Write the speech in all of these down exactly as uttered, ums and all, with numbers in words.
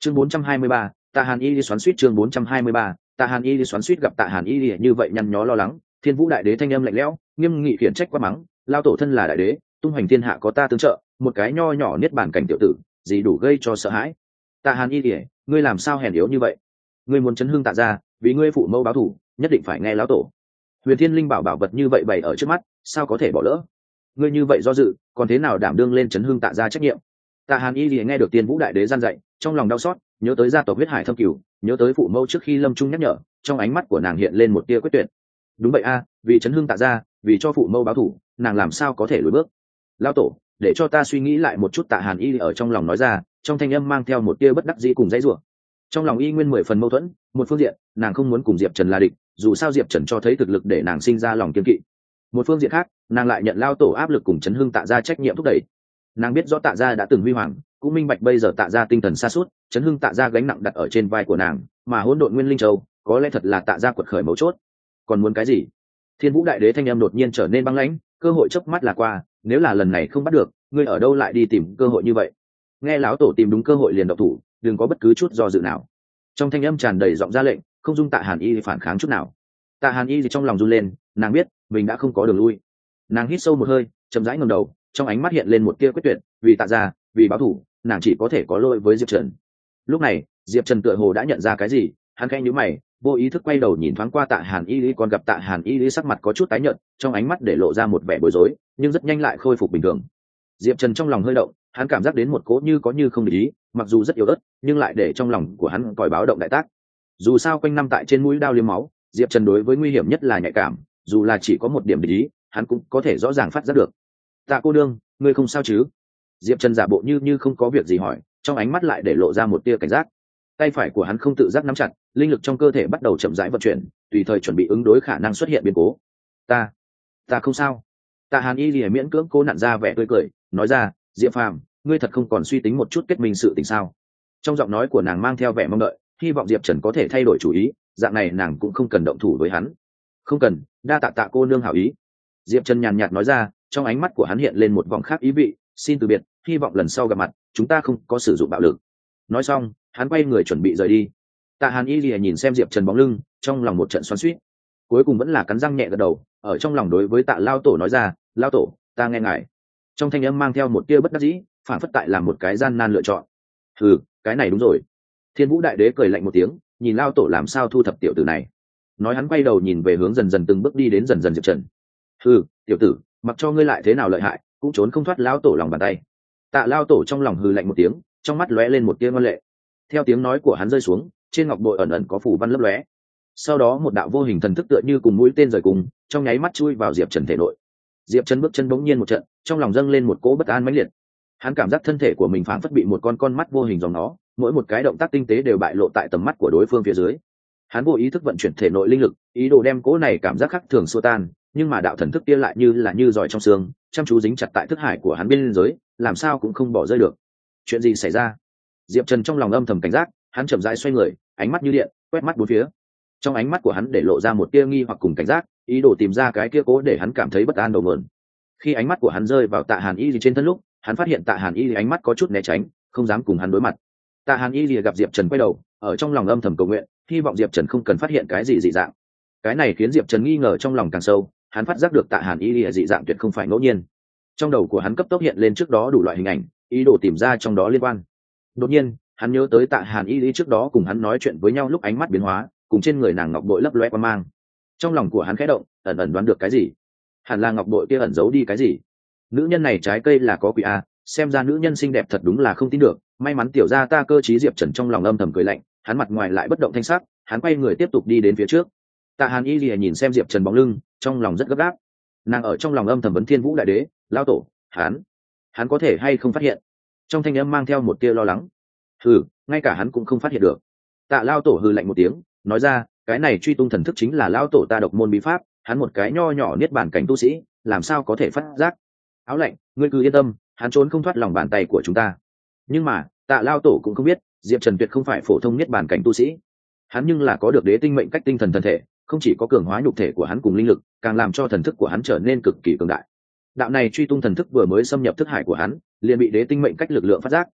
chương bốn trăm hai mươi ba, tạ hàn y đi xoắn suýt. chương bốn trăm hai mươi ba, tạ hàn y đi xoắn suýt. Gặp tạ hàn y đi như vậy nhăn nhó lo lắng, Thiên Vũ đại đế thanh âm lạnh lẽo nghiêm nghị khiển trách quát mắng: lao tổ thân là đại đế, tung hoành thiên hạ có ta tương trợ, một cái nho nhỏ niết bàn cảnh tiểu tử gì đủ gây cho sợ hãi. Tạ hàn y đi, ngươi làm sao hèn yếu như vậy? Ngươi muốn chấn hương Tạ gia, vì ngươi phụ mẫu báo thù, nhất định phải nghe lão tổ. Huyền Thiên Linh bảo bảo vật như vậy bày ở trước mắt, sao có thể bỏ lỡ? Ngươi như vậy do dự, còn thế nào đảm đương lên chấn hương Tạ gia trách nhiệm? Tạ hàn y thì nghe được Tiên Vũ đại đế gian dạy, trong lòng đau xót, nhớ tới gia tộc huyết hải thâm cửu, nhớ tới phụ mẫu trước khi lâm chung nhắc nhở, trong ánh mắt của nàng hiện lên một tia quyết tuyệt. Đúng vậy a, vì chấn hương Tạ gia, vì cho phụ mẫu báo thù, nàng làm sao có thể lùi bước? Lão tổ, để cho ta suy nghĩ lại một chút. Tạ hàn y ở trong lòng nói ra, trong thanh âm mang theo một tia bất đắc dĩ cùng dãy rủa. Trong lòng y nguyên mười phần mâu thuẫn, một phương diện nàng không muốn cùng Diệp Trần là địch, dù sao Diệp Trần cho thấy thực lực để nàng sinh ra lòng kiên kỵ. Một phương diện khác, nàng lại nhận lao tổ áp lực cùng chấn hương Tạ gia trách nhiệm thúc đẩy. Nàng biết rõ Tạ gia đã từng huy hoàng, cũng minh bạch bây giờ Tạ gia tinh thần sa sút, chấn hương Tạ gia gánh nặng đặt ở trên vai của nàng, mà hỗn độn nguyên linh châu có lẽ thật là Tạ gia quật khởi mấu chốt. Còn muốn cái gì? Thiên Vũ đại đế thanh âm đột nhiên trở nên băng lãnh, cơ hội chớp mắt là qua, nếu là lần này không bắt được, ngươi ở đâu lại đi tìm cơ hội như vậy? Nghe lão tổ tìm đúng cơ hội liền động thủ, đừng có bất cứ chút do dự nào. Trong thanh âm tràn đầy giọng ra lệnh, không dung Tạ hàn y phản kháng chút nào. Tạ hàn y trong lòng run lên, nàng biết mình đã không có đường lui. Nàng hít sâu một hơi, chậm rãi ngẩng đầu, trong ánh mắt hiện lên một tia quyết tuyệt, vì Tạ gia, vì báo thù, nàng chỉ có thể có lỗi với Diệp Trần. Lúc này Diệp Trần tựa hồ đã nhận ra cái gì, hắn khẽ nhíu mày, vô ý thức quay đầu nhìn thoáng qua Tạ hàn y, còn gặp Tạ hàn y sắc mặt có chút tái nhợt, trong ánh mắt để lộ ra một vẻ bối rối, nhưng rất nhanh lại khôi phục bình thường. Diệp Trần trong lòng hơi động, hắn cảm giác đến một cỗ như có như không để ý, mặc dù rất yếu ớt, nhưng lại để trong lòng của hắn còi báo động đại tác. Dù sao quanh năm tại trên mũi đao liếm máu, Diệp Trần đối với nguy hiểm nhất là nhạy cảm, dù là chỉ có một điểm để ý, hắn cũng có thể rõ ràng phát giác được. Tạ cô nương, ngươi không sao chứ? Diệp Trần giả bộ như như không có việc gì hỏi, trong ánh mắt lại để lộ ra một tia cảnh giác. Tay phải của hắn không tự giác nắm chặt, linh lực trong cơ thể bắt đầu chậm rãi vận chuyển, tùy thời chuẩn bị ứng đối khả năng xuất hiện biến cố. Ta, ta không sao. Tạ hàn y lìa miễn cưỡng cố nặn ra vẻ tươi cười, nói ra: Diệp Phàm, ngươi thật không còn suy tính một chút kết minh sự tình sao? Trong giọng nói của nàng mang theo vẻ mong đợi, hy vọng Diệp Trần có thể thay đổi chủ ý, dạng này nàng cũng không cần động thủ với hắn. Không cần, đa tạ Tạ cô nương hảo ý. Diệp Trần nhàn nhạt nói ra, trong ánh mắt của hắn hiện lên một vòng khác ý vị, xin từ biệt, hy vọng lần sau gặp mặt chúng ta không có sử dụng bạo lực. Nói xong hắn quay người chuẩn bị rời đi. Tạ hàn y lìa nhìn xem Diệp Trần bóng lưng, trong lòng một trận xoắn xuýt, cuối cùng vẫn là cắn răng nhẹ gật đầu, ở trong lòng đối với Tạ lao tổ nói ra: lao tổ, ta nghe ngài. Trong thanh âm mang theo một tia bất đắc dĩ, phản phất tại làm một cái gian nan lựa chọn. Ừ, cái này đúng rồi. Thiên Vũ đại đế cười lạnh một tiếng, nhìn lao tổ làm sao thu thập tiểu tử này. Nói hắn quay đầu nhìn về hướng dần dần từng bước đi đến dần dần Diệp Trần. Ừ, tiểu tử, mặc cho ngươi lại thế nào lợi hại, cũng trốn không thoát lao tổ lòng bàn tay. Tạ lao tổ trong lòng hừ lạnh một tiếng, trong mắt lóe lên một tia ngoan lệ. Theo tiếng nói của hắn rơi xuống, trên ngọc bội ẩn ẩn có phủ văn lấp lóe. Sau đó một đạo vô hình thần thức tựa như cùng mũi tên rời cùng, trong nháy mắt chui vào Diệp Trần thể nội. Diệp Trần bước chân bỗng nhiên một trận, trong lòng dâng lên một cỗ bất an mãnh liệt. Hắn cảm giác thân thể của mình phảng phất bị một con con mắt vô hình dòng nó, mỗi một cái động tác tinh tế đều bại lộ tại tầm mắt của đối phương phía dưới. Hắn vô ý thức vận chuyển thể nội linh lực, ý đồ đem cỗ này cảm giác khác thường xua tan, nhưng mà đạo thần thức kia lại như là như giỏi trong xương, chăm chú dính chặt tại thức hải của hắn bên dưới, làm sao cũng không bỏ rơi được. Chuyện gì xảy ra? Diệp Trần trong lòng âm thầm cảnh giác, hắn chậm rãi xoay người, ánh mắt như điện, quét mắt bốn phía. Trong ánh mắt của hắn để lộ ra một tia nghi hoặc cùng cảnh giác, ý đồ tìm ra cái kia cố để hắn cảm thấy bất an đầu nguồn. Khi ánh mắt của hắn rơi vào Tạ hàn y trên thân lúc, hắn phát hiện Tạ hàn y ánh mắt có chút né tránh, không dám cùng hắn đối mặt. Tạ hàn y gặp Diệp Trần quay đầu, ở trong lòng âm thầm cầu nguyện, hy vọng Diệp Trần không cần phát hiện cái gì dị dạng. Cái này khiến Diệp Trần nghi ngờ trong lòng càng sâu, hắn phát giác được Tạ hàn y dị dạng tuyệt không phải ngẫu nhiên. Trong đầu của hắn cấp tốc hiện lên trước đó đủ loại hình ảnh, ý đồ tìm ra trong đó liên quan. Đột nhiên hắn nhớ tới Tạ hàn y trước đó cùng hắn nói chuyện với nhau lúc ánh mắt biến hóa, cùng trên người nàng ngọc bội lấp loe qua mang. Trong lòng của hắn khẽ động, ẩn ẩn đoán được cái gì. Hẳn là ngọc bội kia ẩn giấu đi cái gì. Nữ nhân này trái cây là có quỷ a, xem ra nữ nhân xinh đẹp thật đúng là không tin được. May mắn tiểu gia ta cơ trí. Diệp Trần trong lòng âm thầm cười lạnh, hắn mặt ngoài lại bất động thanh sắc, hắn quay người tiếp tục đi đến phía trước. Tạ hàn y lìa nhìn xem Diệp Trần bóng lưng, trong lòng rất gấp gáp. Nàng ở trong lòng âm thầm vấn Thiên Vũ đại đế, lao tổ, hắn hắn có thể hay không phát hiện. Trong thanh âm mang theo một tia lo lắng. Hừ, ngay cả hắn cũng không phát hiện được. Tạ lao tổ hừ lạnh một tiếng, nói ra, cái này truy tung thần thức chính là lao tổ ta độc môn bí pháp, hắn một cái nho nhỏ niết bàn cảnh tu sĩ, làm sao có thể phát giác. Áo lạnh, ngươi cứ yên tâm, hắn trốn không thoát lòng bàn tay của chúng ta. Nhưng mà Tạ lao tổ cũng không biết, Diệp Trần tuyệt không phải phổ thông niết bàn cảnh tu sĩ, hắn nhưng là có được đế tinh mệnh cách tinh thần thần thể, không chỉ có cường hóa nhục thể của hắn cùng linh lực, càng làm cho thần thức của hắn trở nên cực kỳ cường đại. Đạo này truy tung thần thức vừa mới xâm nhập thức hải của hắn, liền bị đế tinh mệnh cách lực lượng phát giác.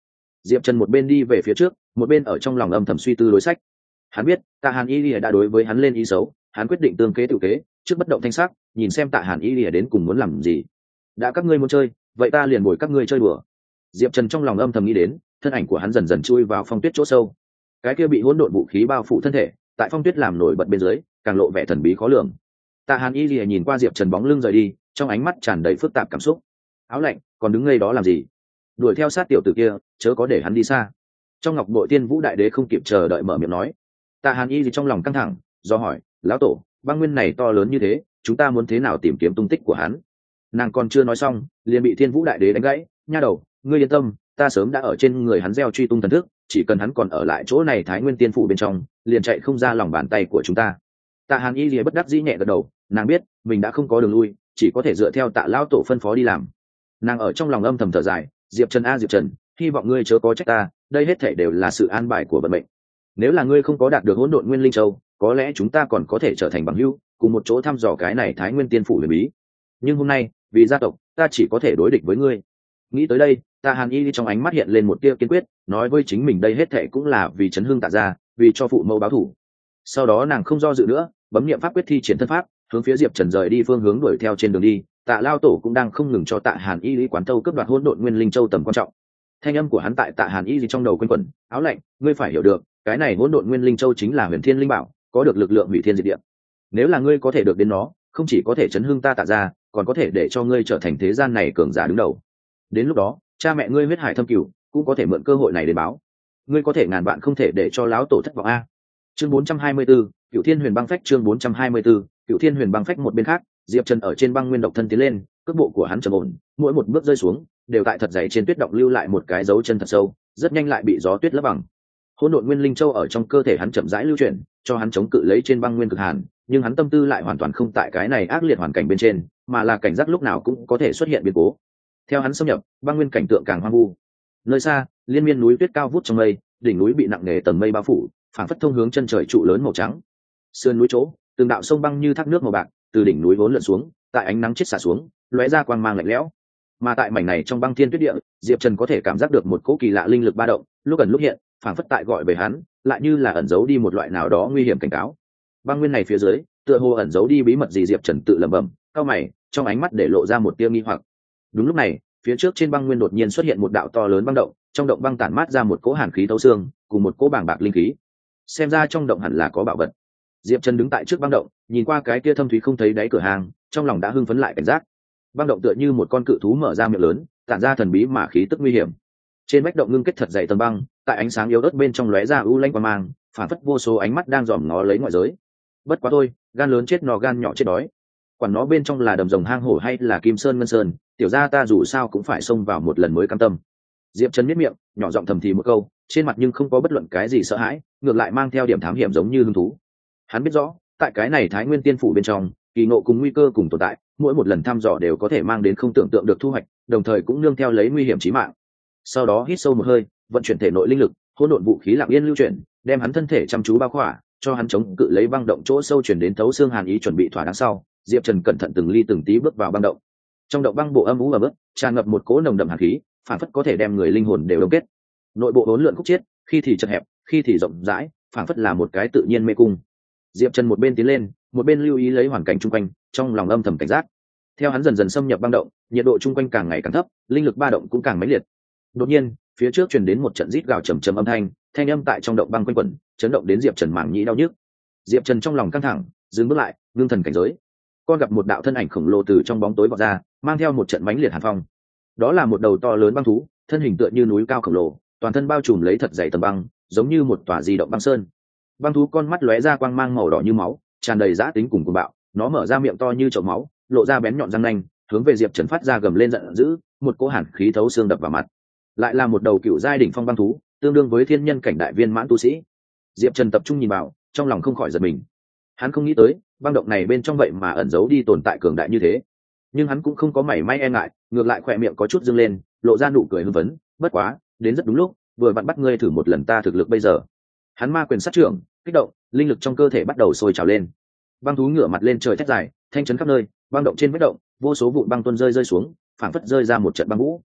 Diệp Trần một bên đi về phía trước, một bên ở trong lòng âm thầm suy tư đối sách. Hắn biết Tạ Hàn Y Lìa đã đối với hắn lên ý xấu, hắn quyết định tương kế tự kế, trước bất động thanh sắc, nhìn xem Tạ Hàn Y Lìa đến cùng muốn làm gì. Đã các ngươi muốn chơi, vậy ta liền bồi các ngươi chơi đùa. Diệp Trần trong lòng âm thầm nghĩ đến, thân ảnh của hắn dần dần chui vào phong tuyết chỗ sâu. Cái kia bị hỗn độn vũ khí bao phủ thân thể, tại phong tuyết làm nổi bật bên dưới, càng lộ vẻ thần bí khó lường. Tạ Hàn Y Lìa nhìn qua Diệp Trần bóng lưng rời đi, trong ánh mắt tràn đầy phức tạp cảm xúc. Áo lạnh, còn đứng ngây đó làm gì? Đuổi theo sát tiểu tử kia, chớ có để hắn đi xa. Trong ngọc bội Tiên Vũ đại đế không kịp chờ đợi mở miệng nói. Tạ Hàn Y gì trong lòng căng thẳng, do hỏi, lão tổ, băng nguyên này to lớn như thế, chúng ta muốn thế nào tìm kiếm tung tích của hắn? Nàng còn chưa nói xong, liền bị Thiên Vũ đại đế đánh gãy. Nha đầu, ngươi yên tâm, ta sớm đã ở trên người hắn gieo truy tung thần thức, chỉ cần hắn còn ở lại chỗ này Thái Nguyên Tiên phủ bên trong, liền chạy không ra lòng bàn tay của chúng ta. Tạ Hàn Y gì bất đắc dĩ nhẹ gật đầu, nàng biết mình đã không có đường lui, chỉ có thể dựa theo Tạ lão tổ phân phó đi làm. Nàng ở trong lòng âm thầm thở dài, Diệp Trần a Diệp Trần, hy vọng ngươi chớ có trách ta, đây hết thảy đều là sự an bài của vận mệnh. Nếu là ngươi không có đạt được hỗn độn nguyên linh châu, có lẽ chúng ta còn có thể trở thành bằng hữu, cùng một chỗ thăm dò cái này Thái Nguyên Tiên phủ huyền bí. Nhưng hôm nay, vì gia tộc, ta chỉ có thể đối địch với ngươi. Nghĩ tới đây, Tạ Hàn Y trong ánh mắt hiện lên một tia kiên quyết, nói với chính mình đây hết thảy cũng là vì chấn hưng Tạ gia, vì cho phụ mẫu báo thù. Sau đó nàng không do dự nữa, bấm niệm pháp quyết thi triển thân pháp, hướng phía Diệp Trần rời đi phương hướng đuổi theo trên đường đi. Tạ lao tổ cũng đang không ngừng cho Tạ Hàn Y lý quán tâu cướp đoạt hỗn độn nguyên linh châu tầm quan trọng. Thanh âm của hắn tại Tạ Hàn Y gì trong đầu quanh quẩn, áo lạnh, ngươi phải hiểu được, cái này hỗn độn nguyên linh châu chính là huyền thiên linh bảo, có được lực lượng hủy thiên diệt địa. Nếu là ngươi có thể được đến nó, không chỉ có thể chấn hưng ta Tạ gia, còn có thể để cho ngươi trở thành thế gian này cường giả đứng đầu. Đến lúc đó, cha mẹ ngươi huyết hải thâm cửu, cũng có thể mượn cơ hội này để báo. Ngươi có thể ngàn vạn không thể để cho lão tổ thất vọng a. Chương bốn trăm hai mươi tư, Cửu Thiên Huyền Băng Phách chương bốn trăm hai mươi tư, Cửu Thiên Huyền Băng Phách một bên khác, Diệp Trần ở trên băng nguyên độc thân tiến lên, cước bộ của hắn trầm ổn, mỗi một bước rơi xuống, đều tại thật dày trên tuyết động lưu lại một cái dấu chân thật sâu, rất nhanh lại bị gió tuyết lấp bằng. Hỗn độn nguyên linh châu ở trong cơ thể hắn chậm rãi lưu chuyển, cho hắn chống cự lấy trên băng nguyên cực hàn, nhưng hắn tâm tư lại hoàn toàn không tại cái này ác liệt hoàn cảnh bên trên, mà là cảnh giác lúc nào cũng có thể xuất hiện biến cố. Theo hắn xâm nhập, băng nguyên cảnh tượng càng hoang vu. Nơi xa, liên miên núi tuyết cao vút trong mây, đỉnh núi bị nặng nề tầng mây bao phủ, phảng phất thông hướng chân trời trụ lớn màu trắng. Sườn núi chỗ, từng đạo sông băng như thác nước màu bạc, từ đỉnh núi vốn lượn xuống, tại ánh nắng chết xả xuống, lóe ra quang mang lạnh lẽo. Mà tại mảnh này trong băng thiên tuyết địa, Diệp Trần có thể cảm giác được một cỗ kỳ lạ linh lực ba động, lúc ẩn lúc hiện, phảng phất tại gọi về hắn, lại như là ẩn giấu đi một loại nào đó nguy hiểm cảnh cáo. Băng nguyên này phía dưới, tựa hồ ẩn giấu đi bí mật gì, Diệp Trần tự lẩm bẩm, cau mày, trong ánh mắt để lộ ra một tia nghi hoặc. Đúng lúc này, phía trước trên băng nguyên đột nhiên xuất hiện một đạo to lớn băng động, trong động băng tản mát ra một cỗ hàn khí thấu xương, cùng một cỗ bàng bạc linh khí. Xem ra trong động hẳn là có bảo vật. Diệp Trần đứng tại trước băng động, nhìn qua cái kia thâm thúy không thấy đáy cửa hàng, trong lòng đã hưng phấn lại cảnh giác. Băng động tựa như một con cự thú mở ra miệng lớn, tản ra thần bí mà khí tức nguy hiểm. Trên vách động ngưng kết thật dày tầng băng, tại ánh sáng yếu ớt bên trong lóe ra u lanh quang mang, phản phất vô số ánh mắt đang dòm ngó lấy ngoại giới. Bất quá thôi, gan lớn chết no gan nhỏ chết đói. Quản nó bên trong là đầm rồng hang hổ hay là kim sơn ngân sơn, tiểu gia ta dù sao cũng phải xông vào một lần mới cam tâm. Diệp Trần miết miệng, nhỏ giọng thầm thì một câu, trên mặt nhưng không có bất luận cái gì sợ hãi, ngược lại mang theo điểm thám hiểm giống như hứng thú. Hắn biết rõ, tại cái này Thái Nguyên Tiên phủ bên trong, kỳ ngộ cùng nguy cơ cùng tồn tại, mỗi một lần thăm dò đều có thể mang đến không tưởng tượng được thu hoạch, đồng thời cũng nương theo lấy nguy hiểm chí mạng. Sau đó hít sâu một hơi, vận chuyển thể nội linh lực, hỗn độn vũ khí lặng yên lưu chuyển, đem hắn thân thể chăm chú bao khỏa, cho hắn chống cự lấy băng động chỗ sâu truyền đến thấu xương hàn ý chuẩn bị thỏa đáng sau, Diệp Trần cẩn thận từng ly từng tí bước vào băng động. Trong động băng bộ âm u ẩm ướt, tràn ngập một cỗ nồng đậm hàn khí, phản phất có thể đem người linh hồn đều đông kết. Nội bộ hỗn lượn khúc chiết, khi thì chật hẹp, khi thì rộng rãi, phản phất là một cái tự nhiên mê cung. Diệp Trần một bên tiến lên, một bên lưu ý lấy hoàn cảnh chung quanh, trong lòng âm thầm cảnh giác. Theo hắn dần dần xâm nhập băng động, nhiệt độ chung quanh càng ngày càng thấp, linh lực ba động cũng càng mãnh liệt. Đột nhiên, phía trước truyền đến một trận rít gào trầm trầm âm thanh, thanh âm tại trong động băng quanh quẩn, chấn động đến Diệp Trần mảng nhĩ đau nhức. Diệp Trần trong lòng căng thẳng, dừng bước lại, ngưng thần cảnh giới. Con gặp một đạo thân ảnh khổng lồ từ trong bóng tối vọt ra, mang theo một trận mãnh liệt hàn phong. Đó là một đầu to lớn băng thú, thân hình tựa như núi cao khổng lồ, toàn thân bao trùm lấy thật dày tầng băng, giống như một tòa di động băng sơn. Băng thú con mắt lóe ra quang mang màu đỏ như máu, tràn đầy dã tính cùng cuồng bạo, nó mở ra miệng to như chậu máu, lộ ra bén nhọn răng nanh, hướng về Diệp Trần phát ra gầm lên giận dữ, một cỗ hàn khí thấu xương đập vào mặt. Lại là một đầu cựu giai đỉnh phong băng thú, tương đương với thiên nhân cảnh đại viên mãn tu sĩ. Diệp Trần tập trung nhìn vào, trong lòng không khỏi giật mình. Hắn không nghĩ tới, băng động này bên trong vậy mà ẩn giấu đi tồn tại cường đại như thế. Nhưng hắn cũng không có mảy may e ngại, ngược lại khỏe miệng có chút dương lên, lộ ra nụ cười hưng phấn, bất quá, đến rất đúng lúc, vừa vặn bắt ngươi thử một lần ta thực lực bây giờ. Hắn ma quyền sát trưởng, kích động, linh lực trong cơ thể bắt đầu sôi trào lên. Băng thú ngửa mặt lên trời thét dài, thanh chấn khắp nơi, băng động trên vết động, vô số vụn băng tuôn rơi rơi xuống, phảng phất rơi ra một trận băng vũ.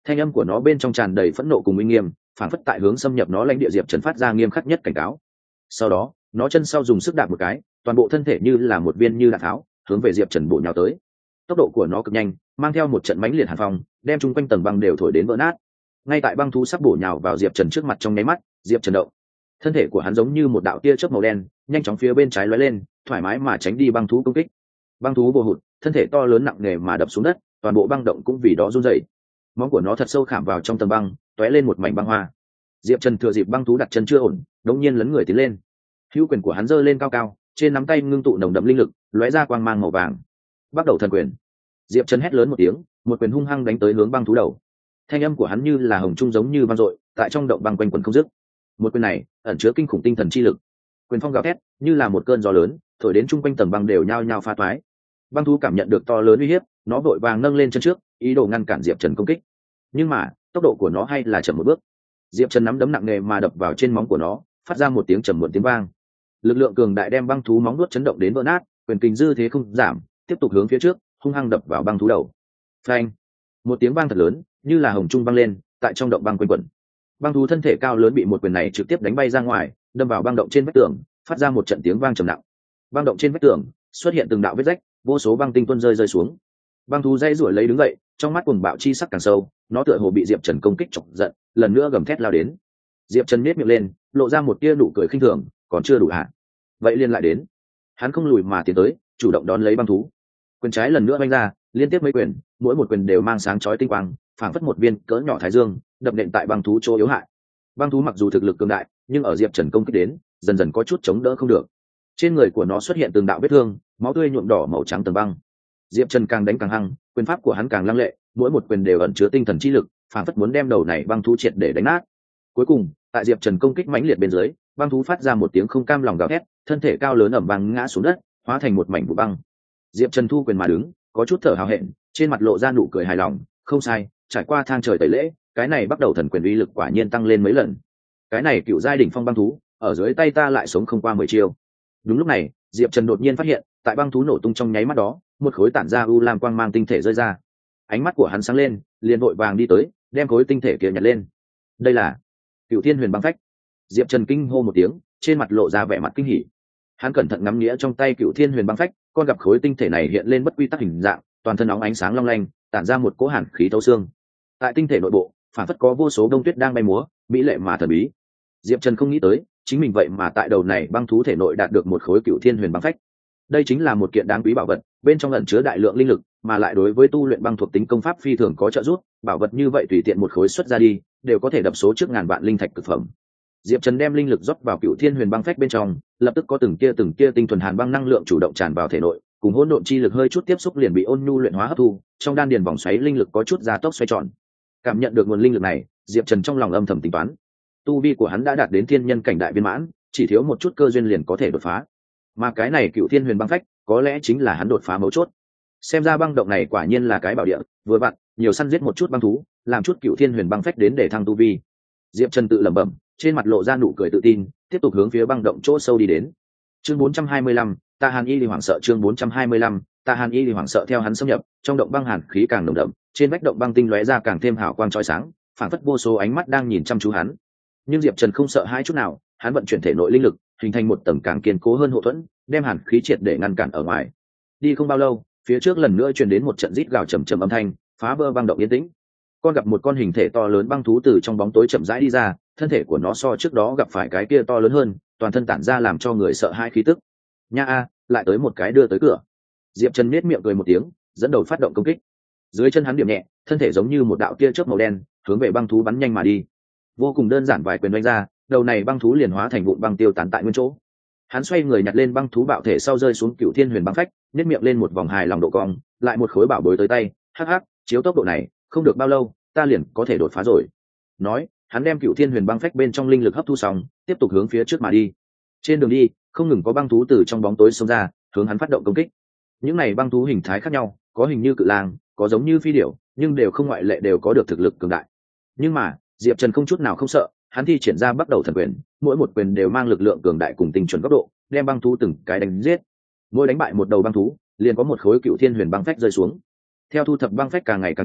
thanh âm của nó bên trong tràn đầy phẫn nộ cùng uy nghiêm, phản phất tại hướng xâm nhập nó lãnh địa diệp trần phát ra nghiêm khắc nhất cảnh cáo. Sau đó nó chân sau dùng sức đạp một cái, toàn bộ thân thể như là một viên như đạn tháo hướng về diệp trần bổ nhào tới. Tốc độ của nó cực nhanh, mang theo một trận mãnh liệt hàn phong, đem chung quanh tầng băng đều thổi đến vỡ nát. Ngay tại băng thú sắp bổ nhào vào diệp trần trước mặt trong nháy mắt, diệp trần động, thân thể của hắn giống như một đạo tia chớp màu đen nhanh chóng phía bên trái lóe lên, thoải mái mà tránh đi băng thú công kích. Băng thú vô hụt, thân thể to lớn nặng nề mà đập xuống đất, toàn bộ băng động cũng vì đó run rẩy. Móng của nó thật sâu khảm vào trong tầng băng, tóe lên một mảnh băng hoa. Diệp Trần thừa dịp băng thú đặt chân chưa ổn, đống nhiên lấn người tiến lên. Hữu quyền của hắn giơ lên cao cao, trên nắm tay ngưng tụ nồng đậm linh lực, lóe ra quang mang màu vàng. Bắt đầu thần quyền. Diệp Trần hét lớn một tiếng, một quyền hung hăng đánh tới hướng băng thú đầu. Thanh âm của hắn như là hồng trung giống như vang dội, tại trong động băng quanh quẩn không dứt. Một quyền này ẩn chứa kinh khủng tinh thần chi lực. Quyền phong gào thét, như là một cơn gió lớn, thổi đến chung quanh tầng băng đều nhao nhao pha toái. Băng thú cảm nhận được to lớn uy hiếp, nó vội vàng nâng lên chân trước, ý đồ ngăn cản Diệp Trần công kích. Nhưng mà tốc độ của nó hay là chậm một bước. Diệp Trần nắm đấm nặng nề mà đập vào trên móng của nó, phát ra một tiếng trầm muộn tiếng vang. Lực lượng cường đại đem băng thú móng nuốt chấn động đến vỡ nát, quyền kình dư thế không giảm, tiếp tục hướng phía trước, hung hăng đập vào băng thú đầu. Phanh! Một tiếng vang thật lớn, như là hồng trung vang lên, tại trong động băng quanh quẩn. Băng thú thân thể cao lớn bị một quyền này trực tiếp đánh bay ra ngoài, đâm vào băng động trên vách tường, phát ra một trận tiếng vang trầm nặng. Băng động trên vách tường xuất hiện từng đạo vết rách, vô số băng tinh tuôn rơi rơi xuống. Băng thú dây rủi lấy đứng dậy, trong mắt cuồng bạo chi sắc càng sâu, nó tựa hồ bị Diệp Trần công kích chọc giận, lần nữa gầm thét lao đến. Diệp Trần nhếch miệng lên, lộ ra một tia nụ cười khinh thường, còn chưa đủ hả? Vậy liền lại đến. Hắn không lùi mà tiến tới, chủ động đón lấy băng thú. Quyền trái lần nữa vung ra, liên tiếp mấy quyền, mỗi một quyền đều mang sáng chói tinh quang, phảng phất một viên cỡ nhỏ thái dương, đập nện tại băng thú chỗ yếu hại. Băng thú mặc dù thực lực cường đại, nhưng ở Diệp Trần công kích đến, dần dần có chút chống đỡ không được. Trên người của nó xuất hiện từng đạo vết thương, máu tươi nhuộm đỏ màu trắng tầng băng. Diệp Trần càng đánh càng hăng, quyền pháp của hắn càng lăng lệ, mỗi một quyền đều ẩn chứa tinh thần chi lực, phảng phất muốn đem đầu này băng thú triệt để đánh nát. Cuối cùng, tại Diệp Trần công kích mãnh liệt bên dưới, băng thú phát ra một tiếng không cam lòng gào thét, thân thể cao lớn ẩm vang ngã xuống đất, hóa thành một mảnh vụ băng. Diệp Trần thu quyền mà đứng, có chút thở hào hẹn, trên mặt lộ ra nụ cười hài lòng, không sai, trải qua thang trời tẩy lễ, cái này bắt đầu thần quyền uy lực quả nhiên tăng lên mấy lần. Cái này cựu giai đỉnh phong băng thú, ở dưới tay ta lại sống không qua mười chiêu. Đúng lúc này, Diệp Trần đột nhiên phát hiện, tại băng thú nổ tung trong nháy mắt đó, một khối tản ra u lam quang mang tinh thể rơi ra. Ánh mắt của hắn sáng lên, liền vội vàng đi tới, đem khối tinh thể kia nhặt lên. Đây là Cựu Thiên Huyền Băng Phách. Diệp Trần kinh hô một tiếng, trên mặt lộ ra vẻ mặt kinh hỉ. Hắn cẩn thận ngắm nghĩa trong tay Cựu Thiên Huyền Băng Phách, con gặp khối tinh thể này hiện lên bất quy tắc hình dạng, toàn thân óng ánh sáng long lanh, tản ra một cỗ hàn khí thấu xương. Tại tinh thể nội bộ, phản phất có vô số đông tuyết đang bay múa, mỹ lệ mà thần bí. Diệp Trần không nghĩ tới, chính mình vậy mà tại đầu này băng thú thể nội đạt được một khối Cựu Thiên Huyền Băng Phách. Đây chính là một kiện đáng quý bảo vật, bên trong ẩn chứa đại lượng linh lực, mà lại đối với tu luyện băng thuộc tính công pháp phi thường có trợ giúp, bảo vật như vậy tùy tiện một khối xuất ra đi, đều có thể đập số trước ngàn vạn linh thạch cực phẩm. Diệp Trần đem linh lực rót vào Cựu Thiên Huyền Băng Phách bên trong, lập tức có từng tia từng tia tinh thuần hàn băng năng lượng chủ động tràn vào thể nội, cùng hỗn độn chi lực hơi chút tiếp xúc liền bị ôn nhu luyện hóa hấp thu, trong đan điền vòng xoáy linh lực có chút gia tốc xoay tròn. Cảm nhận được nguồn linh lực này, Diệp Trần trong lòng âm thầm tính toán, tu vi của hắn đã đạt đến thiên nhân cảnh đại viên mãn, chỉ thiếu một chút cơ duyên liền có thể đột phá. Mà cái này Cựu Thiên Huyền Băng Phách, có lẽ chính là hắn đột phá mấu chốt. Xem ra băng động này quả nhiên là cái bảo địa, vừa vặn, nhiều săn giết một chút băng thú, làm chút Cựu Thiên Huyền Băng Phách đến để thăng tu vi. Diệp Trần tự lẩm bẩm, trên mặt lộ ra nụ cười tự tin, tiếp tục hướng phía băng động chỗ sâu đi đến. Chương bốn trăm hai mươi lăm, Ta Hàn Y Lì hoảng sợ. Chương bốn trăm hai mươi lăm, Ta Hàn Y Lì hoảng sợ. Theo hắn xâm nhập, trong động băng hàn khí càng nồng đậm, trên vách động băng tinh lóe ra càng thêm hào quang chói sáng, phản phất vô số ánh mắt đang nhìn chăm chú hắn. Nhưng Diệp Trần không sợ hãi chút nào, hắn vận chuyển thể nội linh lực, hình thành một tầng càng kiên cố hơn hộ thuẫn, đem hàn khí triệt để ngăn cản ở ngoài. Đi không bao lâu, phía trước lần nữa truyền đến một trận rít gào trầm trầm âm thanh, phá vỡ băng động yên tĩnh. Con gặp một con hình thể to lớn băng thú từ trong bóng tối chậm rãi đi ra, thân thể của nó so trước đó gặp phải cái kia to lớn hơn, toàn thân tản ra làm cho người sợ hãi khí tức. Nha a, lại tới một cái đưa tới cửa. Diệp Trần nhếch miệng cười một tiếng, dẫn đầu phát động công kích. Dưới chân hắn điểm nhẹ, thân thể giống như một đạo tia chớp màu đen, hướng về băng thú bắn nhanh mà đi. Vô cùng đơn giản vài quyền đánh ra, đầu này băng thú liền hóa thành vụn băng tiêu tán tại nguyên chỗ. Hắn xoay người nhặt lên băng thú bạo thể sau rơi xuống Cựu Thiên Huyền Băng Phách, nhếch miệng lên một vòng hài lòng độ cong, lại một khối bảo bối tới tay, hắc hắc, chiếu tốc độ này, không được bao lâu, ta liền có thể đột phá rồi. Nói, hắn đem Cựu Thiên Huyền Băng Phách bên trong linh lực hấp thu xong, tiếp tục hướng phía trước mà đi. Trên đường đi, không ngừng có băng thú từ trong bóng tối xông ra, hướng hắn phát động công kích. Những này băng thú hình thái khác nhau, có hình như cự lang, có giống như phi điểu, nhưng đều không ngoại lệ đều có được thực lực cường đại. Nhưng mà, Diệp Trần không chút nào không sợ, hắn thi triển ra bắt đầu thần quyền, mỗi một quyền đều mang lực lượng cường đại cùng tinh chuẩn góc độ, đem băng thú từng cái đánh giết. Mỗi đánh bại một đầu băng thú, liền có một khối Cựu Thiên Huyền Băng Phách rơi xuống. Theo thu thập băng phách càng ngày càng nhiều,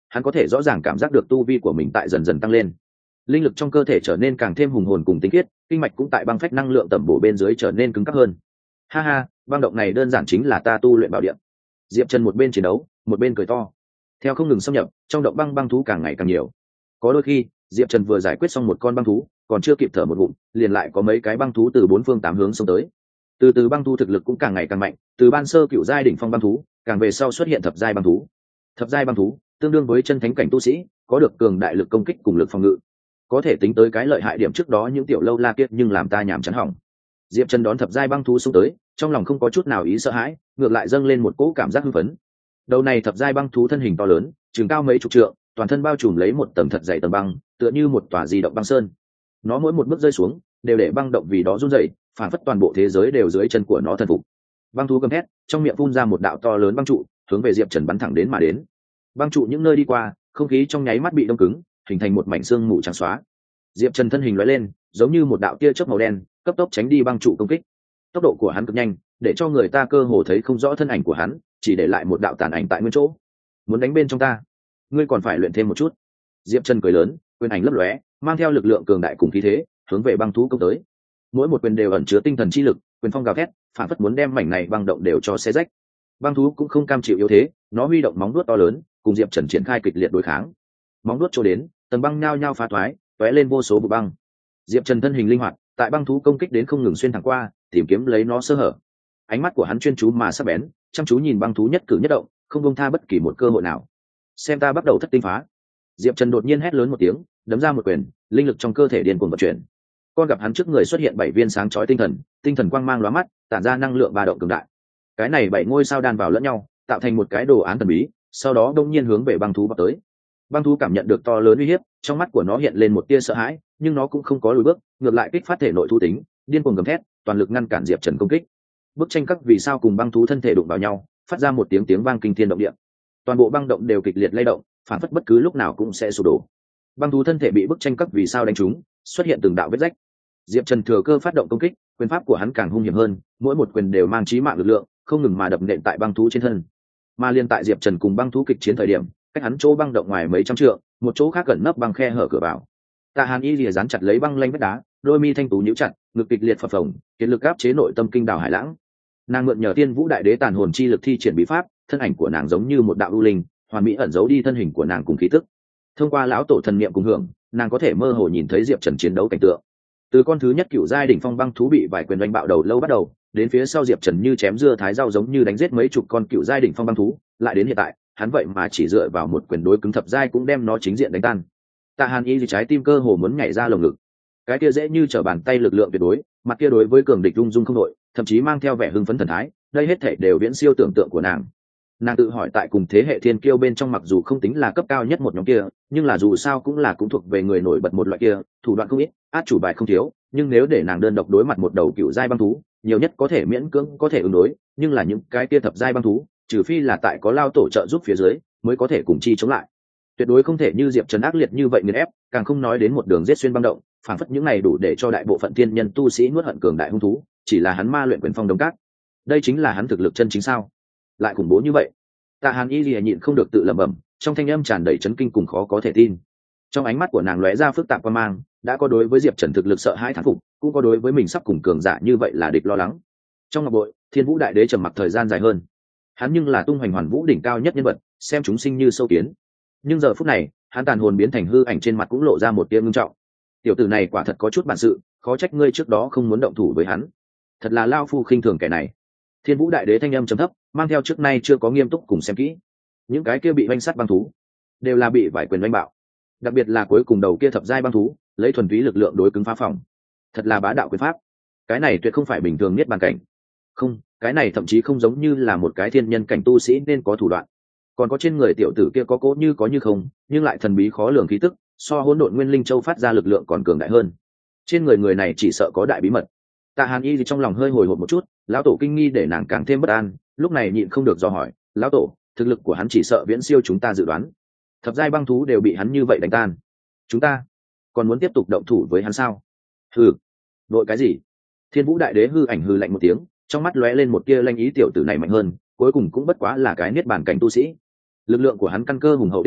hắn có thể rõ ràng cảm giác được tu vi của mình tại dần dần tăng lên, linh lực trong cơ thể trở nên càng thêm hùng hồn cùng tinh khiết, kinh mạch cũng tại băng phách năng lượng tẩm bổ bên dưới trở nên cứng cáp hơn. Ha ha, băng động này đơn giản chính là ta tu luyện bảo điện. Diệp Trần một bên chiến đấu một bên cười to. Theo không ngừng xâm nhập, trong động băng băng thú càng ngày càng nhiều. Có đôi khi Diệp Trần vừa giải quyết xong một con băng thú, còn chưa kịp thở một ngụm, liền lại có mấy cái băng thú từ bốn phương tám hướng xông tới. Từ từ băng thú thực lực cũng càng ngày càng mạnh, từ ban sơ cựu giai đỉnh phong băng thú, càng về sau xuất hiện thập giai băng thú. Thập giai băng thú tương đương với chân thánh cảnh tu sĩ, có được cường đại lực công kích cùng lực phòng ngự. Có thể tính tới cái lợi hại điểm trước đó những tiểu lâu la kiệt nhưng làm ta nhàm chán hỏng. Diệp Trần đón thập giai băng thú xông tới, trong lòng không có chút nào ý sợ hãi, ngược lại dâng lên một cỗ cảm giác hưng phấn. Đầu này thập giai băng thú thân hình to lớn, chừng cao mấy chục trượng, toàn thân bao trùm lấy một tầng thật dày tầng băng, tựa như một tòa di động băng sơn. Nó mỗi một bước rơi xuống, đều để băng động vì đó run rẩy, phản phất toàn bộ thế giới đều dưới chân của nó thần phục. Băng thú gầm thét, trong miệng phun ra một đạo to lớn băng trụ, hướng về Diệp Trần bắn thẳng đến mà đến. Băng trụ những nơi đi qua, không khí trong nháy mắt bị đông cứng, hình thành một mảnh xương mù trắng xóa. Diệp Trần thân hình lóe lên, giống như một đạo tia chớp màu đen, cấp tốc tránh đi băng trụ công kích. Tốc độ của hắn cực nhanh, để cho người ta cơ hồ thấy không rõ thân ảnh của hắn, chỉ để lại một đạo tàn ảnh tại nguyên chỗ. Muốn đánh bên trong ta, ngươi còn phải luyện thêm một chút. Diệp Trần cười lớn, quyền ảnh lấp lóe, mang theo lực lượng cường đại cùng khí thế, hướng về băng thú công tới. Mỗi một quyền đều ẩn chứa tinh thần chi lực, quyền phong gào thét, phản phất muốn đem mảnh này băng động đều cho xé rách. Băng thú cũng không cam chịu yếu thế, nó huy động móng vuốt to lớn, cùng Diệp Trần triển khai kịch liệt đối kháng. Móng vuốt trô đến, tầng băng nhao nhao phá toái, tóe lên vô số bụi băng. Diệp Trần thân hình linh hoạt, tại băng thú công kích đến không ngừng xuyên thẳng qua, tìm kiếm lấy nó sơ hở. Ánh mắt của hắn chuyên chú mà sắc bén, chăm chú nhìn băng thú nhất cử nhất động, không buông tha bất kỳ một cơ hội nào. Xem ta bắt đầu thất tinh phá. Diệp Trần đột nhiên hét lớn một tiếng, đấm ra một quyền, linh lực trong cơ thể điên cuồng vận chuyển. Con gặp hắn trước người xuất hiện bảy viên sáng chói tinh thần, tinh thần quang mang lóa mắt, tản ra năng lượng ba động cường đại. Cái này bảy ngôi sao đan vào lẫn nhau, tạo thành một cái đồ án thần bí, sau đó đông nhiên hướng về băng thú vọt tới. Băng thú cảm nhận được to lớn uy hiếp, trong mắt của nó hiện lên một tia sợ hãi, nhưng nó cũng không có lùi bước, ngược lại kích phát thể nội thu tính, điên cuồng gầm thét, toàn lực ngăn cản Diệp Trần công kích. Bức tranh các vì sao cùng băng thú thân thể đụng vào nhau, phát ra một tiếng tiếng vang kinh thiên động địa. Toàn bộ băng động đều kịch liệt lay động, phản phất bất cứ lúc nào cũng sẽ sụp đổ. Băng thú thân thể bị bức tranh các vì sao đánh trúng, xuất hiện từng đạo vết rách. Diệp Trần thừa cơ phát động công kích, quyền pháp của hắn càng hung hiểm hơn, mỗi một quyền đều mang chí mạng lực lượng, không ngừng mà đập nện tại băng thú trên thân. Mà liên tại Diệp Trần cùng băng thú kịch chiến thời điểm, cách hắn chỗ băng động ngoài mấy trăm trượng, một chỗ khác gần nấp băng khe hở cửa vào. Tạ Hàn Y lìa dán chặt lấy băng lanh vách đá, đôi mi thanh tú nhíu chặt, ngực kịch liệt phập phồng, kiệt lực áp chế nội tâm kinh đảo hải lãng. Nàng mượn nhờ Tiên Vũ Đại Đế tàn hồn chi lực thi triển bí pháp, thân ảnh của nàng giống như một đạo u linh, hoàn mỹ ẩn giấu đi thân hình của nàng cùng khí tức. Thông qua lão tổ thần niệm cùng hưởng, nàng có thể mơ hồ nhìn thấy Diệp Trần chiến đấu cảnh tượng. Từ con thứ nhất cựu giai đỉnh phong băng thú bị vài quyền đánh bạo đầu lâu bắt đầu, đến phía sau Diệp Trần như chém dưa thái rau giống như đánh giết mấy chục con cựu giai đỉnh phong băng thú, lại đến hiện tại, hắn vậy mà chỉ dựa vào một quyền đối cứng thập giai cũng đem nó chính diện đánh tan. Tạ Hàn Y trái tim cơ hồ muốn nhảy ra lồng ngực. Cái kia dễ như trở bàn tay lực lượng tuyệt đối, mặt kia đối với cường địch rung rung không đội, thậm chí mang theo vẻ hưng phấn thần thái, đây hết thảy đều viễn siêu tưởng tượng của nàng. Nàng tự hỏi tại cùng thế hệ thiên kiêu bên trong mặc dù không tính là cấp cao nhất một nhóm kia, nhưng là dù sao cũng là cũng thuộc về người nổi bật một loại kia, thủ đoạn không ít, át chủ bài không thiếu, nhưng nếu để nàng đơn độc đối mặt một đầu cựu giai băng thú, nhiều nhất có thể miễn cưỡng có thể ứng đối, nhưng là những cái kia thập giai băng thú, trừ phi là tại có lao tổ trợ giúp phía dưới, mới có thể cùng chi chống lại. Tuyệt đối không thể như Diệp Trần ác liệt như vậy nghiền ép, càng không nói đến một đường giết xuyên băng động, phản phất những này đủ để cho đại bộ phận tiên nhân tu sĩ nuốt hận cường đại hung thú, chỉ là hắn ma luyện quyền phong đống cát. Đây chính là hắn thực lực chân chính sao? Lại khủng bố như vậy. Tạ Hàn Y lìa nhịn không được tự lẩm bẩm, trong thanh âm tràn đầy chấn kinh cùng khó có thể tin. Trong ánh mắt của nàng lóe ra phức tạp quan mang, đã có đối với Diệp Trần thực lực sợ hãi thán phục, cũng có đối với mình sắp cùng cường giả như vậy là địch lo lắng. Trong ngọc bội, Thiên Vũ Đại Đế trầm mặc thời gian dài hơn. Hắn nhưng là tung hoành hoàn vũ đỉnh cao nhất nhân vật, xem chúng sinh như sâu kiến. Nhưng giờ phút này, hắn tàn hồn biến thành hư ảnh trên mặt cũng lộ ra một tia ngưng trọng. Tiểu tử này quả thật có chút bản sự, khó trách ngươi trước đó không muốn động thủ với hắn. Thật là lao phu khinh thường kẻ này. Thiên Vũ Đại Đế thanh âm trầm thấp, mang theo trước nay chưa có nghiêm túc cùng xem kỹ. Những cái kia bị oanh sát băng thú, đều là bị vài quyền oanh bạo. Đặc biệt là cuối cùng đầu kia thập giai băng thú, lấy thuần túy lực lượng đối cứng phá phòng. Thật là bá đạo quyền pháp. Cái này tuyệt không phải bình thường niết bàn cảnh. Không, cái này thậm chí không giống như là một cái thiên nhân cảnh tu sĩ nên có thủ đoạn. Còn có trên người tiểu tử kia có cố như có như không, nhưng lại thần bí khó lường khí tức, so hỗn độn nguyên linh châu phát ra lực lượng còn cường đại hơn. Trên người người này chỉ sợ có đại bí mật. Tạ Hàn Y thì trong lòng hơi hồi hộp một chút, lão tổ kinh nghi để nàng càng thêm bất an, lúc này nhịn không được dò hỏi, lão tổ, thực lực của hắn chỉ sợ viễn siêu chúng ta dự đoán. Thập giai băng thú đều bị hắn như vậy đánh tan, chúng ta còn muốn tiếp tục động thủ với hắn sao? Hừ, đội cái gì? Thiên Vũ Đại Đế hư ảnh hư lạnh một tiếng, trong mắt lóe lên một tia lanh ý, tiểu tử này mạnh hơn, cuối cùng cũng bất quá là cái niết bàn cảnh tu sĩ. Lực lượng của hắn căn cơ hùng hậu đến đâu,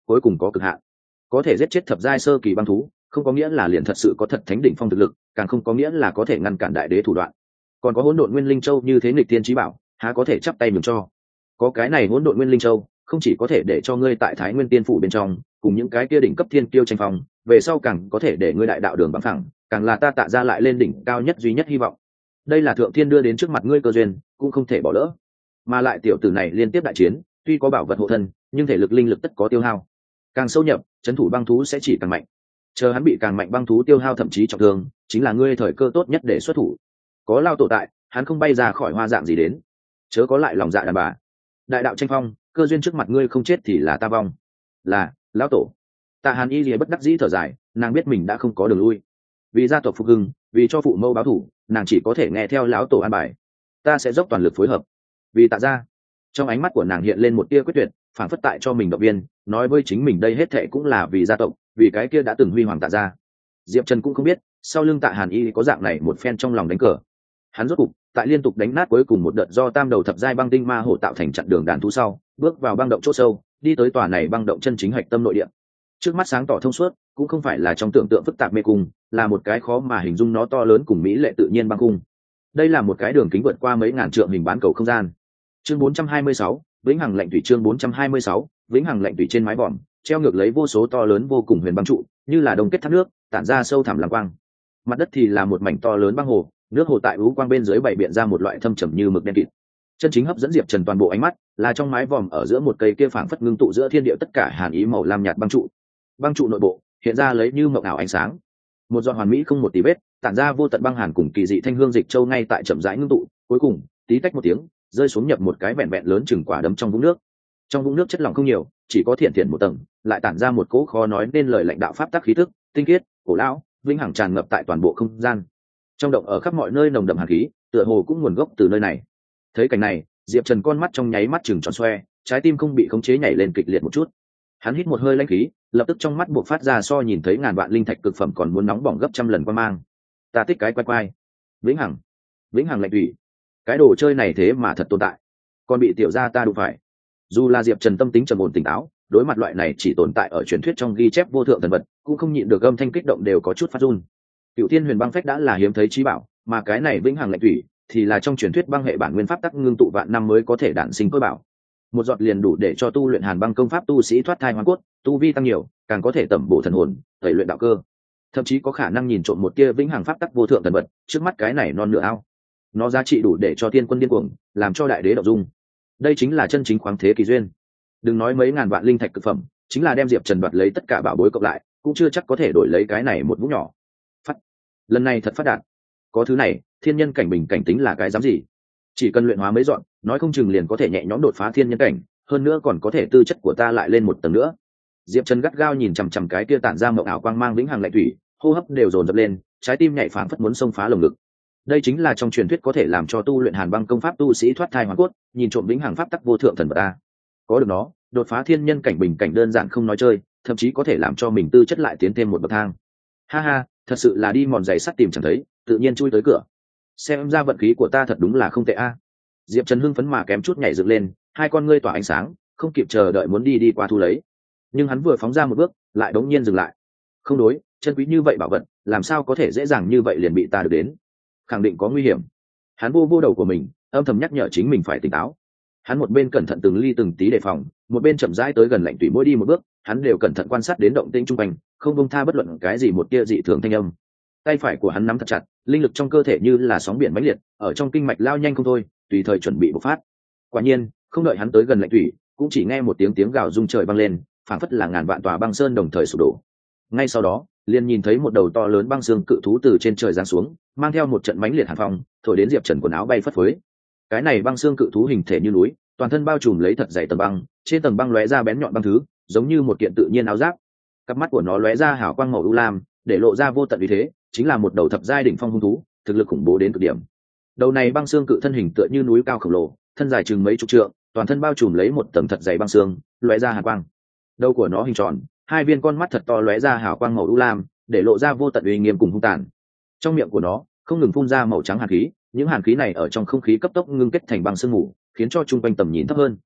cuối cùng có cực hạn. Có thể giết chết thập giai sơ kỳ băng thú không có nghĩa là liền thật sự có thật thánh đỉnh phong thực lực, càng không có nghĩa là có thể ngăn cản đại đế thủ đoạn. Còn có hỗn độn nguyên linh châu như thế nghịch tiên chí bảo, há có thể chắp tay nhường cho. Có cái này hỗn độn nguyên linh châu, không chỉ có thể để cho ngươi tại Thái Nguyên Tiên phủ bên trong cùng những cái kia đỉnh cấp thiên kiêu tranh phong, về sau càng có thể để ngươi đại đạo đường bằng phẳng, càng là ta Tạ ra lại lên đỉnh cao nhất duy nhất hy vọng. Đây là thượng thiên đưa đến trước mặt ngươi cơ duyên, cũng không thể bỏ lỡ. Mà lại tiểu tử này liên tiếp đại chiến, tuy có bảo vật hộ thân, nhưng thể lực linh lực tất có tiêu hao. Càng sâu nhập, trấn thủ băng thú sẽ chỉ càng mạnh. Chờ hắn bị càng mạnh băng thú tiêu hao thậm chí trọng thương, chính là ngươi thời cơ tốt nhất để xuất thủ. Có lao tổ tại, hắn không bay ra khỏi hoa dạng gì đến. Chớ có lại lòng dạ đàn bà. Đại đạo tranh phong, cơ duyên trước mặt ngươi không chết thì là ta vong. Là, lão tổ. Tạ Hàn Y Lìa bất đắc dĩ thở dài, nàng biết mình đã không có đường lui. Vì gia tộc phục hưng, vì cho phụ mẫu báo thù, nàng chỉ có thể nghe theo lão tổ an bài. Ta sẽ dốc toàn lực phối hợp. Vì Tạ gia. Trong ánh mắt của nàng hiện lên một tia quyết tuyệt, phản phất tại cho mình động viên, nói với chính mình đây hết thệ cũng là vì gia tộc, vì cái kia đã từng huy hoàng Tạ gia. Diệp Trần cũng không biết, sau lưng Tạ Hàn Y có dạng này một phen trong lòng đánh cờ. Hắn rốt cục, tại liên tục đánh nát cuối cùng một đợt do tam đầu thập giai băng tinh ma hổ tạo thành chặn đường đàn thú sau, bước vào băng động chỗ sâu, đi tới tòa này băng động chân chính hạch tâm nội địa. Trước mắt sáng tỏ thông suốt, cũng không phải là trong tưởng tượng phức tạp mê cung, là một cái khó mà hình dung nó to lớn cùng mỹ lệ tự nhiên băng cung. Đây là một cái đường kính vượt qua mấy ngàn trượng hình bán cầu không gian. Chương bốn trăm hai mươi sáu, vĩnh hằng lệnh thủy chương bốn trăm hai mươi sáu, vĩnh hằng lệnh thủy trên mái vòm, treo ngược lấy vô số to lớn vô cùng huyền băng trụ, như là đồng kết thác nước, tản ra sâu thẳm lam quang. Mặt đất thì là một mảnh to lớn băng hồ, nước hồ tại u quang bên dưới bày biện ra một loại thâm trầm như mực đen kịt. Chân chính hấp dẫn Diệp Trần toàn bộ ánh mắt, là trong mái vòm ở giữa một cây kia phảng phất ngưng tụ giữa thiên địa tất cả hàn ý màu lam nhạt băng trụ. Băng trụ nội bộ hiện ra lấy như mộng ảo ánh sáng, một giọt hoàn mỹ không một tí vết, tản ra vô tận băng hàn cùng kỳ dị thanh hương dịch châu ngay tại chậm rãi ngưng tụ, cuối cùng tí tách một tiếng rơi xuống nhập một cái vẹn vẹn lớn chừng quả đấm trong vũng nước. Trong vũng nước chất lỏng không nhiều, chỉ có thiện thiện một tầng, lại tản ra một cỗ khó nói nên lời lãnh đạo pháp tắc khí thức, tinh khiết, cổ lão, vĩnh hằng tràn ngập tại toàn bộ không gian. Trong động ở khắp mọi nơi nồng đậm hàn khí, tựa hồ cũng nguồn gốc từ nơi này. Thấy cảnh này, Diệp Trần con mắt trong nháy mắt chừng tròn xoe, trái tim không bị khống chế nhảy lên kịch liệt một chút. Hắn hít một hơi lãnh khí, lập tức trong mắt buộc phát ra so nhìn thấy ngàn vạn linh thạch cực phẩm còn muốn nóng bỏng gấp trăm lần quan mang. Ta thích cái quay quay, vĩnh hằng, vĩnh hằng lạnh thủy, cái đồ chơi này thế mà thật tồn tại, còn bị tiểu gia ta đụng phải. Dù là Diệp Trần tâm tính trầm ổn tỉnh táo, đối mặt loại này chỉ tồn tại ở truyền thuyết trong ghi chép vô thượng thần vật, cũng không nhịn được âm thanh kích động đều có chút phát run. Cựu Thiên Huyền Băng Phách đã là hiếm thấy trí bảo, mà cái này vĩnh hằng lạnh thủy thì là trong truyền thuyết băng hệ bản nguyên pháp tắc ngưng tụ vạn năm mới có thể đản sinh cơ bảo. Một giọt liền đủ để cho tu luyện hàn băng công pháp tu sĩ thoát thai hóa cốt, tu vi tăng nhiều, càng có thể tẩm bổ thần hồn, tẩy luyện đạo cơ, thậm chí có khả năng nhìn trộm một tia vĩnh hằng pháp tắc vô thượng thần vật. Trước mắt cái này non nửa ao, nó giá trị đủ để cho thiên quân điên cuồng, làm cho đại đế động dung. Đây chính là chân chính khoáng thế kỳ duyên. Đừng nói mấy ngàn vạn linh thạch cực phẩm, chính là đem Diệp Trần đoạt lấy tất cả bảo bối cộng lại, cũng chưa chắc có thể đổi lấy cái này một vũng nhỏ. Phát, lần này thật phát đạt. Có thứ này, thiên nhân cảnh bình cảnh tính là cái dám gì? Chỉ cần luyện hóa mấy dọn, nói không chừng liền có thể nhẹ nhõm đột phá thiên nhân cảnh, hơn nữa còn có thể tư chất của ta lại lên một tầng nữa. Diệp Trần gắt gao nhìn chằm chằm cái kia tản ra mộng ảo quang mang vĩnh hằng lạnh thủy, hô hấp đều dồn dập lên, trái tim nhảy phảng phất muốn xông phá lồng ngực. Đây chính là trong truyền thuyết có thể làm cho tu luyện hàn băng công pháp tu sĩ thoát thai hoàn cốt, nhìn trộm vĩnh hằng pháp tắc vô thượng thần vật ta. Có được nó, đột phá thiên nhân cảnh bình cảnh đơn giản không nói chơi, thậm chí có thể làm cho mình tư chất lại tiến thêm một bậc thang. Ha ha, thật sự là đi mòn giày sắt tìm chẳng thấy, tự nhiên chui tới cửa. Xem ra vận khí của ta thật đúng là không tệ a. Diệp Trần hưng phấn mà kém chút nhảy dựng lên, hai con ngươi tỏa ánh sáng, không kịp chờ đợi muốn đi đi qua thu lấy. Nhưng hắn vừa phóng ra một bước, lại đống nhiên dừng lại. Không đối, chân quý như vậy bảo vật, làm sao có thể dễ dàng như vậy liền bị ta được đến? Khẳng định có nguy hiểm. Hắn vô vô đầu của mình, âm thầm nhắc nhở chính mình phải tỉnh táo. Hắn một bên cẩn thận từng ly từng tí đề phòng, một bên chậm rãi tới gần lạnh tủy, mỗi đi một bước, hắn đều cẩn thận quan sát đến động tĩnh xung quanh, không buông tha bất luận cái gì một tia dị thường thanh âm. Tay phải của hắn nắm thật chặt, linh lực trong cơ thể như là sóng biển mãnh liệt, ở trong kinh mạch lao nhanh không thôi, tùy thời chuẩn bị bộc phát. Quả nhiên, không đợi hắn tới gần lạnh thủy, cũng chỉ nghe một tiếng tiếng gào rung trời vang lên, phảng phất là ngàn vạn tòa băng sơn đồng thời sụp đổ. Ngay sau đó, liền nhìn thấy một đầu to lớn băng xương cự thú từ trên trời giáng xuống, mang theo một trận mãnh liệt hàn phong, thổi đến Diệp Trần quần áo bay phất phới. Cái này băng xương cự thú hình thể như núi, toàn thân bao trùm lấy thật dày tầng băng, trên tầng băng lóe ra bén nhọn băng thứ, giống như một kiện tự nhiên áo giáp. Cặp mắt của nó lóe ra hào quang màu u lam, để lộ ra vô tận uy thế, chính là một đầu thập giai đỉnh phong hung thú, thực lực khủng bố đến cực điểm. Đầu này băng xương cự thân hình tựa như núi cao khổng lồ, thân dài chừng mấy chục trượng, toàn thân bao trùm lấy một tầng thật dày băng xương, lóe ra hàn quang. Đầu của nó hình tròn, hai viên con mắt thật to lóe ra hào quang màu u lam, để lộ ra vô tận uy nghiêm cùng hung tàn. Trong miệng của nó không ngừng phun ra màu trắng hàn khí, những hàn khí này ở trong không khí cấp tốc ngưng kết thành băng sương mù, khiến cho trung quanh tầm nhìn thấp hơn.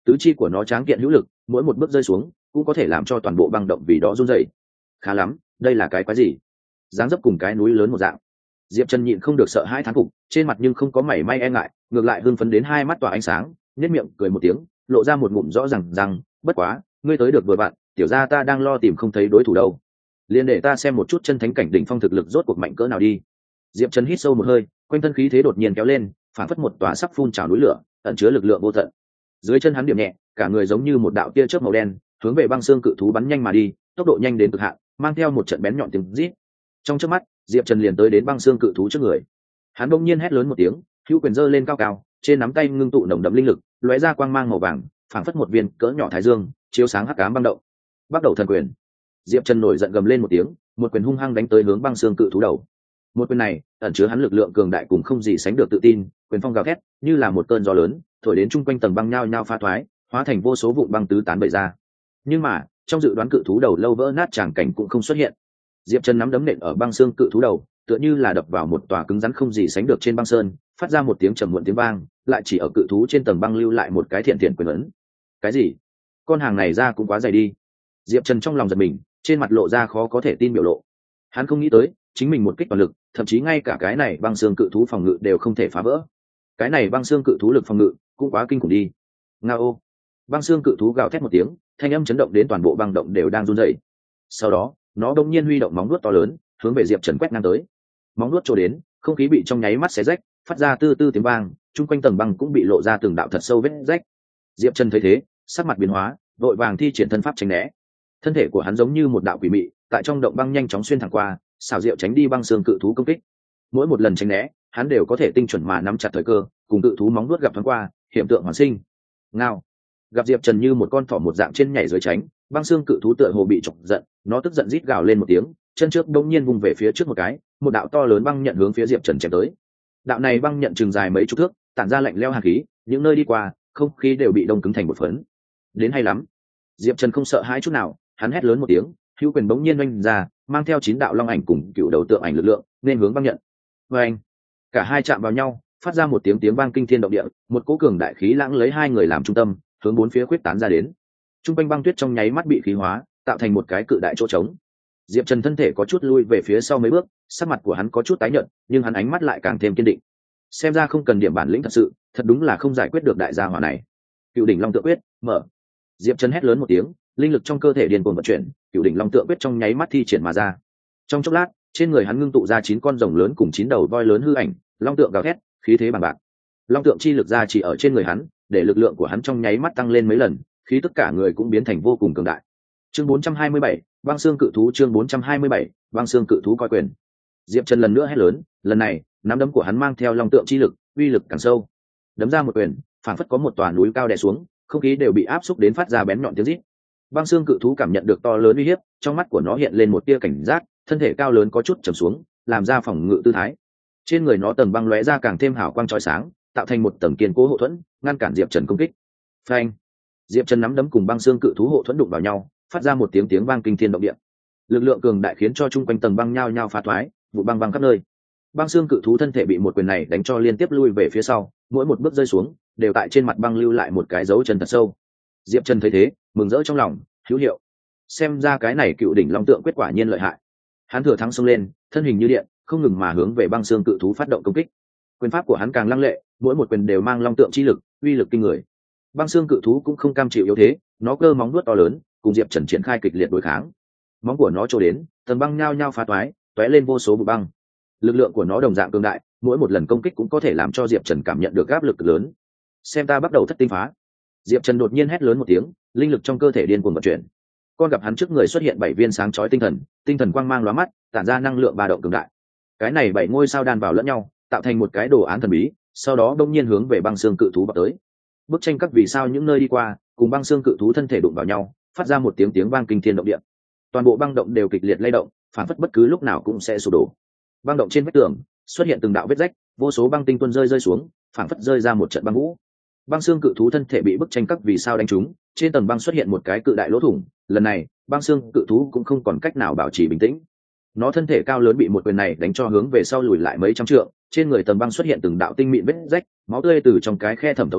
tứ chi của nó tráng kiện hữu lực, mỗi một bước rơi xuống cũng có thể làm cho toàn bộ băng động vì đó run rẩy. Khá lắm, đây là cái quái gì? Dáng dấp cùng cái núi lớn một dạng. Diệp Trần nhịn không được sợ hãi thán phục, trên mặt nhưng không có mảy may e ngại, ngược lại hưng phấn đến hai mắt tỏa ánh sáng, nhếch miệng cười một tiếng, lộ ra một ngụm rõ ràng rằng, bất quá, ngươi tới được vừa vặn, tiểu gia ta đang lo tìm không thấy đối thủ đâu. Liền để ta xem một chút chân thánh cảnh đỉnh phong thực lực rốt cuộc mạnh cỡ nào đi. Diệp Trần hít sâu một hơi, quanh thân khí thế đột nhiên kéo lên, phản phất một tòa sắp phun trào núi lửa, ẩn chứa lực lượng vô tận. Dưới chân hắn điểm nhẹ, cả người giống như một đạo tia chớp màu đen, hướng về băng xương cự thú bắn nhanh mà đi, tốc độ nhanh đến cực hạn, mang theo một trận bén nhọn tiếng rít. Trong chớp mắt, Diệp Trần liền tới đến băng xương cự thú trước người. Hắn bỗng nhiên hét lớn một tiếng, hữu quyền giơ lên cao cao, trên nắm tay ngưng tụ nồng đậm linh lực, lóe ra quang mang màu vàng, phảng phất một viên cỡ nhỏ thái dương, chiếu sáng hắc ám băng động. Bắt đầu thần quyền. Diệp Trần nổi giận gầm lên một tiếng, một quyền hung hăng đánh tới hướng băng xương cự thú đầu. Một quyền này ẩn chứa hắn lực lượng cường đại cùng không gì sánh được tự tin, quyền phong gào thét như là một cơn gió lớn, thổi đến chung quanh tầng băng nhao nhao pha thoái, hóa thành vô số vụn băng tứ tán bậy ra. Nhưng mà trong dự đoán cự thú đầu lâu vỡ nát tràng cảnh cũng không xuất hiện. Diệp Trần nắm đấm nện ở băng xương cự thú đầu, tựa như là đập vào một tòa cứng rắn không gì sánh được trên băng sơn, phát ra một tiếng trầm muộn tiếng vang, lại chỉ ở cự thú trên tầng băng lưu lại một cái thiện thiện quyền ấn. Cái gì? Con hàng này ra cũng quá dày đi. Diệp Trần trong lòng giật mình, trên mặt lộ ra khó có thể tin biểu lộ. Hắn không nghĩ tới, chính mình một kích toàn lực, thậm chí ngay cả cái này băng xương cự thú phòng ngự đều không thể phá vỡ. Cái này băng xương cự thú lực phòng ngự cũng quá kinh khủng đi. Ngao! Băng xương cự thú gào thét một tiếng, thanh âm chấn động đến toàn bộ băng động đều đang run rẩy. Sau đó, nó đột nhiên huy động móng vuốt to lớn, hướng về Diệp Trần quét ngang tới. Móng vuốt trổ đến, không khí bị trong nháy mắt xé rách, phát ra tư tư tiếng vang, chung quanh tầng băng cũng bị lộ ra từng đạo thật sâu vết rách. Diệp Trần thấy thế, sắc mặt biến hóa, vội vàng thi triển thân pháp tránh né. Thân thể của hắn giống như một đạo quỷ mị, tại trong động băng nhanh chóng xuyên thẳng qua, xảo diệu tránh đi băng xương cự thú công kích. Mỗi một lần tránh né, hắn đều có thể tinh chuẩn mà nắm chặt thời cơ, cùng cự thú móng vuốt gặp thoáng qua, hiện tượng hoàn sinh. Ngao! Gặp Diệp Trần như một con thỏ một dạng trên nhảy dưới tránh, băng xương cự thú tựa hồ bị chọc giận, nó tức giận rít gào lên một tiếng, chân trước đống nhiên vung về phía trước một cái, một đạo to lớn băng nhận hướng phía Diệp Trần chém tới. Đạo này băng nhận chừng dài mấy chục thước, tản ra lạnh lẽo hàn khí, những nơi đi qua, không khí đều bị đông cứng thành một phấn. Đến hay lắm. Diệp Trần không sợ hãi chút nào, hắn hét lớn một tiếng, hữu quyền bỗng nhiên oanh ra, mang theo chín đạo long ảnh cùng cựu đầu tượng ảnh lực lượng, nên hướng băng nhận. Oanh! Cả hai chạm vào nhau, phát ra một tiếng tiếng vang kinh thiên động địa, một cỗ cường đại khí lãng lấy hai người làm trung tâm, hướng bốn phía khuyết tán ra đến. Trung quanh băng tuyết trong nháy mắt bị khí hóa, tạo thành một cái cự đại chỗ trống. Diệp Trần thân thể có chút lui về phía sau mấy bước, sắc mặt của hắn có chút tái nhợt, nhưng hắn ánh mắt lại càng thêm kiên định. Xem ra không cần điểm bản lĩnh thật sự, thật đúng là không giải quyết được đại gia hỏa này. Cựu đỉnh long tượng quyết, mở. Diệp Trần hét lớn một tiếng, linh lực trong cơ thể điên cuồng vận chuyển, cựu đỉnh long tượng quyết trong nháy mắt thi triển mà ra. Trong chốc lát, trên người hắn ngưng tụ ra chín con rồng lớn cùng chín đầu voi lớn hư ảnh, long tượng gào thét, khí thế bằng bạc. Long tượng chi lực ra chỉ ở trên người hắn, để lực lượng của hắn trong nháy mắt tăng lên mấy lần, khí tất cả người cũng biến thành vô cùng cường đại. Chương bốn trăm hai mươi bảy, băng xương cự thú. Chương bốn trăm hai mươi bảy, băng xương cự thú coi quyền. Diệp Trần lần nữa hét lớn, lần này, nắm đấm của hắn mang theo long tượng chi lực, uy lực càng sâu. Đấm ra một quyền, phảng phất có một tòa núi cao đè xuống, không khí đều bị áp xúc đến phát ra bén nhọn tiếng rít. Băng xương cự thú cảm nhận được to lớn uy hiếp, trong mắt của nó hiện lên một tia cảnh giác, thân thể cao lớn có chút trầm xuống, làm ra phòng ngự tư thái. Trên người nó tầng băng lóe ra càng thêm hào quang chói sáng, tạo thành một tầng kiên cố hộ thuẫn, ngăn cản Diệp Trần công kích. Phanh! Diệp Trần nắm đấm cùng băng xương cự thú hộ thuẫn đụng vào nhau, phát ra một tiếng tiếng vang kinh thiên động địa. Lực lượng cường đại khiến cho chung quanh tầng băng nhao nhao phá thoái, vụ băng băng khắp nơi. Băng xương cự thú thân thể bị một quyền này đánh cho liên tiếp lui về phía sau, mỗi một bước rơi xuống, đều tại trên mặt băng lưu lại một cái dấu chân thật sâu. Diệp Trần thấy thế, mừng rỡ trong lòng, hữu hiệu. Xem ra cái này cựu đỉnh long tượng quyết quả nhiên lợi hại. Hắn thừa thắng xông lên, thân hình như điện, không ngừng mà hướng về băng xương cự thú phát động công kích. Quyền pháp của hắn càng lăng lệ, mỗi một quyền đều mang long tượng chi lực, uy lực kinh người. Băng xương cự thú cũng không cam chịu yếu thế, nó cơ móng vuốt to lớn, cùng Diệp Trần triển khai kịch liệt đối kháng. Móng của nó trổ đến, tầng băng nhao nhao phá toái, tóe lên vô số bụi băng. Lực lượng của nó đồng dạng cường đại, mỗi một lần công kích cũng có thể làm cho Diệp Trần cảm nhận được áp lực lớn. Xem ta bắt đầu thất tinh phá. Diệp Trần đột nhiên hét lớn một tiếng, linh lực trong cơ thể điên cuồng vận chuyển. Con gặp hắn trước người xuất hiện bảy viên sáng chói tinh thần, tinh thần quang mang lóa mắt, tản ra năng lượng ba động cường đại. Cái này bảy ngôi sao đan vào lẫn nhau, tạo thành một cái đồ án thần bí, sau đó đông nhiên hướng về băng xương cự thú vọt tới. Bức tranh các vì sao những nơi đi qua, cùng băng xương cự thú thân thể đụng vào nhau, phát ra một tiếng tiếng vang kinh thiên động địa. Toàn bộ băng động đều kịch liệt lay động, phản phất bất cứ lúc nào cũng sẽ sụp đổ. Băng động trên vách tường xuất hiện từng đạo vết rách, vô số băng tinh tuôn rơi rơi xuống, phản phất rơi ra một trận băng vũ. Băng xương cự thú thân thể bị bức tranh các vì sao đánh trúng, trên tầng băng xuất hiện một cái cự đại lỗ thủng. Lần này, băng xương cự thú cũng không còn cách nào bảo trì bình tĩnh. Nó thân thể cao lớn bị một quyền này đánh cho hướng về sau lùi lại mấy trăm trượng, trên người tầng băng xuất hiện từng đạo tinh mịn vết rách, máu tươi từ trong cái khe thẩm thấu ra,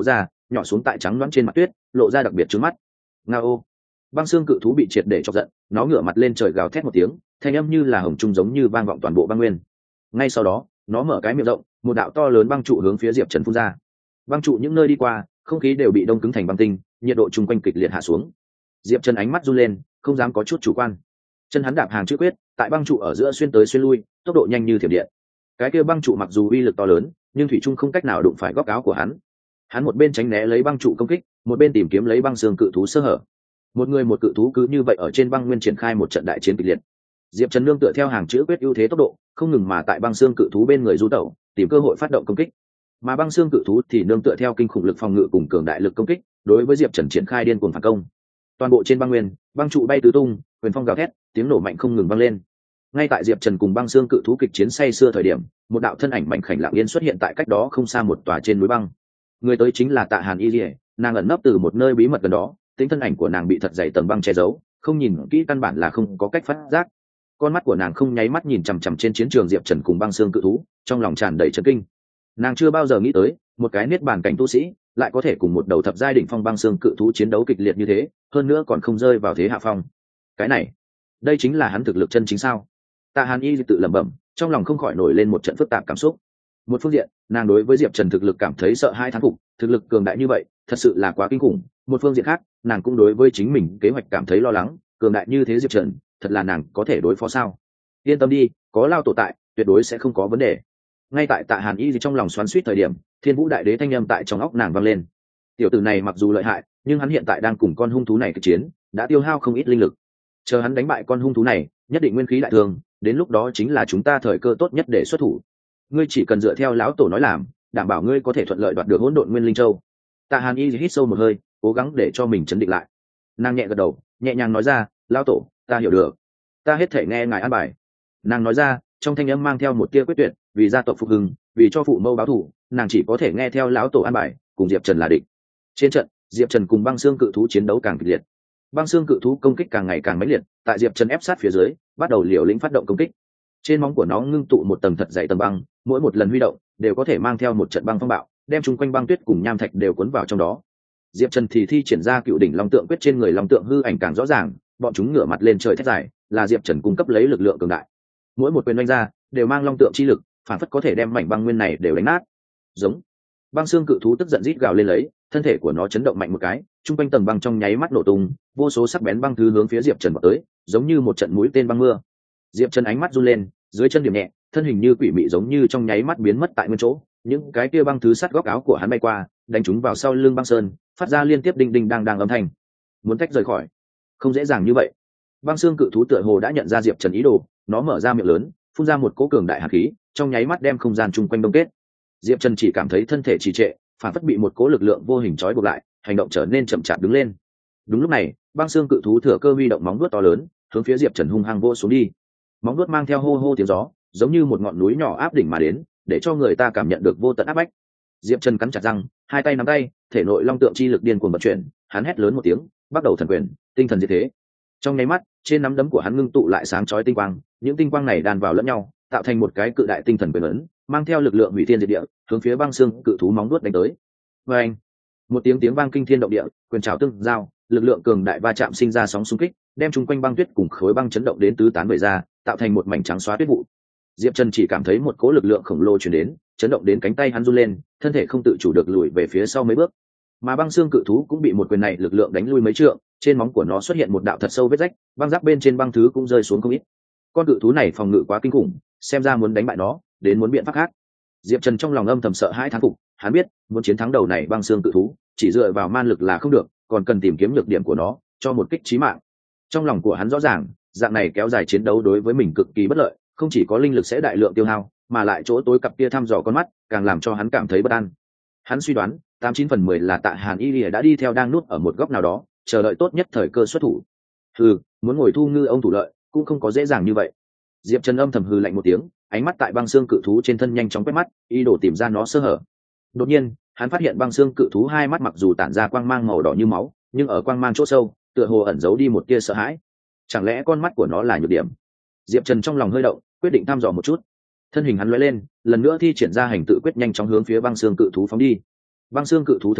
nhỏ xuống tại trắng loãng trên mặt tuyết, lộ ra đặc biệt trướng mắt. Ngao. Băng xương cự thú bị triệt để chọc giận, nó ngửa mặt lên trời gào thét một tiếng, thanh âm như là hồng trung giống như vang vọng toàn bộ băng nguyên. Ngay sau đó, nó mở cái miệng rộng, một đạo to lớn băng trụ hướng phía Diệp Trần phun ra. Băng trụ những nơi đi qua, không khí đều bị đông cứng thành băng tinh, nhiệt độ chung quanh kịch liệt hạ xuống. Diệp Trần ánh mắt run lên, không dám có chút chủ quan. Chân hắn đạp hàng chữ quyết, tại băng trụ ở giữa xuyên tới xuyên lui, tốc độ nhanh như thiểm điện. Cái kia băng trụ mặc dù uy lực to lớn, nhưng thủy trung không cách nào đụng phải góc áo của hắn. Hắn một bên tránh né lấy băng trụ công kích, một bên tìm kiếm lấy băng xương cự thú sơ hở. Một người một cự thú cứ như vậy ở trên băng nguyên triển khai một trận đại chiến kịch liệt. Diệp Trần nương tựa theo hàng chữ quyết ưu thế tốc độ, không ngừng mà tại băng xương cự thú bên người du tẩu, tìm cơ hội phát động công kích. Mà băng xương cự thú thì nương tựa theo kinh khủng lực phòng ngự cùng cường đại lực công kích, đối với Diệp Trần triển khai điên cuồng phản công. Toàn bộ trên băng nguyên, băng trụ bay tứ tung, quyền phong gào thét, tiếng nổ mạnh không ngừng vang lên. Ngay tại Diệp Trần cùng băng xương cự thú kịch chiến say sưa thời điểm, một đạo thân ảnh mảnh khảnh lặng yên xuất hiện tại cách đó không xa một tòa trên núi băng. Người tới chính là Tạ Hàn Y Lệ, nàng ẩn nấp từ một nơi bí mật gần đó, tính thân ảnh của nàng bị thật dày tầng băng che giấu, không nhìn kỹ căn bản là không có cách phát giác. Con mắt của nàng không nháy mắt nhìn chằm chằm trên chiến trường Diệp Trần cùng băng xương cự thú, trong lòng tràn đầy chấn kinh. Nàng chưa bao giờ nghĩ tới, một cái niết bàn cảnh tu sĩ lại có thể cùng một đầu thập giai đỉnh phong băng xương cự thú chiến đấu kịch liệt như thế, hơn nữa còn không rơi vào thế hạ phong. Cái này, đây chính là hắn thực lực chân chính sao? Tạ Hàn Y tự lẩm bẩm, trong lòng không khỏi nổi lên một trận phức tạp cảm xúc. Một phương diện, nàng đối với Diệp Trần thực lực cảm thấy sợ hãi thán phục, thực lực cường đại như vậy, thật sự là quá kinh khủng. Một phương diện khác, nàng cũng đối với chính mình kế hoạch cảm thấy lo lắng, cường đại như thế Diệp Trần, thật là nàng có thể đối phó sao? Yên tâm đi, có lao tổ tại, tuyệt đối sẽ không có vấn đề. Ngay tại Tạ Hàn Y trong lòng xoắn xuýt thời điểm, Thiên Vũ Đại Đế thanh âm tại trong óc nàng vang lên. Tiểu tử này mặc dù lợi hại, nhưng hắn hiện tại đang cùng con hung thú này kịch chiến, đã tiêu hao không ít linh lực. Chờ hắn đánh bại con hung thú này, nhất định nguyên khí đại thương, đến lúc đó chính là chúng ta thời cơ tốt nhất để xuất thủ. Ngươi chỉ cần dựa theo lão tổ nói làm, đảm bảo ngươi có thể thuận lợi đoạt được hỗn độn nguyên linh châu. Tạ Hàn Y hít sâu một hơi, cố gắng để cho mình chấn định lại. Nàng nhẹ gật đầu, nhẹ nhàng nói ra, lão tổ, ta hiểu được, ta hết thể nghe ngài an bài. Nàng nói ra, trong thanh âm mang theo một tia quyết tuyệt, vì gia tộc phục hưng, vì cho phụ mâu báo thù, nàng chỉ có thể nghe theo lão tổ an bài, cùng Diệp Trần là địch. Trên trận, Diệp Trần cùng băng xương cự thú chiến đấu càng kịch liệt. Băng xương cự thú công kích càng ngày càng mãnh liệt, tại Diệp Trần ép sát phía dưới, bắt đầu liều lĩnh phát động công kích. Trên móng của nó ngưng tụ một tầng thật dày tầng băng, mỗi một lần huy động đều có thể mang theo một trận băng phong bạo, đem chung quanh băng tuyết cùng nham thạch đều cuốn vào trong đó. Diệp Trần thì thi triển ra cựu đỉnh long tượng quyết, trên người long tượng hư ảnh càng rõ ràng, bọn chúng ngửa mặt lên trời thét dài, là Diệp Trần cung cấp lấy lực lượng cường đại. Mỗi một quyền đánh ra đều mang long tượng chi lực, phản phất có thể đem mảnh băng nguyên này đều đánh nát. Giống. Băng xương cự thú tức giận rít gào lên lấy, thân thể của nó chấn động mạnh một cái, chung quanh tầng băng trong nháy mắt nổ tung, vô số sắc bén băng thứ hướng phía Diệp Trần vọt tới, giống như một trận mũi tên băng mưa. Diệp Trần ánh mắt run lên, dưới chân điểm nhẹ, thân hình như quỷ mị giống như trong nháy mắt biến mất tại nguyên chỗ, những cái kia băng thứ sát góc áo của hắn bay qua, đánh chúng vào sau lưng băng sơn, phát ra liên tiếp đinh đinh đang đang âm thanh. Muốn tách rời khỏi, không dễ dàng như vậy. Băng xương cự thú tựa hồ đã nhận ra Diệp Trần ý đồ, nó mở ra miệng lớn, phun ra một cỗ cường đại hàn khí, trong nháy mắt đem không gian chung quanh đông kết. Diệp Trần chỉ cảm thấy thân thể trì trệ, phản phất bị một cỗ lực lượng vô hình trói buộc lại, hành động trở nên chậm chạp đứng lên. Đúng lúc này, băng xương cự thú thừa cơ huy động móng vuốt to lớn, hướng phía Diệp Trần hung hăng vô xuống đi. Móng vuốt mang theo hô hô tiếng gió, giống như một ngọn núi nhỏ áp đỉnh mà đến, để cho người ta cảm nhận được vô tận áp bách. Diệp Trần cắn chặt răng, hai tay nắm tay, thể nội long tượng chi lực điên cuồng vận chuyển, hắn hét lớn một tiếng, bắt đầu thần quyền, tinh thần diệt thế. Trong nháy mắt, trên nắm đấm của hắn ngưng tụ lại sáng chói tinh quang, những tinh quang này đan vào lẫn nhau, tạo thành một cái cự đại tinh thần quyền ấn, mang theo lực lượng hủy thiên diệt địa, hướng phía băng xương cự thú móng vuốt đánh tới. Và anh, một tiếng tiếng vang kinh thiên động địa, quyền trảo tương giao, lực lượng cường đại va chạm sinh ra sóng xung kích, đem chung quanh băng tuyết cùng khối băng chấn động đến tứ tán bời ra, tạo thành một mảnh trắng xóa tuyết vụ. Diệp Trần chỉ cảm thấy một cỗ lực lượng khổng lồ truyền đến, chấn động đến cánh tay hắn run lên, thân thể không tự chủ được lùi về phía sau mấy bước. Mà băng xương cự thú cũng bị một quyền này lực lượng đánh lui mấy trượng, trên móng của nó xuất hiện một đạo thật sâu vết rách, băng giáp bên trên băng thứ cũng rơi xuống không ít. Con cự thú này phòng ngự quá kinh khủng, xem ra muốn đánh bại nó, đến muốn biện pháp khác. Diệp Trần trong lòng âm thầm sợ hãi thán phục, hắn biết, muốn chiến thắng đầu này băng xương cự thú, chỉ dựa vào man lực là không được, còn cần tìm kiếm nhược điểm của nó, cho một kích chí mạng. Trong lòng của hắn rõ ràng, dạng này kéo dài chiến đấu đối với mình cực kỳ bất lợi, không chỉ có linh lực sẽ đại lượng tiêu hao, mà lại chỗ tối cặp kia thăm dò con mắt, càng làm cho hắn cảm thấy bất an. Hắn suy đoán, tám chín phần mười là Tạ Hàn Y Lìa đã đi theo đang núp ở một góc nào đó, chờ đợi tốt nhất thời cơ xuất thủ. Hừ, muốn ngồi thu ngư ông thủ lợi, cũng không có dễ dàng như vậy. Diệp Trần âm thầm hừ lạnh một tiếng, ánh mắt tại băng xương cự thú trên thân nhanh chóng quét mắt, ý đồ tìm ra nó sơ hở. Đột nhiên, hắn phát hiện băng xương cự thú hai mắt mặc dù tản ra quang mang màu đỏ như máu, nhưng ở quang mang chỗ sâu, tựa hồ ẩn giấu đi một tia sợ hãi. Chẳng lẽ con mắt của nó là nhược điểm? Diệp Trần trong lòng hơi động, quyết định thăm dò một chút. Thân hình hắn lóe lên, lần nữa thi triển ra hành tự quyết nhanh chóng hướng phía băng xương cự thú phóng đi. Băng xương cự thú thấy thế,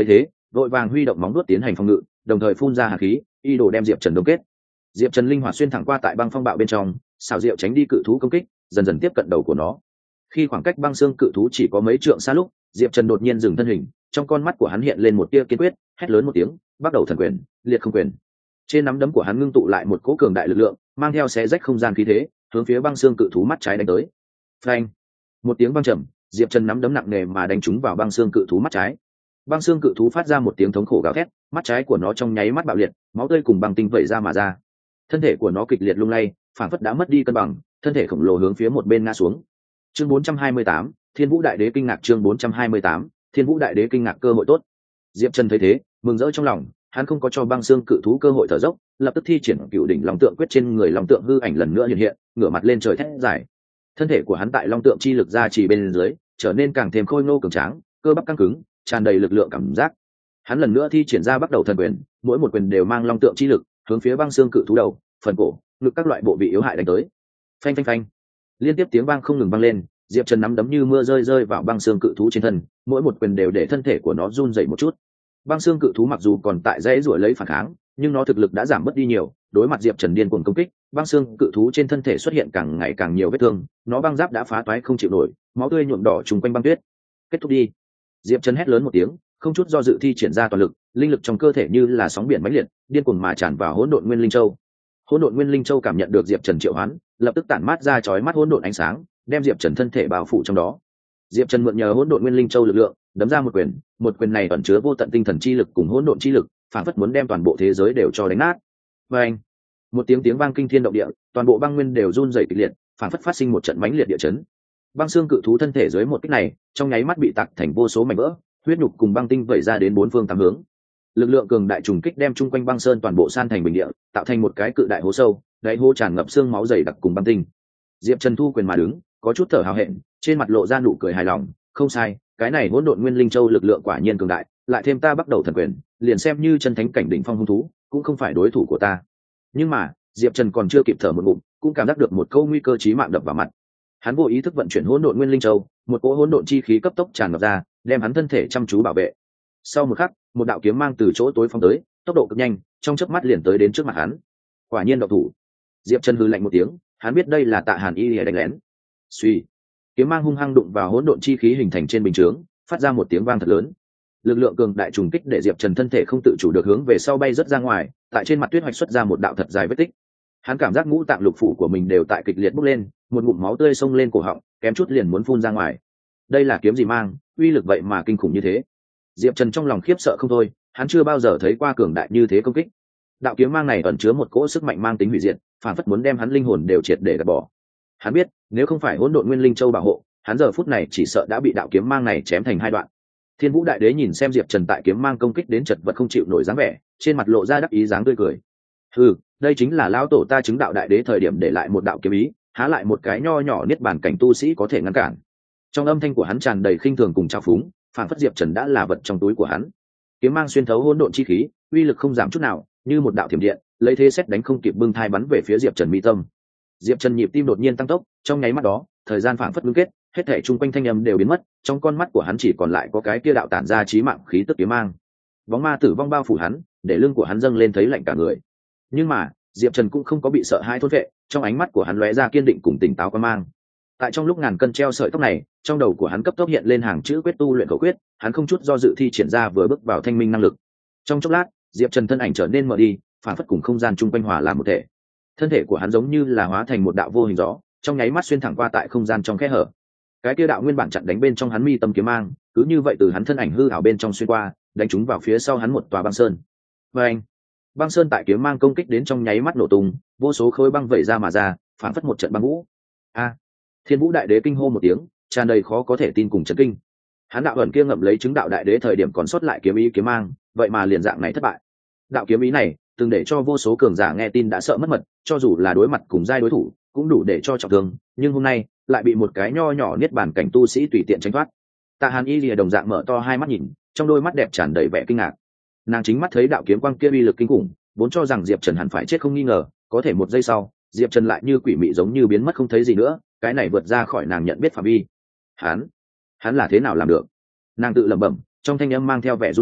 vội vàng huy động móng đuốt tiến hành phòng ngự, đồng thời phun ra hàn khí, y đồ đem diệp trần đông kết. Diệp trần linh hoạt xuyên thẳng qua tại băng phong bạo bên trong, xảo diệu tránh đi cự thú công kích, dần dần tiếp cận đầu của nó. Khi khoảng cách băng xương cự thú chỉ có mấy trượng xa lúc, diệp trần đột nhiên dừng thân hình, trong con mắt của hắn hiện lên một tia kiên quyết, hét lớn một tiếng, bắt đầu thần quyền, liệt không quyền. Trên nắm đấm của hắn ngưng tụ lại một cỗ cường đại lực lượng, mang theo xé rách không gian khí thế, hướng phía băng xương cự thú mắt trái đánh tới. Phanh! Một tiếng vang trầm, diệp trần nắm đấm nặng nề mà đánh trúng vào băng xương cự thú mắt trái. Băng xương cự thú phát ra một tiếng thống khổ gào thét, mắt trái của nó trong nháy mắt bạo liệt, máu tươi cùng băng tinh vẩy ra mà ra. Thân thể của nó kịch liệt lung lay, phảng phất đã mất đi cân bằng, thân thể khổng lồ hướng phía một bên ngã xuống. Chương bốn trăm hai mươi tám, Thiên Vũ Đại Đế kinh ngạc. Chương bốn trăm hai mươi tám, Thiên Vũ Đại Đế kinh ngạc. Cơ hội tốt. Diệp Trần thấy thế, mừng rỡ trong lòng, hắn không có cho băng xương cự thú cơ hội thở dốc, lập tức thi triển Cựu đỉnh long tượng quyết, trên người long tượng hư ảnh lần nữa hiện hiện, ngửa mặt lên trời thét dài. Thân thể của hắn tại long tượng chi lực ra chỉ bên dưới, trở nên càng thêm khôi ngô cường tráng, cơ bắp căng cứng, tràn đầy lực lượng cảm giác. Hắn lần nữa thi triển ra bắt đầu thần quyền, mỗi một quyền đều mang long tượng chi lực, hướng phía băng xương cự thú đầu, phần cổ, ngực các loại bộ vị yếu hại đánh tới. Phanh phanh phanh. Liên tiếp tiếng vang không ngừng vang lên, Diệp Trần nắm đấm như mưa rơi rơi vào băng xương cự thú trên thân, mỗi một quyền đều để thân thể của nó run rẩy một chút. Băng xương cự thú mặc dù còn tại dãy rủa lấy phản kháng, nhưng nó thực lực đã giảm mất đi nhiều, đối mặt Diệp Trần điên cuồng công kích, băng xương cự thú trên thân thể xuất hiện càng ngày càng nhiều vết thương, nó băng giáp đã phá toái không chịu nổi, máu tươi nhuộm đỏ trùng quanh băng tuyết. Kết thúc đi. Diệp Trần hét lớn một tiếng, không chút do dự thi triển ra toàn lực, linh lực trong cơ thể như là sóng biển mãnh liệt, điên cuồng mà tràn vào hỗn độn nguyên linh châu. Hỗn độn nguyên linh châu cảm nhận được Diệp Trần triệu hoán, lập tức tản mát ra chói mắt hỗn độn ánh sáng, đem Diệp Trần thân thể bao phủ trong đó. Diệp Trần mượn nhờ hỗn độn nguyên linh châu lực lượng, đấm ra một quyền, một quyền này ẩn chứa vô tận tinh thần chi lực cùng hỗn độn chi lực, phản phất muốn đem toàn bộ thế giới đều cho đánh nát. Oeng! Một tiếng tiếng vang kinh thiên động địa, toàn bộ băng nguyên đều run rẩy kịch liệt, phản phất phát sinh một trận mãnh liệt địa chấn. Băng xương cự thú thân thể dưới một kích này, trong nháy mắt bị tạc thành vô số mảnh vỡ, huyết nhục cùng băng tinh vẩy ra đến bốn phương tám hướng. Lực lượng cường đại trùng kích đem chung quanh băng sơn toàn bộ san thành bình địa, tạo thành một cái cự đại hố sâu, đáy hố tràn ngập xương máu dày đặc cùng băng tinh. Diệp Trần thu quyền mà đứng, có chút thở hào hẹn, trên mặt lộ ra nụ cười hài lòng, không sai, cái này hỗn độn nguyên linh châu lực lượng quả nhiên cường đại, lại thêm ta bắt đầu thần quyền, liền xem như chân thánh cảnh đỉnh phong hung thú, cũng không phải đối thủ của ta. Nhưng mà, Diệp Trần còn chưa kịp thở một ngụm, cũng cảm giác được một câu nguy cơ chí mạng đập vào mặt. Hắn vô ý thức vận chuyển hỗn độn nguyên linh châu, một cỗ hỗn độn chi khí cấp tốc tràn ngập ra, đem hắn thân thể chăm chú bảo vệ. Sau một khắc, một đạo kiếm mang từ chỗ tối phóng tới, tốc độ cực nhanh, trong chớp mắt liền tới đến trước mặt hắn. Quả nhiên độc thủ. Diệp Trần hừ lạnh một tiếng, hắn biết đây là Tạ Hàn Y Lìa đánh lén. Suy, kiếm mang hung hăng đụng vào hỗn độn chi khí hình thành trên bình chướng, phát ra một tiếng vang thật lớn. Lực lượng cường đại trùng kích để Diệp Trần thân thể không tự chủ được hướng về sau bay rất ra ngoài, tại trên mặt tuyết hoạch xuất ra một đạo thật dài vết tích. Hắn cảm giác ngũ tạng lục phủ của mình đều tại kịch liệt bốc lên, một ngụm máu tươi xông lên cổ họng, kém chút liền muốn phun ra ngoài. Đây là kiếm gì mang, uy lực vậy mà kinh khủng như thế. Diệp Trần trong lòng khiếp sợ không thôi, hắn chưa bao giờ thấy qua cường đại như thế công kích. Đạo kiếm mang này ẩn chứa một cỗ sức mạnh mang tính hủy diệt, phản phất muốn đem hắn linh hồn đều triệt để gạt bỏ. Hắn biết, nếu không phải hỗn độn nguyên linh châu bảo hộ, hắn giờ phút này chỉ sợ đã bị đạo kiếm mang này chém thành hai đoạn. Thiên Vũ Đại Đế nhìn xem Diệp Trần tại kiếm mang công kích đến chật vật không chịu nổi dáng vẻ, trên mặt lộ ra đắc ý dáng tươi cười. Hừ, đây chính là lão tổ ta chứng đạo đại đế thời điểm để lại một đạo kiếm ý, há lại một cái nho nhỏ niết bàn cảnh tu sĩ có thể ngăn cản. Trong âm thanh của hắn tràn đầy khinh thường cùng trào phúng, phản phất Diệp Trần đã là vật trong túi của hắn. Kiếm mang xuyên thấu hỗn độn chi khí, uy lực không giảm chút nào, như một đạo thiểm điện, lấy thế xét đánh không kịp bưng thai bắn về phía Diệp Trần mi tâm. Diệp Trần nhịp tim đột nhiên tăng tốc, trong nháy mắt đó, thời gian phảng phất ngưng kết, hết thảy chung quanh thanh âm đều biến mất, trong con mắt của hắn chỉ còn lại có cái kia đạo tản ra chí mạng khí tức kiếm mang. Bóng ma tử vong bao phủ hắn, để lưng của hắn dâng lên thấy lạnh cả người. Nhưng mà, Diệp Trần cũng không có bị sợ hãi thôn vệ, trong ánh mắt của hắn lóe ra kiên định cùng tỉnh táo quan mang. Tại trong lúc ngàn cân treo sợi tóc này, trong đầu của hắn cấp tốc hiện lên hàng chữ quyết tu luyện khẩu quyết, hắn không chút do dự thi triển ra vừa bước vào thanh minh năng lực. Trong chốc lát, Diệp Trần thân ảnh trở nên mờ đi, phản phất cùng không gian chung quanh hòa làm một thể. Thân thể của hắn giống như là hóa thành một đạo vô hình gió, trong nháy mắt xuyên thẳng qua tại không gian trong kẽ hở. Cái kia đạo nguyên bản chặn đánh bên trong hắn mi tâm kiếm mang, cứ như vậy từ hắn thân ảnh hư ảo bên trong xuyên qua, đánh trúng vào phía sau hắn một tòa băng sơn. Và anh, băng sơn tại kiếm mang công kích đến trong nháy mắt nổ tung, vô số khối băng vẩy ra mà ra, phản phất một trận băng vũ. A! Thiên Vũ Đại Đế kinh hô một tiếng, tràn đầy khó có thể tin cùng chấn kinh. Hắn đạo ẩn kia ngậm lấy chứng đạo đại đế thời điểm còn sót lại kiếm ý kiếm mang, vậy mà liền dạng này thất bại. Đạo kiếm ý này, từng để cho vô số cường giả nghe tin đã sợ mất mật, cho dù là đối mặt cùng giai đối thủ, cũng đủ để cho trọng thương, nhưng hôm nay lại bị một cái nho nhỏ niết bàn cảnh tu sĩ tùy tiện tránh thoát. Tạ Hàn Y lìa đồng dạng mở to hai mắt nhìn, trong đôi mắt đẹp tràn đầy vẻ kinh ngạc. Nàng chính mắt thấy đạo kiếm quang kia uy lực kinh khủng, vốn cho rằng Diệp Trần hẳn phải chết không nghi ngờ, có thể một giây sau, Diệp Trần lại như quỷ mị giống như biến mất không thấy gì nữa, cái này vượt ra khỏi nàng nhận biết phạm vi. Hắn, hắn là thế nào làm được? Nàng tự lẩm bẩm, trong thanh âm mang theo vẻ run rẩy,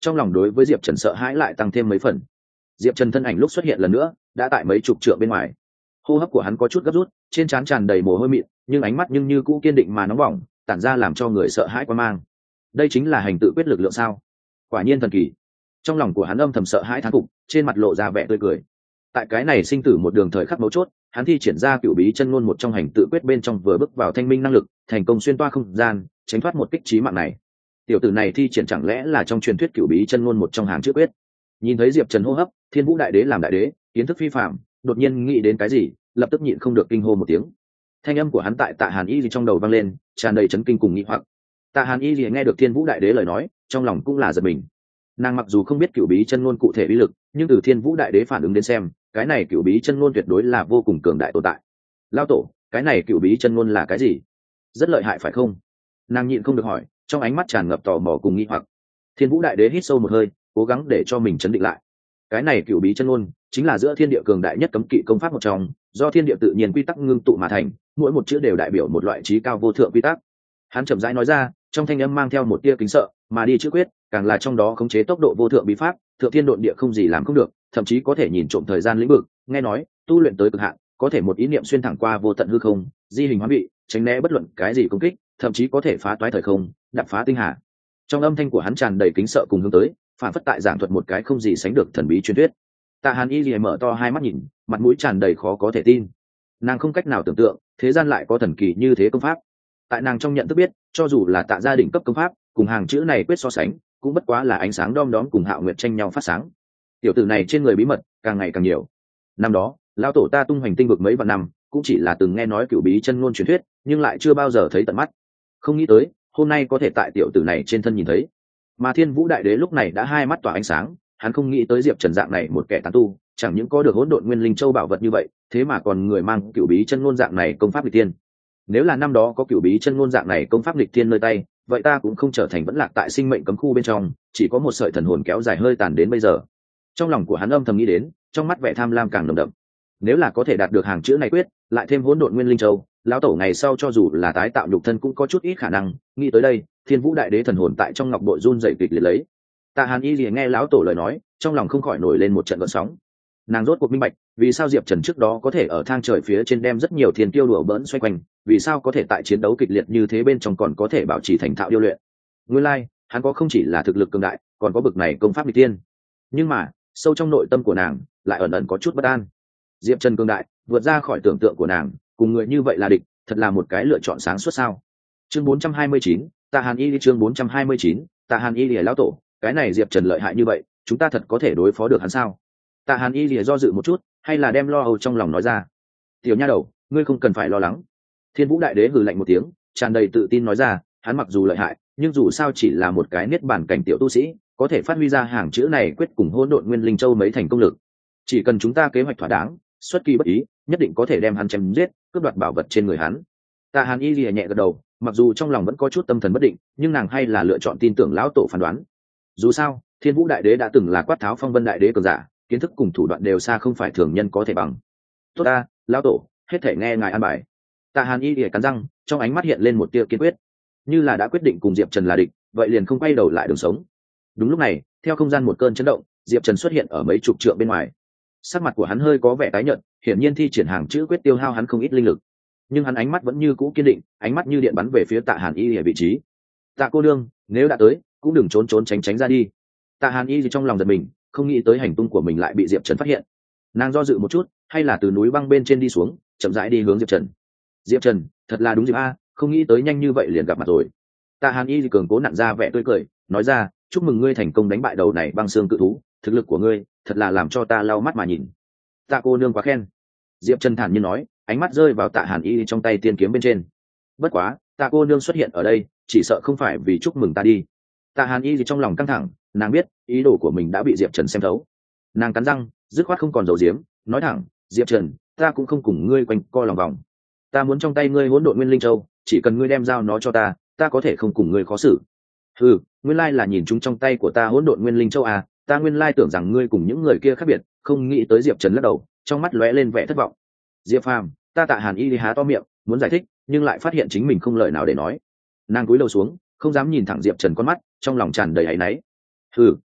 trong lòng đối với diệp trần sợ hãi lại tăng thêm mấy phần. Diệp trần thân ảnh lúc xuất hiện lần nữa đã tại mấy chục trượng bên ngoài, hô hấp của hắn có chút gấp rút, trên trán tràn đầy mồ hôi mịn, nhưng ánh mắt nhưng như cũ kiên định mà nóng bỏng, tản ra làm cho người sợ hãi quan mang. Đây chính là hành tự quyết lực lượng sao? Quả nhiên thần kỳ. Trong lòng của hắn âm thầm sợ hãi thán phục, trên mặt lộ ra vẻ tươi cười. Tại cái này sinh tử một đường thời khắc mấu chốt, hắn thi triển ra cựu bí chân ngôn một trong hành tự quyết bên trong vừa bước vào thanh minh năng lực, thành công xuyên toa không gian, tránh thoát một kích chí mạng này. Tiểu tử này thi triển chẳng lẽ là trong truyền thuyết cựu bí chân ngôn một trong hàng chữ quyết? Nhìn thấy Diệp Trần hô hấp, Thiên Vũ đại đế làm đại đế, kiến thức phi phàm, đột nhiên nghĩ đến cái gì, lập tức nhịn không được kinh hô một tiếng. Thanh âm của hắn tại Tạ Hàn Y gì trong đầu vang lên, tràn đầy chấn kinh cùng nghi hoặc. Tạ Hàn Y gì nghe được Thiên Vũ đại đế lời nói, trong lòng cũng là giật mình. Nàng mặc dù không biết cựu bí chân ngôn cụ thể uy lực, nhưng từ Thiên Vũ đại đế phản ứng đến xem, cái này cựu bí chân ngôn tuyệt đối là vô cùng cường đại tồn tại. Lao tổ, cái này cựu bí chân ngôn là cái gì? Rất lợi hại phải không? Nàng nhịn không được hỏi, trong ánh mắt tràn ngập tò mò cùng nghi hoặc. Thiên Vũ đại đế hít sâu một hơi, cố gắng để cho mình chấn định lại. Cái này cựu bí chân ngôn chính là giữa thiên địa cường đại nhất cấm kỵ công pháp một trong, do thiên địa tự nhiên quy tắc ngưng tụ mà thành, mỗi một chữ đều đại biểu một loại trí cao vô thượng quy tắc. Hắn chậm rãi nói ra, trong thanh âm mang theo một tia kính sợ, mà đi chữ quyết càng là trong đó khống chế tốc độ vô thượng bí pháp, thượng thiên độn địa không gì làm không được, thậm chí có thể nhìn trộm thời gian lĩnh vực. Nghe nói tu luyện tới cực hạn, có thể một ý niệm xuyên thẳng qua vô tận hư không, di hình hóa vị, tránh né bất luận cái gì công kích, thậm chí có thể phá toái thời không, đập phá tinh hà. Trong âm thanh của hắn tràn đầy kính sợ cùng hướng tới, phản phất tại giảng thuật một cái không gì sánh được thần bí truyền thuyết. Tạ Hàn Y lìa mở to hai mắt nhìn, mặt mũi tràn đầy khó có thể tin. Nàng không cách nào tưởng tượng thế gian lại có thần kỳ như thế công pháp. Tại nàng trong nhận thức biết, cho dù là Tạ gia đỉnh cấp công pháp, cùng hàng chữ này quyết so sánh, cũng bất quá là ánh sáng đom đóm cùng Hạo Nguyệt tranh nhau phát sáng. Tiểu tử này trên người bí mật càng ngày càng nhiều. Năm đó, lão tổ ta tung hoành tinh vực mấy vạn năm, cũng chỉ là từng nghe nói cửu bí chân ngôn truyền thuyết, nhưng lại chưa bao giờ thấy tận mắt. Không nghĩ tới, hôm nay có thể tại tiểu tử này trên thân nhìn thấy. Mà Thiên Vũ đại đế lúc này đã hai mắt tỏa ánh sáng, hắn không nghĩ tới Diệp Trần dạng này một kẻ tán tu, chẳng những có được hỗn độn nguyên linh châu bảo vật như vậy, thế mà còn người mang cửu bí chân ngôn dạng này công pháp nghịch tiên. Nếu là năm đó có cửu bí chân ngôn dạng này công pháp nghịch tiên nơi tay, vậy ta cũng không trở thành vẫn lạc tại sinh mệnh cấm khu bên trong, chỉ có một sợi thần hồn kéo dài hơi tàn đến bây giờ. Trong lòng của hắn âm thầm nghĩ đến, trong mắt vẻ tham lam càng nồng đậm. Nếu là có thể đạt được hàng chữ này quyết, lại thêm hỗn độn nguyên linh châu, lão tổ ngày sau cho dù là tái tạo nhục thân cũng có chút ít khả năng. Nghĩ tới đây, Thiên Vũ đại đế thần hồn tại trong ngọc bội run rẩy kịch liệt lấy. Tạ Hàn Y liền nghe lão tổ lời nói, trong lòng không khỏi nổi lên một trận gợn sóng. Nàng rốt cuộc minh bạch, vì sao Diệp Trần trước đó có thể ở thang trời phía trên đem rất nhiều thiên tiêu đùa bỡn xoay quanh, vì sao có thể tại chiến đấu kịch liệt như thế bên trong còn có thể bảo trì thành thạo điêu luyện. Nguyên lai, like, hắn có không chỉ là thực lực cường đại, còn có bực này công pháp nghịch tiên. Nhưng mà, sâu trong nội tâm của nàng lại ẩn ẩn có chút bất an. Diệp Trần cường đại, vượt ra khỏi tưởng tượng của nàng, cùng người như vậy là địch, thật là một cái lựa chọn sáng suốt sao? Chương bốn trăm hai mươi chín, Tạ Hàn Y, chương bốn trăm hai mươi chín, Tạ Hàn Y lão tổ, cái này Diệp Trần lợi hại như vậy, chúng ta thật có thể đối phó được hắn sao? Tạ Hàn Y lìa do dự một chút, hay là đem lo âu trong lòng nói ra. Tiểu nha đầu, ngươi không cần phải lo lắng. Thiên Vũ đại đế hừ lạnh một tiếng, tràn đầy tự tin nói ra, hắn mặc dù lợi hại, nhưng dù sao chỉ là một cái niết bàn cảnh tiểu tu sĩ, có thể phát huy ra hàng chữ này quyết cùng hỗn độn nguyên linh châu mấy thành công lực. Chỉ cần chúng ta kế hoạch thỏa đáng, xuất kỳ bất ý, nhất định có thể đem hắn chém giết, cướp đoạt bảo vật trên người hắn. Tạ Hàn Y lìa nhẹ gật đầu, mặc dù trong lòng vẫn có chút tâm thần bất định, nhưng nàng hay là lựa chọn tin tưởng lão tổ phán đoán. Dù sao, Thiên Vũ đại đế đã từng là quát tháo phong vân đại đế cường giả, kiến thức cùng thủ đoạn đều xa không phải thường nhân có thể bằng. Tốt ta, lão tổ, hết thể nghe ngài an bài. Tạ Hàn Y lìa cắn răng, trong ánh mắt hiện lên một tia kiên quyết. Như là đã quyết định cùng Diệp Trần là địch, vậy liền không quay đầu lại đường sống. Đúng lúc này, theo không gian một cơn chấn động, Diệp Trần xuất hiện ở mấy chục trượng bên ngoài. Sắc mặt của hắn hơi có vẻ tái nhợt, hiển nhiên thi triển hàng chữ quyết tiêu hao hắn không ít linh lực. Nhưng hắn ánh mắt vẫn như cũ kiên định, ánh mắt như điện bắn về phía Tạ Hàn Y lìa vị trí. Tạ cô nương, nếu đã tới, cũng đừng trốn trốn tránh tránh ra đi. Tạ Hàn Y trong lòng giật mình, không nghĩ tới hành tung của mình lại bị Diệp Trần phát hiện. Nàng do dự một chút, hay là từ núi băng bên trên đi xuống, chậm rãi đi hướng Diệp Trần. Diệp Trần, thật là đúng dịp a, không nghĩ tới nhanh như vậy liền gặp mặt rồi. Tạ Hàn Y cường cố nặn ra vẻ tươi cười, nói ra, chúc mừng ngươi thành công đánh bại đầu này băng xương cự thú, thực lực của ngươi thật là làm cho ta lau mắt mà nhìn. Tạ cô nương quá khen. Diệp Trần thản nhiên nói, ánh mắt rơi vào Tạ Hàn Y trong tay tiên kiếm bên trên. Bất quá, Tạ cô nương xuất hiện ở đây, chỉ sợ không phải vì chúc mừng ta đi. Tạ Hàn Y trong lòng căng thẳng, nàng biết ý đồ của mình đã bị Diệp Trần xem thấu. Nàng cắn răng, dứt khoát không còn giấu giếm, nói thẳng, Diệp Trần, ta cũng không cùng ngươi quanh co lòng vòng. Ta muốn trong tay ngươi hỗn độn nguyên linh châu, chỉ cần ngươi đem giao nó cho ta, ta có thể không cùng ngươi khó xử. Ừ, nguyên lai là nhìn chúng trong tay của ta hỗn độn nguyên linh châu à, ta nguyên lai tưởng rằng ngươi cùng những người kia khác biệt, không nghĩ tới. Diệp Trần lắc đầu, trong mắt lóe lên vẻ thất vọng. Diệp Phàm, ta Tạ Hàn Y đi há to miệng, muốn giải thích, nhưng lại phát hiện chính mình không lời nào để nói. Nàng cúi đầu xuống, không dám nhìn thẳng Diệp Trần con mắt, trong lòng tràn đầy áy náy. Ừ,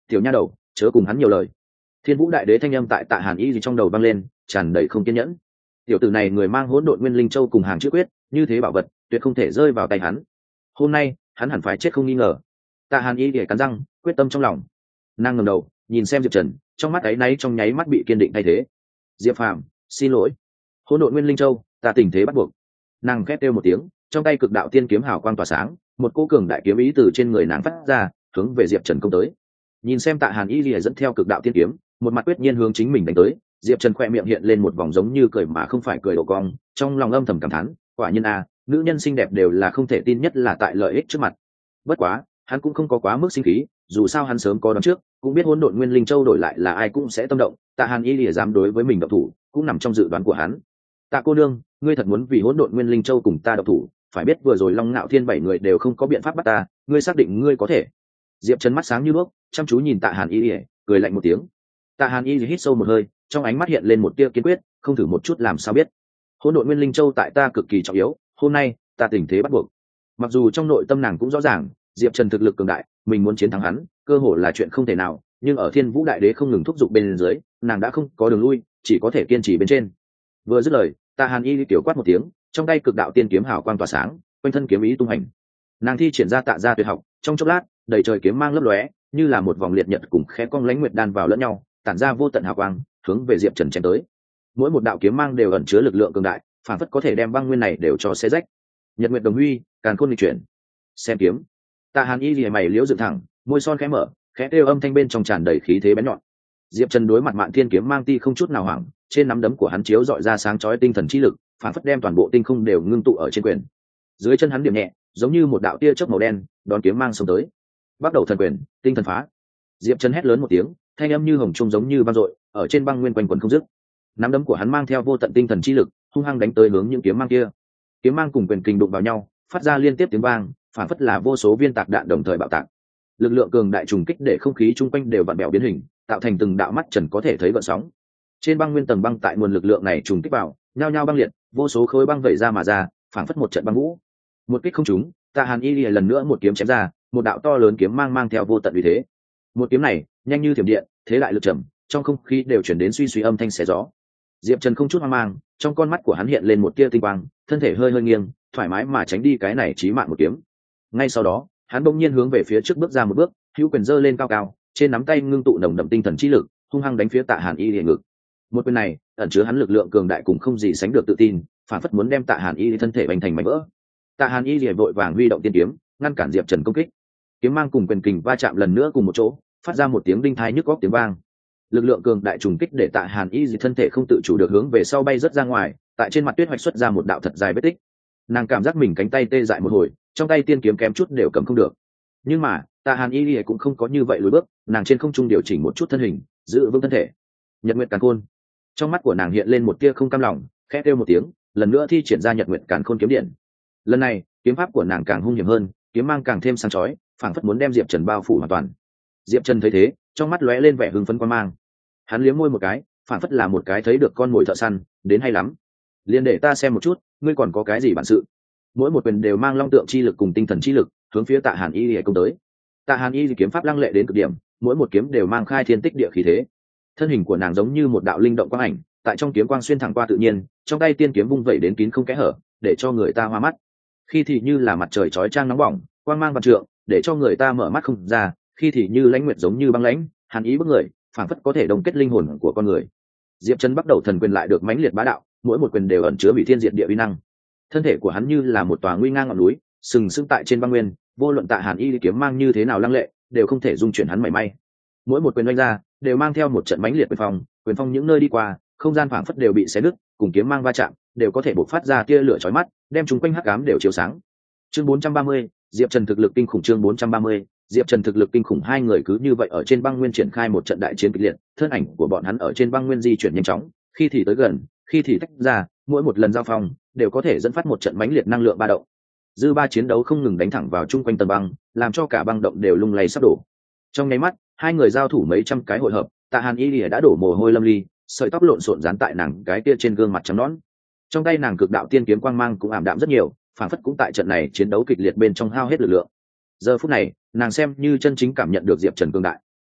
tiểu nha đầu chớ cùng hắn nhiều lời. Thiên Vũ Đại Đế thanh âm tại Tạ Hàn Y gì trong đầu vang lên, tràn đầy không kiên nhẫn. Tiểu tử này người mang hỗn độn nguyên linh châu cùng hàng chữ quyết, như thế bảo vật tuyệt không thể rơi vào tay hắn. Hôm nay hắn hẳn phải chết không nghi ngờ. Tạ Hàn Y để cắn răng, quyết tâm trong lòng. Nàng ngẩng đầu, nhìn xem Diệp Trần, trong mắt ấy náy trong nháy mắt bị kiên định thay thế. Diệp Phàm, xin lỗi. Hỗn độn nguyên linh châu, ta tình thế bắt buộc. Nàng khét kêu một tiếng, trong tay cực đạo tiên kiếm hào quang tỏa sáng, một cô cường đại kiếm ý từ trên người nàng phát ra, hướng về Diệp Trần công tới. Nhìn xem Tạ Hàn Y lìa dẫn theo cực đạo tiên kiếm, một mặt quyết nhiên hướng chính mình đánh tới, Diệp Trần khoe miệng hiện lên một vòng giống như cười mà không phải cười đổ cong, trong lòng âm thầm cảm thán, quả nhiên a, nữ nhân xinh đẹp đều là không thể tin, nhất là tại lợi ích trước mặt. Bất quá, hắn cũng không có quá mức sinh khí, dù sao hắn sớm có đoán trước, cũng biết hỗn độn nguyên linh châu đổi lại là ai cũng sẽ tâm động, Tạ Hàn Y lìa dám đối với mình động thủ, cũng nằm trong dự đoán của hắn. Tạ cô nương, ngươi thật muốn vì hỗn độn nguyên linh châu cùng ta động thủ? Phải biết vừa rồi Long Nạo Thiên bảy người đều không có biện pháp bắt ta, ngươi xác định ngươi có thể? Diệp Trần mắt sáng như đuốc, chăm chú nhìn Tạ Hàn Y lìa, cười lạnh một tiếng. Tạ Hàn Y hít sâu một hơi, trong ánh mắt hiện lên một tia kiên quyết, không thử một chút làm sao biết. Hỗn độn nguyên linh châu tại ta cực kỳ trọng yếu, hôm nay ta tình thế bắt buộc. Mặc dù trong nội tâm nàng cũng rõ ràng, Diệp Trần thực lực cường đại, mình muốn chiến thắng hắn, cơ hội là chuyện không thể nào, nhưng ở Thiên Vũ Đại Đế không ngừng thúc giục bên dưới, nàng đã không có đường lui, chỉ có thể kiên trì bên trên. Vừa dứt lời, Tạ Hàn Y tiểu quát một tiếng, trong tay cực đạo tiên kiếm hào quang tỏa sáng, quanh thân kiếm ý tung hành. Nàng thi triển ra Tạ gia tuyệt học, trong chốc lát, đầy trời kiếm mang lấp lóe, như là một vòng liệt nhật cùng khẽ cong lãnh nguyệt đan vào lẫn nhau, tản ra vô tận hào quang, hướng về Diệp Trần chém tới. Mỗi một đạo kiếm mang đều ẩn chứa lực lượng cường đại, phản phất có thể đem băng nguyên này đều cho xé rách. Nhật nguyệt đồng huy, càn khôn nghịch chuyển. Xem kiếm. Tạ Hàn Y lìa mày liễu dựng thẳng, môi son khẽ mở, khẽ kêu âm thanh bên trong tràn đầy khí thế bén nhọn. Diệp Trần đối mặt Mạn Thiên kiếm mang ti không chút nào hoảng, trên nắm đấm của hắn chiếu dọi ra sáng chói tinh thần chi lực, phản phất đem toàn bộ tinh không đều ngưng tụ ở trên quyền. Dưới chân hắn điểm nhẹ, giống như một đạo tia chớp màu đen, đón kiếm mang xông tới. Bắt đầu thần quyền, tinh thần phá. Diệp Trần hét lớn một tiếng, thanh âm như hồng trung giống như vang dội, ở trên băng nguyên quanh quẩn không dứt. Nắm đấm của hắn mang theo vô tận tinh thần chi lực, hung hăng đánh tới hướng những kiếm mang kia. Kiếm mang cùng quyền kình đụng vào nhau, phát ra liên tiếp tiếng vang, phản phất là vô số viên tạc đạn đồng thời bạo tạc. Lực lượng cường đại trùng kích để không khí chung quanh đều vặn bèo biến hình, tạo thành từng đạo mắt trần có thể thấy gợn sóng. Trên băng nguyên tầng băng tại nguồn lực lượng này trùng kích vào, nhao nhao băng liệt, vô số khối băng vẩy ra mà ra, phản phất một trận băng vũ. Một kích không trúng, Tạ Hàn Y lìa lần nữa một kiếm chém ra, một đạo to lớn kiếm mang mang theo vô tận uy thế. Một kiếm này, nhanh như thiểm điện, thế lại lực trầm, trong không khí đều chuyển đến suy suy âm thanh xé gió. Diệp Trần không chút hoang mang, trong con mắt của hắn hiện lên một tia tinh quang, thân thể hơi hơi nghiêng, thoải mái mà tránh đi cái này chí mạng một kiếm. Ngay sau đó, hắn bỗng nhiên hướng về phía trước bước ra một bước, hữu quyền giơ lên cao cao, trên nắm tay ngưng tụ nồng đậm tinh thần chi lực, hung hăng đánh phía Tạ Hàn Y lìa ngực. Một quyền này, ẩn chứa hắn lực lượng cường đại cùng không gì sánh được tự tin, phản phất muốn đem Tạ Hàn Y thân thể bành thành mảnh vỡ. Tạ Hàn Y lìa vội vàng huy động tiên kiếm, ngăn cản Diệp Trần công kích. Kiếm mang cùng quyền kình va chạm lần nữa cùng một chỗ, phát ra một tiếng đinh thai nhức góc tiếng vang. Lực lượng cường đại trùng kích để Tạ Hàn Y dị thân thể không tự chủ được hướng về sau bay rất ra ngoài, tại trên mặt tuyết hoạch xuất ra một đạo thật dài vết tích. Nàng cảm giác mình cánh tay tê dại một hồi, trong tay tiên kiếm kém chút đều cầm không được. Nhưng mà Tạ Hàn Y cũng không có như vậy lùi bước, nàng trên không trung điều chỉnh một chút thân hình, giữ vững thân thể. Nhật Nguyệt Càn Khôn. Trong mắt của nàng hiện lên một tia không cam lòng, khẽ kêu một tiếng, lần nữa thi triển ra Nhật Nguyệt Càn Khôn kiếm điện. Lần này, kiếm pháp của nàng càng hung hiểm hơn, kiếm mang càng thêm sáng chói, phảng phất muốn đem Diệp Trần bao phủ hoàn toàn. Diệp Trần thấy thế, trong mắt lóe lên vẻ hưng phấn quan mang. Hắn liếm môi một cái, phảng phất là một cái thấy được con mồi thợ săn, đến hay lắm. Liền để ta xem một chút, ngươi còn có cái gì bản sự. Mỗi một quyền đều mang long tượng chi lực cùng tinh thần chi lực, hướng phía Tạ Hàn Y lìa công tới. Tạ Hàn Y kiếm pháp lăng lệ đến cực điểm, mỗi một kiếm đều mang khai thiên tích địa khí thế. Thân hình của nàng giống như một đạo linh động quang ảnh, tại trong kiếm quang xuyên thẳng qua tự nhiên, trong tay tiên kiếm vung vẩy đến kín không kẽ hở, để cho người ta hoa mắt. Khi thì như là mặt trời chói chang nóng bỏng, quang mang vạn trượng, để cho người ta mở mắt không ra, khi thì như lãnh nguyệt giống như băng lãnh, hàn ý bức người, phảng phất có thể đồng kết linh hồn của con người. Diệp Trần bắt đầu thần quyền lại được mãnh liệt bá đạo, mỗi một quyền đều ẩn chứa bị thiên diệt địa uy năng. Thân thể của hắn như là một tòa nguy ngang ngọn núi, sừng sững tại trên băng nguyên, vô luận Tạ Hàn Y kiếm mang như thế nào lăng lệ, đều không thể dung chuyển hắn mảy may. Mỗi một quyền đánh ra, đều mang theo một trận mãnh liệt quyền phong, quyền phong những nơi đi qua, không gian phảng phất đều bị xé nứt, cùng kiếm mang va chạm, đều có thể bộc phát ra tia lửa chói mắt, đem chúng quanh hắc ám đều chiếu sáng. Chương bốn trăm ba mươi, Diệp Trần thực lực kinh khủng. Chương bốn trăm ba mươi, Diệp Trần thực lực kinh khủng. Hai người cứ như vậy ở trên băng nguyên triển khai một trận đại chiến kịch liệt, thân ảnh của bọn hắn ở trên băng nguyên di chuyển nhanh chóng, khi thì tới gần, khi thì tách ra, mỗi một lần giao phong đều có thể dẫn phát một trận mãnh liệt năng lượng ba động. Dư ba chiến đấu không ngừng đánh thẳng vào chung quanh tầng băng, làm cho cả băng động đều lung lay sắp đổ. Trong nháy mắt, hai người giao thủ mấy trăm cái hội hợp, Tạ Hàn Y Lìa đã đổ mồ hôi lâm ly, sợi tóc lộn xộn dán tại nàng cái kia trên gương mặt trắng nõn. Trong tay nàng cực đạo tiên kiếm quang mang cũng ảm đạm rất nhiều, phản phất cũng tại trận này chiến đấu kịch liệt bên trong hao hết lực lượng. Giờ phút này, nàng xem như chân chính cảm nhận được Diệp Trần cường đại.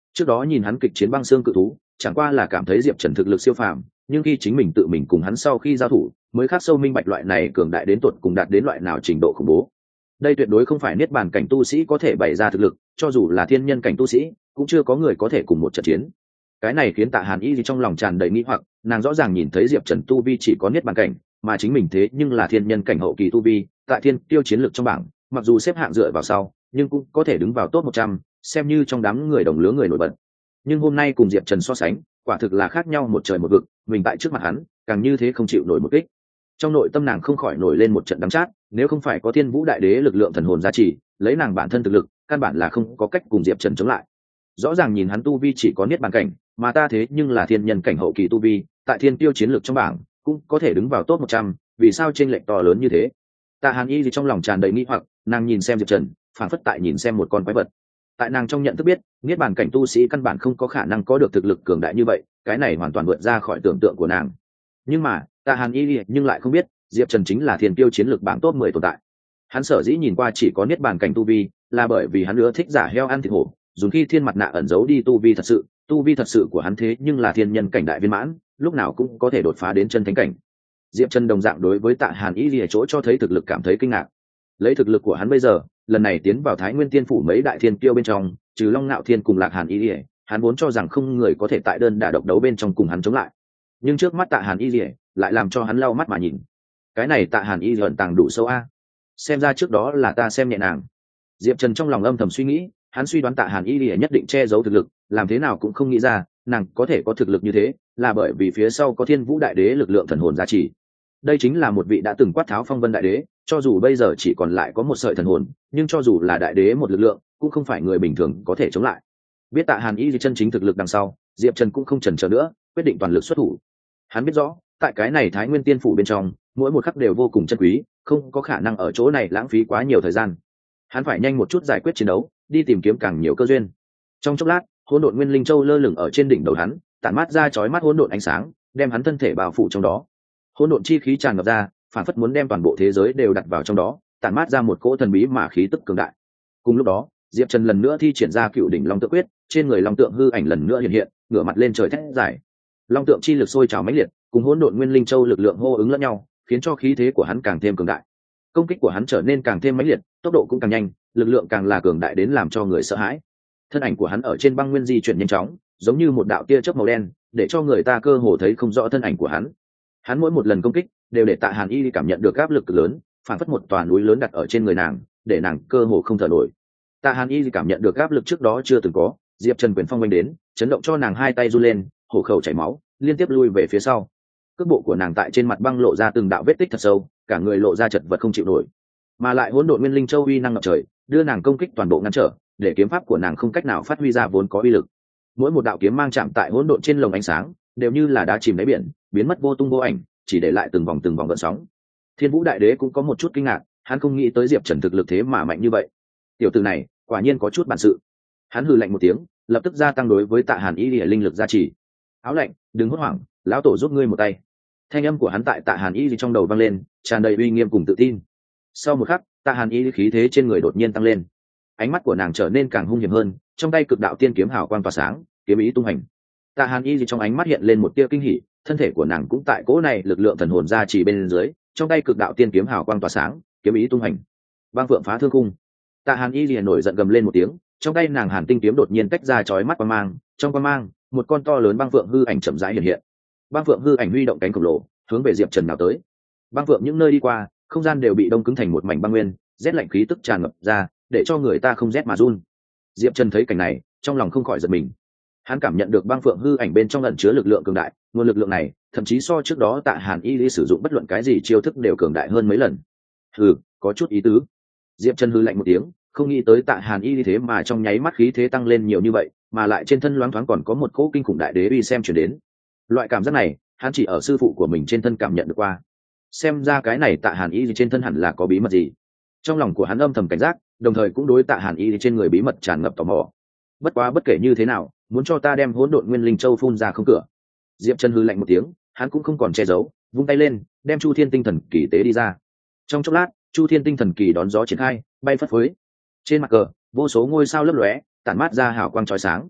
Trước đó nhìn hắn kịch chiến băng xương cự thú chẳng qua là cảm thấy diệp trần thực lực siêu phàm, nhưng khi chính mình tự mình cùng hắn sau khi giao thủ mới khắc sâu minh bạch loại này cường đại đến tột cùng đạt đến loại nào trình độ khủng bố. Đây tuyệt đối không phải niết bàn cảnh tu sĩ có thể bày ra thực lực, cho dù là thiên nhân cảnh tu sĩ cũng chưa có người có thể cùng một trận chiến. Cái này khiến Tạ Hàn Y trong lòng tràn đầy nghi hoặc, nàng rõ ràng nhìn thấy diệp trần tu vi chỉ có niết bàn cảnh, mà chính mình thế nhưng là thiên nhân cảnh hậu kỳ tu vi, tại thiên tiêu chiến lược trong bảng mặc dù xếp hạng dựa vào sau nhưng cũng có thể đứng vào top một trăm, xem như trong đám người đồng lứa người nổi bật. Nhưng hôm nay cùng diệp trần so sánh quả thực là khác nhau một trời một vực, mình tại trước mặt hắn càng như thế không chịu nổi một kích. Trong nội tâm nàng không khỏi nổi lên một trận đắng chát, nếu không phải có thiên vũ đại đế lực lượng thần hồn gia trì, lấy nàng bản thân thực lực căn bản là không có cách cùng diệp trần chống lại. Rõ ràng nhìn hắn tu vi chỉ có niết bàn cảnh, mà ta thế nhưng là thiên nhân cảnh hậu kỳ tu vi, tại thiên tiêu chiến lược trong bảng cũng có thể đứng vào top một trăm, vì sao chênh lệch to lớn như thế? Tạ Hàn Y gì trong lòng tràn đầy nghi hoặc, nàng nhìn xem diệp trần phảng phất tại nhìn xem một con quái vật. Tại nàng trong nhận thức biết niết bàn cảnh tu sĩ căn bản không có khả năng có được thực lực cường đại như vậy, cái này hoàn toàn vượt ra khỏi tưởng tượng của nàng. Nhưng mà Tạ Hàn Y nhưng lại không biết diệp trần chính là thiên tiêu chiến lược bảng top mười tồn tại. Hắn sở dĩ nhìn qua chỉ có niết bàn cảnh tu vi là bởi vì hắn ưa thích giả heo ăn thịt hổ, dùng khi thiên mặt nạ ẩn giấu đi tu vi thật sự. Tu vi thật sự của hắn thế nhưng là thiên nhân cảnh đại viên mãn, lúc nào cũng có thể đột phá đến chân thánh cảnh. Diệp Trần đồng dạng đối với Tạ Hàn Y lìa chỗ cho thấy thực lực cảm thấy kinh ngạc. Lấy thực lực của hắn bây giờ, lần này tiến vào Thái Nguyên Tiên phủ mấy đại thiên kiêu bên trong, trừ Long Nạo Thiên cùng Lạc Hàn Y lìa, hắn vốn cho rằng không người có thể tại đơn đả độc đấu bên trong cùng hắn chống lại. Nhưng trước mắt Tạ Hàn Y lìa lại làm cho hắn lau mắt mà nhìn. Cái này Tạ Hàn Y ẩn tàng đủ sâu a. Xem ra trước đó là ta xem nhẹ nàng. Diệp Trần trong lòng âm thầm suy nghĩ, hắn suy đoán Tạ Hàn Y lìa nhất định che giấu thực lực, làm thế nào cũng không nghĩ ra, nàng có thể có thực lực như thế, là bởi vì phía sau có Thiên Vũ Đại Đế lực lượng thần hồn gia trì. Đây chính là một vị đã từng quát tháo phong vân đại đế, cho dù bây giờ chỉ còn lại có một sợi thần hồn, nhưng cho dù là đại đế một lực lượng, cũng không phải người bình thường có thể chống lại. Biết Tạ Hàn Y chân chính thực lực đằng sau, Diệp Trần cũng không chần chờ nữa, quyết định toàn lực xuất thủ. Hắn biết rõ, tại cái này Thái Nguyên Tiên phủ bên trong, mỗi một khắc đều vô cùng chân quý, không có khả năng ở chỗ này lãng phí quá nhiều thời gian. Hắn phải nhanh một chút giải quyết chiến đấu, đi tìm kiếm càng nhiều cơ duyên. Trong chốc lát, hỗn độn nguyên linh châu lơ lửng ở trên đỉnh đầu hắn, tản mát ra chói mắt hỗn độn ánh sáng, đem hắn thân thể bao phủ trong đó. Hỗn độn chi khí tràn ngập ra, phản phất muốn đem toàn bộ thế giới đều đặt vào trong đó, tản mát ra một cỗ thần bí mà khí tức cường đại. Cùng lúc đó, Diệp Trần lần nữa thi triển ra Cựu đỉnh Long Tượng Quyết, trên người Long Tượng hư ảnh lần nữa hiện hiện, ngửa mặt lên trời thét dài. Long Tượng chi lực sôi trào mãnh liệt, cùng hỗn độn nguyên linh châu lực lượng hô ứng lẫn nhau, khiến cho khí thế của hắn càng thêm cường đại. Công kích của hắn trở nên càng thêm mãnh liệt, tốc độ cũng càng nhanh, lực lượng càng là cường đại đến làm cho người sợ hãi. Thân ảnh của hắn ở trên băng nguyên di chuyển nhanh chóng, giống như một đạo tia chớp màu đen, để cho người ta cơ hồ thấy không rõ thân ảnh của hắn. Hắn mỗi một lần công kích đều để Tạ Hàn Y cảm nhận được áp lực cực lớn, phản phất một tòa núi lớn đặt ở trên người nàng, để nàng cơ hồ không thở nổi. Tạ Hàn Y cảm nhận được áp lực trước đó chưa từng có, Diệp Trần quyền phong vung đến, chấn động cho nàng hai tay run lên, hổ khẩu chảy máu, liên tiếp lui về phía sau. Cước bộ của nàng tại trên mặt băng lộ ra từng đạo vết tích thật sâu, cả người lộ ra chật vật không chịu nổi. Mà lại hỗn độn nguyên linh châu uy năng ngập trời, đưa nàng công kích toàn bộ ngăn trở, để kiếm pháp của nàng không cách nào phát huy ra vốn có uy lực. Mỗi một đạo kiếm mang chạm tại hỗn độn trên lồng ánh sáng, đều như là đá chìm đáy biển, biến mất vô tung vô ảnh, chỉ để lại từng vòng từng vòng gợn sóng. Thiên Vũ Đại Đế cũng có một chút kinh ngạc, hắn không nghĩ tới Diệp Trần thực lực thế mà mạnh như vậy. Tiểu tử này, quả nhiên có chút bản sự. Hắn hừ lạnh một tiếng, lập tức gia tăng đối với Tạ Hàn Y linh lực gia trì. Áo lạnh, đừng hốt hoảng, lão tổ giúp ngươi một tay. Thanh âm của hắn tại Tạ Hàn Y trong đầu vang lên, tràn đầy uy nghiêm cùng tự tin. Sau một khắc, Tạ Hàn Y khí thế trên người đột nhiên tăng lên. Ánh mắt của nàng trở nên càng hung hiểm hơn, trong tay cực đạo tiên kiếm hào quang tỏa sáng, kiếm ý tung hành. Tạ Hàn Y trong ánh mắt hiện lên một tia kinh hỉ, thân thể của nàng cũng tại cỗ này lực lượng thần hồn gia trì bên dưới, trong tay cực đạo tiên kiếm hào quang tỏa sáng, kiếm ý tung hành. Băng phượng phá thương khung. Tạ Hàn Y liền nổi giận gầm lên một tiếng, trong tay nàng Hàn tinh kiếm đột nhiên tách ra chói mắt quang mang, trong quang mang, một con to lớn băng phượng hư ảnh chậm rãi hiện hiện. Băng phượng hư ảnh huy động cánh khổng lồ, hướng về Diệp Trần nào tới. Băng phượng những nơi đi qua, không gian đều bị đông cứng thành một mảnh băng nguyên, rét lạnh khí tức tràn ngập ra, để cho người ta không rét mà run. Diệp Trần thấy cảnh này, trong lòng không khỏi giật mình. Hắn cảm nhận được băng phượng hư ảnh bên trong ẩn chứa lực lượng cường đại, nguồn lực lượng này thậm chí so trước đó Tạ Hàn Y lý sử dụng bất luận cái gì chiêu thức đều cường đại hơn mấy lần. Hừ, có chút ý tứ. Diệp Trần hừ lạnh một tiếng, không nghĩ tới Tạ Hàn Y thế mà trong nháy mắt khí thế tăng lên nhiều như vậy, mà lại trên thân loáng thoáng còn có một cỗ kinh khủng đại đế uy xem truyền đến. Loại cảm giác này, hắn chỉ ở sư phụ của mình trên thân cảm nhận được qua. Xem ra cái này Tạ Hàn Y trên thân hẳn là có bí mật gì. Trong lòng của hắn âm thầm cảnh giác, đồng thời cũng đối Tạ Hàn Y trên người bí mật tràn ngập tò mò. Bất quá bất kể như thế nào, muốn cho ta đem hỗn độn nguyên linh châu phun ra không cửa. Diệp Trần hừ lạnh một tiếng, hắn cũng không còn che giấu, vung tay lên, đem Chu Thiên Tinh Thần Kỳ tế đi ra. Trong chốc lát, Chu Thiên Tinh Thần Kỳ đón gió triển khai, bay phất phới. Trên mặt cờ, vô số ngôi sao lấp lóe, tản mát ra hào quang chói sáng.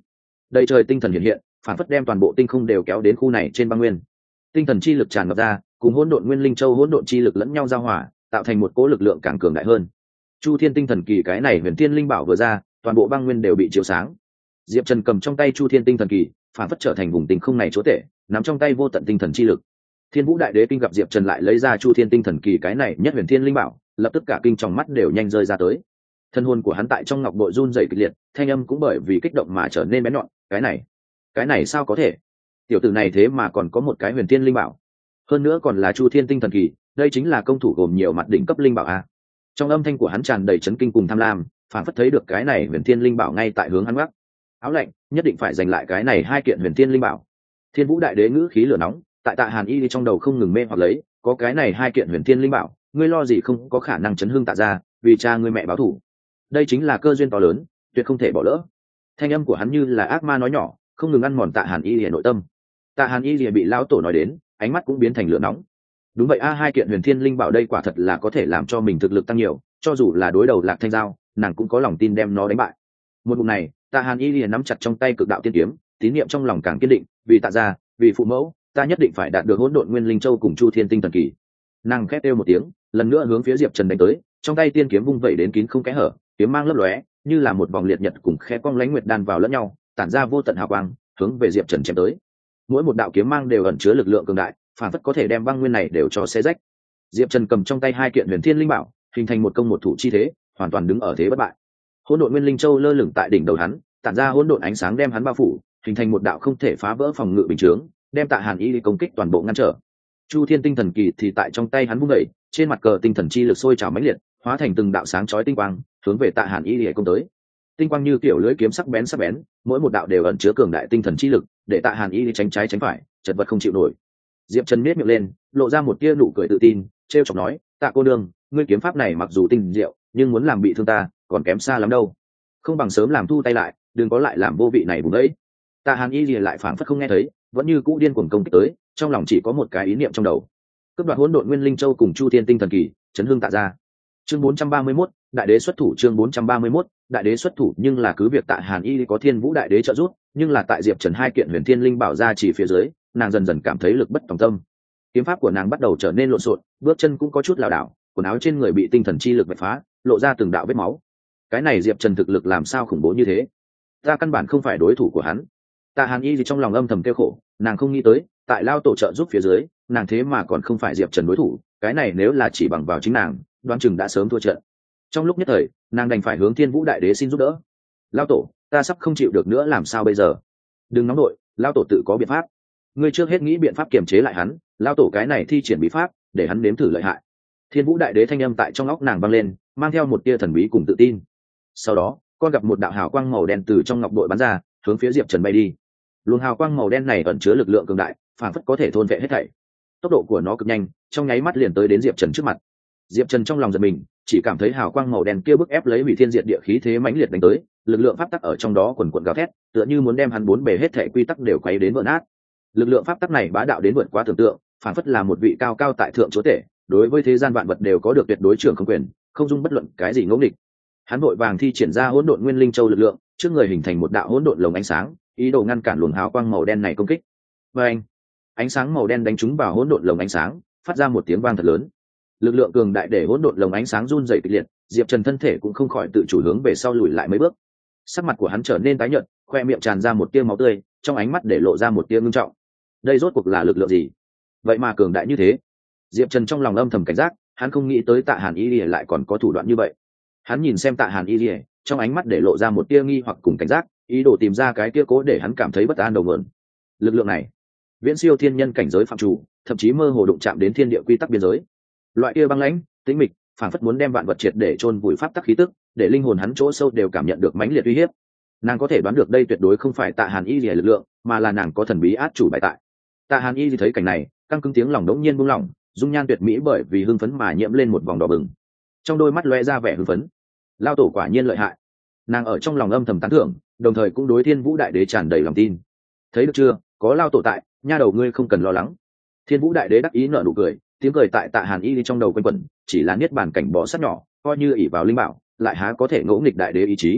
đầy trời tinh thần hiện hiện, phản phất đem toàn bộ tinh không đều kéo đến khu này trên băng nguyên. Tinh thần chi lực tràn ngập ra, cùng hỗn độn nguyên linh châu hỗn độn chi lực lẫn nhau giao hòa, tạo thành một cỗ lực lượng càng cường đại hơn. Chu Thiên tinh thần kỳ cái này huyền thiên linh bảo vừa ra, toàn bộ băng nguyên đều bị chiếu sáng. Diệp Trần cầm trong tay Chu Thiên tinh thần kỳ, phản phất trở thành vùng tinh không này chúa tể, nắm trong tay vô tận tinh thần chi lực. Thiên Vũ Đại Đế kinh gặp Diệp Trần lại lấy ra Chu Thiên tinh thần kỳ cái này nhất huyền thiên linh bảo, lập tức cả kinh trong mắt đều nhanh rơi ra tới. Thân hồn của hắn tại trong ngọc bội run rẩy kịch liệt, thanh âm cũng bởi vì kích động mà trở nên bén nhọn, cái này, cái này sao có thể? Tiểu tử này thế mà còn có một cái huyền thiên linh bảo, hơn nữa còn là Chu Thiên tinh thần kỳ, đây chính là công thủ gồm nhiều mặt đỉnh cấp linh bảo a. Trong âm thanh của hắn tràn đầy chấn kinh cùng tham lam, phản phất thấy được cái này huyền thiên linh bảo ngay tại hướng hắn gác. Áo lạnh, nhất định phải giành lại cái này hai kiện huyền thiên linh bảo. Thiên Vũ Đại Đế ngữ khí lửa nóng, tại Tạ Hàn Y trong đầu không ngừng mê hoặc lấy, có cái này hai kiện huyền thiên linh bảo, ngươi lo gì không có khả năng chấn hưng Tạ gia, vì cha ngươi mẹ báo thù. Đây chính là cơ duyên to lớn, tuyệt không thể bỏ lỡ. Thanh âm của hắn như là ác ma nói nhỏ, không ngừng ăn mòn Tạ Hàn Y nội tâm. Tạ Hàn Y bị lão tổ nói đến, ánh mắt cũng biến thành lửa nóng. Đúng vậy a, hai kiện huyền thiên linh bảo đây quả thật là có thể làm cho mình thực lực tăng nhiều, cho dù là đối đầu Lạc Thanh Giao, nàng cũng có lòng tin đem nó đánh bại. Một vùng này, Tạ Hàn Y liền nắm chặt trong tay cực đạo tiên kiếm, tín niệm trong lòng càng kiên định, vì Tạ gia, vì phụ mẫu, ta nhất định phải đạt được hỗn độn nguyên linh châu cùng Chu Thiên tinh thần kỳ. Nàng khét kêu một tiếng, lần nữa hướng phía Diệp Trần đánh tới, trong tay tiên kiếm vung vẩy đến kín không kẽ hở, kiếm mang lấp lóe, như là một vòng liệt nhật cùng khẽ cong lánh nguyệt đan vào lẫn nhau, tản ra vô tận hào quang, hướng về Diệp Trần chém tới. Mỗi một đạo kiếm mang đều ẩn chứa lực lượng cường đại, phản phất có thể đem băng nguyên này đều cho xé rách. Diệp Trần cầm trong tay hai kiện huyền thiên linh bảo, hình thành một công một thủ chi thế, hoàn toàn đứng ở thế bất bại. Hỗn độn nguyên linh châu lơ lửng tại đỉnh đầu hắn, tản ra hỗn độn ánh sáng đem hắn bao phủ, hình thành một đạo không thể phá vỡ phòng ngự bình chướng, đem Tạ Hàn Y công kích toàn bộ ngăn trở. Chu Thiên tinh thần kỳ thì tại trong tay hắn vung đẩy, trên mặt cờ tinh thần chi lực sôi trào mãnh liệt, hóa thành từng đạo sáng chói tinh quang, hướng về Tạ Hàn Y công tới. Tinh quang như kiểu lưỡi kiếm sắc bén sắc bén, mỗi một đạo đều ẩn chứa cường đại tinh thần chi lực, để Tạ Hàn Y tránh trái tránh phải, chật vật không chịu nổi. Diệp Trần nhếch miệng lên, lộ ra một tia nụ cười tự tin, trêu chọc nói, Tạ cô đương, ngươi kiếm pháp này mặc dù tinh diệu, nhưng muốn làm bị thương ta, còn kém xa lắm đâu. Không bằng sớm làm thu tay lại, đừng có lại làm vô vị này bùng đấy. Tạ Hàn Y lại phảng phất không nghe thấy, vẫn như cũ điên cuồng công kích tới, trong lòng chỉ có một cái ý niệm trong đầu. Cướp đoạt hỗn độn nguyên linh châu cùng Chu Thiên tinh thần kỳ, chấn hương Tạ gia. Chương bốn trăm ba mươi mốt, đại đế xuất thủ. Chương bốn trăm ba mươi mốt, đại đế xuất thủ, nhưng là cứ việc Tạ Hàn Y có Thiên Vũ Đại Đế trợ giúp, nhưng là tại Diệp Trần hai kiện huyền thiên linh bảo ra chỉ phía dưới, nàng dần dần cảm thấy lực bất tòng tâm. Kiếm pháp của nàng bắt đầu trở nên lộn xộn, bước chân cũng có chút lảo đảo, quần áo trên người bị tinh thần chi lực vạch phá, lộ ra từng đạo vết máu. Cái này Diệp Trần thực lực làm sao khủng bố như thế? Ta căn bản không phải đối thủ của hắn. Tạ Hàn Y gì trong lòng âm thầm kêu khổ, nàng không nghĩ tới, tại lao tổ trợ giúp phía dưới, nàng thế mà còn không phải Diệp Trần đối thủ, cái này nếu là chỉ bằng vào chính nàng, đoán chừng đã sớm thua trận. Trong lúc nhất thời, nàng đành phải hướng Thiên Vũ Đại Đế xin giúp đỡ. Lao tổ, ta sắp không chịu được nữa, làm sao bây giờ? Đừng nóng nội, lao tổ tự có biện pháp. Ngươi trước hết nghĩ biện pháp kiềm chế lại hắn, lao tổ cái này thi triển bí pháp, để hắn nếm thử lợi hại. Thiên Vũ Đại Đế thanh âm tại trong óc nàng vang lên, mang theo một tia thần bí cùng tự tin. Sau đó, con gặp một đạo hào quang màu đen từ trong ngọc bội bắn ra, hướng phía Diệp Trần bay đi. Luồng hào quang màu đen này ẩn chứa lực lượng cường đại, phản phất có thể thôn vệ hết thảy. Tốc độ của nó cực nhanh, trong nháy mắt liền tới đến Diệp Trần trước mặt. Diệp Trần trong lòng giật mình, chỉ cảm thấy hào quang màu đen kia bức ép lấy hủy thiên diệt địa khí thế mãnh liệt đánh tới, lực lượng pháp tắc ở trong đó quần quần gào thét, tựa như muốn đem hắn bốn bề hết thảy quy tắc đều quấy đến vỡ nát. Lực lượng pháp tắc này bá đạo đến vượt quá tưởng tượng, phản phất là một vị cao cao tại thượng chúa tể, đối với thế gian vạn vật đều có được tuyệt đối trưởng không quyền, không dung bất luận cái gì ngẫu nghịch. Hắn vội vàng thi triển ra hỗn độn nguyên linh châu lực lượng, trước người hình thành một đạo hỗn độn lồng ánh sáng, ý đồ ngăn cản luồng hào quang màu đen này công kích. Và anh, ánh sáng màu đen đánh trúng vào hỗn độn lồng ánh sáng, phát ra một tiếng vang thật lớn. Lực lượng cường đại để hỗn độn lồng ánh sáng run rẩy kịch liệt, Diệp Trần thân thể cũng không khỏi tự chủ hướng về sau lùi lại mấy bước. Sắc mặt của hắn trở nên tái nhợt, khoe miệng tràn ra một tia máu tươi, trong ánh mắt để lộ ra một tia ngưng trọng. Đây rốt cuộc là lực lượng gì? Vậy mà cường đại như thế. Diệp Trần trong lòng âm thầm cảnh giác, hắn không nghĩ tới Tạ Hàn Y Lìa lại còn có thủ đoạn như vậy. Hắn nhìn xem Tạ Hàn Y Lìa, trong ánh mắt để lộ ra một tia nghi hoặc cùng cảnh giác, ý đồ tìm ra cái tia cố để hắn cảm thấy bất an đầu nguồn. Lực lượng này, viễn siêu thiên nhân cảnh giới phạm chủ, thậm chí mơ hồ đụng chạm đến thiên địa quy tắc biên giới. Loại kia băng lãnh, tĩnh mịch, phản phất muốn đem vạn vật triệt để chôn vùi pháp tắc khí tức, để linh hồn hắn chỗ sâu đều cảm nhận được mãnh liệt uy hiếp. Nàng có thể đoán được đây tuyệt đối không phải Tạ Hàn Y Lìa lực lượng, mà là nàng có thần bí át chủ bài tại. Tạ Hàn Y thấy cảnh này, căng cứng tiếng lòng đống nhiên buông lỏng, dung nhan tuyệt mỹ bởi vì hưng phấn mà nhiễm lên một vòng đỏ bừng, trong đôi mắt lóe ra vẻ hưng phấn. Lao tổ quả nhiên lợi hại. Nàng ở trong lòng âm thầm tán thưởng, đồng thời cũng đối Thiên Vũ Đại Đế tràn đầy lòng tin. Thấy được chưa, có lao tổ tại, nha đầu ngươi không cần lo lắng. Thiên Vũ Đại Đế đắc ý nở nụ cười, tiếng cười tại Tạ Hàn Y trong đầu quanh quẩn, chỉ là niết bàn cảnh bó sát nhỏ, coi như ỷ vào linh bảo, lại há có thể ngỗ nghịch đại đế ý chí.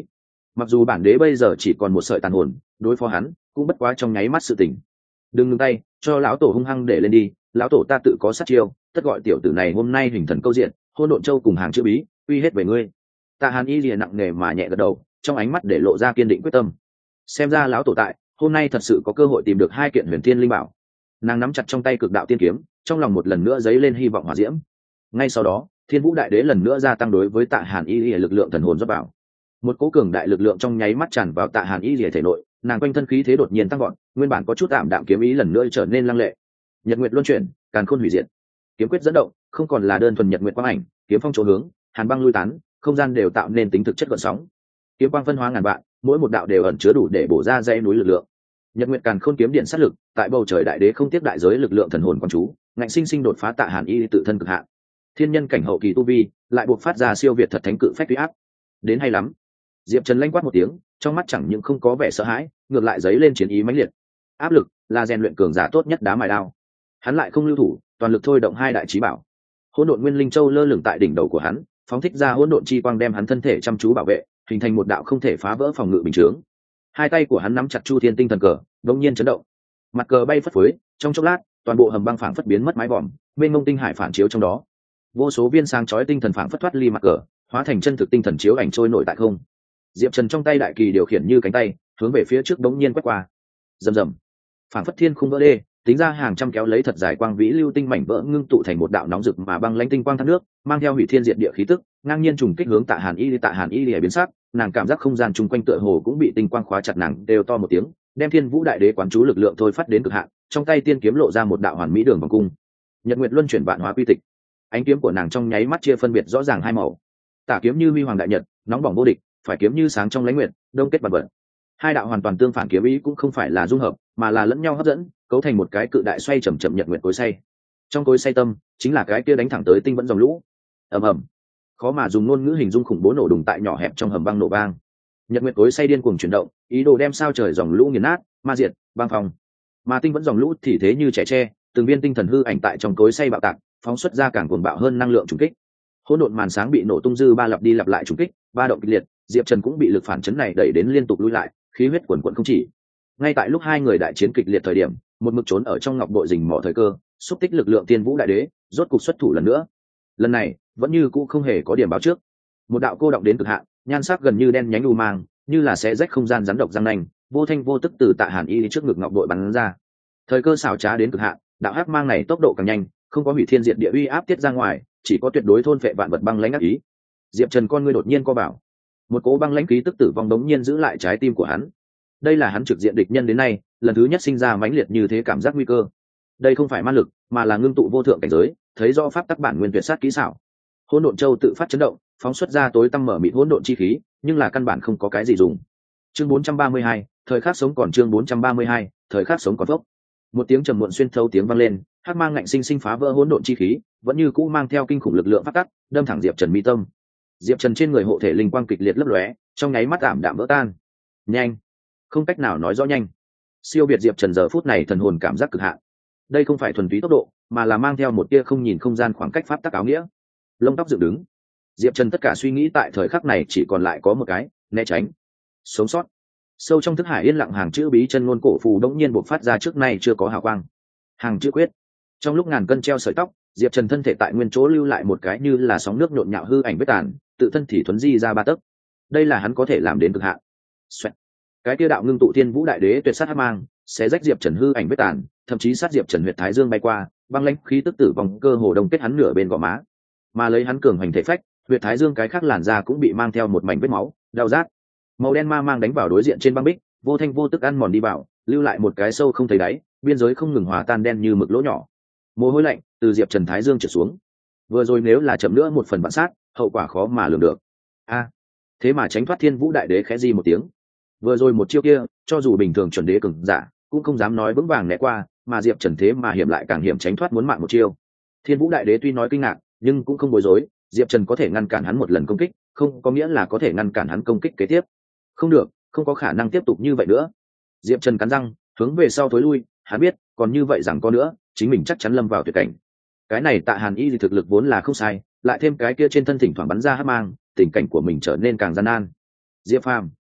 mặc dù bản đế bây giờ chỉ còn một sợi tàn hồn, đối phó hắn cũng bất quá trong nháy mắt sự tình. Đừng ngừng tay, cho lão tổ hung hăng để lên đi, lão tổ ta tự có sát chiêu, tất gọi tiểu tử này hôm nay hình thần câu diện, hôn độn châu cùng hàng chữ bí uy hết về ngươi. Tạ Hàn Y lìa nặng nề mà nhẹ gật đầu, trong ánh mắt để lộ ra kiên định quyết tâm. Xem ra lão tổ tại hôm nay thật sự có cơ hội tìm được hai kiện huyền thiên linh bảo. Nàng nắm chặt trong tay cực đạo tiên kiếm, trong lòng một lần nữa dấy lên hy vọng hỏa diễm. Ngay sau đó, Thiên Vũ Đại Đế lần nữa gia tăng đối với Tạ Hàn Y lìa lực lượng thần hồn rót vào. Một cỗ cường đại lực lượng trong nháy mắt tràn vào Tạ Hàn Y lìa thể nội, nàng quanh thân khí thế đột nhiên tăng vọt, nguyên bản có chút tạm đạm kiếm ý lần nữa trở nên lăng lệ. Nhật Nguyệt luân chuyển, càn khôn hủy diệt. Kiếm quyết dẫn động, không còn là đơn thuần Nhật Nguyệt quang ảnh, kiếm phong chỗ hướng, hàn băng lui tán, không gian đều tạo nên tính thực chất gợn sóng. Kiếm quang phân hóa ngàn vạn, mỗi một đạo đều ẩn chứa đủ để bổ ra dãy núi lực lượng. Nhật Nguyệt càn khôn kiếm điện sát lực, tại bầu trời đại đế không tiếp đại giới lực lượng thần hồn quan chú, ngạnh sinh sinh đột phá Tạ Hàn Y tự thân cực hạn. Thiên nhân cảnh hậu kỳ tu vi, lại buộc phát ra siêu việt thật thánh cự phách uy áp. Đến hay lắm. Diệp Trần lanh quát một tiếng, trong mắt chẳng những không có vẻ sợ hãi, ngược lại dấy lên chiến ý mãnh liệt. Áp lực là rèn luyện cường giả tốt nhất đá mài đao. Hắn lại không lưu thủ, toàn lực thôi động hai đại chí bảo. Hỗn độn nguyên linh châu lơ lửng tại đỉnh đầu của hắn, phóng thích ra hỗn độn chi quang đem hắn thân thể chăm chú bảo vệ, hình thành một đạo không thể phá vỡ phòng ngự bình chướng. Hai tay của hắn nắm chặt chu thiên tinh thần cờ, đột nhiên chấn động. Mặt cờ bay phất phới, trong chốc lát, toàn bộ hầm băng phảng phất biến mất mái vòm, mênh mông tinh hải phản chiếu trong đó. Vô số viên sáng chói tinh thần phảng phất thoát ly mặt cờ, hóa thành chân thực tinh thần chiếu ảnh trôi nổi tại không. Diệp Trần trong tay đại kỳ điều khiển như cánh tay, hướng về phía trước đống nhiên quét qua. Rầm rầm, phảng phất thiên khung vỡ đê, tính ra hàng trăm kéo lấy thật dài quang vĩ lưu tinh mảnh vỡ ngưng tụ thành một đạo nóng rực mà băng lãnh tinh quang thác nước, mang theo hủy thiên diệt địa khí tức, ngang nhiên trùng kích hướng Tạ Hàn Y. Tạ Hàn Y lìa biến sắc, nàng cảm giác không gian chung quanh tựa hồ cũng bị tinh quang khóa chặt, nàng đều to một tiếng, đem Thiên Vũ Đại Đế quán chú lực lượng thôi phát đến cực hạn, trong tay tiên kiếm lộ ra một đạo hoàn mỹ đường vòng cung. Nhật Nguyệt luân chuyển vạn hóa quy tịch. Ánh kiếm của nàng trong nháy mắt chia phân biệt rõ ràng hai màu. Tả kiếm như huy hoàng đại nhật, nóng bỏng vô địch, phải kiếm như sáng trong lãnh nguyệt, đông kết vạn vật. Hai đạo hoàn toàn tương phản kiếm ý cũng không phải là dung hợp, mà là lẫn nhau hấp dẫn, cấu thành một cái cự đại xoay chậm chậm nhật nguyệt cối xay. Trong cối xay tâm, chính là cái kia đánh thẳng tới tinh vẫn dòng lũ. Ầm ầm. Khó mà dùng ngôn ngữ hình dung khủng bố nổ đùng tại nhỏ hẹp trong hầm băng nổ vang. Nhật nguyệt cối xay điên cuồng chuyển động, ý đồ đem sao trời dòng lũ nghiền nát, ma diệt, băng phòng. Mà tinh vẫn dòng lũ thì thế như trẻ tre, từng viên tinh thần hư ảnh tại trong cối xay bạo tạc, phóng xuất ra càng cuồng bạo hơn năng lượng trùng kích. Hỗn độn màn sáng bị nổ tung dư ba lặp đi lặp lại trùng kích, ba động kịch liệt, Diệp Trần cũng bị lực phản chấn này đẩy đến liên tục lùi lại, khí huyết quần quần không chỉ. Ngay tại lúc hai người đại chiến kịch liệt thời điểm, một mực trốn ở trong ngọc bội rình mỏ thời cơ, xúc tích lực lượng Tiên Vũ Đại Đế, rốt cục xuất thủ lần nữa. Lần này, vẫn như cũ không hề có điểm báo trước. Một đạo cô động đến cực hạn, nhan sắc gần như đen nhánh u mang, như là xé rách không gian rắn độc răng nanh, vô thanh vô tức từ Tạ Hàn Y trước ngực ngọc bội bắn ra. Thời cơ xảo trá đến cực hạn, đạo hắc mang này tốc độ càng nhanh, không có hủy thiên diệt địa uy áp tiết ra ngoài, chỉ có tuyệt đối thôn phệ vạn vật băng lãnh ác ý. Diệp Trần con ngươi đột nhiên co bảo, một cỗ băng lãnh khí tức tử vong đống nhiên giữ lại trái tim của hắn. Đây là hắn trực diện địch nhân đến nay lần thứ nhất sinh ra mãnh liệt như thế cảm giác nguy cơ. Đây không phải ma lực, mà là ngưng tụ vô thượng cảnh giới, thấy rõ pháp tắc bản nguyên tuyệt sát kỹ xảo. Hỗn độn châu tự phát chấn động, phóng xuất ra tối tăm mở mịt hỗn độn chi khí, nhưng là căn bản không có cái gì dùng. Chương bốn trăm ba mươi hai, thời khắc sống còn. Chương bốn trăm ba mươi hai, thời khắc sống còn phốc. Một tiếng trầm muộn xuyên thấu tiếng vang lên, hắc mang ngạnh sinh sinh phá vỡ hỗn độn chi khí, vẫn như cũ mang theo kinh khủng lực lượng pháp tắc, đâm thẳng Diệp Trần mi tâm. Diệp Trần trên người hộ thể linh quang kịch liệt lấp lóe, trong nháy mắt ảm đạm vỡ tan. Nhanh, không cách nào nói rõ nhanh. Siêu việt Diệp Trần giờ phút này thần hồn cảm giác cực hạn. Đây không phải thuần túy tốc độ, mà là mang theo một tia không nhìn không gian khoảng cách pháp tắc áo nghĩa. Lông tóc dựng đứng. Diệp Trần tất cả suy nghĩ tại thời khắc này chỉ còn lại có một cái, né tránh, sống sót. Sâu trong thức hải yên lặng hàng chữ bí chân ngôn cổ phù đống nhiên bộc phát ra trước nay chưa có hào quang. Hàng chữ quyết. Trong lúc ngàn cân treo sợi tóc, Diệp Trần thân thể tại nguyên chỗ lưu lại một cái như là sóng nước nhộn nhạo hư ảnh vết tàn, tự thân thì thuấn di ra ba tấc. Đây là hắn có thể làm đến cực hạn. Xoẹt. Cái kia đạo ngưng tụ Thiên Vũ Đại Đế tuyệt sát hắc mang, sẽ rách Diệp Trần hư ảnh vết tàn, thậm chí sát Diệp Trần huyệt thái dương bay qua, băng lãnh khí tức tử vong cơ hồ đồng kết hắn nửa bên gò má. Mà lấy hắn cường hành thể phách, huyệt thái dương cái khác làn da cũng bị mang theo một mảnh vết máu, đau rát. Màu đen ma mang đánh vào đối diện trên băng bích, vô thanh vô tức ăn mòn đi vào, lưu lại một cái sâu không thấy đáy, biên giới không ngừng hòa tan đen như mực lỗ nhỏ. Mồ hôi lạnh từ Diệp Trần thái dương trượt xuống. Vừa rồi nếu là chậm nữa một phần vạn sát, hậu quả khó mà lường được. A, thế mà tránh thoát Thiên Vũ Đại Đế khẽ di một tiếng. Vừa rồi một chiêu kia, cho dù bình thường chuẩn đế cường giả, cũng không dám nói vững vàng né qua, mà Diệp Trần thế mà hiểm lại càng hiểm tránh thoát muốn mạng một chiêu. Thiên Vũ Đại Đế tuy nói kinh ngạc, nhưng cũng không bối rối, Diệp Trần có thể ngăn cản hắn một lần công kích, không có nghĩa là có thể ngăn cản hắn công kích kế tiếp. Không được, không có khả năng tiếp tục như vậy nữa. Diệp Trần cắn răng, hướng về sau thối lui, hắn biết, còn như vậy rằng có nữa, chính mình chắc chắn lâm vào tuyệt cảnh. Cái này Tạ Hàn Y thì thực lực vốn là không sai, lại thêm cái kia trên thân thỉnh thoảng bắn ra hắc mang, tình cảnh của mình trở nên càng gian nan. Diệp Phàm,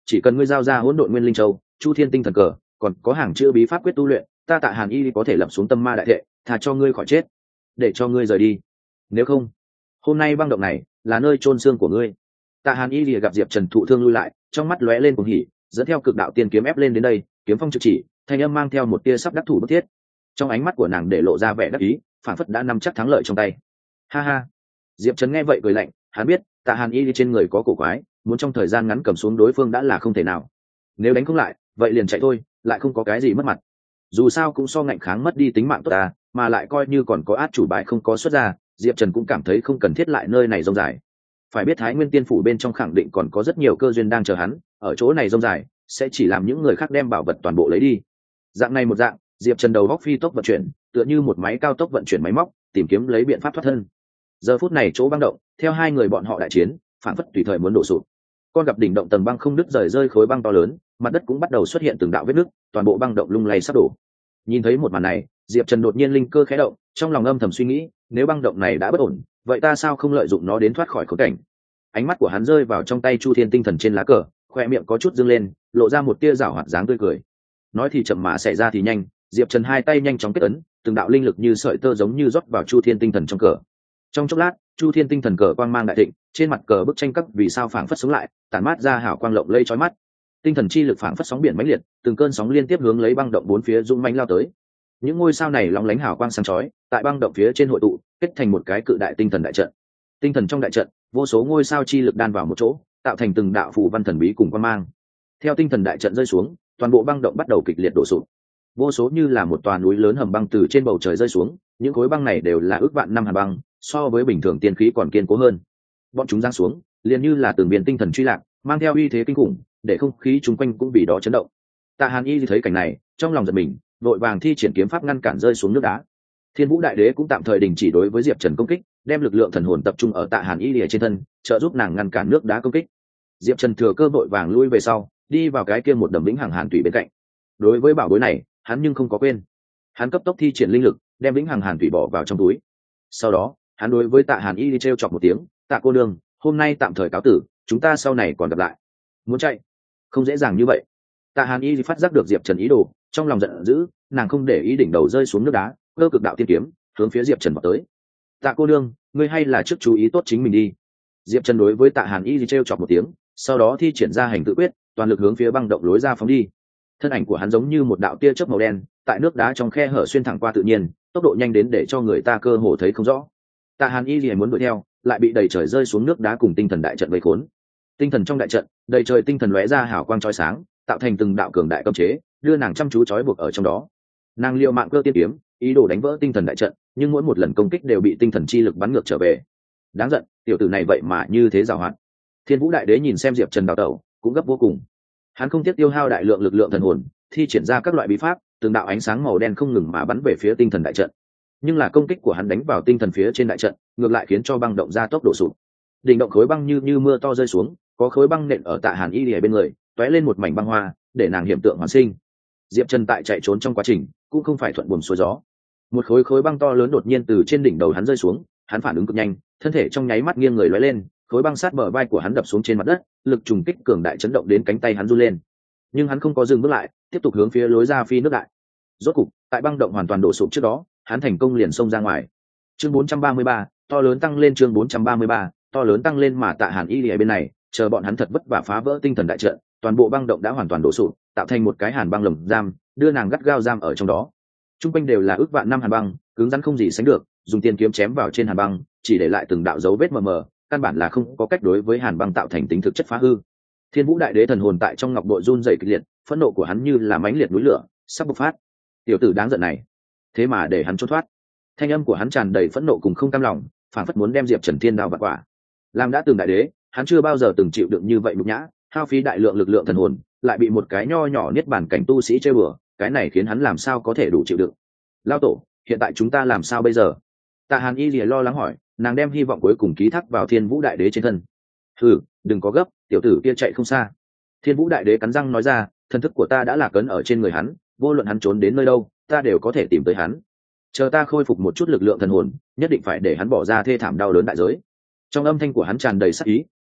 chỉ cần ngươi giao ra hỗn độn nguyên linh châu, chu thiên tinh thần cờ, còn có hàng chữ bí pháp quyết tu luyện, ta Tạ Hàn Y có thể lập xuống tâm ma đại thệ, thà cho ngươi khỏi chết, để cho ngươi rời đi. Nếu không, hôm nay băng động này là nơi chôn xương của ngươi. Tạ Hàn Y lìa gặp Diệp Trần thụ thương lui lại, trong mắt lóe lên cuồng hỉ, dẫn theo cực đạo tiên kiếm ép lên đến đây, kiếm phong trực chỉ, thanh âm mang theo một tia sắp đắc thủ bức thiết. Trong ánh mắt của nàng để lộ ra vẻ đắc ý, phản phất đã nắm chắc thắng lợi trong tay. Ha ha. Diệp Trần nghe vậy cười lạnh, hắn biết Tạ Hàn Y trên người có cổ quái, muốn trong thời gian ngắn cầm xuống đối phương đã là không thể nào. Nếu đánh không lại, vậy liền chạy thôi, lại không có cái gì mất mặt. Dù sao cũng so ngạnh kháng mất đi tính mạng tốt ta, mà lại coi như còn có át chủ bài không có xuất ra, Diệp Trần cũng cảm thấy không cần thiết lại nơi này rông dài. Phải biết Thái Nguyên Tiên phủ bên trong khẳng định còn có rất nhiều cơ duyên đang chờ hắn, ở chỗ này rông dài sẽ chỉ làm những người khác đem bảo vật toàn bộ lấy đi. Dạng này một dạng, Diệp Trần đầu góc phi tốc vận chuyển, tựa như một máy cao tốc vận chuyển máy móc, tìm kiếm lấy biện pháp thoát thân. Giờ phút này chỗ băng động, theo hai người bọn họ đại chiến, phản phất tùy thời muốn đổ sụp. Con gặp đỉnh động tầng băng không đứt rời rơi khối băng to lớn, mặt đất cũng bắt đầu xuất hiện từng đạo vết nứt, toàn bộ băng động lung lay sắp đổ. Nhìn thấy một màn này, Diệp Trần đột nhiên linh cơ khẽ động, trong lòng âm thầm suy nghĩ, nếu băng động này đã bất ổn, vậy ta sao không lợi dụng nó đến thoát khỏi khốn cảnh. Ánh mắt của hắn rơi vào trong tay Chu Thiên tinh thần trên lá cờ, khoe miệng có chút dương lên, lộ ra một tia giảo hoạt dáng tươi cười. Nói thì chậm mà xảy ra thì nhanh, Diệp Trần hai tay nhanh chóng kết ấn, từng đạo linh lực như sợi tơ giống như rót vào Chu Thiên tinh thần trong cờ. Trong chốc lát, Chu Thiên tinh thần cờ quang mang đại thịnh, trên mặt cờ bức tranh các vì sao phảng phất sống lại, tản mát ra hào quang lộng lẫy chói mắt. Tinh thần chi lực phảng phất sóng biển mãnh liệt, từng cơn sóng liên tiếp hướng lấy băng động bốn phía dũng mãnh lao tới. Những ngôi sao này lóng lánh hào quang sáng chói, tại băng động phía trên hội tụ, kết thành một cái cự đại tinh thần đại trận. Tinh thần trong đại trận, vô số ngôi sao chi lực đan vào một chỗ, tạo thành từng đạo phù văn thần bí cùng quang mang. Theo tinh thần đại trận rơi xuống, toàn bộ băng động bắt đầu kịch liệt đổ sụp. Vô số như là một tòa núi lớn hầm băng từ trên bầu trời rơi xuống, những khối băng này đều là ước vạn năm hàn băng, so với bình thường tiên khí còn kiên cố hơn. Bọn chúng giáng xuống, liền như là từng biển tinh thần truy lạc, mang theo uy thế kinh khủng, để không khí chung quanh cũng vì đó chấn động. Tạ Hàn Y thấy cảnh này, trong lòng giật mình, vội vàng thi triển kiếm pháp ngăn cản rơi xuống nước đá. Thiên Vũ Đại Đế cũng tạm thời đình chỉ đối với Diệp Trần công kích, đem lực lượng thần hồn tập trung ở Tạ Hàn Y lìa trên thân, trợ giúp nàng ngăn cản nước đá công kích. Diệp Trần thừa cơ vội vàng lui về sau, đi vào cái kia một đầm vĩnh hằng hàn thủy bên cạnh. Đối với bảo bối này, hắn nhưng không có quên. Hắn cấp tốc thi triển linh lực, đem vĩnh hằng hàn thủy bỏ vào trong túi. Sau đó, hắn đối với Tạ Hàn Y đi trêu chọc một tiếng, "Tạ cô nương, hôm nay tạm thời cáo tử, chúng ta sau này còn gặp lại." Muốn chạy, không dễ dàng như vậy. Tạ Hàn Y phát giác được Diệp Trần ý đồ, trong lòng giận dữ, nàng không để ý đỉnh đầu rơi xuống nước đá, cơ cực đạo tiên kiếm, hướng phía Diệp Trần vọt tới. "Tạ cô nương, ngươi hay là trước chú ý tốt chính mình đi." Diệp Trần đối với Tạ Hàn Y trêu chọc một tiếng, sau đó thi triển ra hành tự quyết, toàn lực hướng phía băng động lối ra phóng đi. Thân ảnh của hắn giống như một đạo tia chớp màu đen, tại nước đá trong khe hở xuyên thẳng qua tự nhiên, tốc độ nhanh đến để cho người ta cơ hồ thấy không rõ. Tạ Hàn Y liền muốn đuổi theo, lại bị đầy trời rơi xuống nước đá cùng tinh thần đại trận vây khốn. Tinh thần trong đại trận, đầy trời tinh thần lóe ra hào quang chói sáng, tạo thành từng đạo cường đại cấm chế, đưa nàng chăm chú trói buộc ở trong đó. Nàng liều mạng cơ tiên kiếm, ý đồ đánh vỡ tinh thần đại trận, nhưng mỗi một lần công kích đều bị tinh thần chi lực bắn ngược trở về. Đáng giận, tiểu tử này vậy mà như thế giàu hoạt. Thiên Vũ Đại Đế nhìn xem Diệp Trần đào tẩu, cũng gấp vô cùng. Hắn không tiếc tiêu hao đại lượng lực lượng thần hồn, thi triển ra các loại bí pháp, từng đạo ánh sáng màu đen không ngừng mà bắn về phía tinh thần đại trận. Nhưng là công kích của hắn đánh vào tinh thần phía trên đại trận, ngược lại khiến cho băng động ra tốc độ sụp. Đỉnh động khối băng như như mưa to rơi xuống, có khối băng nện ở Tạ Hàn Y lìa bên người, tóe lên một mảnh băng hoa, để nàng hiểm tượng hoàn sinh. Diệp Trần tại chạy trốn trong quá trình, cũng không phải thuận buồm xuôi gió. Một khối khối băng to lớn đột nhiên từ trên đỉnh đầu hắn rơi xuống, hắn phản ứng cực nhanh, thân thể trong nháy mắt nghiêng người lóe lên, khối băng sát bờ vai của hắn đập xuống trên mặt đất, lực trùng kích cường đại chấn động đến cánh tay hắn run lên. Nhưng hắn không có dừng bước lại, tiếp tục hướng phía lối ra phi nước đại. Rốt cục, tại băng động hoàn toàn đổ sụp trước đó, hắn thành công liền xông ra ngoài. Chương bốn trăm ba mươi ba, to lớn tăng lên chương bốn trăm ba mươi ba, to lớn tăng lên mà Tạ Hàn Y ở bên này, chờ bọn hắn thật vất vả phá vỡ tinh thần đại trận, toàn bộ băng động đã hoàn toàn đổ sụp, tạo thành một cái hàn băng lồng giam, đưa nàng gắt gao giam ở trong đó. Trung quanh đều là ước vạn năm hàn băng, cứng rắn không gì sánh được, dùng tiên kiếm chém vào trên hàn băng, chỉ để lại từng đạo dấu vết mờ mờ, căn bản là không có cách đối với hàn băng tạo thành tính thực chất phá hư. Thiên Vũ Đại Đế thần hồn tại trong ngọc bội run rẩy kịch liệt, phẫn nộ của hắn như là mãnh liệt núi lửa, sắp bộc phát. Tiểu tử đáng giận này, thế mà để hắn trốn thoát. Thanh âm của hắn tràn đầy phẫn nộ cùng không cam lòng, phảng phất muốn đem Diệp Trần Thiên đao vặt quả. Làm đã từng đại đế, hắn chưa bao giờ từng chịu đựng như vậy nhục nhã, hao phí đại lượng lực lượng thần hồn, lại bị một cái nho nhỏ niết bàn cảnh tu sĩ chơi bừa, cái này khiến hắn làm sao có thể đủ chịu đựng. Lao tổ, hiện tại chúng ta làm sao bây giờ? Tạ Hàn Y lìa lo lắng hỏi, nàng đem hy vọng cuối cùng ký thác vào Thiên Vũ Đại Đế trên thân. Hừ, đừng có gấp, tiểu tử kia chạy không xa. Thiên Vũ Đại Đế cắn răng nói ra, thần thức của ta đã lạc ấn ở trên người hắn, vô luận hắn trốn đến nơi đâu, ta đều có thể tìm tới hắn. Chờ ta khôi phục một chút lực lượng thần hồn, nhất định phải để hắn bỏ ra thê thảm đau đớn đại giới. Trong âm thanh của hắn tràn đầy sát ý,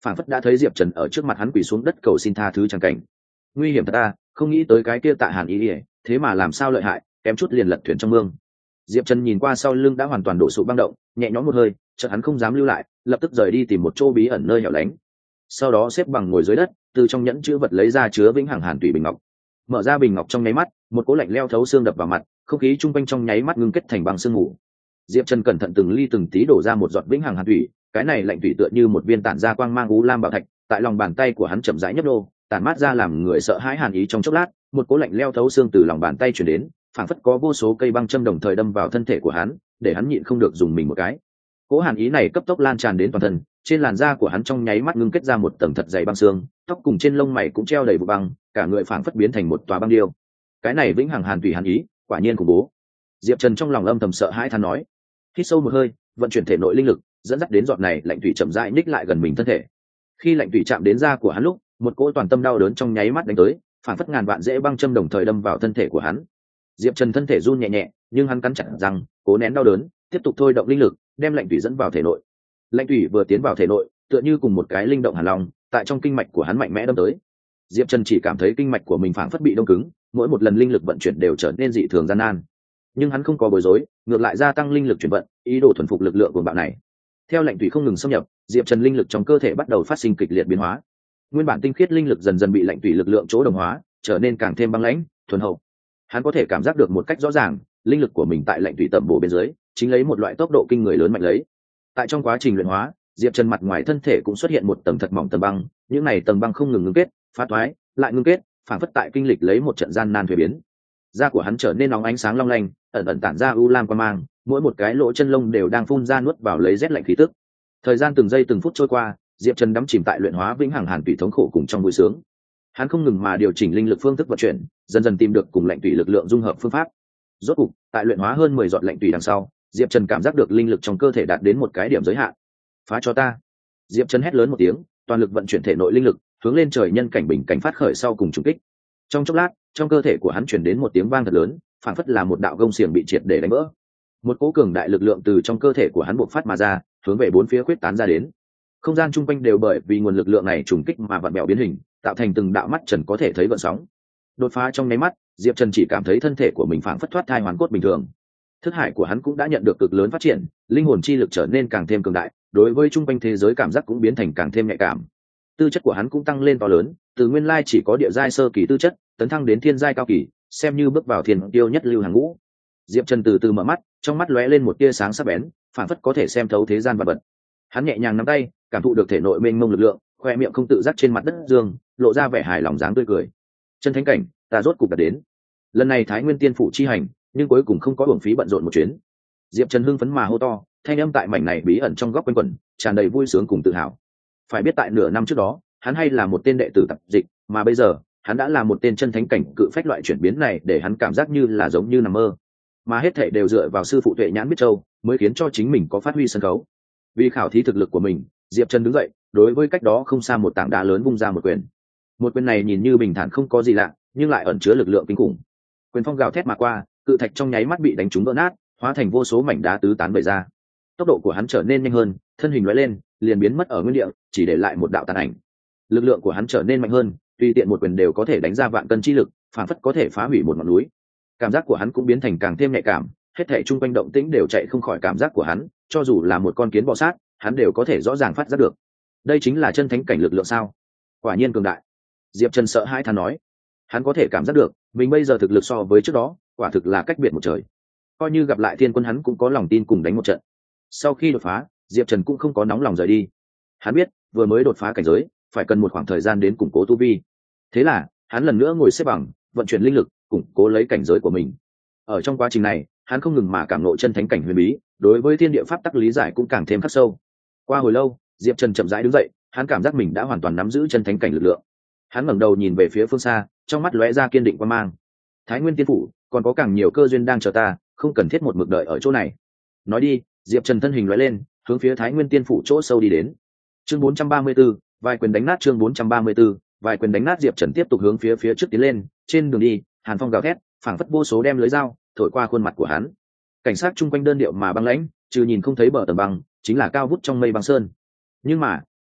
phảng phất đã thấy diệp trần ở trước mặt hắn quỳ xuống đất cầu xin tha thứ chẳng cảnh. Nguy hiểm thật ta, không nghĩ tới cái kia Tạ Hàn ý ỉa thế mà làm sao lợi hại, kém chút liền lật thuyền trong mương. Diệp Trần nhìn qua sau lưng đã hoàn toàn đổ sụp băng động, nhẹ nhõm một hơi, chợt hắn không dám lưu lại, lập tức rời đi tìm một chỗ bí ẩn nơi hẻo lánh. Sau đó xếp bằng ngồi dưới đất, từ trong nhẫn chứa vật lấy ra chứa vĩnh hằng hàn tủy bình ngọc. Mở ra bình ngọc trong nháy mắt, một cỗ lạnh lẽo thấu xương đập vào mặt, không khí trung quanh trong nháy mắt ngưng kết thành băng sương mù. Diệp Trần cẩn thận từng ly từng tí đổ ra một giọt vĩnh hằng hàn thủy, cái này lạnh thủy tựa như một viên tản ra quang mang u lam bảo thạch, tại lòng bàn tay của hắn chậm rãi nhấp nô, tản mát ra làm người sợ hãi hàn ý trong chốc lát, một cỗ lạnh lẽo thấu xương từ lòng bàn tay truyền đến, phảng phất có vô số cây băng châm đồng thời đâm vào thân thể của hắn, để hắn nhịn không được dùng mình một cái. Cỗ hàn ý này cấp tốc lan tràn đến toàn thân, trên làn da của hắn trong nháy mắt ngưng kết ra một tầng thật dày băng xương, tóc cùng trên lông mày cũng treo đầy bụi băng, cả người phảng phất biến thành một tòa băng điêu. Cái này vĩnh hằng hàn thủy hàn ý, quả nhiên khủng bố. Diệp Trần trong lòng âm thầm sợ hãi than nói. Hít sâu một hơi, vận chuyển thể nội linh lực, dẫn dắt đến giọt này lạnh thủy chậm rãi ních lại gần mình thân thể. Khi lạnh thủy chạm đến da của hắn lúc, một cỗ toàn tâm đau đớn trong nháy mắt đánh tới, phảng phất ngàn vạn dễ băng châm đồng thời đâm vào thân thể của hắn. Diệp Trần thân thể run nhẹ nhẹ, nhưng hắn cắn chặt răng, cố nén đau đớn, tiếp tục thôi động linh lực, đem lạnh thủy dẫn vào thể nội. Lạnh thủy vừa tiến vào thể nội, tựa như cùng một cái linh động hàn long, tại trong kinh mạch của hắn mạnh mẽ đâm tới. Diệp Trần chỉ cảm thấy kinh mạch của mình phảng phất bị đông cứng, mỗi một lần linh lực vận chuyển đều trở nên dị thường gian nan. Nhưng hắn không có bối rối, ngược lại gia tăng linh lực chuyển vận, ý đồ thuần phục lực lượng cuồng bạo này. Theo lạnh thủy không ngừng xâm nhập, Diệp Trần linh lực trong cơ thể bắt đầu phát sinh kịch liệt biến hóa. Nguyên bản tinh khiết linh lực dần dần bị lạnh thủy lực lượng chỗ đồng hóa, trở nên càng thêm băng lãnh, thuần hậu. Hắn có thể cảm giác được một cách rõ ràng, linh lực của mình tại lạnh thủy tẩm bổ bên dưới, chính lấy một loại tốc độ kinh người lớn mạnh lấy. Tại trong quá trình luyện hóa, Diệp Trần mặt ngoài thân thể cũng xuất hiện một tầng thật mỏng tầng băng, những này tầng băng không ngừng ngưng kết, phá toái, lại ngưng kết, phản phất tại kinh lịch lấy một trận gian nan thuế biến. Da của hắn trở nên nóng ánh sáng long lanh, ẩn ẩn tản ra u lam quang mang, mỗi một cái lỗ chân lông đều đang phun ra nuốt vào lấy rét lạnh khí tức. Thời gian từng giây từng phút trôi qua, Diệp Trần đắm chìm tại luyện hóa vĩnh hằng hàn tủy thống khổ cùng trong vui sướng. Hắn không ngừng mà điều chỉnh linh lực phương thức vận chuyển, dần dần tìm được cùng lạnh tủy lực lượng dung hợp phương pháp. Rốt cục, tại luyện hóa hơn mười giọt lạnh tủy đằng sau, Diệp Trần cảm giác được linh lực trong cơ thể đạt đến một cái điểm giới hạn. Phá cho ta! Diệp Trần hét lớn một tiếng, toàn lực vận chuyển thể nội linh lực, hướng lên trời nhân cảnh bình cảnh phát khởi sau cùng trùng kích. Trong chốc lát, trong cơ thể của hắn truyền đến một tiếng vang thật lớn, phảng phất là một đạo gông xiềng bị triệt để đánh vỡ. Một cỗ cường đại lực lượng từ trong cơ thể của hắn bộc phát mà ra, hướng về bốn phía khuyết tán ra đến. Không gian chung quanh đều bởi vì nguồn lực lượng này trùng kích mà vặn vẹo biến hình, tạo thành từng đạo mắt trần có thể thấy gợn sóng. Đột phá trong nháy mắt, Diệp Trần chỉ cảm thấy thân thể của mình phảng phất thoát thai hoàn cốt bình thường. Thức hải của hắn cũng đã nhận được cực lớn phát triển, linh hồn chi lực trở nên càng thêm cường đại, đối với chung quanh thế giới cảm giác cũng biến thành càng thêm nhạy cảm. Tư chất của hắn cũng tăng lên to lớn, từ nguyên lai chỉ có địa giai sơ kỳ tư chất, tấn thăng đến thiên giai cao kỳ, xem như bước vào thiên tiêu nhất lưu hàng ngũ. Diệp Trần từ từ mở mắt, trong mắt lóe lên một tia sáng sắc bén, phảng phất có thể xem thấu thế gian vật vật. Hắn nhẹ nhàng nắm tay, cảm thụ được thể nội mênh mông lực lượng, khoe miệng không tự giác trên mặt đất dương, lộ ra vẻ hài lòng dáng tươi cười. Chân thánh cảnh, ta rốt cục đạt đến. Lần này Thái Nguyên Tiên phủ chi hành, nhưng cuối cùng không có uổng phí bận rộn một chuyến. Diệp Trần hưng phấn mà hô to, thanh âm tại mảnh này bí ẩn trong góc quanh quẩn, tràn đầy vui sướng cùng tự hào. Phải biết tại nửa năm trước đó, hắn hay là một tên đệ tử tập dịch, mà bây giờ, hắn đã là một tên chân thánh cảnh cự phách, loại chuyển biến này để hắn cảm giác như là giống như nằm mơ. Mà hết thảy đều dựa vào sư phụ Tuệ Nhãn biết châu, mới khiến cho chính mình có phát huy sân khấu. Vì khảo thí thực lực của mình, Diệp Trần đứng dậy, đối với cách đó không xa một tảng đá lớn vung ra một quyền. Một quyền này nhìn như bình thản không có gì lạ, nhưng lại ẩn chứa lực lượng kinh khủng. Quyền phong gào thét mà qua, cự thạch trong nháy mắt bị đánh trúng vỡ nát, hóa thành vô số mảnh đá tứ tán bày ra. Tốc độ của hắn trở nên nhanh hơn, thân hình lóe lên, liền biến mất ở nguyên địa, chỉ để lại một đạo tàn ảnh. Lực lượng của hắn trở nên mạnh hơn, tùy tiện một quyền đều có thể đánh ra vạn cân chi lực, phản phất có thể phá hủy một ngọn núi. Cảm giác của hắn cũng biến thành càng thêm nhạy cảm, hết thảy chung quanh động tĩnh đều chạy không khỏi cảm giác của hắn, cho dù là một con kiến bò sát, hắn đều có thể rõ ràng phát giác được. Đây chính là chân thánh cảnh lực lượng sao? Quả nhiên cường đại. Diệp Trần sợ hãi than nói. Hắn có thể cảm giác được, mình bây giờ thực lực so với trước đó, quả thực là cách biệt một trời. Coi như gặp lại Thiên Quân hắn cũng có lòng tin cùng đánh một trận. Sau khi đột phá, Diệp Trần cũng không có nóng lòng rời đi. Hắn biết, vừa mới đột phá cảnh giới, phải cần một khoảng thời gian đến củng cố tu vi. Thế là, hắn lần nữa ngồi xếp bằng, vận chuyển linh lực, củng cố lấy cảnh giới của mình. Ở trong quá trình này, hắn không ngừng mà cảm ngộ chân thánh cảnh huyền bí, đối với thiên địa pháp tắc lý giải cũng càng thêm khắc sâu. Qua hồi lâu, Diệp Trần chậm rãi đứng dậy, hắn cảm giác mình đã hoàn toàn nắm giữ chân thánh cảnh lực lượng. Hắn ngẩng đầu nhìn về phía phương xa, trong mắt lóe ra kiên định quan mang. Thái Nguyên Tiên phủ, còn có càng nhiều cơ duyên đang chờ ta, không cần thiết một mực đợi ở chỗ này. Nói đi, Diệp Trần thân hình lóe lên, hướng phía Thái Nguyên Tiên phủ chỗ sâu đi đến. Chương bốn trăm ba mươi 4, vài quyền đánh nát chương bốn trăm ba mươi 4, vài quyền đánh nát. Diệp Trần tiếp tục hướng phía phía trước tiến lên, trên đường đi, hàn phong gào thét, phảng phất vô số đem lưới dao thổi qua khuôn mặt của hắn. Cảnh sát chung quanh đơn điệu mà băng lãnh, trừ nhìn không thấy bờ tầng băng, chính là cao vút trong mây băng sơn. Nhưng mà,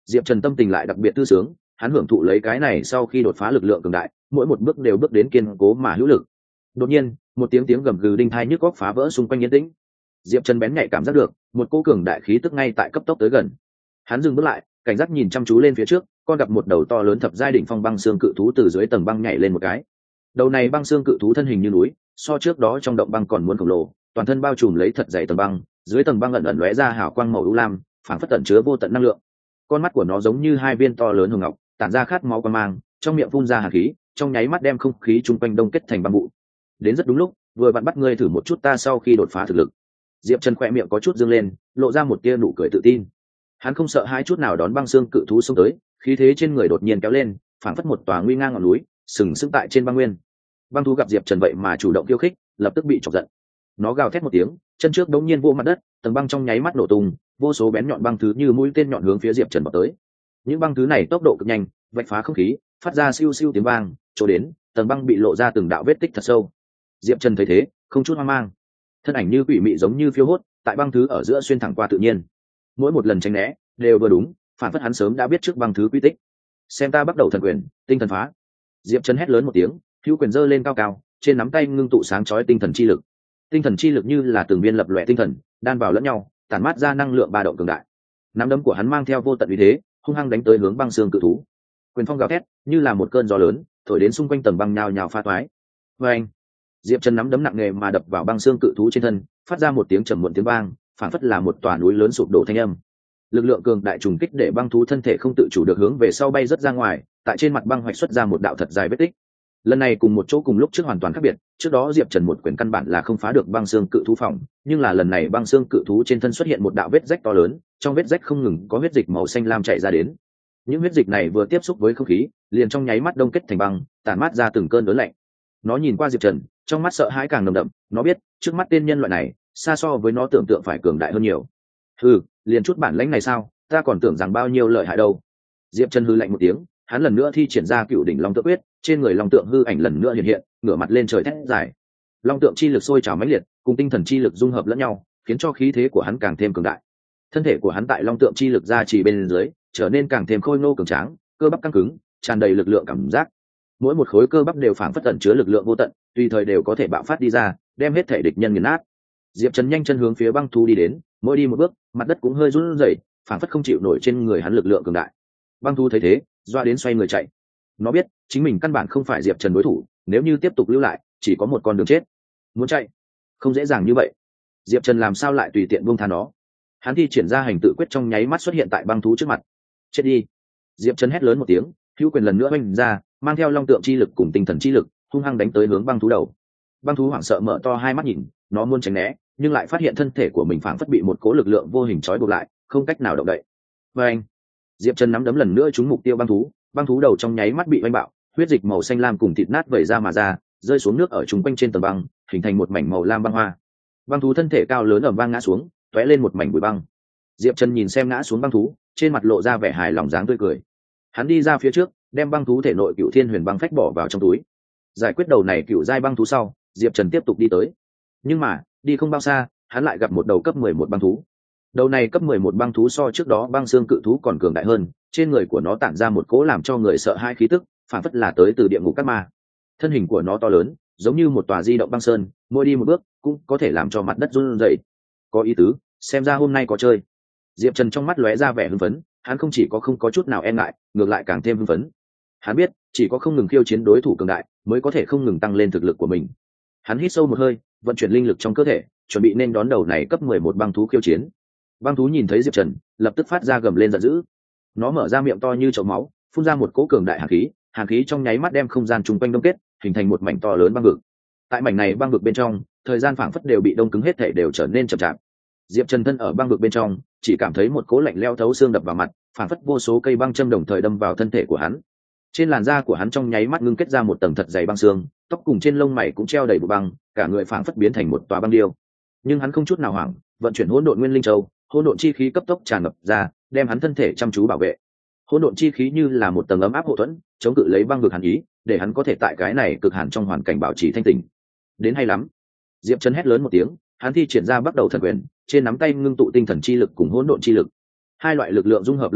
Diệp Trần tâm tình lại đặc biệt tư sướng, hắn hưởng thụ lấy cái này sau khi đột phá lực lượng cường đại, mỗi một bước đều bước đến kiên cố mà hữu lực. Đột nhiên, một tiếng tiếng gầm gừ đinh tai nhức óc phá vỡ xung quanh yên tĩnh. Diệp Trần bén nhạy cảm giác được một cỗ cường đại khí tức ngay tại cấp tốc tới gần. Hắn dừng bước lại, cảnh giác nhìn chăm chú lên phía trước, con gặp một đầu to lớn thập giai đỉnh phong băng xương cự thú từ dưới tầng băng nhảy lên một cái. Đầu này băng xương cự thú thân hình như núi, so trước đó trong động băng còn muốn khổng lồ, toàn thân bao trùm lấy thật dày tầng băng, dưới tầng băng ẩn ẩn lóe ra hào quang màu u lam, phảng phất tẩn chứa vô tận năng lượng. Con mắt của nó giống như hai viên to lớn hồng ngọc, tản ra khát máu quang mang, trong miệng phun ra hàn khí, trong nháy mắt đem không khí chung quanh đông kết thành băng vụ. Đến rất đúng lúc, vừa vặn bắt ngươi thử một chút ta sau khi đột phá thực lực. Diệp Trần khẽ miệng có chút dương lên, lộ ra một tia nụ cười tự tin. Hắn không sợ hai chút nào đón băng xương cự thú xông tới, khí thế trên người đột nhiên kéo lên, phảng phất một tòa nguy ngang ngọn núi, sừng sững tại trên băng nguyên. Băng thú gặp Diệp Trần vậy mà chủ động khiêu khích, lập tức bị chọc giận. Nó gào thét một tiếng, chân trước đống nhiên vô mặt đất, tầng băng trong nháy mắt nổ tung, vô số bén nhọn băng thứ như mũi tên nhọn hướng phía Diệp Trần vọt tới. Những băng thứ này tốc độ cực nhanh, vạch phá không khí, phát ra siêu siêu tiếng vang, chỗ đến, tầng băng bị lộ ra từng đạo vết tích thật sâu. Diệp Trần thấy thế, không chút hoang mang, thân ảnh như quỷ mị giống như phiêu hốt, tại băng thứ ở giữa xuyên thẳng qua tự nhiên. Mỗi một lần tránh né, đều vừa đúng, phản phất hắn sớm đã biết trước băng thứ quy tích. Xem ta bắt đầu thần quyền, tinh thần phá. Diệp Trần hét lớn một tiếng, hữu quyền giơ lên cao cao, trên nắm tay ngưng tụ sáng chói tinh thần chi lực. Tinh thần chi lực như là từng viên lập lòe tinh thần, đan vào lẫn nhau, tản mát ra năng lượng ba động cường đại. Nắm đấm của hắn mang theo vô tận uy thế, hung hăng đánh tới hướng băng xương cự thú. Quyền phong gào thét, như là một cơn gió lớn, thổi đến xung quanh tầng băng nhào nhào pha toái. Oeng! Diệp Trần nắm đấm nặng nề mà đập vào băng xương cự thú trên thân, phát ra một tiếng trầm muộn tiếng vang, phản phất là một tòa núi lớn sụp đổ thanh âm. Lực lượng cường đại trùng kích để băng thú thân thể không tự chủ được hướng về sau bay rất ra ngoài, tại trên mặt băng hoạch xuất ra một đạo thật dài vết tích. Lần này cùng một chỗ cùng lúc trước hoàn toàn khác biệt, trước đó Diệp Trần một quyền căn bản là không phá được băng xương cự thú phòng, nhưng là lần này băng xương cự thú trên thân xuất hiện một đạo vết rách to lớn, trong vết rách không ngừng có huyết dịch màu xanh lam chảy ra đến. Những huyết dịch này vừa tiếp xúc với không khí, liền trong nháy mắt đông kết thành băng, tản mát ra từng cơn lớn lạnh. Nó nhìn qua Diệp Trần, trong mắt sợ hãi càng nồng đậm, nó biết, trước mắt tên nhân loại này, xa so với nó tưởng tượng phải cường đại hơn nhiều. Hừ, liền chút bản lĩnh này sao, ta còn tưởng rằng bao nhiêu lợi hại đâu. Diệp Trần hừ lạnh một tiếng, hắn lần nữa thi triển ra Cựu đỉnh long tượng quyết, trên người long tượng hư ảnh lần nữa hiện hiện, ngửa mặt lên trời thét dài. Long tượng chi lực sôi trào mãnh liệt, cùng tinh thần chi lực dung hợp lẫn nhau, khiến cho khí thế của hắn càng thêm cường đại. Thân thể của hắn tại long tượng chi lực gia trì bên dưới, trở nên càng thêm khôi ngô cường tráng, cơ bắp căng cứng, tràn đầy lực lượng cảm giác. Mỗi một khối cơ bắp đều phảng phất ẩn chứa lực lượng vô tận, tùy thời đều có thể bạo phát đi ra, đem hết thể địch nhân nghiền nát. Diệp Trần nhanh chân hướng phía băng thú đi đến, mỗi đi một bước, mặt đất cũng hơi run rẩy, phảng phất không chịu nổi trên người hắn lực lượng cường đại. Băng thú thấy thế, doa đến xoay người chạy. Nó biết, chính mình căn bản không phải Diệp Trần đối thủ, nếu như tiếp tục lưu lại, chỉ có một con đường chết. Muốn chạy, không dễ dàng như vậy. Diệp Trần làm sao lại tùy tiện buông tha nó? Hắn thi triển ra hành tự quyết trong nháy mắt xuất hiện tại băng thú trước mặt. Chết đi! Diệp Trần hét lớn một tiếng, hữu quyền lần nữa oanh ra, mang theo long tượng chi lực cùng tinh thần chi lực, hung hăng đánh tới hướng băng thú đầu. Băng thú hoảng sợ mở to hai mắt nhìn, nó muốn tránh né, nhưng lại phát hiện thân thể của mình phảng phất bị một cỗ lực lượng vô hình trói buộc lại, không cách nào động đậy. Và anh, Diệp Trần nắm đấm lần nữa trúng mục tiêu băng thú, băng thú đầu trong nháy mắt bị oanh bạo, huyết dịch màu xanh lam cùng thịt nát vẩy ra mà ra, rơi xuống nước ở chung quanh trên tầng băng, hình thành một mảnh màu lam băng hoa. Băng thú thân thể cao lớn ầm vang ngã xuống, tóe lên một mảnh bụi băng. Diệp Trần nhìn xem ngã xuống băng thú, trên mặt lộ ra vẻ hài lòng dáng tươi cười. Hắn đi ra phía trước, đem băng thú thể nội Cựu Thiên Huyền băng phách bỏ vào trong túi. Giải quyết đầu này cựu giai băng thú sau, Diệp Trần tiếp tục đi tới. Nhưng mà, đi không bao xa, hắn lại gặp một đầu cấp mười một băng thú. Đầu này cấp mười một băng thú so trước đó băng xương cự thú còn cường đại hơn, trên người của nó tản ra một cỗ làm cho người sợ hãi khí tức, phản phất là tới từ địa ngục các ma. Thân hình của nó to lớn, giống như một tòa di động băng sơn, mỗi đi một bước cũng có thể làm cho mặt đất run rẩy. Có ý tứ, xem ra hôm nay có chơi. Diệp Trần trong mắt lóe ra vẻ hưng phấn, hắn không chỉ có không có chút nào e ngại, ngược lại càng thêm hưng phấn. Hắn biết, chỉ có không ngừng khiêu chiến đối thủ cường đại, mới có thể không ngừng tăng lên thực lực của mình. Hắn hít sâu một hơi, vận chuyển linh lực trong cơ thể, chuẩn bị nên đón đầu này cấp mười một băng thú khiêu chiến. Băng thú nhìn thấy Diệp Trần, lập tức phát ra gầm lên giận dữ. Nó mở ra miệng to như chậu máu, phun ra một cỗ cường đại hàn khí, hàn khí trong nháy mắt đem không gian chung quanh đông kết, hình thành một mảnh to lớn băng vực. Tại mảnh này băng vực bên trong, thời gian phảng phất đều bị đông cứng hết thể đều trở nên chậm chạp. Diệp Trần thân ở băng vực bên trong, chỉ cảm thấy một cỗ lạnh lẽo thấu xương đập vào mặt, phảng phất vô số cây băng châm đồng thời đâm vào thân thể của hắn. Trên làn da của hắn trong nháy mắt ngưng kết ra một tầng thật dày băng xương, tóc cùng trên lông mày cũng treo đầy bụi băng, cả người phảng phất biến thành một tòa băng điêu. Nhưng hắn không chút nào hoảng, vận chuyển hỗn độn nguyên linh châu, hỗn độn chi khí cấp tốc tràn ngập ra, đem hắn thân thể chăm chú bảo vệ. Hỗn độn chi khí như là một tầng ấm áp hộ thuẫn, chống cự lấy băng vực hàn ý, để hắn có thể tại cái này cực hàn trong hoàn cảnh bảo trì thanh tỉnh. Đến hay lắm! Diệp Trần hét lớn một tiếng, hắn thi triển ra bắt đầu thần quyền, trên nắm tay ngưng tụ tinh thần chi lực cùng hỗn độn chi lực. Hai loại lực lượng dung hợp lẫn nhau,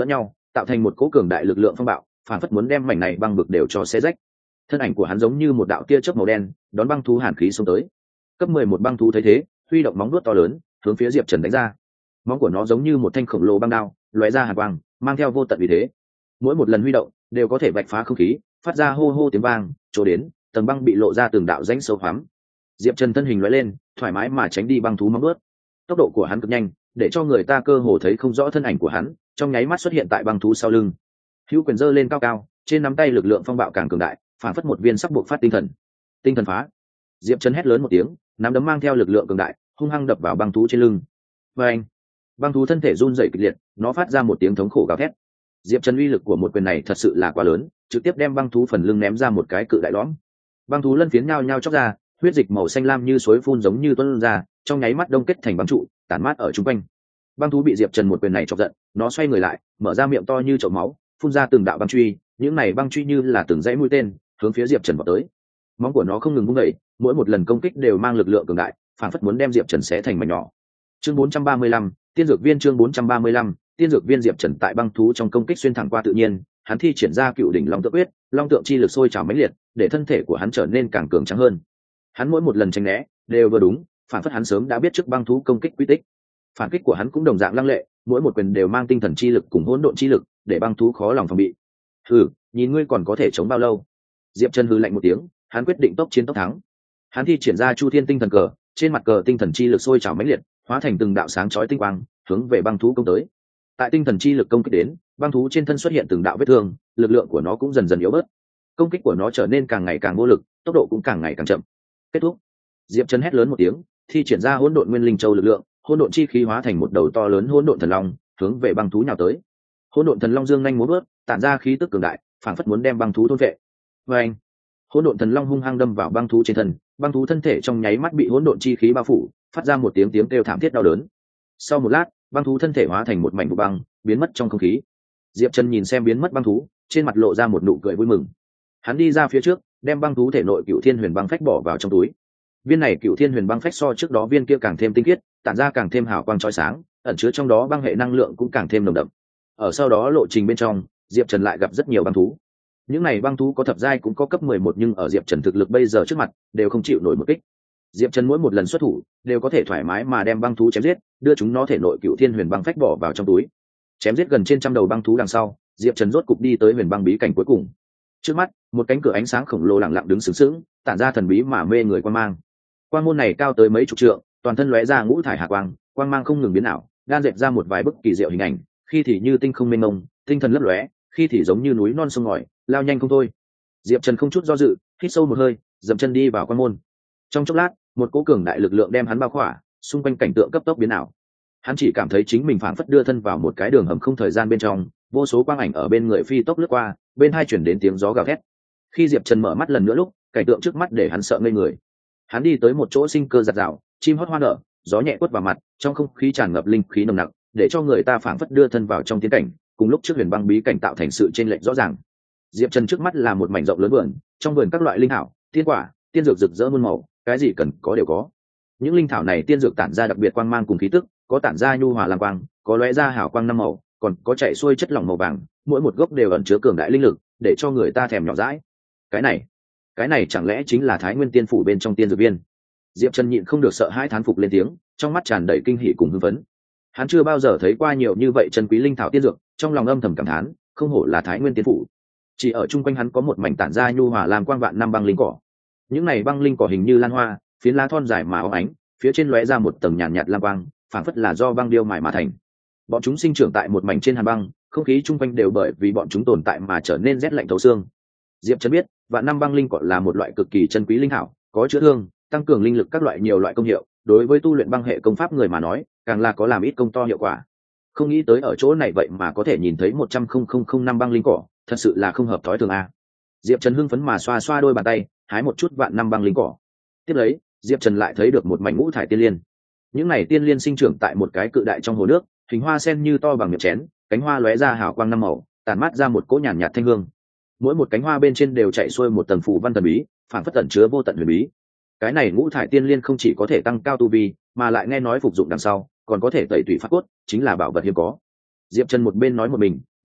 tạo thành một cỗ cường đại lực lượng phong bạo, phản phất muốn đem mảnh này băng vực đều cho xé rách. Thân ảnh của hắn giống như một đạo tia chớp màu đen, đón băng thú hàn khí xông tới. Cấp mười một băng thú thấy thế, huy động móng vuốt to lớn, hướng phía Diệp Trần đánh ra. Móng của nó giống như một thanh khổng lồ băng đao, lóe ra hàn quang, mang theo vô tận uy thế. Mỗi một lần huy động, đều có thể vạch phá không khí, phát ra hô hô tiếng vang, chỗ đến, tầng băng bị lộ ra từng đạo rãnh sâu hoắm. Diệp Trần thân hình lóe lên, thoải mái mà tránh đi băng thú móng vuốt. Tốc độ của hắn cực nhanh, để cho người ta cơ hồ thấy không rõ thân ảnh của hắn, trong nháy mắt xuất hiện tại băng thú sau lưng. Hữu quyền giơ lên cao cao, trên nắm tay lực lượng phong bạo càng cường đại, phản phất một viên sắp buộc phát tinh thần. Tinh thần phá! Diệp Trần hét lớn một tiếng, nắm đấm mang theo lực lượng cường đại, hung hăng đập vào băng thú trên lưng. Và anh, băng thú thân thể run rẩy kịch liệt, nó phát ra một tiếng thống khổ gào thét. Diệp Trần uy lực của một quyền này thật sự là quá lớn, trực tiếp đem băng thú phần lưng ném ra một cái cự đại lõm. Băng thú lân phiến nhao nhao chóc ra, huyết dịch màu xanh lam như suối phun giống như tuôn ra, trong nháy mắt đông kết thành băng trụ, tản mát ở trung quanh. Băng thú bị Diệp Trần một quyền này chọc giận, nó xoay người lại, mở ra miệng to như chậu máu, phun ra từng đạo băng truy, những này băng truy như là từng dãy mũi tên, hướng phía Diệp Trần vọt tới. Móng của nó không ngừng vung dậy, mỗi một lần công kích đều mang lực lượng cường đại, phản phất muốn đem Diệp Trần xé thành mảnh nhỏ. Chương bốn trăm ba mươi lăm, tiên dược viên chương bốn trăm ba mươi lăm, tiên dược viên. Diệp Trần tại băng thú trong công kích xuyên thẳng qua tự nhiên, hắn thi triển ra cựu đỉnh long tượng quyết, long tượng chi lực sôi trào mãnh liệt, để thân thể của hắn trở nên càng cường tráng hơn. Hắn mỗi một lần tránh né đều vừa đúng, phản phất hắn sớm đã biết trước băng thú công kích quy tích. Phản kích của hắn cũng đồng dạng lăng lệ, mỗi một quyền đều mang tinh thần chi lực cùng hỗn độn chi lực, để băng thú khó lòng phòng bị. Hừ, nhìn ngươi còn có thể chống bao lâu? Diệp Trần hừ lạnh một tiếng, hắn quyết định tốc chiến tốc thắng. Hắn thi triển ra Chu Thiên Tinh Thần Cờ, trên mặt cờ tinh thần chi lực sôi trào mãnh liệt, hóa thành từng đạo sáng chói tinh quang, hướng về băng thú công tới. Tại tinh thần chi lực công kích đến, băng thú trên thân xuất hiện từng đạo vết thương, lực lượng của nó cũng dần dần yếu bớt. Công kích của nó trở nên càng ngày càng vô lực, tốc độ cũng càng ngày càng chậm. Kết thúc. Diệp Trần hét lớn một tiếng, thi triển ra hỗn độn nguyên linh châu lực lượng, hỗn độn chi khí hóa thành một đầu to lớn hỗn độn thần long, hướng về băng thú nhào tới. Hỗn độn thần long dương nhanh múa vớt, tản ra khí tức cường đại, phảng phất muốn đem băng thú thôn vệ. Và anh, hỗn độn thần long hung hăng đâm vào băng thú trên thân, băng thú thân thể trong nháy mắt bị hỗn độn chi khí bao phủ, phát ra một tiếng tiếng kêu thảm thiết đau đớn. Sau một lát, băng thú thân thể hóa thành một mảnh vụ băng, biến mất trong không khí. Diệp Trần nhìn xem biến mất băng thú, trên mặt lộ ra một nụ cười vui mừng. Hắn đi ra phía trước, đem băng thú thể nội Cựu Thiên Huyền Băng Phách bỏ vào trong túi. Viên này Cựu Thiên Huyền Băng Phách so trước đó viên kia càng thêm tinh khiết, tản ra càng thêm hào quang chói sáng, ẩn chứa trong đó băng hệ năng lượng cũng càng thêm nồng đậm. Ở sau đó lộ trình bên trong, Diệp Trần lại gặp rất nhiều băng thú. Những này băng thú có thập giai cũng có cấp mười một, nhưng ở Diệp Trần thực lực bây giờ trước mặt, đều không chịu nổi một kích. Diệp Trần mỗi một lần xuất thủ, đều có thể thoải mái mà đem băng thú chém giết, đưa chúng nó thể nội Cựu Thiên Huyền Băng Phách bỏ vào trong túi. Chém giết gần trên trăm đầu băng thú đằng sau, Diệp Trần rốt cục đi tới huyền băng bí cảnh cuối cùng. Trước mắt, một cánh cửa ánh sáng khổng lồ lặng lặng đứng sướng sướng, tản ra thần bí mà mê người quang mang. Quang môn này cao tới mấy chục trượng, toàn thân lóe ra ngũ thải hà quang, quang mang không ngừng biến ảo, đan dệt ra một vài bức kỳ diệu hình ảnh, khi thì như tinh không mênh mông, tinh thần lấp lóe, khi thì giống như núi non sông ngòi, lao nhanh không thôi. Diệp Trần không chút do dự, hít sâu một hơi, dậm chân đi vào quang môn. Trong chốc lát, một cỗ cường đại lực lượng đem hắn bao khỏa, xung quanh cảnh tượng cấp tốc biến ảo. Hắn chỉ cảm thấy chính mình phảng phất đưa thân vào một cái đường hầm không thời gian bên trong, vô số quang ảnh ở bên người phi tốc lướt qua, bên hai chuyển đến tiếng gió gào thét. Khi Diệp Trần mở mắt lần nữa lúc, cảnh tượng trước mắt để hắn sợ ngây người. Hắn đi tới một chỗ sinh cơ rạt rào, chim hót hoa nở, gió nhẹ quất vào mặt, trong không khí tràn ngập linh khí nồng nặc, để cho người ta phảng phất đưa thân vào trong tiên cảnh, cùng lúc trước huyền băng bí cảnh tạo thành sự chênh lệch rõ ràng. Diệp Trần trước mắt là một mảnh rộng lớn vườn, trong vườn các loại linh thảo, tiên quả, tiên dược rực rỡ muôn màu, cái gì cần có đều có. Những linh thảo này tiên dược tản ra đặc biệt quang mang cùng khí tức, có tản ra nhu hòa lam quang, có lóe ra hào quang năm màu, còn có chạy xuôi chất lỏng màu vàng, mỗi một gốc đều ẩn chứa cường đại linh lực, để cho người ta thèm nhỏ dãi. Cái này, cái này chẳng lẽ chính là Thái Nguyên Tiên phủ bên trong tiên dược viên? Diệp Trần nhịn không được sợ hãi thán phục lên tiếng, trong mắt tràn đầy kinh hỉ cùng hưng phấn. Hắn chưa bao giờ thấy qua nhiều như vậy chân quý linh thảo tiên dược, trong lòng âm thầm cảm thán, không hổ là Thái Nguyên Tiên phủ. Chỉ ở chung quanh hắn có một mảnh tản ra nhu hòa lam quang vạn năm băng linh cỏ. Những này băng linh cỏ hình như lan hoa, phiến lá thon dài mà óng ánh, phía trên lóe ra một tầng nhàn nhạt, nhạt lam quang, phảng phất là do băng điêu mài mà thành. Bọn chúng sinh trưởng tại một mảnh trên hàn băng, không khí chung quanh đều bởi vì bọn chúng tồn tại mà trở nên rét lạnh thấu xương. Diệp Trần biết, vạn năm băng linh cỏ là một loại cực kỳ chân quý linh thảo, có chữa thương, tăng cường linh lực các loại nhiều loại công hiệu, đối với tu luyện băng hệ công pháp người mà nói, càng là có làm ít công to hiệu quả. Không nghĩ tới ở chỗ này vậy mà có thể nhìn thấy một trăm nghìn năm băng linh cỏ, thật sự là không hợp thói thường a. Diệp Trần hưng phấn mà xoa xoa đôi bàn tay, hái một chút vạn năm băng linh cỏ. Tiếp lấy, Diệp Trần lại thấy được một mảnh ngũ thải tiên liên. Những này tiên liên sinh trưởng tại một cái cự đại trong hồ nước, hình hoa sen như to bằng miệng chén, cánh hoa lóe ra hào quang năm màu, tàn mát ra một cỗ nhàn nhạt thanh hương. Mỗi một cánh hoa bên trên đều chạy xuôi một tầng phù văn thần bí, phản phất tẩn chứa vô tận huyền bí. Cái này ngũ thải tiên liên không chỉ có thể tăng cao tu vi, mà lại nghe nói phục dụng đằng sau, còn có thể tẩy tủy phát cốt, chính là bảo vật hiếm có. Diệp Trần một bên nói một mình,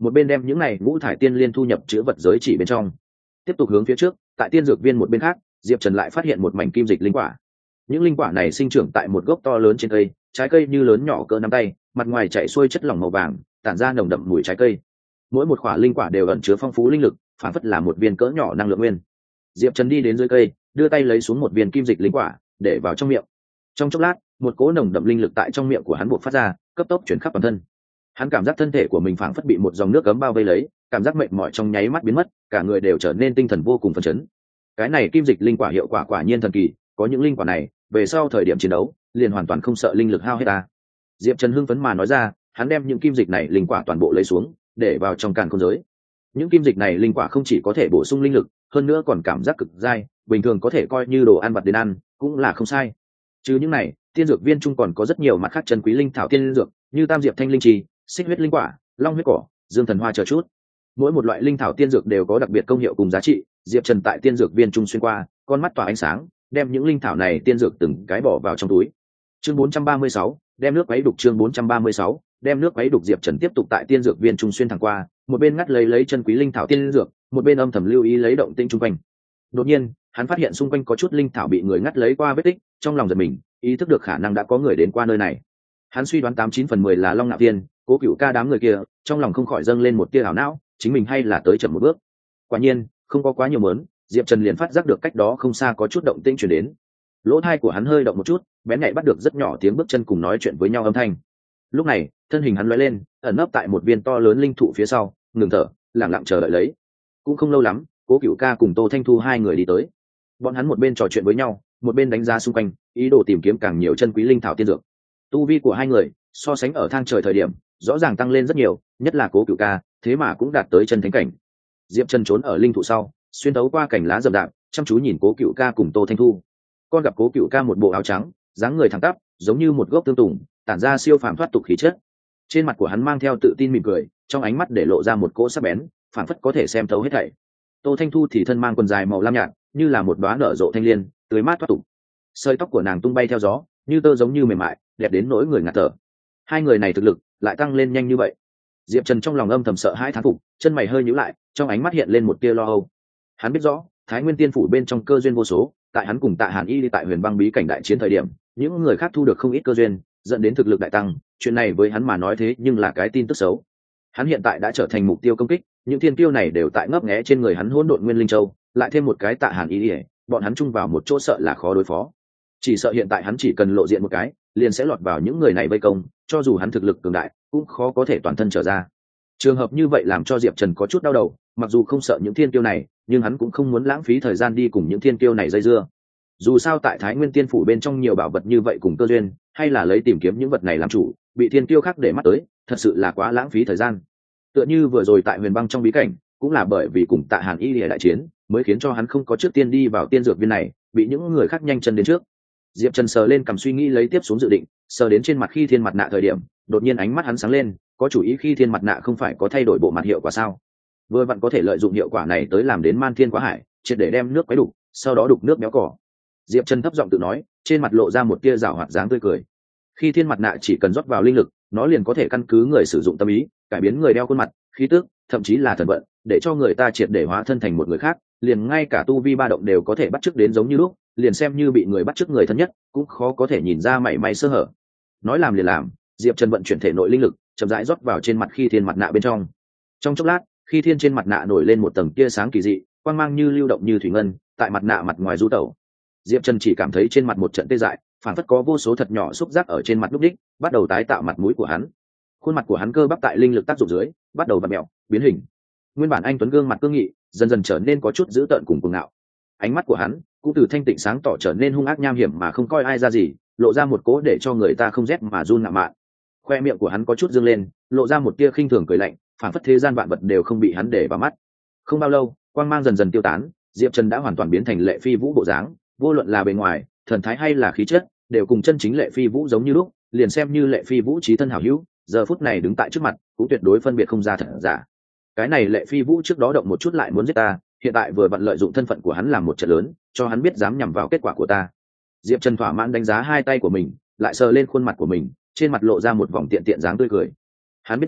một bên đem những này ngũ thải tiên liên thu nhập chữ vật giới chỉ bên trong. Tiếp tục hướng phía trước, tại tiên dược viên một bên khác, Diệp Trần lại phát hiện một mảnh kim dịch linh quả. Những linh quả này sinh trưởng tại một gốc to lớn trên cây, trái cây như lớn nhỏ cỡ nắm tay, mặt ngoài chảy xuôi chất lỏng màu vàng, tản ra nồng đậm mùi trái cây. Mỗi một quả linh quả đều ẩn chứa phong phú linh lực, phản phất là một viên cỡ nhỏ năng lượng nguyên. Diệp Trần đi đến dưới cây, đưa tay lấy xuống một viên kim dịch linh quả, để vào trong miệng. Trong chốc lát, một cỗ nồng đậm linh lực tại trong miệng của hắn bộc phát ra, cấp tốc chuyển khắp toàn thân. Hắn cảm giác thân thể của mình phảng phất bị một dòng nước cấm bao vây lấy, cảm giác mệt mỏi trong nháy mắt biến mất, cả người đều trở nên tinh thần vô cùng phấn chấn. Cái này kim dịch linh quả hiệu quả quả nhiên thần kỳ, có những linh quả này, về sau thời điểm chiến đấu, liền hoàn toàn không sợ linh lực hao hết ta. Diệp Trần hưng phấn mà nói ra, hắn đem những kim dịch này linh quả toàn bộ lấy xuống, để vào trong càn khôn giới. Những kim dịch này linh quả không chỉ có thể bổ sung linh lực, hơn nữa còn cảm giác cực dai, bình thường có thể coi như đồ ăn vặt đến ăn, cũng là không sai. Trừ những này, tiên dược viên trung còn có rất nhiều mặt khác chân quý linh thảo tiên dược, như tam diệp thanh linh trì, xích huyết linh quả, long huyết cỏ, dương thần hoa chờ chút. Mỗi một loại linh thảo tiên dược đều có đặc biệt công hiệu cùng giá trị. Diệp Trần tại tiên dược viên trung xuyên qua, con mắt tỏa ánh sáng, đem những linh thảo này tiên dược từng cái bỏ vào trong túi. Chương bốn trăm ba mươi sáu, đem nước quấy đục. Chương bốn trăm ba mươi sáu, đem nước quấy đục. Diệp Trần tiếp tục tại tiên dược viên trung xuyên thẳng qua, một bên ngắt lấy lấy chân quý linh thảo tiên dược, một bên âm thầm lưu ý lấy động tĩnh xung quanh. Đột nhiên, hắn phát hiện xung quanh có chút linh thảo bị người ngắt lấy qua vết tích, trong lòng giật mình, ý thức được khả năng đã có người đến qua nơi này. Hắn suy đoán tám chín phần mười là Long Nạo Thiên, Cố Cửu Ca đám người kia, trong lòng không khỏi dâng lên một tia ảo não, chính mình hay là tới chậm một bước. Quả nhiên, không có quá nhiều mớn, Diệp Trần liền phát giác được cách đó không xa có chút động tĩnh truyền đến. Lỗ tai của hắn hơi động một chút, bén nhạy bắt được rất nhỏ tiếng bước chân cùng nói chuyện với nhau âm thanh. Lúc này, thân hình hắn lóe lên, ẩn nấp tại một viên to lớn linh thụ phía sau, ngừng thở, lặng lặng chờ đợi lấy. Cũng không lâu lắm, Cố Cửu Ca cùng Tô Thanh Thu hai người đi tới. Bọn hắn một bên trò chuyện với nhau, một bên đánh giá xung quanh, ý đồ tìm kiếm càng nhiều chân quý linh thảo tiên dược. Tu vi của hai người, so sánh ở thang trời thời điểm, rõ ràng tăng lên rất nhiều, nhất là Cố Cửu Ca, thế mà cũng đạt tới chân thánh cảnh. Diệp Trần trốn ở linh thụ sau, xuyên thấu qua cành lá rậm rạp, chăm chú nhìn Cố Cửu Ca cùng Tô Thanh Thu. Con gặp Cố Cửu Ca một bộ áo trắng, dáng người thẳng tắp, giống như một gốc tương tùng, tản ra siêu phàm thoát tục khí chất. Trên mặt của hắn mang theo tự tin mỉm cười, trong ánh mắt để lộ ra một cỗ sắc bén, phảng phất có thể xem thấu hết thảy. Tô Thanh Thu thì thân mang quần dài màu lam nhạt, như là một đóa nở rộ thanh liên, tươi mát thoát tục. Sợi tóc của nàng tung bay theo gió, như tơ giống như mềm mại, đẹp đến nỗi người ngạt thở. Hai người này thực lực lại tăng lên nhanh như vậy. Diệp Trần trong lòng âm thầm sợ hãi thán phục, chân mày hơi nhíu lại, trong ánh mắt hiện lên một tia lo âu. Hắn biết rõ, Thái Nguyên Tiên phủ bên trong cơ duyên vô số, tại hắn cùng Tạ Hàn Y đi tại Huyền Băng bí cảnh đại chiến thời điểm, những người khác thu được không ít cơ duyên, dẫn đến thực lực đại tăng, chuyện này với hắn mà nói thế nhưng là cái tin tức xấu. Hắn hiện tại đã trở thành mục tiêu công kích, những thiên tiêu này đều tại ngấp nghé trên người hắn hỗn độn nguyên linh châu, lại thêm một cái Tạ Hàn Y, bọn hắn chung vào một chỗ sợ là khó đối phó. Chỉ sợ hiện tại hắn chỉ cần lộ diện một cái, liền sẽ lọt vào những người này vây công, cho dù hắn thực lực cường đại, cũng khó có thể toàn thân trở ra. Trường hợp như vậy làm cho Diệp Trần có chút đau đầu, mặc dù không sợ những thiên tiêu này, nhưng hắn cũng không muốn lãng phí thời gian đi cùng những thiên tiêu này dây dưa. Dù sao tại Thái Nguyên Tiên phủ bên trong nhiều bảo vật như vậy cùng cơ duyên, hay là lấy tìm kiếm những vật này làm chủ, bị thiên tiêu khác để mắt tới, thật sự là quá lãng phí thời gian. Tựa như vừa rồi tại Huyền Băng trong bí cảnh, cũng là bởi vì cùng Tạ Hàn Y đại chiến, mới khiến cho hắn không có trước tiên đi vào tiên dược viên này, bị những người khác nhanh chân đến trước. Diệp Trần sờ lên cầm suy nghĩ lấy tiếp xuống dự định, sờ đến trên mặt Khi Thiên mặt nạ thời điểm, đột nhiên ánh mắt hắn sáng lên, có chủ ý Khi Thiên mặt nạ không phải có thay đổi bộ mặt hiệu quả sao? Vừa vặn có thể lợi dụng hiệu quả này tới làm đến man thiên quá hải, triệt để đem nước quấy đục, sau đó đục nước béo cỏ. Diệp Trần thấp giọng tự nói, trên mặt lộ ra một tia giảo hoạt dáng tươi cười. Khi Thiên mặt nạ chỉ cần rót vào linh lực, nó liền có thể căn cứ người sử dụng tâm ý, cải biến người đeo khuôn mặt, khí tức, thậm chí là thần vận, để cho người ta triệt để hóa thân thành một người khác, liền ngay cả tu vi ba động đều có thể bắt chước đến giống như lúc, liền xem như bị người bắt chước người thân nhất, cũng khó có thể nhìn ra mảy may sơ hở. Nói làm liền làm, Diệp Trần vận chuyển thể nội linh lực, chậm rãi rót vào trên mặt Khi Thiên mặt nạ bên trong. Trong chốc lát, Khi Thiên trên mặt nạ nổi lên một tầng tia sáng kỳ dị, quang mang như lưu động như thủy ngân, tại mặt nạ mặt ngoài du tẩu. Diệp Trần chỉ cảm thấy trên mặt một trận tê dại, phản phất có vô số thật nhỏ xúc giác ở trên mặt lúc đích, bắt đầu tái tạo mặt mũi của hắn. Khuôn mặt của hắn cơ bắp tại linh lực tác dụng dưới, bắt đầu vặn mèo, biến hình. Nguyên bản anh tuấn gương mặt cương nghị, dần dần trở nên có chút dữ tợn cùng cuồng ngạo. Ánh mắt của hắn cũng từ thanh tịnh sáng tỏ trở nên hung ác nham hiểm mà không coi ai ra gì, lộ ra một cố để cho người ta không rét mà run ngạo mạn. Khoe miệng của hắn có chút dương lên, lộ ra một tia khinh thường cười lạnh, phản phất thế gian vạn vật đều không bị hắn để vào mắt. Không bao lâu, quang mang dần dần tiêu tán, Diệp Trần đã hoàn toàn biến thành Lệ Phi Vũ bộ dáng, vô luận là bề ngoài, thần thái hay là khí chất, đều cùng chân chính Lệ Phi Vũ giống như lúc, liền xem như Lệ Phi Vũ chí thân hảo hữu, giờ phút này đứng tại trước mặt, cũng tuyệt đối phân biệt không ra thật giả. Cái này Lệ Phi Vũ trước đó động một chút lại muốn giết ta, hiện tại vừa vặn lợi dụng thân phận của hắn làm một trận lớn, cho hắn biết dám nhằm vào kết quả của ta. Diệp Trần thỏa mãn đánh giá hai tay của mình, lại sờ lên khuôn mặt của mình, trên mặt lộ ra một vòng tiện tiện dáng tươi cười. Hắn biết rõ,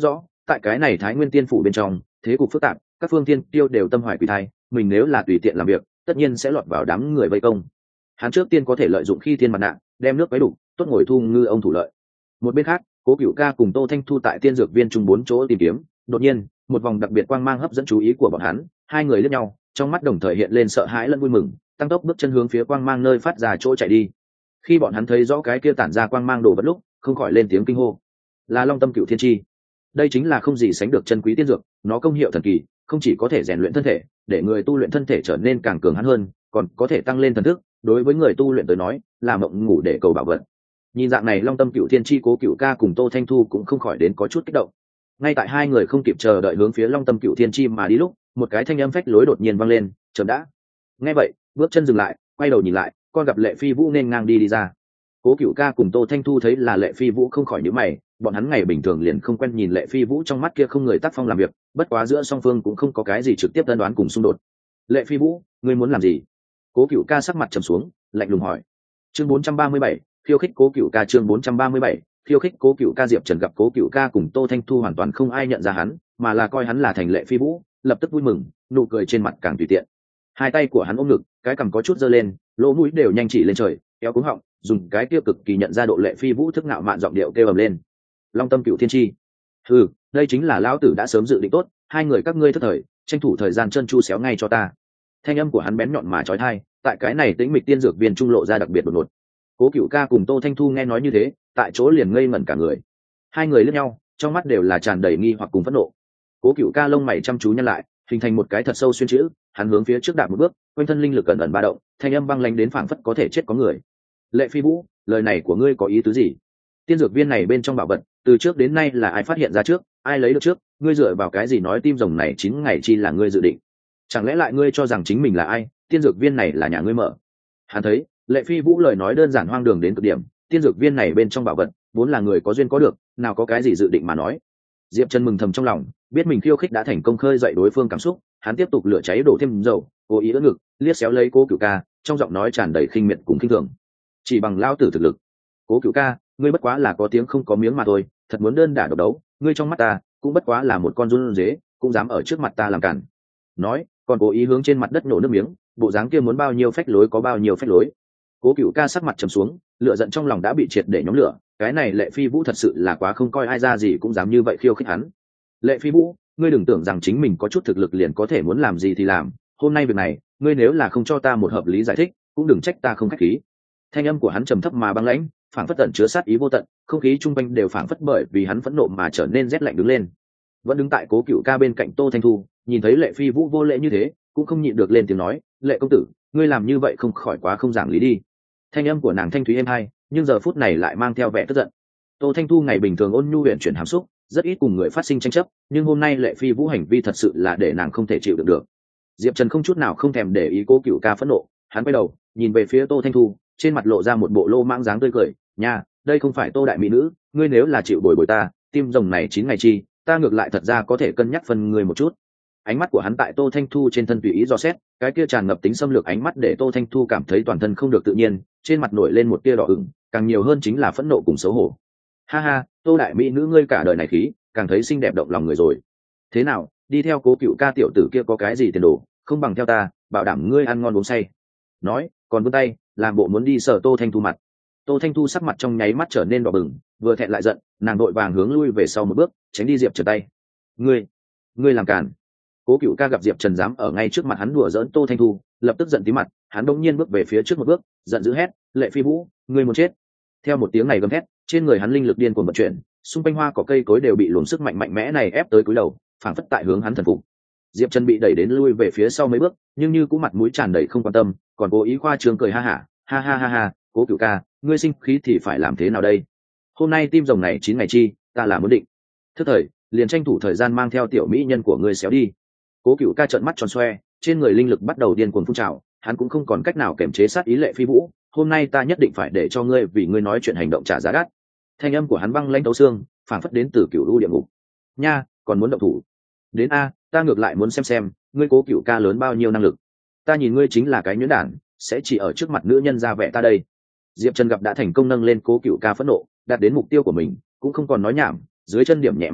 tại cái này Thái Nguyên Tiên phủ bên trong thế cục phức tạp, các phương tiên tiêu đều tâm hoài quỷ thai, mình nếu là tùy tiện làm việc tất nhiên sẽ lọt vào đám người vây công. Hắn trước tiên có thể lợi dụng khi tiên mặt nạ đem nước quấy đủ, tốt ngồi thu ngư ông thủ lợi. Một bên khác, Cố Cửu Ca cùng Tô Thanh Thu tại tiên dược viên chung bốn chỗ tìm kiếm, đột nhiên một vòng đặc biệt quang mang hấp dẫn chú ý của bọn hắn, hai người liếc nhau, trong mắt đồng thời hiện lên sợ hãi lẫn vui mừng, tăng tốc bước chân hướng phía quang mang nơi phát ra chỗ chạy đi. Khi bọn hắn thấy rõ cái kia tản ra quang mang đồ vật lúc, không khỏi lên tiếng kinh hô: là Long Tâm Cửu Thiên Chi. Đây chính là không gì sánh được chân quý tiên dược, nó công hiệu thần kỳ, không chỉ có thể rèn luyện thân thể, để người tu luyện thân thể trở nên càng cường hãn hơn, còn có thể tăng lên thần thức, đối với người tu luyện tới nói, là mộng ngủ để cầu bảo vật. Nhìn dạng này, Long Tâm Cửu Thiên Chi, Cố Cửu Ca cùng Tô Thanh Thu cũng không khỏi đến có chút kích động. Ngay tại hai người không kịp chờ đợi hướng phía Long Tâm Cửu Thiên Chi mà đi lúc, một cái thanh âm phách lối đột nhiên vang lên: "Chậm đã." Nghe vậy, bước chân dừng lại, quay đầu nhìn lại, con gặp Lệ Phi Vũ nên ngang đi đi ra. Cố Cửu Ca cùng Tô Thanh Thu thấy là Lệ Phi Vũ không khỏi nhíu mày, bọn hắn ngày bình thường liền không quen nhìn Lệ Phi Vũ trong mắt kia không người tác phong làm việc, bất quá giữa song phương cũng không có cái gì trực tiếp đơn đoán cùng xung đột. "Lệ Phi Vũ, ngươi muốn làm gì?" Cố Cửu Ca sắc mặt trầm xuống, lạnh lùng hỏi. Chương bốn trăm ba mươi bảy, khiêu khích Cố Cửu Ca. Chương bốn trăm ba mươi bảy, khiêu khích Cố Cửu Ca. Diệp Trần gặp Cố Cửu Ca cùng Tô Thanh Thu hoàn toàn không ai nhận ra hắn, mà là coi hắn là thành Lệ Phi Vũ, lập tức vui mừng, nụ cười trên mặt càng tùy tiện. Hai tay của hắn ôm ngực, cái cằm có chút giơ lên, lỗ mũi đều nhanh chỉ lên trời, kéo cứng họng, dùng cái kia cực kỳ nhận ra độ Lệ Phi Vũ thức ngạo mạn giọng điệu kêu ầm lên: "Long Tâm Cửu Thiên Chi." "Ừ, đây chính là lão tử đã sớm dự định tốt, hai người các ngươi thất thời, tranh thủ thời gian chân chu xéo ngay cho ta." Thanh âm của hắn bén nhọn mà chói tai, tại cái này tĩnh mịch tiên dược viên trung lộ ra đặc biệt đột ngột. Cố Cửu Ca cùng Tô Thanh Thu nghe nói như thế, tại chỗ liền ngây ngẩn cả người. Hai người liếc nhau, trong mắt đều là tràn đầy nghi hoặc cùng phẫn nộ. Cố Cửu Ca lông mày chăm chú nhăn lại, hình thành một cái thật sâu xuyên chữ, hắn hướng phía trước đạp một bước, quanh thân linh lực ẩn ẩn ba động, thanh âm băng lãnh đến phảng phất có thể chết có người. "Lệ Phi Vũ, lời này của ngươi có ý tứ gì? Tiên dược viên này bên trong bảo vật, từ trước đến nay là ai phát hiện ra trước, ai lấy được trước, ngươi dựa vào cái gì nói tim rồng này chín ngày chi là ngươi dự định? Chẳng lẽ lại ngươi cho rằng chính mình là ai, tiên dược viên này là nhà ngươi mở?" Hắn thấy, Lệ Phi Vũ lời nói đơn giản hoang đường đến cực điểm, tiên dược viên này bên trong bảo vật, vốn là người có duyên có được, nào có cái gì dự định mà nói. Diệp Trần mừng thầm trong lòng, biết mình khiêu khích đã thành công khơi dậy đối phương cảm xúc, hắn tiếp tục lửa cháy đổ thêm dầu, cố ý ưỡn ngực, liếc xéo lấy Cố Cửu Ca, trong giọng nói tràn đầy khinh miệt cùng khinh thường. "Chỉ bằng lao tử thực lực, Cố Cửu Ca, ngươi bất quá là có tiếng không có miếng mà thôi, thật muốn đơn đả độc đấu, ngươi trong mắt ta cũng bất quá là một con run rế, cũng dám ở trước mặt ta làm cản." Nói, còn cố ý hướng trên mặt đất nổ nước miếng, bộ dáng kia muốn bao nhiêu phách lối có bao nhiêu phách lối. Cố Cửu Ca sắc mặt trầm xuống, lửa giận trong lòng đã bị triệt để nhóm lửa, cái này Lệ Phi Vũ thật sự là quá không coi ai ra gì cũng dám như vậy khiêu khích hắn. "Lệ Phi Vũ, ngươi đừng tưởng rằng chính mình có chút thực lực liền có thể muốn làm gì thì làm, hôm nay việc này, ngươi nếu là không cho ta một hợp lý giải thích, cũng đừng trách ta không khách khí." Thanh âm của hắn trầm thấp mà băng lãnh, phảng phất tận chứa sát ý vô tận, không khí trung quanh đều phảng phất bởi vì hắn phẫn nộ mà trở nên rét lạnh đứng lên. Vẫn đứng tại Cố Cửu Ca bên cạnh Tô Thanh Thu, nhìn thấy Lệ Phi Vũ vô lễ như thế, cũng không nhịn được lên tiếng nói: "Lệ công tử, ngươi làm như vậy không khỏi quá không giảng lý đi." Thanh âm của nàng thanh thúy êm hai, nhưng giờ phút này lại mang theo vẻ tức giận. Tô Thanh Thu ngày bình thường ôn nhu huyền chuyển hàm xúc, rất ít cùng người phát sinh tranh chấp, nhưng hôm nay Lệ Phi Vũ hành vi thật sự là để nàng không thể chịu được được. Diệp Trần không chút nào không thèm để ý Cố Cửu Ca phẫn nộ, hắn quay đầu, nhìn về phía Tô Thanh Thu, trên mặt lộ ra một bộ lô mãng dáng tươi cười: "Nha, đây không phải Tô đại mỹ nữ, ngươi nếu là chịu bồi bồi ta, tim rồng này chín ngày chi, ta ngược lại thật ra có thể cân nhắc phần người một chút." Ánh mắt của hắn tại Tô Thanh Thu trên thân tùy ý dò xét, cái kia tràn ngập tính xâm lược ánh mắt để Tô Thanh Thu cảm thấy toàn thân không được tự nhiên, trên mặt nổi lên một tia đỏ ửng, càng nhiều hơn chính là phẫn nộ cùng xấu hổ. "Ha ha, Tô đại mỹ nữ ngươi cả đời này khí, càng thấy xinh đẹp động lòng người rồi. Thế nào, đi theo Cố Cửu Ca tiểu tử kia có cái gì tiền đồ, không bằng theo ta, bảo đảm ngươi ăn ngon uống say." Nói, còn vươn tay, làm bộ muốn đi sờ Tô Thanh Thu mặt. Tô Thanh Thu sắc mặt trong nháy mắt trở nên đỏ bừng, vừa thẹn lại giận, nàng đội vàng hướng lui về sau một bước, tránh đi Diệp Trần tay. "Ngươi, ngươi làm cản." Cố Cửu Ca gặp Diệp Trần dám ở ngay trước mặt hắn đùa giỡn Tô Thanh Thu, lập tức giận tí mặt, hắn đột nhiên bước về phía trước một bước, giận dữ hét: "Lệ Phi Vũ, ngươi muốn chết!" Theo một tiếng này gầm thét, trên người hắn linh lực điên cuồng vận chuyển, xung quanh hoa cỏ cây cối đều bị luồng sức mạnh mạnh mẽ này ép tới cúi đầu, phảng phất tại hướng hắn thần phục. Diệp Trần bị đẩy đến lui về phía sau mấy bước, nhưng như cũng mặt mũi tràn đầy không quan tâm, còn cố ý khoa trương cười ha hả: "Ha ha ha ha, Cố Cửu Ca, ngươi sinh khí thì phải làm thế nào đây? Hôm nay tim rồng này chín ngày chi, ta là muốn định. Thức thời, liền tranh thủ thời gian mang theo tiểu mỹ nhân của ngươi xéo đi." Cố Cửu Ca trợn mắt tròn xoe, trên người linh lực bắt đầu điên cuồng phun trào, hắn cũng không còn cách nào kiềm chế sát ý Lệ Phi Vũ, "Hôm nay ta nhất định phải để cho ngươi vì ngươi nói chuyện hành động trả giá đắt." Thanh âm của hắn băng lãnh tấu xương, phảng phất đến từ cửu u địa ngục. "Nha, còn muốn động thủ? Đến a, ta ngược lại muốn xem xem, ngươi Cố Cửu Ca lớn bao nhiêu năng lực. Ta nhìn ngươi chính là cái nhuyễn đản, sẽ chỉ ở trước mặt nữ nhân ra vẻ ta đây." Diệp Trần gặp đã thành công nâng lên Cố Cửu Ca phẫn nộ, đạt đến mục tiêu của mình, cũng không còn nói nhảm, dưới chân điểm nhẹ mặt đất,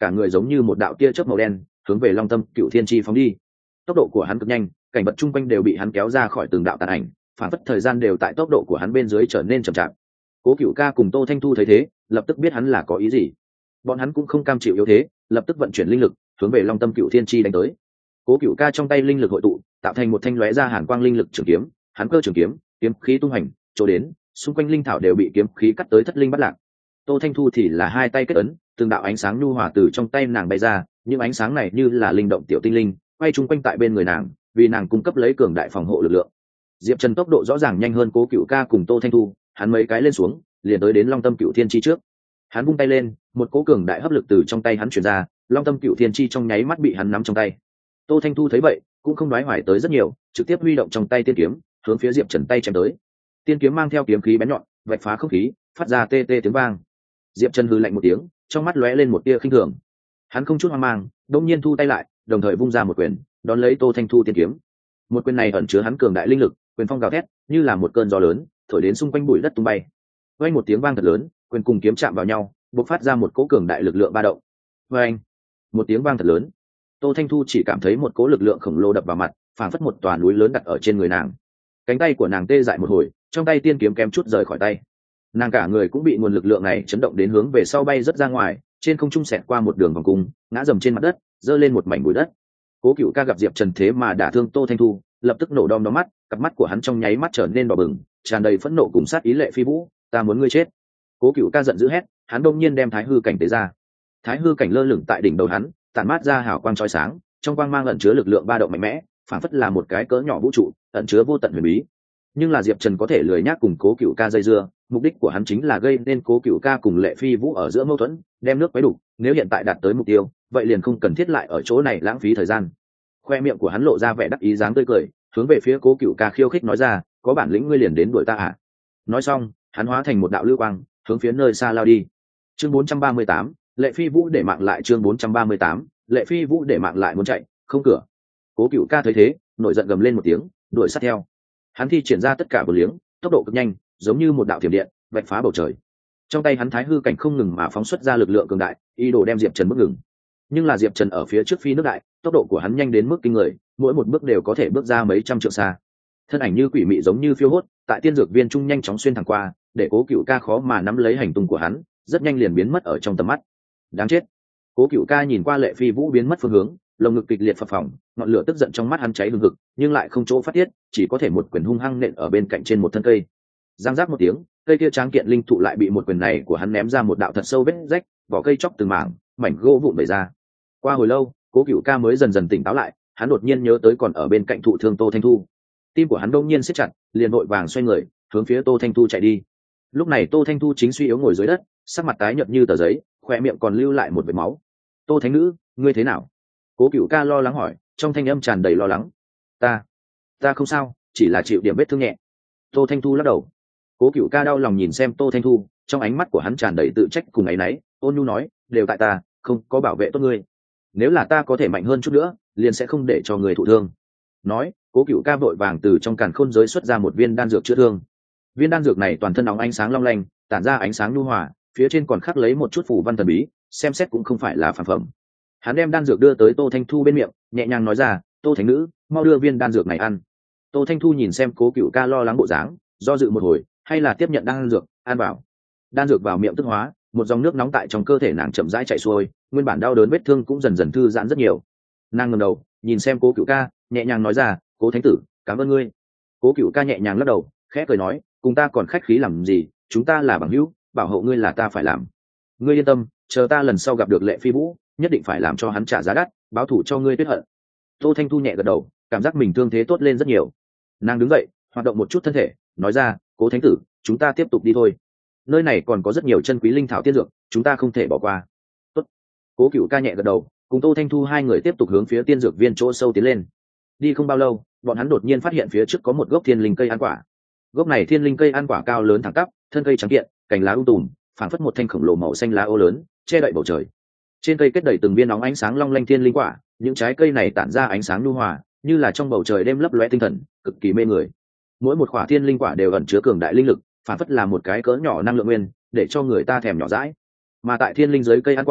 cả người giống như một đạo tia chớp màu đen hướng về long tâm cựu thiên chi phóng đi. Tốc độ của hắn cực nhanh, cảnh vật chung quanh đều bị hắn kéo ra khỏi từng đạo tàn ảnh, phản phất thời gian đều tại tốc độ của hắn bên dưới trở nên chậm chạp. Cố Cựu Ca cùng Tô Thanh Thu thấy thế, lập tức biết hắn là có ý gì. Bọn hắn cũng không cam chịu yếu thế, lập tức vận chuyển linh lực hướng về long tâm cựu thiên chi đánh tới. Cố Cựu Ca trong tay linh lực hội tụ, tạo thành một thanh lóe ra hàn quang linh lực trường kiếm, hắn cơ trường kiếm, kiếm khí tung hành, chỗ đến, xung quanh linh thảo đều bị kiếm khí cắt tới thất linh bất lạc. Tô Thanh Thu thì là hai tay kết ấn, từng đạo ánh sáng nhu hòa từ trong tay nàng bay ra, những ánh sáng này như là linh động tiểu tinh linh, quay chung quanh tại bên người nàng, vì nàng cung cấp lấy cường đại phòng hộ lực lượng. Diệp Trần tốc độ rõ ràng nhanh hơn Cố Cựu Ca cùng Tô Thanh Thu, hắn mấy cái lên xuống, liền tới đến Long Tâm Cựu Thiên Chi trước. Hắn vung tay lên, một cỗ cường đại hấp lực từ trong tay hắn truyền ra, Long Tâm Cựu Thiên Chi trong nháy mắt bị hắn nắm trong tay. Tô Thanh Thu thấy vậy, cũng không đoái hoài tới rất nhiều, trực tiếp huy động trong tay tiên kiếm, hướng phía Diệp Trần tay chém tới. Tiên kiếm mang theo kiếm khí bén nhọn, vạch phá không khí, phát ra tê tê tiếng vang. Diệp Trần hừ lạnh một tiếng, trong mắt lóe lên một tia khinh thường. Hắn không chút hoang mang, đột nhiên thu tay lại, đồng thời vung ra một quyền, đón lấy Tô Thanh Thu tiên kiếm. Một quyền này ẩn chứa hắn cường đại linh lực, quyền phong gào thét, như là một cơn gió lớn, thổi đến xung quanh bụi đất tung bay. Vang một tiếng vang thật lớn, quyền cùng kiếm chạm vào nhau, bộc phát ra một cỗ cường đại lực lượng ba động. Vang, một tiếng vang thật lớn. Tô Thanh Thu chỉ cảm thấy một cỗ lực lượng khổng lồ đập vào mặt, phảng phất một tòa núi lớn đặt ở trên người nàng. Cánh tay của nàng tê dại một hồi, trong tay tiên kiếm kém chút rời khỏi tay. Nàng cả người cũng bị nguồn lực lượng này chấn động đến hướng về sau bay rất ra ngoài, trên không trung xẹt qua một đường vòng cung, ngã dầm trên mặt đất, giơ lên một mảnh bụi đất. Cố Cựu Ca gặp Diệp Trần thế mà đả thương Tô Thanh Thu, lập tức nổ đom đóm mắt, cặp mắt của hắn trong nháy mắt trở nên đỏ bừng, tràn đầy phẫn nộ cùng sát ý. Lệ Phi Vũ, ta muốn ngươi chết! Cố Cựu Ca giận dữ hét, hắn đột nhiên đem Thái Hư cảnh tế ra. Thái Hư cảnh lơ lửng tại đỉnh đầu hắn, tản mát ra hào quang chói sáng, trong quang mang ẩn chứa lực lượng ba động mạnh mẽ, phản phất là một cái cỡ nhỏ vũ trụ, ẩn chứa vô tận huyền bí. Nhưng là Diệp Trần có thể lười nhác cùng Cố Cựu Ca dây dưa, mục đích của hắn chính là gây nên Cố Cựu Ca cùng Lệ Phi Vũ ở giữa mâu thuẫn, đem nước quấy đủ. Nếu hiện tại đạt tới mục tiêu, vậy liền không cần thiết lại ở chỗ này lãng phí thời gian. Khoe miệng của hắn lộ ra vẻ đắc ý dáng tươi cười, hướng về phía Cố Cựu Ca khiêu khích nói ra, có bản lĩnh ngươi liền đến đuổi ta à? Nói xong, hắn hóa thành một đạo lưu quang, hướng phía nơi xa lao đi. Chương bốn trăm ba mươi tám, Lệ Phi Vũ để mạng lại. Chương bốn trăm ba mươi tám, Lệ Phi Vũ để mạng lại muốn chạy, không cửa. Cố Cựu Ca thấy thế, nổi giận gầm lên một tiếng, đuổi sát theo. Hắn thi triển ra tất cả bờ liếng, tốc độ cực nhanh, giống như một đạo thiểm điện, vạch phá bầu trời. Trong tay hắn Thái Hư cảnh không ngừng mà phóng xuất ra lực lượng cường đại, ý đồ đem Diệp Trần bước ngừng. Nhưng là Diệp Trần ở phía trước phi nước đại, tốc độ của hắn nhanh đến mức kinh người, mỗi một bước đều có thể bước ra mấy trăm trượng xa. Thân ảnh như quỷ mị giống như phiêu hốt, tại tiên dược viên trung nhanh chóng xuyên thẳng qua, để Cố Cựu Ca khó mà nắm lấy hành tung của hắn, rất nhanh liền biến mất ở trong tầm mắt. Đáng chết! Cố Cựu Ca nhìn qua Lệ Phi Vũ biến mất phương hướng, lồng ngực kịch liệt phập phồng, ngọn lửa tức giận trong mắt hắn cháy hừng hực, nhưng lại không chỗ phát tiết, chỉ có thể một quyền hung hăng nện ở bên cạnh trên một thân cây. Giang giác một tiếng, cây kia tráng kiện linh thụ lại bị một quyền này của hắn ném ra một đạo thật sâu vết rách, vỏ cây chóc từng mảng, mảnh gỗ vụn bể ra. Qua hồi lâu, Cố Cựu Ca mới dần dần tỉnh táo lại, hắn đột nhiên nhớ tới còn ở bên cạnh thụ thương Tô Thanh Thu. Tim của hắn đột nhiên siết chặt, liền vội vàng xoay người, hướng phía Tô Thanh Thu chạy đi. Lúc này Tô Thanh Thu chính suy yếu ngồi dưới đất, sắc mặt tái nhợt như tờ giấy, khóe miệng còn lưu lại một vệt máu. "Tô Thánh Nữ, ngươi thế nào?" Cố Cựu Ca lo lắng hỏi, trong thanh âm tràn đầy lo lắng. "Ta, ta không sao, chỉ là chịu điểm vết thương nhẹ." Tô Thanh Thu lắc đầu. Cố Cựu Ca đau lòng nhìn xem Tô Thanh Thu, trong ánh mắt của hắn tràn đầy tự trách cùng áy náy, ôn nhu nói, "Đều tại ta, không có bảo vệ tốt ngươi. Nếu là ta có thể mạnh hơn chút nữa, liền sẽ không để cho người thụ thương." Nói, Cố Cựu Ca vội vàng từ trong càn khôn giới xuất ra một viên đan dược chữa thương. Viên đan dược này toàn thân nóng ánh sáng long lanh, tản ra ánh sáng nhu hòa, phía trên còn khắc lấy một chút phù văn thần bí, xem xét cũng không phải là phản phẩm. Hắn đem đan dược đưa tới Tô Thanh Thu bên miệng, nhẹ nhàng nói ra, "Tô Thánh Nữ, mau đưa viên đan dược này ăn." Tô Thanh Thu nhìn xem Cố Cựu Ca lo lắng bộ dáng, do dự một hồi, hay là tiếp nhận đan dược, ăn vào. Đan dược vào miệng tức hóa, một dòng nước nóng tại trong cơ thể nàng chậm rãi chảy xuôi, nguyên bản đau đớn vết thương cũng dần dần thư giãn rất nhiều. Nàng ngẩng đầu, nhìn xem Cố Cựu Ca, nhẹ nhàng nói ra, "Cố Thánh Tử, cảm ơn ngươi." Cố Cựu Ca nhẹ nhàng lắc đầu, khẽ cười nói, "Cùng ta còn khách khí làm gì, chúng ta là bằng hữu, bảo hộ ngươi là ta phải làm. Ngươi yên tâm, chờ ta lần sau gặp được Lệ Phi Vũ, nhất định phải làm cho hắn trả giá đắt, báo thù cho ngươi tuyết hận." Tô Thanh Thu nhẹ gật đầu, cảm giác mình thương thế tốt lên rất nhiều. Nàng đứng dậy, hoạt động một chút thân thể, nói ra, "Cố Thánh Tử, chúng ta tiếp tục đi thôi. Nơi này còn có rất nhiều chân quý linh thảo tiên dược, chúng ta không thể bỏ qua." Tốt. Cố Cựu Ca nhẹ gật đầu, cùng Tô Thanh Thu hai người tiếp tục hướng phía tiên dược viên chỗ sâu tiến lên. Đi không bao lâu, bọn hắn đột nhiên phát hiện phía trước có một gốc thiên linh cây ăn quả. Gốc này thiên linh cây ăn quả cao lớn thẳng tắp, thân cây trắng kiện, cành lá um tùm, phảng phất một thanh khổng lồ màu xanh lá ô lớn, che đậy bầu trời. Trên cây kết đầy từng viên nóng ánh sáng long lanh thiên linh quả, những trái cây này tản ra ánh sáng nhu hòa, như là trong bầu trời đêm lấp lóe tinh thần, cực kỳ mê người. Mỗi một quả thiên linh quả đều ẩn chứa cường đại linh lực, phảng phất là một cái cỡ nhỏ năng lượng nguyên, để cho người ta thèm nhỏ dãi. Mà tại thiên linh dưới cây ăn quả,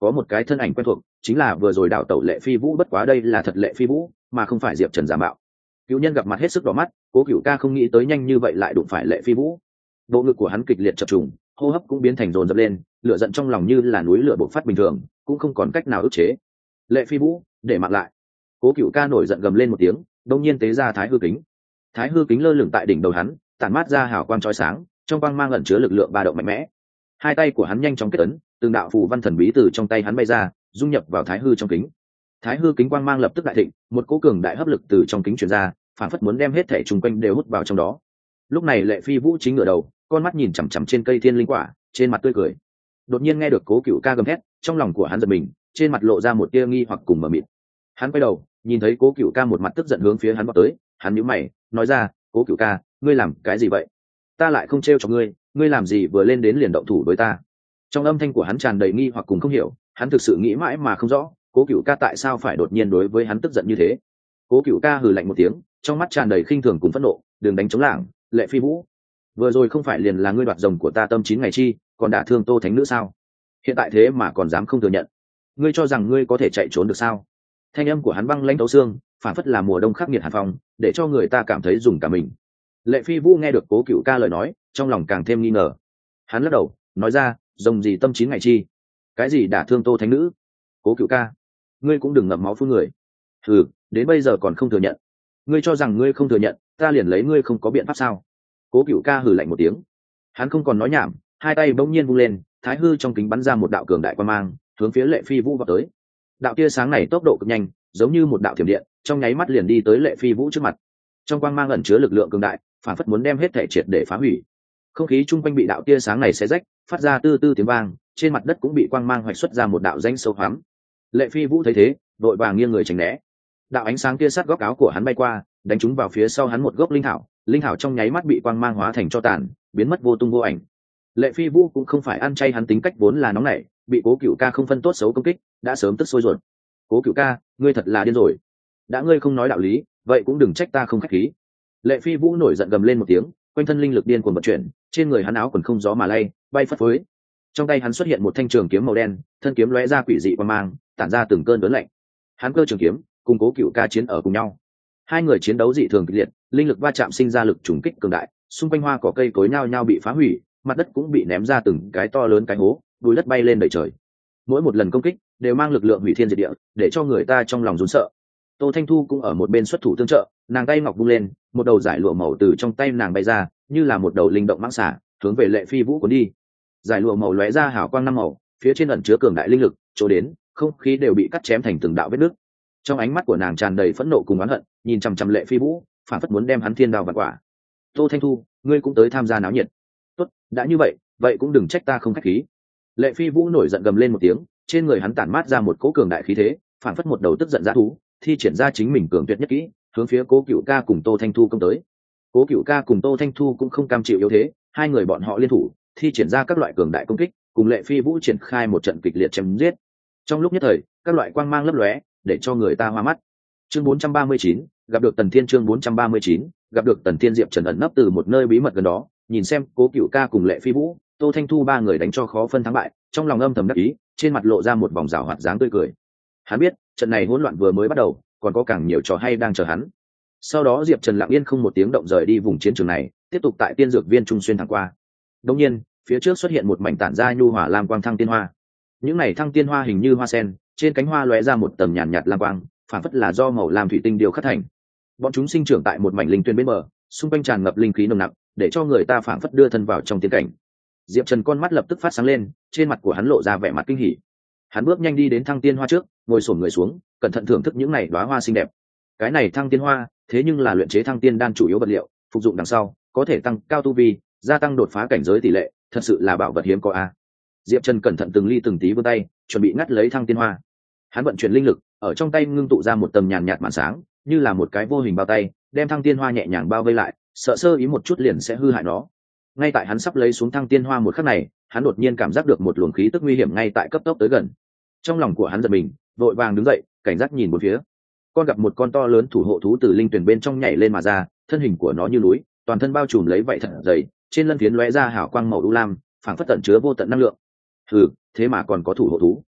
có một cái thân ảnh quen thuộc, chính là vừa rồi đảo tẩu Lệ Phi Vũ, bất quá đây là thật Lệ Phi Vũ mà không phải Diệp Trần giả mạo. Cựu nhân gặp mặt hết sức đỏ mắt, Cố Cựu Ca không nghĩ tới nhanh như vậy lại đụng phải Lệ Phi Vũ. Bộ ngực của hắn kịch liệt chập trùng, hô hấp cũng biến thành dồn dập lên, lửa giận trong lòng như là núi lửa bộc phát bình thường, cũng không còn cách nào ức chế. Lệ Phi Vũ, để mặc lại. Cố Cựu Ca nổi giận gầm lên một tiếng, đông nhiên tế ra Thái Hư Kính. Thái Hư Kính lơ lửng tại đỉnh đầu hắn, tản mát ra hào quang chói sáng, trong quang mang ẩn chứa lực lượng ba động mạnh mẽ. Hai tay của hắn nhanh chóng kết ấn, từng đạo phù văn thần bí từ trong tay hắn bay ra, dung nhập vào Thái Hư trong kính. Thái Hư kính quang mang lập tức đại thịnh, một cỗ cường đại hấp lực từ trong kính truyền ra, phản phất muốn đem hết thể trùng quanh đều hút vào trong đó. Lúc này Lệ Phi Vũ chính ngửa đầu, con mắt nhìn chằm chằm trên cây thiên linh quả, trên mặt tươi cười. Đột nhiên nghe được Cố Cựu Ca gầm thét, trong lòng của hắn giật mình, trên mặt lộ ra một tia nghi hoặc cùng mờ mịt. Hắn quay đầu, nhìn thấy Cố Cựu Ca một mặt tức giận hướng phía hắn vọt tới, hắn nhíu mày, nói ra, "Cố Cựu Ca, ngươi làm cái gì vậy? Ta lại không trêu cho ngươi, ngươi làm gì vừa lên đến liền động thủ với ta?" Trong âm thanh của hắn tràn đầy nghi hoặc cùng không hiểu, hắn thực sự nghĩ mãi mà không rõ, Cố Cựu Ca tại sao phải đột nhiên đối với hắn tức giận như thế. Cố Cựu Ca hừ lạnh một tiếng, trong mắt tràn đầy khinh thường cùng phẫn nộ, "Đừng đánh chống lảng, Lệ Phi Vũ, vừa rồi không phải liền là ngươi đoạt rồng của ta tâm chín ngày chi, còn đả thương Tô Thánh nữ sao? Hiện tại thế mà còn dám không thừa nhận, ngươi cho rằng ngươi có thể chạy trốn được sao?" Thanh âm của hắn băng lãnh thấu xương, phản phất là mùa đông khắc nghiệt hàn phong, để cho người ta cảm thấy dùng cả mình. Lệ Phi Vũ nghe được Cố Cựu Ca lời nói, trong lòng càng thêm nghi ngờ. Hắn lắc đầu, nói ra, "Rồng gì tâm chín ngày chi? Cái gì đả thương Tô Thánh nữ? Cố Cựu Ca, ngươi cũng đừng ngậm máu phun người. Hừ, đến bây giờ còn không thừa nhận. Ngươi cho rằng ngươi không thừa nhận, ta liền lấy ngươi không có biện pháp sao?" Cố Cựu Ca hừ lạnh một tiếng. Hắn không còn nói nhảm, hai tay bỗng nhiên vung lên, Thái Hư trong kính bắn ra một đạo cường đại quang mang, hướng phía Lệ Phi Vũ vọt tới. Đạo tia sáng này tốc độ cực nhanh, giống như một đạo thiểm điện, trong nháy mắt liền đi tới Lệ Phi Vũ trước mặt. Trong quang mang ẩn chứa lực lượng cường đại, phản phất muốn đem hết thể triệt để phá hủy. Không khí chung quanh bị đạo tia sáng này xé rách, phát ra tư tư tiếng vang, trên mặt đất cũng bị quang mang hoạch xuất ra một đạo rãnh sâu hoắm. Lệ Phi Vũ thấy thế, vội vàng nghiêng người tránh né. Đạo ánh sáng kia sát góc áo của hắn bay qua, đánh trúng vào phía sau hắn một gốc linh thảo, linh thảo trong nháy mắt bị quang mang hóa thành tro tàn, biến mất vô tung vô ảnh. Lệ Phi Vũ cũng không phải ăn chay, hắn tính cách vốn là nóng nảy, bị Cố Cựu Ca không phân tốt xấu công kích, đã sớm tức sôi ruột. "Cố Cựu Ca, ngươi thật là điên rồi. Đã ngươi không nói đạo lý, vậy cũng đừng trách ta không khách khí." Lệ Phi Vũ nổi giận gầm lên một tiếng, quanh thân linh lực điên cuồng vận chuyển, trên người hắn áo quần không gió mà lay, bay phất phới. Trong tay hắn xuất hiện một thanh trường kiếm màu đen, thân kiếm lóe ra quỷ dị quang mang, tản ra từng cơn đớn lạnh. Hắn cơ trường kiếm, cùng Cố Cựu Ca chiến ở cùng nhau. Hai người chiến đấu dị thường kịch liệt, linh lực va chạm sinh ra lực trùng kích cường đại, xung quanh hoa cỏ cây cối nhao nhao bị phá hủy, mặt đất cũng bị ném ra từng cái to lớn cái hố, bùi đất bay lên đầy trời. Mỗi một lần công kích đều mang lực lượng hủy thiên diệt địa, để cho người ta trong lòng run sợ. Tô Thanh Thu cũng ở một bên xuất thủ tương trợ, nàng tay ngọc vung lên, một đầu giải lụa màu từ trong tay nàng bay ra, như là một đầu linh động mãng xà, hướng về Lệ Phi Vũ cuốn đi. Giải lụa màu lóe ra hào quang năm màu, phía trên ẩn chứa cường đại linh lực, chỗ đến, không khí đều bị cắt chém thành từng đạo vết nứt. Trong ánh mắt của nàng tràn đầy phẫn nộ cùng oán hận, nhìn chằm chằm Lệ Phi Vũ, phản phất muốn đem hắn thiên đao vạn quả. "Tô Thanh Thu, ngươi cũng tới tham gia náo nhiệt. Tốt, đã như vậy, vậy cũng đừng trách ta không khách khí." Lệ Phi Vũ nổi giận gầm lên một tiếng, trên người hắn tản mát ra một cỗ cường đại khí thế, phản phất một đầu tức giận dã thú, thi triển ra chính mình cường tuyệt nhất kỹ, hướng phía Cố Cựu Ca cùng Tô Thanh Thu công tới. Cố Cựu Ca cùng Tô Thanh Thu cũng không cam chịu yếu thế, hai người bọn họ liên thủ, thi triển ra các loại cường đại công kích, cùng Lệ Phi Vũ triển khai một trận kịch liệt chém giết. Trong lúc nhất thời, các loại quang mang lấp lóe, để cho người ta hoa mắt. Chương bốn trăm ba mươi chín, gặp được Tần Thiên. Chương bốn trăm ba mươi chín, gặp được Tần Thiên. Diệp Trần ẩn nấp từ một nơi bí mật gần đó, nhìn xem Cố Cựu Ca cùng Lệ Phi Vũ, Tô Thanh Thu ba người đánh cho khó phân thắng bại, trong lòng âm thầm đắc ý, trên mặt lộ ra một vòng rào hoạt dáng tươi cười. Hắn biết, trận này hỗn loạn vừa mới bắt đầu, còn có càng nhiều trò hay đang chờ hắn. Sau đó Diệp Trần lặng yên không một tiếng động rời đi vùng chiến trường này, tiếp tục tại tiên dược viên trung xuyên thẳng qua. Đột nhiên, phía trước xuất hiện một mảnh tản ra nhu hòa lam quang thăng tiên hoa. Những này thăng tiên hoa hình như hoa sen, trên cánh hoa lóe ra một tầng nhàn nhạt lam quang, phản phất là do màu lam thủy tinh điêu khắc thành. Bọn chúng sinh trưởng tại một mảnh linh tuyền bên bờ, xung quanh tràn ngập linh khí nồng nặc, để cho người ta phản phất đưa thân vào trong tiên cảnh. Diệp Trần con mắt lập tức phát sáng lên, trên mặt của hắn lộ ra vẻ mặt kinh hỉ. Hắn bước nhanh đi đến thăng tiên hoa trước, ngồi xổm người xuống, cẩn thận thưởng thức những này đóa hoa xinh đẹp. Cái này thăng tiên hoa, thế nhưng là luyện chế thăng tiên đan chủ yếu vật liệu, phục dụng đằng sau có thể tăng cao tu vi, gia tăng đột phá cảnh giới tỷ lệ, thật sự là bảo vật hiếm có a. Diệp Trần cẩn thận từng ly từng tí vươn tay, chuẩn bị ngắt lấy thăng tiên hoa. Hắn vận chuyển linh lực, ở trong tay ngưng tụ ra một tầng nhàn nhạt màn sáng, như là một cái vô hình bao tay, đem thăng tiên hoa nhẹ nhàng bao vây lại, sợ sơ ý một chút liền sẽ hư hại nó. Ngay tại hắn sắp lấy xuống thăng tiên hoa một khắc này, hắn đột nhiên cảm giác được một luồng khí tức nguy hiểm ngay tại cấp tốc tới gần. Trong lòng của hắn giật mình, vội vàng đứng dậy, cảnh giác nhìn bốn phía. Con gặp một con to lớn thủ hộ thú từ linh tuyển bên trong nhảy lên mà ra, thân hình của nó như núi, toàn thân bao trùm lấy vậy thật dày, trên lân phiến lóe ra hào quang màu u lam, phảng phất tận chứa vô tận năng lượng. Hừ, thế mà còn có thủ hộ thú.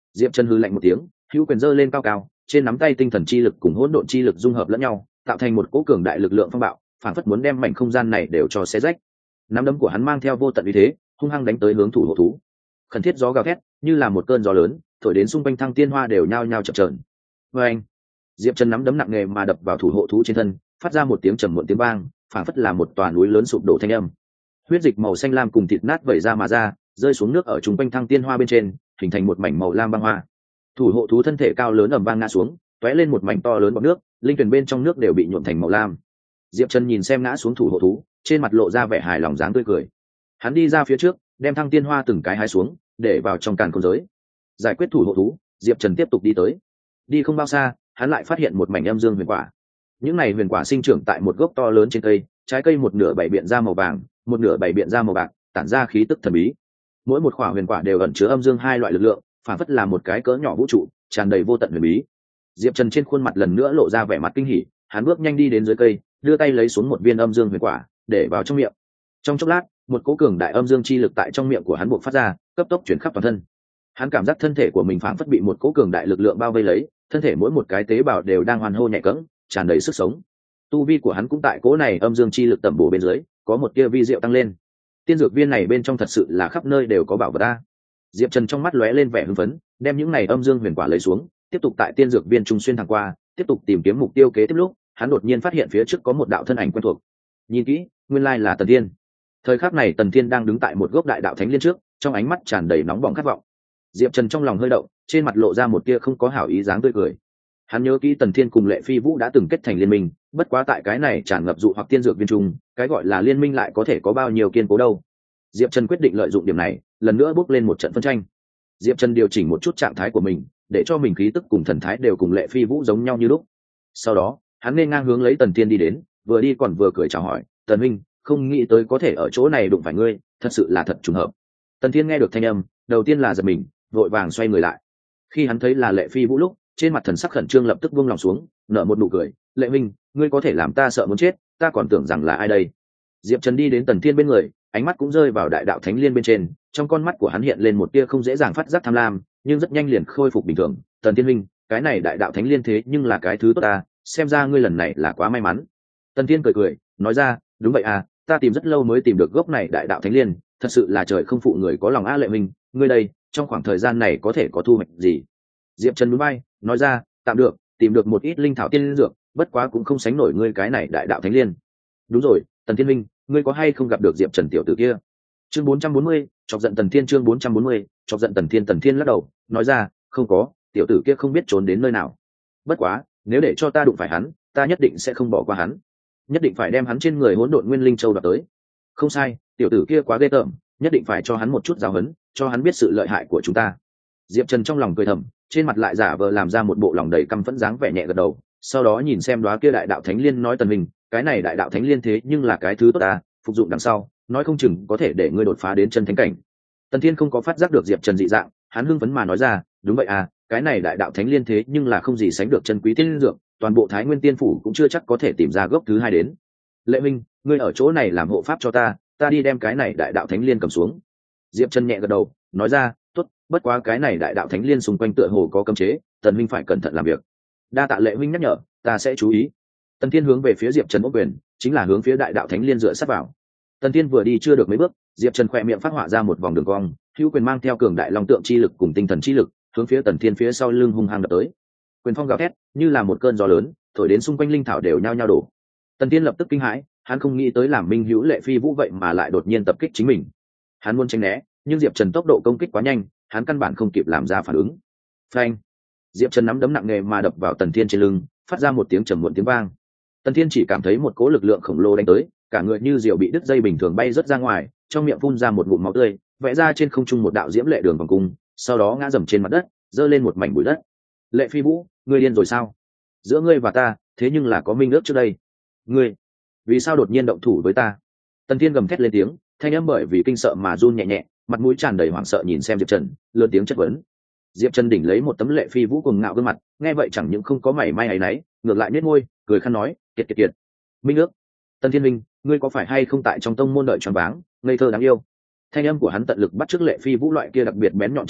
Diệp Trần hừ lạnh một tiếng, hữu quyền giơ lên cao cao, trên nắm tay tinh thần chi lực cùng hỗn độn chi lực dung hợp lẫn nhau, tạo thành một cỗ cường đại lực lượng phong bạo, phản phất muốn đem mảnh không gian này đều cho xé rách. Nắm đấm của hắn mang theo vô tận uy thế, hung hăng đánh tới hướng thủ hộ thú. Khẩn thiết gió gào thét, như là một cơn gió lớn, thổi đến xung quanh thăng tiên hoa đều nhao nhao chập chờn. Oeng! Diệp Trần nắm đấm nặng nề mà đập vào thủ hộ thú trên thân, phát ra một tiếng trầm muộn tiếng vang, phản phất là một tòa núi lớn sụp đổ thanh âm. Huyết dịch màu xanh lam cùng thịt nát vẩy ra mà ra, rơi xuống nước ở trung quanh thăng tiên hoa bên trên, hình thành một mảnh màu lam băng hoa. Thủ hộ thú thân thể cao lớn ầm vang ngã xuống, tóe lên một mảnh to lớn bọt nước, linh tuyển bên trong nước đều bị nhuộm thành màu lam. Diệp Trần nhìn xem ngã xuống thủ hộ thú, trên mặt lộ ra vẻ hài lòng dáng tươi cười. Hắn đi ra phía trước, đem thăng tiên hoa từng cái hái xuống, để vào trong càn khôn giới. Giải quyết thủ hộ thú, Diệp Trần tiếp tục đi tới. Đi không bao xa, hắn lại phát hiện một mảnh âm dương huyền quả. Những này huyền quả sinh trưởng tại một gốc to lớn trên cây, trái cây một nửa bảy biện ra màu vàng, một nửa bảy biện ra màu bạc, tản ra khí tức thần bí. Mỗi một quả huyền quả đều ẩn chứa âm dương hai loại lực lượng, phản phất là một cái cỡ nhỏ vũ trụ, tràn đầy vô tận huyền bí. Diệp Trần trên khuôn mặt lần nữa lộ ra vẻ mặt kinh hỉ, hắn bước nhanh đi đến dưới cây, đưa tay lấy xuống một viên âm dương huyền quả, để vào trong miệng. Trong chốc lát, một cỗ cường đại âm dương chi lực tại trong miệng của hắn bộc phát ra, cấp tốc chuyển khắp toàn thân. Hắn cảm giác thân thể của mình phảng phất bị một cỗ cường đại lực lượng bao vây lấy, thân thể mỗi một cái tế bào đều đang hoàn hô nhạy cẫng, tràn đầy sức sống. Tu vi của hắn cũng tại cỗ này âm dương chi lực tầm bổ bên dưới, có một tia vi diệu tăng lên. Tiên dược viên này bên trong thật sự là khắp nơi đều có bảo vật a. Diệp Trần trong mắt lóe lên vẻ hưng phấn, đem những này âm dương huyền quả lấy xuống, tiếp tục tại tiên dược viên trung xuyên thẳng qua, tiếp tục tìm kiếm mục tiêu kế tiếp lúc, hắn đột nhiên phát hiện phía trước có một đạo thân ảnh quen thuộc. Nhìn kỹ, nguyên lai là Tần Thiên. Thời khắc này Tần Thiên đang đứng tại một gốc đại đạo thánh liên trước, trong ánh mắt tràn đầy nóng bỏng khát vọng. Diệp Trần trong lòng hơi động, trên mặt lộ ra một tia không có hảo ý dáng tươi cười. Hắn nhớ kỹ Tần Thiên cùng Lệ Phi Vũ đã từng kết thành liên minh, bất quá tại cái này tràn ngập dụ hoặc tiên dược viên trung, cái gọi là liên minh lại có thể có bao nhiêu kiên cố đâu. Diệp Trần quyết định lợi dụng điểm này, lần nữa bước lên một trận phân tranh. Diệp Trần điều chỉnh một chút trạng thái của mình, để cho mình khí tức cùng thần thái đều cùng Lệ Phi Vũ giống nhau như lúc. Sau đó, hắn nên ngang hướng lấy Tần Thiên đi đến, vừa đi còn vừa cười chào hỏi, "Tần huynh, không nghĩ tới có thể ở chỗ này đụng phải ngươi, thật sự là thật trùng hợp." Tần Thiên nghe được thanh âm, đầu tiên là giật mình, vội vàng xoay người lại. Khi hắn thấy là Lệ Phi Vũ lúc, trên mặt thần sắc khẩn trương lập tức buông lòng xuống, nở một nụ cười, "Lệ huynh, ngươi có thể làm ta sợ muốn chết, ta còn tưởng rằng là ai đây." Diệp Trần đi đến Tần Thiên bên người, ánh mắt cũng rơi vào đại đạo thánh liên bên trên, trong con mắt của hắn hiện lên một tia không dễ dàng phát giác tham lam, nhưng rất nhanh liền khôi phục bình thường. "Tần Thiên huynh, cái này đại đạo thánh liên thế nhưng là cái thứ tốt ta, xem ra ngươi lần này là quá may mắn." Tần Thiên cười cười, nói ra, "Đúng vậy à, ta tìm rất lâu mới tìm được gốc này đại đạo thánh liên, thật sự là trời không phụ người có lòng a. Lệ huynh, ngươi đây, trong khoảng thời gian này có thể có thu hoạch gì?" Diệp Trần núi bay, nói ra, "Tạm được, tìm được một ít linh thảo tiên dược, bất quá cũng không sánh nổi ngươi cái này đại đạo thánh liên." "Đúng rồi, Tần Thiên minh, ngươi có hay không gặp được Diệp Trần tiểu tử kia?" Chương bốn trăm bốn mươi, chọc giận Tần Thiên. Chương bốn trăm bốn mươi, chọc giận Tần Thiên. Tần Thiên lắc đầu, nói ra, "Không có, tiểu tử kia không biết trốn đến nơi nào. Bất quá, nếu để cho ta đụng phải hắn, ta nhất định sẽ không bỏ qua hắn, nhất định phải đem hắn trên người hỗn độn nguyên linh châu đoạt tới." "Không sai, tiểu tử kia quá ghê tởm, nhất định phải cho hắn một chút giáo huấn, cho hắn biết sự lợi hại của chúng ta." Diệp Trần trong lòng cười thầm, trên mặt lại giả vờ làm ra một bộ lòng đầy căm phẫn dáng vẻ nhẹ gật đầu, sau đó nhìn xem đóa kia đại đạo thánh liên nói, "Tần mình, cái này đại đạo thánh liên thế nhưng là cái thứ tốt ta, phục dụng đằng sau, nói không chừng có thể để ngươi đột phá đến chân thánh cảnh." Tần Thiên không có phát giác được Diệp Trần dị dạng, hắn hưng phấn mà nói ra, "Đúng vậy à, cái này đại đạo thánh liên thế nhưng là không gì sánh được chân quý tiên dược, toàn bộ Thái Nguyên Tiên phủ cũng chưa chắc có thể tìm ra gốc thứ hai đến. Lệ minh, ngươi ở chỗ này làm hộ pháp cho ta, ta đi đem cái này đại đạo thánh liên cầm xuống." Diệp Trần nhẹ gật đầu, nói ra, "Tốt, bất quá cái này đại đạo thánh liên xung quanh tựa hồ có cấm chế, Tần huynh phải cẩn thận làm việc." "Đa tạ Lệ huynh nhắc nhở, ta sẽ chú ý." Tần Thiên hướng về phía Diệp Trần ốc quyền, chính là hướng phía đại đạo thánh liên dựa sát vào. Tần Thiên vừa đi chưa được mấy bước, Diệp Trần khỏe miệng phát họa ra một vòng đường cong, hữu quyền mang theo cường đại long tượng chi lực cùng tinh thần chi lực, hướng phía Tần Thiên phía sau lưng hung hăng đập tới. Quyền phong gào thét, như là một cơn gió lớn, thổi đến xung quanh linh thảo đều nhao nhao đổ. Tần Thiên lập tức kinh hãi, hắn không nghĩ tới làm minh hữu Lệ Phi Vũ vậy mà lại đột nhiên tập kích chính mình. Hắn muốn tránh né, nhưng Diệp Trần tốc độ công kích quá nhanh, hắn căn bản không kịp làm ra phản ứng. Phanh! Diệp Trần nắm đấm nặng nề mà đập vào Tần Thiên trên lưng, phát ra một tiếng trầm muộn tiếng vang. Tần Thiên chỉ cảm thấy một cỗ lực lượng khổng lồ đánh tới, cả người như diều bị đứt dây bình thường bay rớt ra ngoài, trong miệng phun ra một ngụm máu tươi, vẽ ra trên không trung một đạo diễm lệ đường vòng cung, sau đó ngã dầm trên mặt đất, giơ lên một mảnh bụi đất. "Lệ Phi Vũ, ngươi điên rồi sao? Giữa ngươi và ta, thế nhưng là có minh ước trước đây. Ngươi, vì sao đột nhiên động thủ với ta?" Tần Thiên gầm thét lên tiếng, thanh âm bởi vì kinh sợ mà run nhẹ nhẹ, mặt mũi tràn đầy hoảng sợ nhìn xem Diệp Trần, lớn tiếng chất vấn. Diệp Trần đỉnh lấy một tấm Lệ Phi Vũ cuồng ngạo gương mặt, nghe vậy chẳng những không có mảy may áy náy, ngược lại nhếch môi, cười khăn nói, "Kiệt kiệt kiệt, minh ước, Tần Thiên minh, ngươi có phải hay không tại trong tông môn đợi choáng váng, ngây thơ đáng yêu." Thanh âm của hắn tận lực bắt chước Lệ Phi Vũ loại kia đặc biệt bén nhọn chói tai,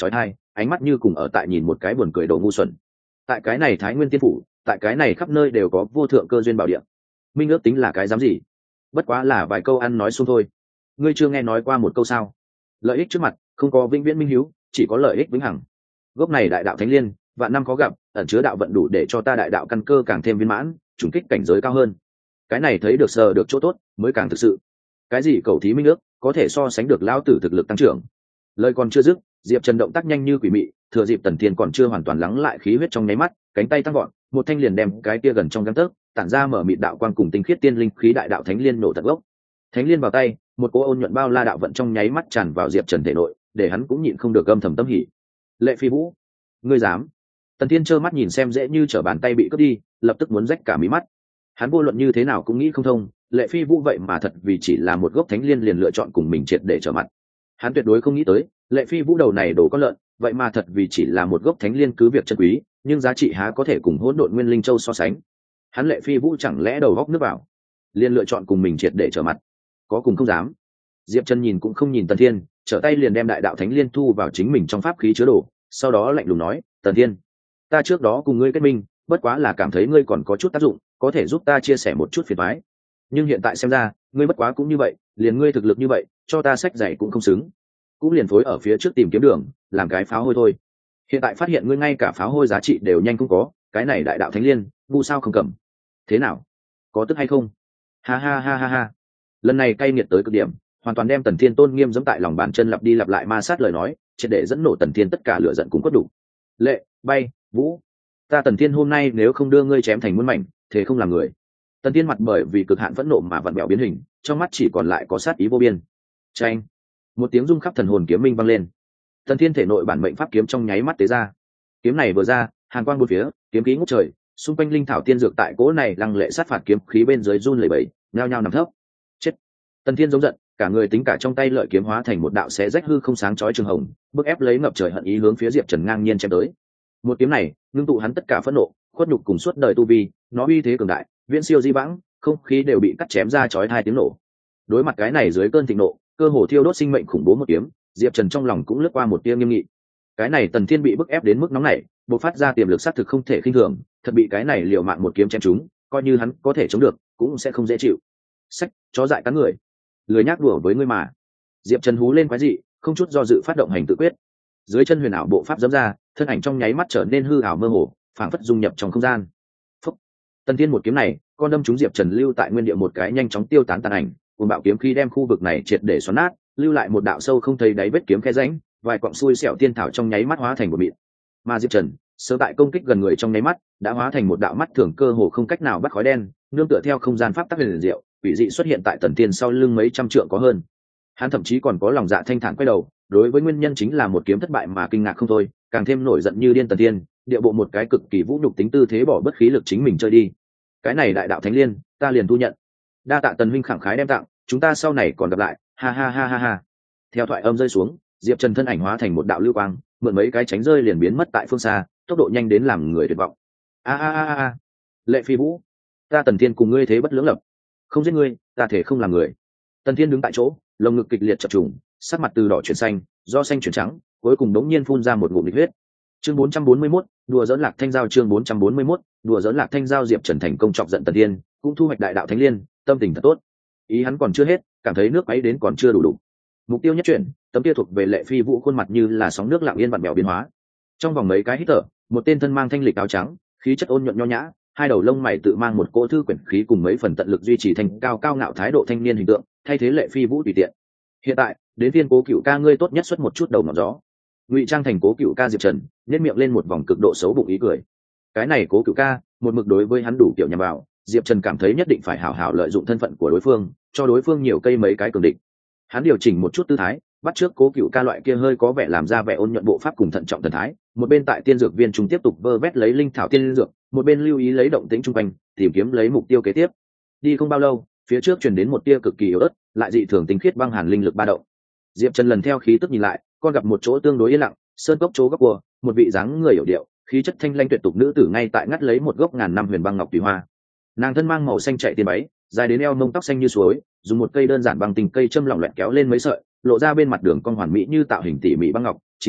ánh mắt như cùng ở tại nhìn một cái buồn cười đồ ngu xuẩn. Tại cái này Thái Nguyên Tiên phủ, tại cái này khắp nơi đều có vô thượng cơ duyên bảo địa, minh ước tính là cái dám gì? Bất quá là vài câu ăn nói xuông thôi. Ngươi chưa nghe nói qua một câu sao? Lợi ích trước mặt không có vĩnh viễn minh hiếu, chỉ có lợi ích vĩnh hằng. Gốc này đại đạo thánh liên, vạn năm khó gặp, ẩn chứa đạo vận đủ để cho ta đại đạo căn cơ càng thêm viên mãn, trùng kích cảnh giới cao hơn. Cái này thấy được sờ được chỗ tốt, mới càng thực sự. Cái gì cầu thí minh ước, có thể so sánh được lão tử thực lực tăng trưởng. Lời còn chưa dứt, Diệp Trần động tác nhanh như quỷ mị, thừa dịp Tần Thiên còn chưa hoàn toàn lắng lại khí huyết trong nháy mắt, cánh tay tăng gọn, một thanh liền đem cái kia gần trong gang tấc, tản ra mở mịt đạo quang cùng tinh khiết tiên linh khí đại đạo thánh liên nổ tận gốc. Thánh liên vào tay, một cỗ ôn nhuận bao la đạo vận trong nháy mắt tràn vào Diệp Trần thể nội, để hắn cũng nhịn không được âm thầm tâm hỉ. Lệ Phi Vũ, ngươi dám? Tần Thiên trơ mắt nhìn xem dễ như trở bàn tay bị cướp đi, lập tức muốn rách cả mí mắt. Hắn vô luận như thế nào cũng nghĩ không thông, Lệ Phi Vũ vậy mà thật vì chỉ là một gốc thánh liên liền lựa chọn cùng mình triệt để trở mặt. Hắn tuyệt đối không nghĩ tới, Lệ Phi Vũ đầu này đổ có lợn, vậy mà thật vì chỉ là một gốc thánh liên cứ việc chân quý, nhưng giá trị há có thể cùng hỗn độn nguyên linh châu so sánh. Hắn Lệ Phi Vũ chẳng lẽ đầu góc nước vào, liền lựa chọn cùng mình triệt để trở mặt, có cùng không dám. Diệp Trần nhìn cũng không nhìn Tần Thiên, trở tay liền đem đại đạo thánh liên thu vào chính mình trong pháp khí chứa đồ, sau đó lạnh lùng nói, Tần Thiên, ta trước đó cùng ngươi kết minh, bất quá là cảm thấy ngươi còn có chút tác dụng, có thể giúp ta chia sẻ một chút phiền toái. Nhưng hiện tại xem ra, ngươi bất quá cũng như vậy, liền ngươi thực lực như vậy, cho ta sách dạy cũng không xứng, cũng liền phối ở phía trước tìm kiếm đường, làm cái pháo hôi thôi. Hiện tại phát hiện ngươi ngay cả pháo hôi giá trị đều nhanh không có, cái này đại đạo thánh liên, ngu sao không cầm. Thế nào? Có tức hay không? Ha ha ha ha ha. Lần này cay nghiệt tới cực điểm, hoàn toàn đem Tần Thiên tôn nghiêm giẫm tại lòng bàn chân, lặp đi lặp lại ma sát lời nói, triệt để dẫn nổ Tần Thiên tất cả lửa giận cũng cốt đủ. Lệ, Bay, Vũ, ta Tần Thiên hôm nay nếu không đưa ngươi chém thành muôn mảnh, thế không làm người. Tần Thiên mặt bởi vì cực hạn phẫn nộ mà vặn bẹo biến hình, trong mắt chỉ còn lại có sát ý vô biên. Chanh, một tiếng rung khắp thần hồn kiếm minh vang lên. Tần Thiên thể nội bản mệnh pháp kiếm trong nháy mắt tế ra. Kiếm này vừa ra, hàn quang bốn phía, kiếm khí ngút trời, xung quanh linh thảo tiên dược tại cỗ này lăng lệ sát phạt kiếm khí bên dưới run lẩy bẩy, nhao nhao nằm thấp. Chết! Tần Thiên giống giận, cả người tính cả trong tay lợi kiếm hóa thành một đạo xé rách hư không sáng chói trường hồng, bức ép lấy ngập trời hận ý hướng phía Diệp Trần ngang nhiên chém tới. Một kiếm này, ngưng tụ hắn tất cả phẫn nộ, khuất nhục cùng suốt đời tu vi, nó uy thế cường đại, viễn siêu di vãng, không khí đều bị cắt chém ra chói tai tiếng nổ. Đối mặt cái này dưới cơn thịnh nộ, cơ hồ thiêu đốt sinh mệnh khủng bố một kiếm, Diệp Trần trong lòng cũng lướt qua một tia nghiêm nghị. Cái này Tần Thiên bị bức ép đến mức nóng này, bộc phát ra tiềm lực sát thực không thể khinh thường, thật bị cái này liều mạng một kiếm chém trúng, coi như hắn có thể chống được, cũng sẽ không dễ chịu. Sách, chó dại cắn người, lười nhác đùa với ngươi mà. Diệp Trần hú lên quái dị, không chút do dự phát động hành tự quyết. Dưới chân huyền ảo bộ pháp giẫm ra, thân ảnh trong nháy mắt trở nên hư ảo mơ hồ, phảng phất dung nhập trong không gian. Phúc. Tần Thiên một kiếm này, con đâm trúng Diệp Trần lưu tại nguyên địa một cái nhanh chóng tiêu tán tàn ảnh, cuồng bạo kiếm khí đem khu vực này triệt để xoắn nát, lưu lại một đạo sâu không thấy đáy vết kiếm khe rãnh, vài quặng xui xẻo tiên thảo trong nháy mắt hóa thành một mịn. Mà Diệp Trần, sớm tại công kích gần người trong nháy mắt, đã hóa thành một đạo mắt thường cơ hồ không cách nào bắt khói đen, nương tựa theo không gian pháp tắc huyền diệu, quỷ dị xuất hiện tại Tần Thiên sau lưng mấy trăm trượng có hơn. Hắn thậm chí còn có lòng dạ thanh thản quay đầu, đối với nguyên nhân chính là một kiếm thất bại mà kinh ngạc không thôi, càng thêm nổi giận như điên Tần Thiên, địa bộ một cái cực kỳ vũ nhục tính tư thế bỏ bất khí lực chính mình chơi đi. Cái này đại đạo thánh liên, ta liền thu nhận. Đa tạ Tần huynh khẳng khái đem tặng, chúng ta sau này còn gặp lại, ha ha ha ha ha. Theo thoại âm rơi xuống, Diệp Trần thân ảnh hóa thành một đạo lưu quang, mượn mấy cái tránh rơi liền biến mất tại phương xa, tốc độ nhanh đến làm người tuyệt vọng. A a a a. Lệ Phi Vũ, ta Tần Thiên cùng ngươi thế bất lưỡng lập, không giết ngươi, ta thể không làm người. Tần Thiên đứng tại chỗ, lồng ngực kịch liệt chập trùng, sắc mặt từ đỏ chuyển xanh, do xanh chuyển trắng, cuối cùng đống nhiên phun ra một ngụm nhiệt huyết. Chương bốn trăm bốn mươi mốt, đùa giỡn Lạc Thanh Giao. Chương bốn trăm bốn mươi mốt, đùa giỡn Lạc Thanh Giao. Diệp Trần thành công chọc giận Tần Thiên, cũng thu hoạch đại đạo thánh liên, tâm tình thật tốt. Ý hắn còn chưa hết, cảm thấy nước ấy đến còn chưa đủ đủ. Mục tiêu nhất chuyển, tấm kia thuộc về Lệ Phi Vũ khuôn mặt như là sóng nước lặng yên vặn vẹo biến hóa. Trong vòng mấy cái hít thở, một tên thân mang thanh lịch áo trắng, khí chất ôn nhuận nho nhã, hai đầu lông mày tự mang một cỗ thư quyển khí cùng mấy phần tận lực duy trì thành cao cao ngạo thái độ thanh niên hình tượng, thay thế Lệ Phi Vũ tùy tiện. Hiện tại, đến phiên Cố Cựu ca ngươi tốt nhất xuất một chút đầu ngọn gió. Ngụy trang thành Cố Cựu ca Diệp Trần, nhếch miệng lên một vòng cực độ xấu bụng ý cười. Cái này Cố Cựu ca, một mực đối với hắn đủ kiểu nhằm vào, Diệp Trần cảm thấy nhất định phải hảo hảo lợi dụng thân phận của đối phương, cho đối phương nhiều cây mấy cái cường địch. Hắn điều chỉnh một chút tư thái, bắt trước Cố Cựu ca loại kia hơi có vẻ làm ra vẻ ôn nhuận bộ pháp cùng thận trọng thần thái, một bên tại tiên dược viên trung tiếp tục vơ vét lấy linh thảo tiên dược, một bên lưu ý lấy động tĩnh trung quanh, tìm kiếm lấy mục tiêu kế tiếp. Đi không bao lâu, phía trước truyền đến một tia cực kỳ yếu ớt, lại dị thường tinh khiết băng hàn linh lực ba động. Diệp Trần lần theo khí tức nhìn lại, con gặp một chỗ tương đối yên lặng, sơn cốc chỗ góc của một vị dáng người hiểu điệu, khí chất thanh lanh tuyệt tục nữ tử ngay tại ngắt lấy một gốc ngàn năm huyền băng ngọc tùy hoa. Nàng thân mang màu xanh chạy tiền váy, dài đến eo mông tóc xanh như suối, dùng một cây đơn giản bằng tình cây châm lỏng loẹt kéo lên mấy sợi, lộ ra bên mặt đường con hoàn mỹ như tạo hình tỉ mỉ băng ngọc, chính là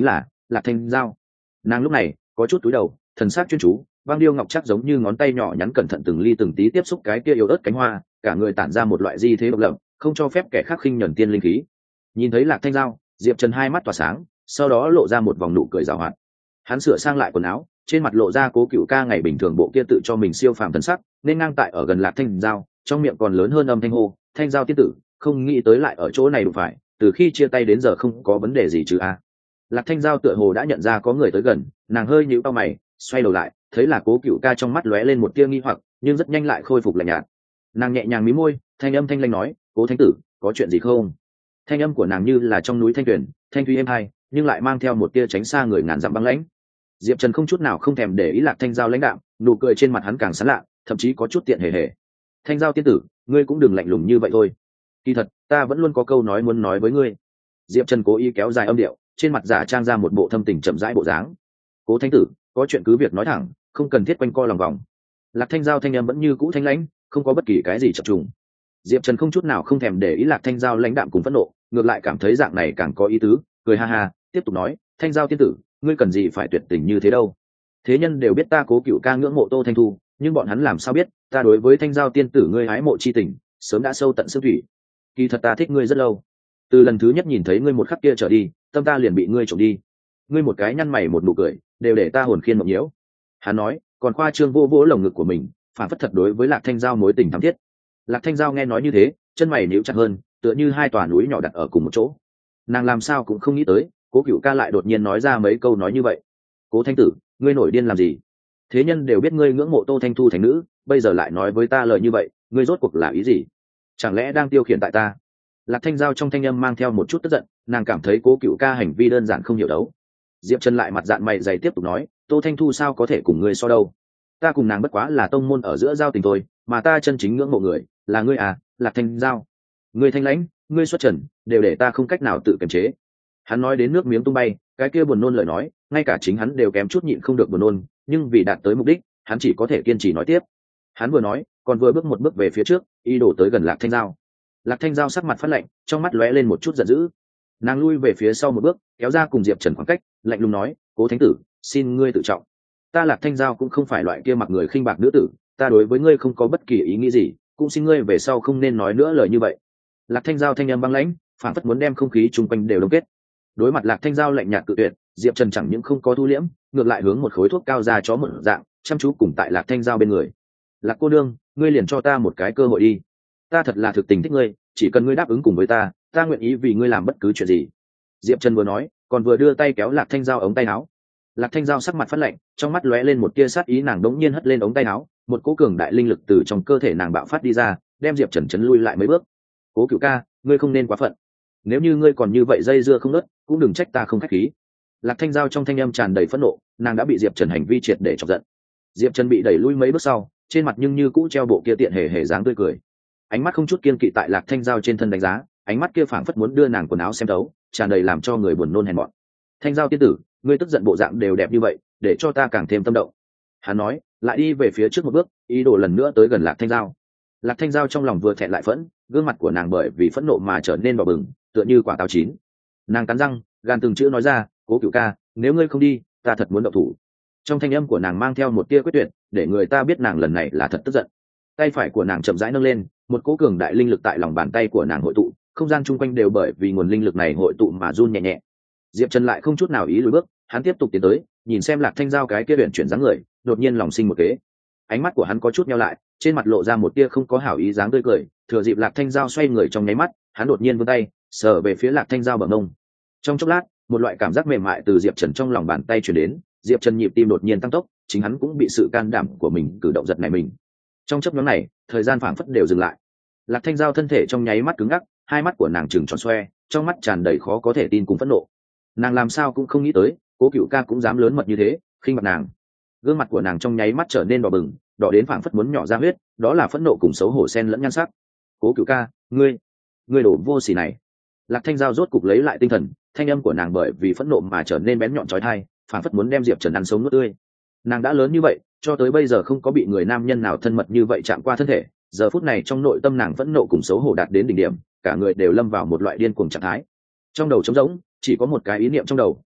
Lạc Thanh Giao. Nàng lúc này có chút túi đầu, thần sắc chuyên chú, băng điêu ngọc chắc giống như ngón tay nhỏ nhắn cẩn thận từng ly từng tí tiếp xúc cái kia yếu ớt cánh hoa, cả người tản ra một loại di thế độc lập, không cho phép kẻ khác khinh nhẫn tiên linh khí. Nhìn thấy Lạc Thanh Giao, Diệp Trần hai mắt tỏa sáng, sau đó lộ ra một vòng nụ cười giảo hoạt. Hắn sửa sang lại quần áo, trên mặt lộ ra Cố Cựu Ca ngày bình thường bộ kia tự cho mình siêu phàm thần sắc, nên ngang tại ở gần Lạc Thanh Giao, trong miệng còn lớn hơn âm thanh hô, "Thanh Giao tiên tử, không nghĩ tới lại ở chỗ này đụng phải, từ khi chia tay đến giờ không có vấn đề gì chứ a?" Lạc Thanh Giao tựa hồ đã nhận ra có người tới gần, nàng hơi nhíu cau mày, xoay đầu lại, thấy là Cố Cựu Ca trong mắt lóe lên một tia nghi hoặc, nhưng rất nhanh lại khôi phục lạnh nhạt. Nàng nhẹ nhàng mí môi, thanh âm thanh lãnh nói, "Cố thánh tử, có chuyện gì không?" Thanh âm của nàng như là trong núi thanh tuyền, thanh thúy êm hai, nhưng lại mang theo một tia tránh xa người ngàn dặm băng lãnh. Diệp Trần không chút nào không thèm để ý Lạc Thanh Giao lãnh đạm, nụ cười trên mặt hắn càng sán lạ, thậm chí có chút tiện hề hề. "Thanh Giao tiên tử, ngươi cũng đừng lạnh lùng như vậy thôi. Kỳ thật, ta vẫn luôn có câu nói muốn nói với ngươi." Diệp Trần cố ý kéo dài âm điệu, trên mặt giả trang ra một bộ thâm tình chậm rãi bộ dáng. "Cố thánh tử, có chuyện cứ việc nói thẳng, không cần thiết quanh co lòng vòng." Lạc Thanh Giao thanh âm vẫn như cũ thanh lãnh, không có bất kỳ cái gì chập trùng. Diệp Trần không chút nào không thèm để ý Lạc Thanh Giao lãnh đạm cùng phẫn nộ, ngược lại cảm thấy dạng này càng có ý tứ, cười ha ha, tiếp tục nói, "Thanh Giao tiên tử, ngươi cần gì phải tuyệt tình như thế đâu? Thế nhân đều biết ta Cố Cựu Ca ngưỡng mộ Tô Thanh Thu, nhưng bọn hắn làm sao biết, ta đối với Thanh Giao tiên tử ngươi hái mộ chi tình, sớm đã sâu tận xương thủy. Kỳ thật ta thích ngươi rất lâu. Từ lần thứ nhất nhìn thấy ngươi một khắc kia trở đi, tâm ta liền bị ngươi trộm đi. Ngươi một cái nhăn mày một nụ cười, đều để ta hồn khiên mộng nhiễu." Hắn nói, còn khoa trương vô vỗ lồng ngực của mình, phản phất thật đối với Lạc Thanh Giao mối tình thắm thiết. Lạc Thanh Giao nghe nói như thế, chân mày níu chặt hơn, tựa như hai tòa núi nhỏ đặt ở cùng một chỗ. Nàng làm sao cũng không nghĩ tới, Cố Cựu Ca lại đột nhiên nói ra mấy câu nói như vậy. "Cố thánh tử, ngươi nổi điên làm gì? Thế nhân đều biết ngươi ngưỡng mộ Tô Thanh Thu thành nữ, bây giờ lại nói với ta lời như vậy, ngươi rốt cuộc là ý gì? Chẳng lẽ đang tiêu khiển tại ta?" Lạc Thanh Giao trong thanh âm mang theo một chút tức giận, nàng cảm thấy Cố Cựu Ca hành vi đơn giản không hiểu đấu. Diệp Trần lại mặt dạn mày dày tiếp tục nói, "Tô Thanh Thu sao có thể cùng ngươi so đâu? Ta cùng nàng bất quá là tông môn ở giữa giao tình thôi, mà ta chân chính ngưỡng mộ người là ngươi à, Lạc Thanh Giao. Ngươi thanh lãnh, ngươi xuất trần, đều để ta không cách nào tự kiềm chế." Hắn nói đến nước miếng tung bay, cái kia buồn nôn lời nói, ngay cả chính hắn đều kém chút nhịn không được buồn nôn, nhưng vì đạt tới mục đích, hắn chỉ có thể kiên trì nói tiếp. Hắn vừa nói, còn vừa bước một bước về phía trước, ý đồ tới gần Lạc Thanh Giao. Lạc Thanh Giao sắc mặt phát lạnh, trong mắt lóe lên một chút giận dữ. Nàng lui về phía sau một bước, kéo ra cùng Diệp Trần khoảng cách, lạnh lùng nói, "Cố thánh tử, xin ngươi tự trọng. Ta Lạc Thanh Giao cũng không phải loại kia mặc người khinh bạc nữ tử, ta đối với ngươi không có bất kỳ ý nghĩ gì, cũng xin ngươi về sau không nên nói nữa lời như vậy." Lạc Thanh Giao thanh âm băng lãnh, phản phất muốn đem không khí chung quanh đều đông kết. Đối mặt Lạc Thanh Giao lạnh nhạt cự tuyệt, Diệp Trần chẳng những không có thu liễm, ngược lại hướng một khối thuốc cao ra chó một dạng, chăm chú cùng tại Lạc Thanh Giao bên người. "Lạc cô nương, ngươi liền cho ta một cái cơ hội đi. Ta thật là thực tình thích ngươi, chỉ cần ngươi đáp ứng cùng với ta, ta nguyện ý vì ngươi làm bất cứ chuyện gì." Diệp Trần vừa nói, còn vừa đưa tay kéo Lạc Thanh Giao ống tay áo. Lạc Thanh Giao sắc mặt phát lạnh, trong mắt lóe lên một tia sát ý, nàng đống nhiên hất lên ống tay áo, một cỗ cường đại linh lực từ trong cơ thể nàng bạo phát đi ra, đem Diệp Trần chấn lui lại mấy bước. "Cố Cựu Ca, ngươi không nên quá phận. Nếu như ngươi còn như vậy dây dưa không ngớt, cũng đừng trách ta không khách khí." Lạc Thanh Giao trong thanh âm tràn đầy phẫn nộ, nàng đã bị Diệp Trần hành vi triệt để chọc giận. Diệp Trần bị đẩy lui mấy bước sau, trên mặt nhưng như cũ treo bộ kia tiện hề hề dáng tươi cười. Ánh mắt không chút kiên kỵ tại Lạc Thanh Giao trên thân đánh giá, ánh mắt kia phảng phất muốn đưa nàng quần áo xem thấu, tràn đầy làm cho người buồn nôn hèn mọn. "Thanh Giao tiên tử, ngươi tức giận bộ dạng đều đẹp như vậy, để cho ta càng thêm tâm động." Hắn nói, lại đi về phía trước một bước, ý đồ lần nữa tới gần Lạc Thanh Giao. Lạc Thanh Giao trong lòng vừa thẹn lại phẫn, gương mặt của nàng bởi vì phẫn nộ mà trở nên đỏ bừng, tựa như quả táo chín. Nàng cắn răng, gan từng chữ nói ra, "Cố Cựu Ca, nếu ngươi không đi, ta thật muốn động thủ." Trong thanh âm của nàng mang theo một tia quyết tuyệt, để người ta biết nàng lần này là thật tức giận. Tay phải của nàng chậm rãi nâng lên, một cỗ cường đại linh lực tại lòng bàn tay của nàng hội tụ, không gian chung quanh đều bởi vì nguồn linh lực này hội tụ mà run nhẹ nhẹ. Diệp Trần lại không chút nào ý lùi bước, hắn tiếp tục tiến tới, nhìn xem Lạc Thanh Giao cái kia luyện chuyển dáng người, đột nhiên lòng sinh một kế. Ánh mắt của hắn có chút nheo lại, trên mặt lộ ra một tia không có hảo ý dáng tươi cười, thừa dịp Lạc Thanh Giao xoay người trong nháy mắt, hắn đột nhiên vươn tay, sờ về phía Lạc Thanh Giao bờ mông. Trong chốc lát, một loại cảm giác mềm mại từ Diệp Trần trong lòng bàn tay truyền đến, Diệp Trần nhịp tim đột nhiên tăng tốc, chính hắn cũng bị sự can đảm của mình cử động giật nảy mình. Trong chốc ngắn này, thời gian phảng phất đều dừng lại. Lạc Thanh Giao thân thể trong nháy mắt cứng ngắc, hai mắt của nàng trừng tròn xoe, trong mắt tràn đầy khó có thể tin cùng phẫn nộ. Nàng làm sao cũng không nghĩ tới, Cố Cựu Ca cũng dám lớn mật như thế, khinh mặt nàng. Gương mặt của nàng trong nháy mắt trở nên đỏ bừng, đỏ đến phảng phất muốn nhỏ ra huyết, đó là phẫn nộ cùng xấu hổ xen lẫn nhan sắc. "Cố Cựu Ca, ngươi, ngươi đổ vô sỉ này." Lạc Thanh Giao rốt cục lấy lại tinh thần, thanh âm của nàng bởi vì phẫn nộ mà trở nên bén nhọn chói tai, phảng phất muốn đem Diệp Trần ăn sống nuốt tươi. Nàng đã lớn như vậy, cho tới bây giờ không có bị người nam nhân nào thân mật như vậy chạm qua thân thể, giờ phút này trong nội tâm nàng phẫn nộ cùng xấu hổ đạt đến đỉnh điểm, cả người đều lâm vào một loại điên cuồng trạng thái. Trong đầu trống rỗng, chỉ có một cái ý niệm trong đầu,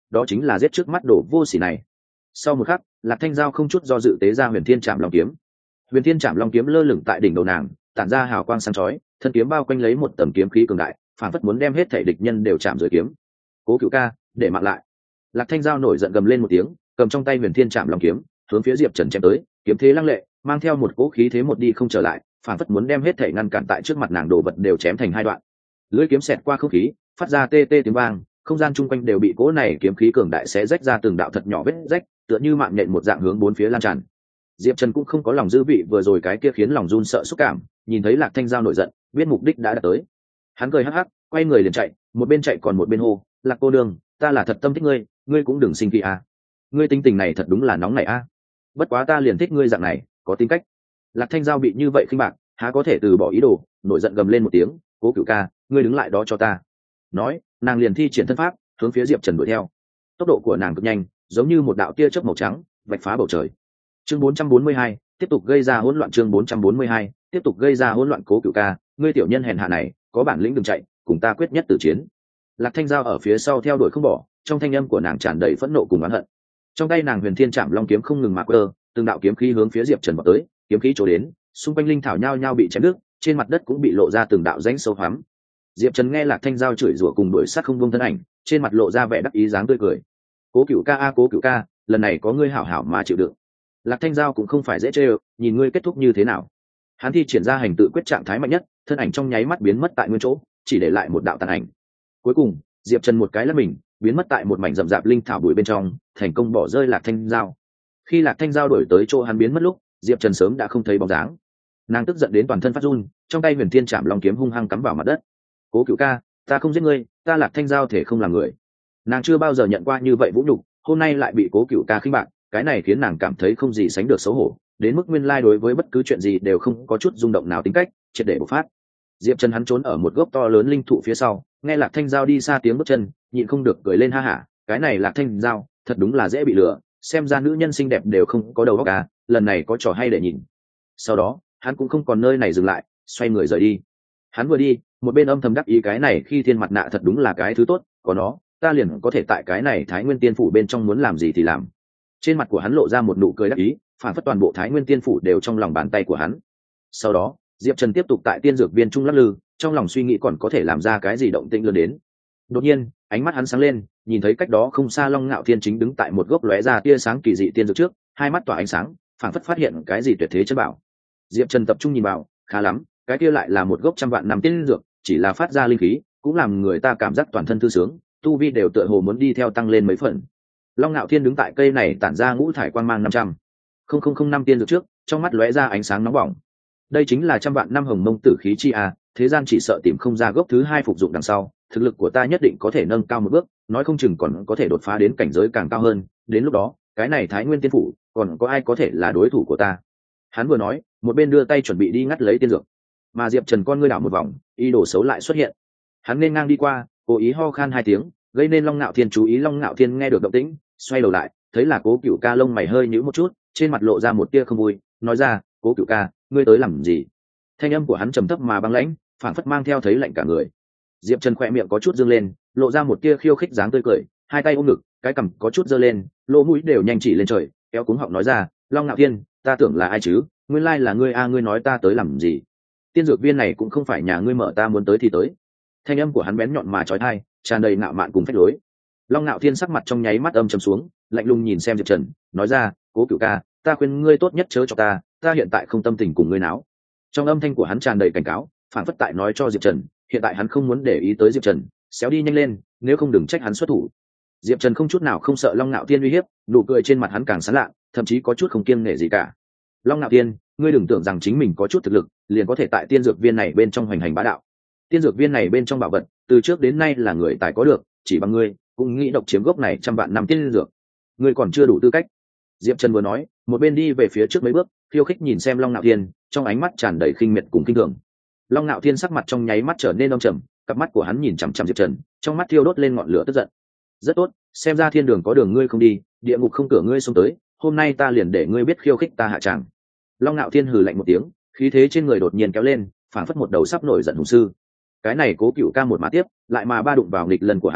đó chính là giết trước mắt đồ vô sỉ này. Sau một khắc, Lạc Thanh Giao không chút do dự tế ra huyền thiên trảm long kiếm. Huyền thiên trảm long kiếm lơ lửng tại đỉnh đầu nàng, tản ra hào quang sáng chói, thân kiếm bao quanh lấy một tầm kiếm khí cường đại, phản phất muốn đem hết thể địch nhân đều chạm dưới kiếm. Cố Cửu ca, để mạng lại. Lạc Thanh Giao nổi giận gầm lên một tiếng, cầm trong tay huyền thiên trảm long kiếm, hướng phía Diệp Trần chém tới, kiếm thế lăng lệ, mang theo một cỗ khí thế một đi không trở lại, phản phất muốn đem hết thể ngăn cản tại trước mặt nàng đồ vật đều chém thành hai đoạn. Lưỡi kiếm xẹt qua không khí, phát ra tê tê tiếng vang, không gian chung quanh đều bị cỗ này kiếm khí cường đại xé rách ra từng đạo thật nhỏ vết rách, tựa như mạng nhện một dạng hướng bốn phía lan tràn. Diệp Trần cũng không có lòng dư vị vừa rồi cái kia khiến lòng run sợ xúc cảm, nhìn thấy Lạc Thanh Giao nổi giận, biết mục đích đã đạt tới. Hắn cười hắc hắc, quay người liền chạy, một bên chạy còn một bên hô, "Lạc cô nương, ta là thật tâm thích ngươi, ngươi cũng đừng sinh khí à. Ngươi tính tình này thật đúng là nóng nảy a. À. Bất quá ta liền thích ngươi dạng này, có tính cách." Lạc Thanh Giao bị như vậy khinh bạc, há có thể từ bỏ ý đồ, nổi giận gầm lên một tiếng, "Cố Cửu ca, ngươi đứng lại đó cho ta." Nói, nàng liền thi triển thân pháp, hướng phía Diệp Trần đuổi theo. Tốc độ của nàng cực nhanh, giống như một đạo tia chớp màu trắng, vạch phá bầu trời. Chương bốn trăm bốn mươi hai, tiếp tục gây ra hỗn loạn. Chương bốn trăm bốn mươi hai, tiếp tục gây ra hỗn loạn. Cố Cửu ca, ngươi tiểu nhân hèn hạ này, có bản lĩnh đừng chạy, cùng ta quyết nhất tử chiến. Lạc Thanh Giao ở phía sau theo đuổi không bỏ, trong thanh âm của nàng tràn đầy phẫn nộ cùng oán hận. Trong tay nàng huyền thiên trảm long kiếm không ngừng mà quơ, từng đạo kiếm khí hướng phía Diệp Trần vọt tới, kiếm khí chỗ đến, xung quanh linh thảo nhao nhao bị chém đứt, trên mặt đất cũng bị lộ ra từng đạo rãnh sâu hoắm. Diệp Trần nghe Lạc Thanh Giao chửi rủa cùng đuổi sát không buông thân ảnh, trên mặt lộ ra vẻ đắc ý dáng tươi cười. "Cố Cửu ca a Cố Cửu ca, lần này có ngươi hảo hảo mà chịu đựng." Lạc Thanh Giao cũng không phải dễ chơi, nhìn ngươi kết thúc như thế nào. Hắn thi triển ra hành tự quyết trạng thái mạnh nhất, thân ảnh trong nháy mắt biến mất tại nguyên chỗ, chỉ để lại một đạo tàn ảnh. Cuối cùng, Diệp Trần một cái lắc mình, biến mất tại một mảnh rậm rạp linh thảo bụi bên trong, thành công bỏ rơi Lạc Thanh Giao. Khi Lạc Thanh Giao đổi tới chỗ hắn biến mất lúc, Diệp Trần sớm đã không thấy bóng dáng. Nàng tức giận đến toàn thân phát run, trong tay huyền thiên trảm long kiếm hung hăng cắm vào mặt đất. "Cố Cửu ca, ta không giết ngươi, ta Lạc Thanh Giao thể không làm người." Nàng chưa bao giờ nhận qua như vậy vũ nhục, hôm nay lại bị Cố Cửu ca khinh bạc, cái này khiến nàng cảm thấy không gì sánh được xấu hổ, đến mức nguyên lai đối với bất cứ chuyện gì đều không có chút rung động nào tính cách, triệt để bộc phát. Diệp Trần hắn trốn ở một gốc to lớn linh thụ phía sau, nghe Lạc Thanh Giao đi xa tiếng bước chân, nhịn không được cười lên ha hả, cái này Lạc Thanh Giao, thật đúng là dễ bị lừa, xem ra nữ nhân xinh đẹp đều không có đầu óc à, lần này có trò hay để nhìn. Sau đó, hắn cũng không còn nơi này dừng lại, xoay người rời đi. Hắn vừa đi, một bên âm thầm đắc ý cái này khi thiên mặt nạ thật đúng là cái thứ tốt, có nó, ta liền có thể tại cái này Thái Nguyên Tiên phủ bên trong muốn làm gì thì làm. Trên mặt của hắn lộ ra một nụ cười đắc ý, phản phất toàn bộ Thái Nguyên Tiên phủ đều trong lòng bàn tay của hắn. Sau đó, Diệp Trần tiếp tục tại tiên dược viên trung lắc lư, trong lòng suy nghĩ còn có thể làm ra cái gì động tĩnh lớn đến. Đột nhiên, ánh mắt hắn sáng lên, nhìn thấy cách đó không xa Long Ngạo Thiên chính đứng tại một gốc lóe ra tia sáng kỳ dị tiên dược trước, hai mắt tỏa ánh sáng, phản phất phát hiện cái gì tuyệt thế chân bảo. Diệp Trần tập trung nhìn vào, khá lắm, cái kia lại là một gốc trăm vạn năm tiên dược, chỉ là phát ra linh khí, cũng làm người ta cảm giác toàn thân thư sướng, tu vi đều tựa hồ muốn đi theo tăng lên mấy phần. Long Ngạo Thiên đứng tại cây này tản ra ngũ thải quang mang năm trăm không không không năm tiên dược trước, trong mắt lóe ra ánh sáng nóng bỏng. Đây chính là trăm vạn năm hồng mông tử khí chi à, thế gian chỉ sợ tìm không ra gốc thứ hai phục dụng đằng sau, thực lực của ta nhất định có thể nâng cao một bước, nói không chừng còn có thể đột phá đến cảnh giới càng cao hơn, đến lúc đó, cái này Thái Nguyên Tiên phủ, còn có ai có thể là đối thủ của ta. Hắn vừa nói, một bên đưa tay chuẩn bị đi ngắt lấy tiên dược. Mà Diệp Trần con ngươi đảo một vòng, ý đồ xấu lại xuất hiện. Hắn nên ngang đi qua, cố ý ho khan hai tiếng, gây nên Long Nạo Thiên chú ý. Long Nạo Thiên nghe được động tĩnh, xoay đầu lại, thấy là Cố Cửu ca lông mày hơi nhíu một chút, trên mặt lộ ra một tia không vui, nói ra, "Cố Cửu ca, ngươi tới làm gì?" Thanh âm của hắn trầm thấp mà băng lãnh, phảng phất mang theo thấy lạnh cả người. Diệp Trần khỏe miệng có chút dương lên, lộ ra một tia khiêu khích dáng tươi cười, hai tay ôm ngực, cái cằm có chút giơ lên, lỗ mũi đều nhanh chỉ lên trời, kéo cuống họng nói ra, "Long Nạo Thiên, ta tưởng là ai chứ, nguyên lai là ngươi a, ngươi nói ta tới làm gì? Tiên dược viên này cũng không phải nhà ngươi mở, ta muốn tới thì tới." Thanh âm của hắn bén nhọn mà chói tai, tràn đầy ngạo mạn cùng phách lối. Long Nạo Thiên sắc mặt trong nháy mắt âm trầm xuống, lạnh lùng nhìn xem Diệp Trần, nói ra, "Cố Cửu ca, ta khuyên ngươi tốt nhất chớ cho ta, ta hiện tại không tâm tình cùng ngươi náo." Trong âm thanh của hắn tràn đầy cảnh cáo, phản phất tại nói cho Diệp Trần, hiện tại hắn không muốn để ý tới Diệp Trần, xéo đi nhanh lên, nếu không đừng trách hắn xuất thủ. Diệp Trần không chút nào không sợ Long Nạo Thiên uy hiếp, nụ cười trên mặt hắn càng sán lạ, thậm chí có chút không kiêng nể gì cả. "Long Nạo Thiên, ngươi đừng tưởng rằng chính mình có chút thực lực, liền có thể tại tiên dược viên này bên trong hoành hành bá đạo. Tiên dược viên này bên trong bảo vật, từ trước đến nay là người tài có được, chỉ bằng ngươi, cũng nghĩ độc chiếm gốc này trăm vạn năm tiên dược. Ngươi còn chưa đủ tư cách." Diệp Trần vừa nói, một bên đi về phía trước mấy bước, khiêu khích nhìn xem Long Nạo Thiên, trong ánh mắt tràn đầy khinh miệt cùng kinh thường. Long Nạo Thiên sắc mặt trong nháy mắt trở nên âm trầm, cặp mắt của hắn nhìn chằm chằm Diệp Trần, trong mắt thiêu đốt lên ngọn lửa tức giận. "Rất tốt, xem ra thiên đường có đường ngươi không đi, địa ngục không cửa ngươi xông tới, hôm nay ta liền để ngươi biết khiêu khích ta hạ tràng." Long Nạo Thiên hừ lạnh một tiếng, khí thế trên người đột nhiên kéo lên, phảng phất một đầu sắp nổi giận hùng sư. Cái này Cố Cửu ca một mã tiếp, lại mà ba đụng vào nghịch lần của hắn,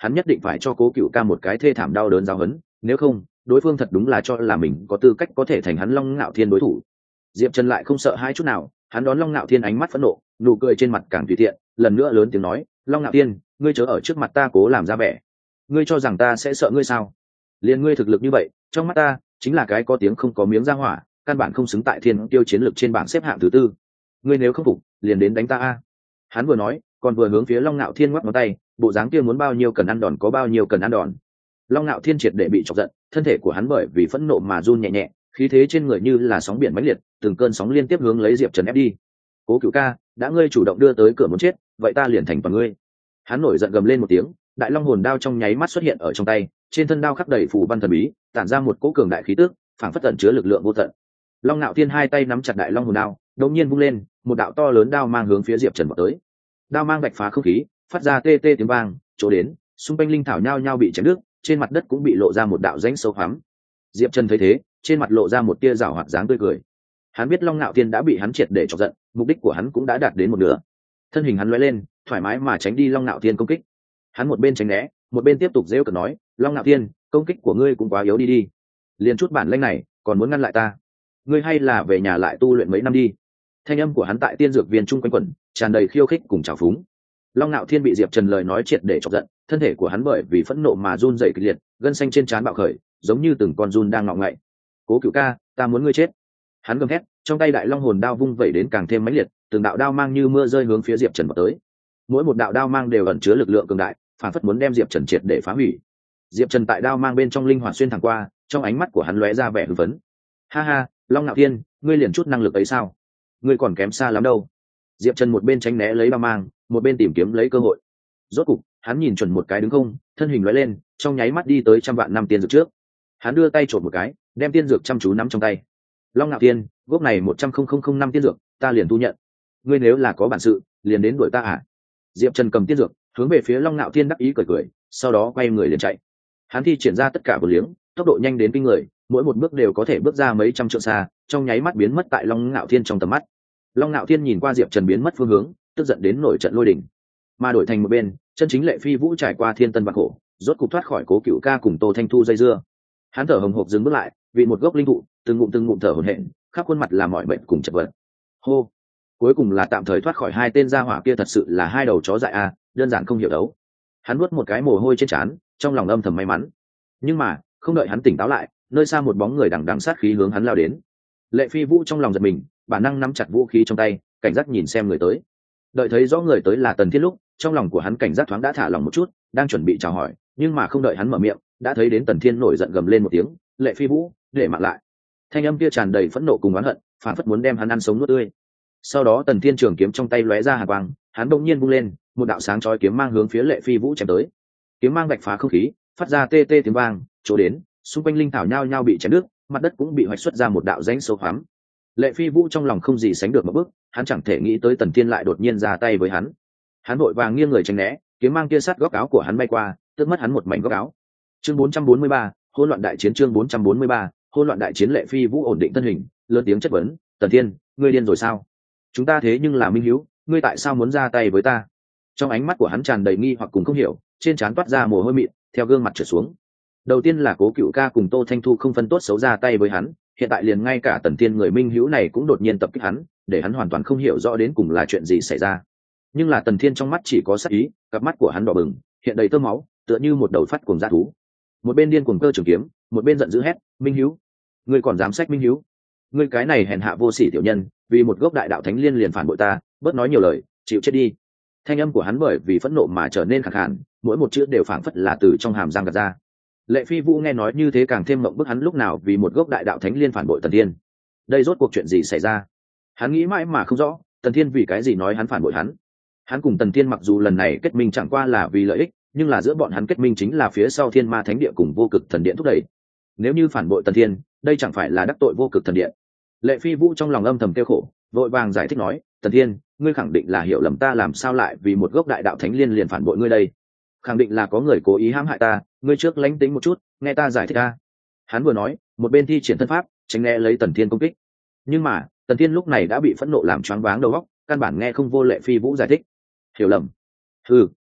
hắn nhất định phải cho cố cựu ca một cái thê thảm đau đớn giáo hấn, nếu không đối phương thật đúng là cho là mình có tư cách có thể thành hắn Long Ngạo Thiên đối thủ. Diệp Trần lại không sợ hai chút nào, hắn đón Long Ngạo Thiên ánh mắt phẫn nộ, nụ cười trên mặt càng tùy tiện, lần nữa lớn tiếng nói, Long Ngạo Thiên, ngươi chớ ở trước mặt ta cố làm ra vẻ, ngươi cho rằng ta sẽ sợ ngươi sao? Liên ngươi thực lực như vậy, trong mắt ta chính là cái có tiếng không có miếng ra hỏa, căn bản không xứng tại thiên tiêu chiến lược trên bảng xếp hạng thứ tư. Ngươi nếu không phục, liền đến đánh ta a. Hắn vừa nói, còn vừa hướng phía Long Nạo Thiên ngoắc ngón tay, bộ dáng kia muốn bao nhiêu cần ăn đòn có bao nhiêu cần ăn đòn. Long Nạo Thiên triệt để bị chọc giận, thân thể của hắn bởi vì phẫn nộ mà run nhẹ nhẹ, khí thế trên người như là sóng biển mãnh liệt, từng cơn sóng liên tiếp hướng lấy Diệp Trần ép đi. Cố Cửu ca, đã ngươi chủ động đưa tới cửa muốn chết, vậy ta liền thành toàn ngươi. Hắn nổi giận gầm lên một tiếng, đại long hồn đao trong nháy mắt xuất hiện ở trong tay, trên thân đao khắc đầy phù văn thần bí, tản ra một cỗ cường đại khí tức, phảng phất tẩn chứa lực lượng vô tận. Long Nạo Thiên hai tay nắm chặt đại long hồn đao, đột nhiên vung lên, một đạo to lớn đao mang hướng phía Diệp Trần vọt tới. Đao mang vạch phá không khí, phát ra tê tê tiếng vang, chỗ đến, xung quanh linh thảo nhao nhao bị chém đứt, trên mặt đất cũng bị lộ ra một đạo rãnh sâu hoắm. Diệp Trần thấy thế, trên mặt lộ ra một tia giảo hoạt dáng tươi cười. Hắn biết Long Nạo Thiên đã bị hắn triệt để chọc giận, mục đích của hắn cũng đã đạt đến một nửa. Thân hình hắn lóe lên, thoải mái mà tránh đi Long Nạo Thiên công kích. Hắn một bên tránh né, một bên tiếp tục giễu cợt nói, Long Nạo Thiên, công kích của ngươi cũng quá yếu đi đi. Liên chút bản lĩnh này, còn muốn ngăn lại ta? Ngươi hay là về nhà lại tu luyện mấy năm đi. Thanh âm của hắn tại tiên dược viên trung quanh quẩn, tràn đầy khiêu khích cùng trào phúng. Long Nạo Thiên bị Diệp Trần lời nói triệt để chọc giận, thân thể của hắn bởi vì phẫn nộ mà run rẩy kịch liệt, gân xanh trên trán bạo khởi, giống như từng con run đang ngọ ngậy. Cố Cửu ca, ta muốn ngươi chết. Hắn gầm thét, trong tay đại long hồn đao vung vẩy đến càng thêm mãnh liệt, từng đạo đao mang như mưa rơi hướng phía Diệp Trần vào tới. Mỗi một đạo đao mang đều ẩn chứa lực lượng cường đại, phản phất muốn đem Diệp Trần triệt để phá hủy. Diệp Trần tại đao mang bên trong linh hoạt xuyên thẳng qua, trong ánh mắt của hắn lóe ra vẻ hưng phấn. Ha ha, Long Nạo Thiên, ngươi liền chút năng lực ấy sao? Ngươi còn kém xa lắm đâu. Diệp Trần một bên tránh né lấy đao mang, một bên tìm kiếm lấy cơ hội. Rốt cục, hắn nhìn chuẩn một cái đứng không, thân hình lóe lên, trong nháy mắt đi tới trăm vạn năm tiên dược trước. Hắn đưa tay trộn một cái, đem tiên dược chăm chú nắm trong tay. Long Nạo Thiên, gốc này một trăm nghìn năm tiên dược, ta liền thu nhận. Ngươi nếu là có bản sự, liền đến đuổi ta à? Diệp Trần cầm tiên dược, hướng về phía Long Nạo Thiên đắc ý cười cười, sau đó quay người liền chạy. Hắn thi triển ra tất cả vô liếng, tốc độ nhanh đến kinh người, mỗi một bước đều có thể bước ra mấy trăm trượng xa, trong nháy mắt biến mất tại Long Nạo Thiên trong tầm mắt. Long Nạo Thiên nhìn qua Diệp Trần biến mất phương hướng, tức giận đến nổi trận lôi đình. Mà đổi thành một bên, chân chính Lệ Phi Vũ trải qua thiên tân vạn khổ, rốt cục thoát khỏi Cố Cửu ca cùng Tô Thanh Thu dây dưa. Hắn thở hồng hộc dừng bước lại, vì một gốc linh thụ, từng ngụm từng ngụm thở hổn hển, khắp khuôn mặt là mỏi mệt cùng chật vật. Hô, cuối cùng là tạm thời thoát khỏi hai tên gia hỏa kia, thật sự là hai đầu chó dại a, đơn giản không hiểu đấu. Hắn nuốt một cái mồ hôi trên trán, trong lòng âm thầm may mắn. Nhưng mà, không đợi hắn tỉnh táo lại, nơi xa một bóng người đằng đằng sát khí hướng hắn lao đến. Lệ Phi Vũ trong lòng giật mình, bản năng nắm chặt vũ khí trong tay, cảnh giác nhìn xem người tới. Đợi thấy rõ người tới là Tần Thiên lúc, trong lòng của hắn cảnh giác thoáng đã thả lòng một chút, đang chuẩn bị chào hỏi, nhưng mà không đợi hắn mở miệng, đã thấy đến Tần Thiên nổi giận gầm lên một tiếng, "Lệ Phi Vũ, để mạng lại!" Thanh âm kia tràn đầy phẫn nộ cùng oán hận, phản phất muốn đem hắn ăn sống nuốt tươi. Sau đó Tần Thiên trường kiếm trong tay lóe ra hàn quang, hắn đột nhiên vung lên, một đạo sáng chói kiếm mang hướng phía Lệ Phi Vũ chém tới. Kiếm mang vạch phá không khí, phát ra tê tê tiếng vang, chỗ đến, xung quanh linh thảo nhao nhao bị chém đứt, mặt đất cũng bị hoạch xuất ra một đạo rãnh sâu hoắm. Lệ Phi Vũ trong lòng không gì sánh được một bước, hắn chẳng thể nghĩ tới Tần Thiên lại đột nhiên ra tay với hắn. Hắn vội vàng nghiêng người tránh né, kiếm mang kia sát góc áo của hắn bay qua, tước mất hắn một mảnh góc áo. Chương bốn trăm bốn mươi ba, hỗn loạn đại chiến. Chương bốn trăm bốn mươi ba, hỗn loạn đại chiến. Lệ Phi Vũ ổn định thân hình, lớn tiếng chất vấn, "Tần Thiên, ngươi điên rồi sao? Chúng ta thế nhưng là minh hữu, ngươi tại sao muốn ra tay với ta?" Trong ánh mắt của hắn tràn đầy nghi hoặc cùng không hiểu, trên trán toát ra mồ hôi mịn, theo gương mặt trở xuống. Đầu tiên là Cố Cửu ca cùng Tô Thanh Thu không phân tốt xấu ra tay với hắn, hiện tại liền ngay cả Tần Thiên người minh hữu này cũng đột nhiên tập kích hắn, để hắn hoàn toàn không hiểu rõ đến cùng là chuyện gì xảy ra. Nhưng là Tần Thiên trong mắt chỉ có sát ý, cặp mắt của hắn đỏ bừng, hiện đầy tơ máu, tựa như một đầu phát cuồng dã thú. Một bên điên cuồng cơ trường kiếm, một bên giận dữ hét, "Minh hữu, ngươi còn dám sách Minh hữu? Ngươi cái này hèn hạ vô sỉ tiểu nhân, vì một gốc đại đạo thánh liên liền phản bội ta, bớt nói nhiều lời, chịu chết đi!" Thanh âm của hắn bởi vì phẫn nộ mà trở nên khàn khàn, mỗi một chữ đều phảng phất là từ trong hàm răng gạt ra. Lệ Phi Vũ nghe nói như thế càng thêm mộng bức, hắn lúc nào vì một gốc đại đạo thánh liên phản bội Tần Thiên? Đây rốt cuộc chuyện gì xảy ra? Hắn nghĩ mãi mà không rõ, Tần Thiên vì cái gì nói hắn phản bội hắn? Hắn cùng Tần Thiên mặc dù lần này kết minh chẳng qua là vì lợi ích, nhưng là giữa bọn hắn kết minh chính là phía sau Thiên Ma Thánh Địa cùng Vô Cực Thần Điện thúc đẩy. Nếu như phản bội Tần Thiên, đây chẳng phải là đắc tội Vô Cực Thần Điện? Lệ Phi Vũ trong lòng âm thầm tiêu khổ, vội vàng giải thích nói, "Tần Thiên, ngươi khẳng định là hiểu lầm ta, làm sao lại vì một gốc đại đạo thánh liên liền phản bội ngươi đây? Khẳng định là có người cố ý hãm hại ta, ngươi trước lánh tính một chút, nghe ta giải thích ta." Hắn vừa nói, một bên thi triển thân pháp, tránh né lấy Tần Thiên công kích. Nhưng mà, Tần Thiên lúc này đã bị phẫn nộ làm choáng váng đầu óc, căn bản nghe không vô Lệ Phi Vũ giải thích. "Hiểu lầm? Ừ,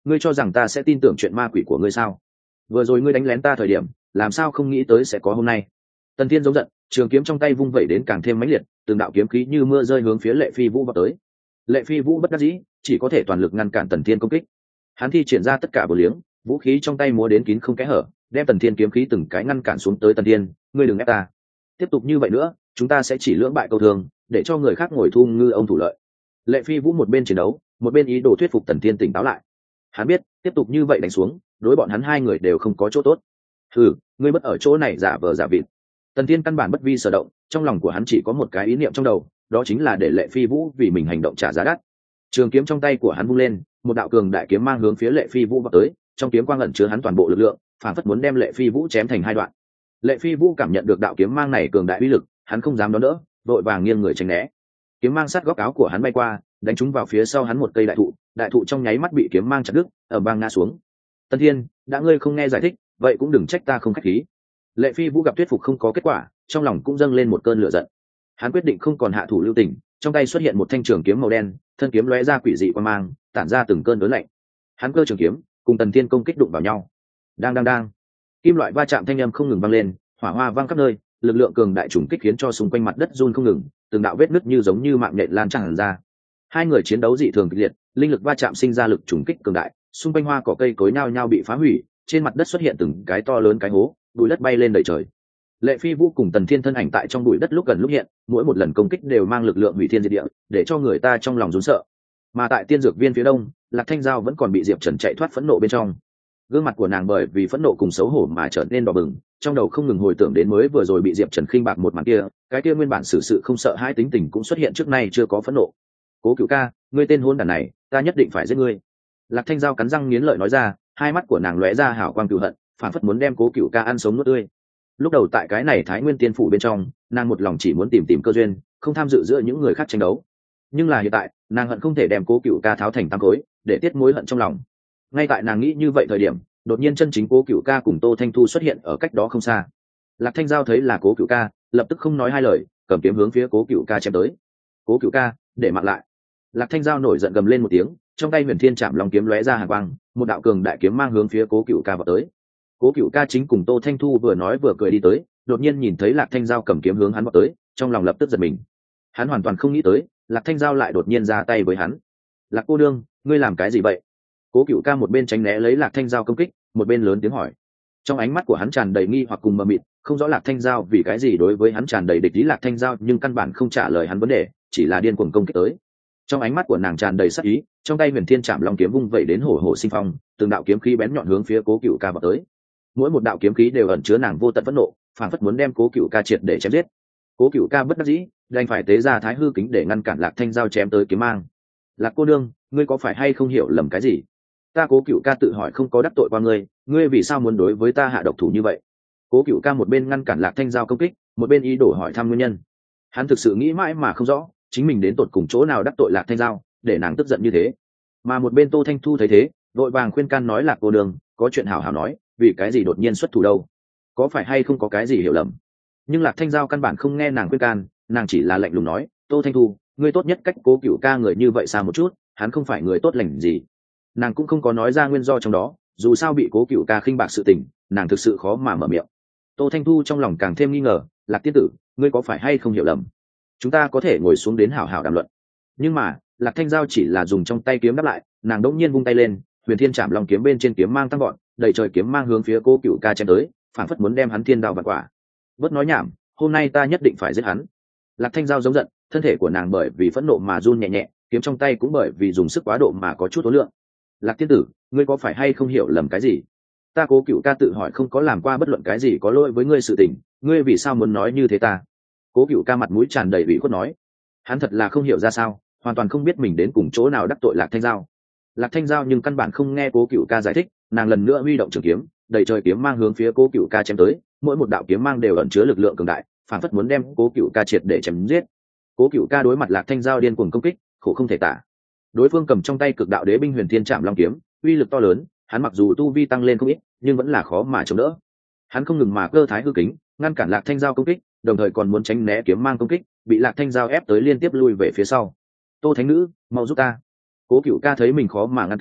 ngươi cho rằng ta sẽ tin tưởng chuyện ma quỷ của ngươi sao? Vừa rồi ngươi đánh lén ta thời điểm làm sao không nghĩ tới sẽ có hôm nay? Tần Thiên giống giận, trường kiếm trong tay vung vẩy đến càng thêm mãnh liệt, từng đạo kiếm khí như mưa rơi hướng phía Lệ Phi Vũ vào tới. Lệ Phi Vũ bất đắc dĩ, chỉ có thể toàn lực ngăn cản Tần Thiên công kích. Hắn thi triển ra tất cả bổ liếng, vũ khí trong tay múa đến kín không kẽ hở, đem Tần Thiên kiếm khí từng cái ngăn cản xuống tới. Tần Thiên, ngươi đừng ép ta, tiếp tục như vậy nữa chúng ta sẽ chỉ lưỡng bại câu thương, để cho người khác ngồi thu ngư ông thủ lợi. Lệ Phi Vũ một bên chiến đấu một bên ý đồ thuyết phục Tần Thiên tỉnh táo lại. Hắn biết tiếp tục như vậy đánh xuống đối bọn hắn hai người đều không có chỗ tốt. Thử, ngươi bất ở chỗ này giả vờ giả vịt. Tần Thiên căn bản bất vi sở động, trong lòng của hắn chỉ có một cái ý niệm trong đầu, đó chính là để Lệ Phi Vũ vì mình hành động trả giá đắt. Trường kiếm trong tay của hắn vung lên, một đạo cường đại kiếm mang hướng phía Lệ Phi Vũ vọt tới, trong kiếm quang ẩn chứa hắn toàn bộ lực lượng, phản phất muốn đem Lệ Phi Vũ chém thành hai đoạn. Lệ Phi Vũ cảm nhận được đạo kiếm mang này cường đại uy lực, hắn không dám đón đỡ, vội vàng nghiêng người tránh né. Kiếm mang sát góc áo của hắn bay qua, đánh trúng vào phía sau hắn một cây đại thụ, đại thụ trong nháy mắt bị kiếm mang chặt đứt, ở bang ngã xuống. Tần Thiên, đã ngươi không nghe giải thích, vậy cũng đừng trách ta không khách khí. Lệ Phi Vũ gặp thuyết phục không có kết quả, trong lòng cũng dâng lên một cơn lửa giận. Hắn quyết định không còn hạ thủ lưu tình, trong tay xuất hiện một thanh trường kiếm màu đen, thân kiếm lóe ra quỷ dị quang mang, tản ra từng cơn đớn lạnh. Hắn cơ trường kiếm, cùng Tần Thiên công kích đụng vào nhau. Đang đang đang, kim loại va chạm thanh âm không ngừng vang lên, hỏa hoa vang khắp nơi, lực lượng cường đại trùng kích khiến cho xung quanh mặt đất run không ngừng, từng đạo vết nứt như giống như mạng nhện lan tràn ra. Hai người chiến đấu dị thường kịch liệt, linh lực va chạm sinh ra lực trùng kích cường đại, xung quanh hoa cỏ cây cối nhao nhao bị phá hủy, trên mặt đất xuất hiện từng cái to lớn cái hố, bụi đất bay lên đầy trời. Lệ Phi Vũ cùng Tần Thiên thân ảnh tại trong bụi đất lúc gần lúc hiện, mỗi một lần công kích đều mang lực lượng hủy thiên diệt địa, để cho người ta trong lòng run sợ. Mà tại tiên dược viên phía đông, Lạc Thanh Giao vẫn còn bị Diệp Trần chạy thoát phẫn nộ bên trong. Gương mặt của nàng bởi vì phẫn nộ cùng xấu hổ mà trở nên đỏ bừng, trong đầu không ngừng hồi tưởng đến mới vừa rồi bị Diệp Trần khinh bạc một màn kia, cái kia nguyên bản xử sự không sợ hai tính tình cũng xuất hiện trước nay chưa có phẫn nộ. Cố Cửu ca, ngươi tên hôn đản này, ta nhất định phải giết ngươi. Lạc Thanh Giao cắn răng nghiến lợi nói ra, hai mắt của nàng lóe ra hào quang cừu hận, phản phất muốn đem Cố Cửu ca ăn sống nuốt tươi. Lúc đầu tại cái này Thái Nguyên Tiên phủ bên trong, nàng một lòng chỉ muốn tìm tìm cơ duyên, không tham dự giữa những người khác tranh đấu. Nhưng là hiện tại, nàng hận không thể đem Cố Cửu ca tháo thành tám khối, để tiết mối hận trong lòng. Ngay tại nàng nghĩ như vậy thời điểm, đột nhiên chân chính Cố Cửu ca cùng Tô Thanh Thu xuất hiện ở cách đó không xa. Lạc Thanh Giao thấy là Cố Cửu ca, lập tức không nói hai lời, cầm kiếm hướng phía Cố Cửu ca chém tới. Cố Cửu ca, để mạng lại. Lạc Thanh Giao nổi giận gầm lên một tiếng, trong tay Huyền Thiên Trảm Long kiếm lóe ra hàn quang, một đạo cường đại kiếm mang hướng phía Cố Cửu ca vào tới. Cố Cửu ca chính cùng Tô Thanh Thu vừa nói vừa cười đi tới, đột nhiên nhìn thấy Lạc Thanh Giao cầm kiếm hướng hắn vào tới, trong lòng lập tức giật mình. Hắn hoàn toàn không nghĩ tới, Lạc Thanh Giao lại đột nhiên ra tay với hắn. Lạc cô đương, ngươi làm cái gì vậy? Cố Cửu ca một bên tránh né lấy Lạc Thanh Giao công kích, một bên lớn tiếng hỏi. Trong ánh mắt của hắn tràn đầy nghi hoặc cùng mờ mịt, không rõ Lạc Thanh Giao vì cái gì đối với hắn tràn đầy địch ý. Lạc Thanh Giao nhưng căn bản không trả lời hắn vấn đề, chỉ là điên cuồng công kích tới. Trong ánh mắt của nàng tràn đầy sát ý, trong tay Huyền Thiên Trảm Long kiếm vung vẩy đến hổ hổ sinh phong, từng đạo kiếm khí bén nhọn hướng phía Cố Cửu ca vào tới. Mỗi một đạo kiếm khí đều ẩn chứa nàng vô tận phẫn nộ, phảng phất muốn đem Cố Cửu ca triệt để chém giết. Cố Cửu ca bất đắc dĩ, đành phải tế ra Thái Hư kính để ngăn cản Lạc Thanh Giao chém tới kiếm mang. Lạc cô nương, ngươi có phải hay không hiểu lầm cái gì? Ta Cố Cửu ca tự hỏi không có đắc tội qua ngươi, ngươi vì sao muốn đối với ta hạ độc thủ như vậy? Cố Cửu ca một bên ngăn cản Lạc Thanh Giao công kích, một bên ý đồ hỏi thăm nguyên nhân. Hắn thực sự nghĩ mãi mà không rõ, chính mình đến tột cùng chỗ nào đắc tội Lạc Thanh Giao, để nàng tức giận như thế. Mà một bên Tô Thanh Thu thấy thế, vội vàng khuyên can nói: Lạc cô nương, có chuyện hảo hảo nói, vì cái gì đột nhiên xuất thủ đâu? Có phải hay không có cái gì hiểu lầm? Nhưng Lạc Thanh Giao căn bản không nghe nàng khuyên can, nàng chỉ là lạnh lùng nói: Tô Thanh Thu, ngươi tốt nhất cách Cố Cửu ca người như vậy xa một chút, hắn không phải người tốt lành gì. Nàng cũng không có nói ra nguyên do trong đó, dù sao bị Cố Cửu ca khinh bạc sự tình, nàng thực sự khó mà mở miệng. Tô Thanh Thu trong lòng càng thêm nghi ngờ, Lạc tiên tử, ngươi có phải hay không hiểu lầm? Chúng ta có thể ngồi xuống đến hảo hảo đàm luận. Nhưng mà Lạc Thanh Giao chỉ là dùng trong tay kiếm đáp lại, nàng đỗng nhiên vung tay lên, Huyền Thiên Trảm Long kiếm bên trên kiếm mang tăng gọn, đầy trời kiếm mang hướng phía Cố Cửu ca chém tới, phản phất muốn đem hắn thiên đao vạn quả. Bớt nói nhảm, hôm nay ta nhất định phải giết hắn. Lạc Thanh Giao giống giận, thân thể của nàng bởi vì phẫn nộ mà run nhẹ nhẹ, kiếm trong tay cũng bởi vì dùng sức quá độ mà có chút tối lượng. Lạc tiên tử, ngươi có phải hay không hiểu lầm cái gì? Ta Cố Cửu ca tự hỏi không có làm qua bất luận cái gì có lỗi với ngươi sự tình, ngươi vì sao muốn nói như thế ta? Cố Cửu ca mặt mũi tràn đầy ủy khuất nói. Hắn thật là không hiểu ra sao, hoàn toàn không biết mình đến cùng chỗ nào đắc tội Lạc Thanh Giao. Lạc Thanh Giao nhưng căn bản không nghe Cố Cửu ca giải thích, nàng lần nữa huy động trường kiếm, đầy trời kiếm mang hướng phía Cố Cửu ca chém tới, mỗi một đạo kiếm mang đều ẩn chứa lực lượng cường đại, phản phất muốn đem Cố Cửu ca triệt để chém giết. Cố Cửu ca đối mặt Lạc Thanh Giao điên cuồng công kích, khổ không thể tả. Đối phương cầm trong tay Cực Đạo Đế binh Huyền Thiên Trảm Long kiếm, uy lực to lớn, hắn mặc dù tu vi tăng lên không ít, nhưng vẫn là khó mà chống đỡ. Hắn không ngừng mà cơ Thái Hư kính, ngăn cản Lạc Thanh Giao công kích, đồng thời còn muốn tránh né kiếm mang công kích, bị Lạc Thanh Giao ép tới liên tiếp lui về phía sau. Tô Thánh nữ, mau giúp ta! Cố Cửu ca thấy mình khó mà ngăn cản,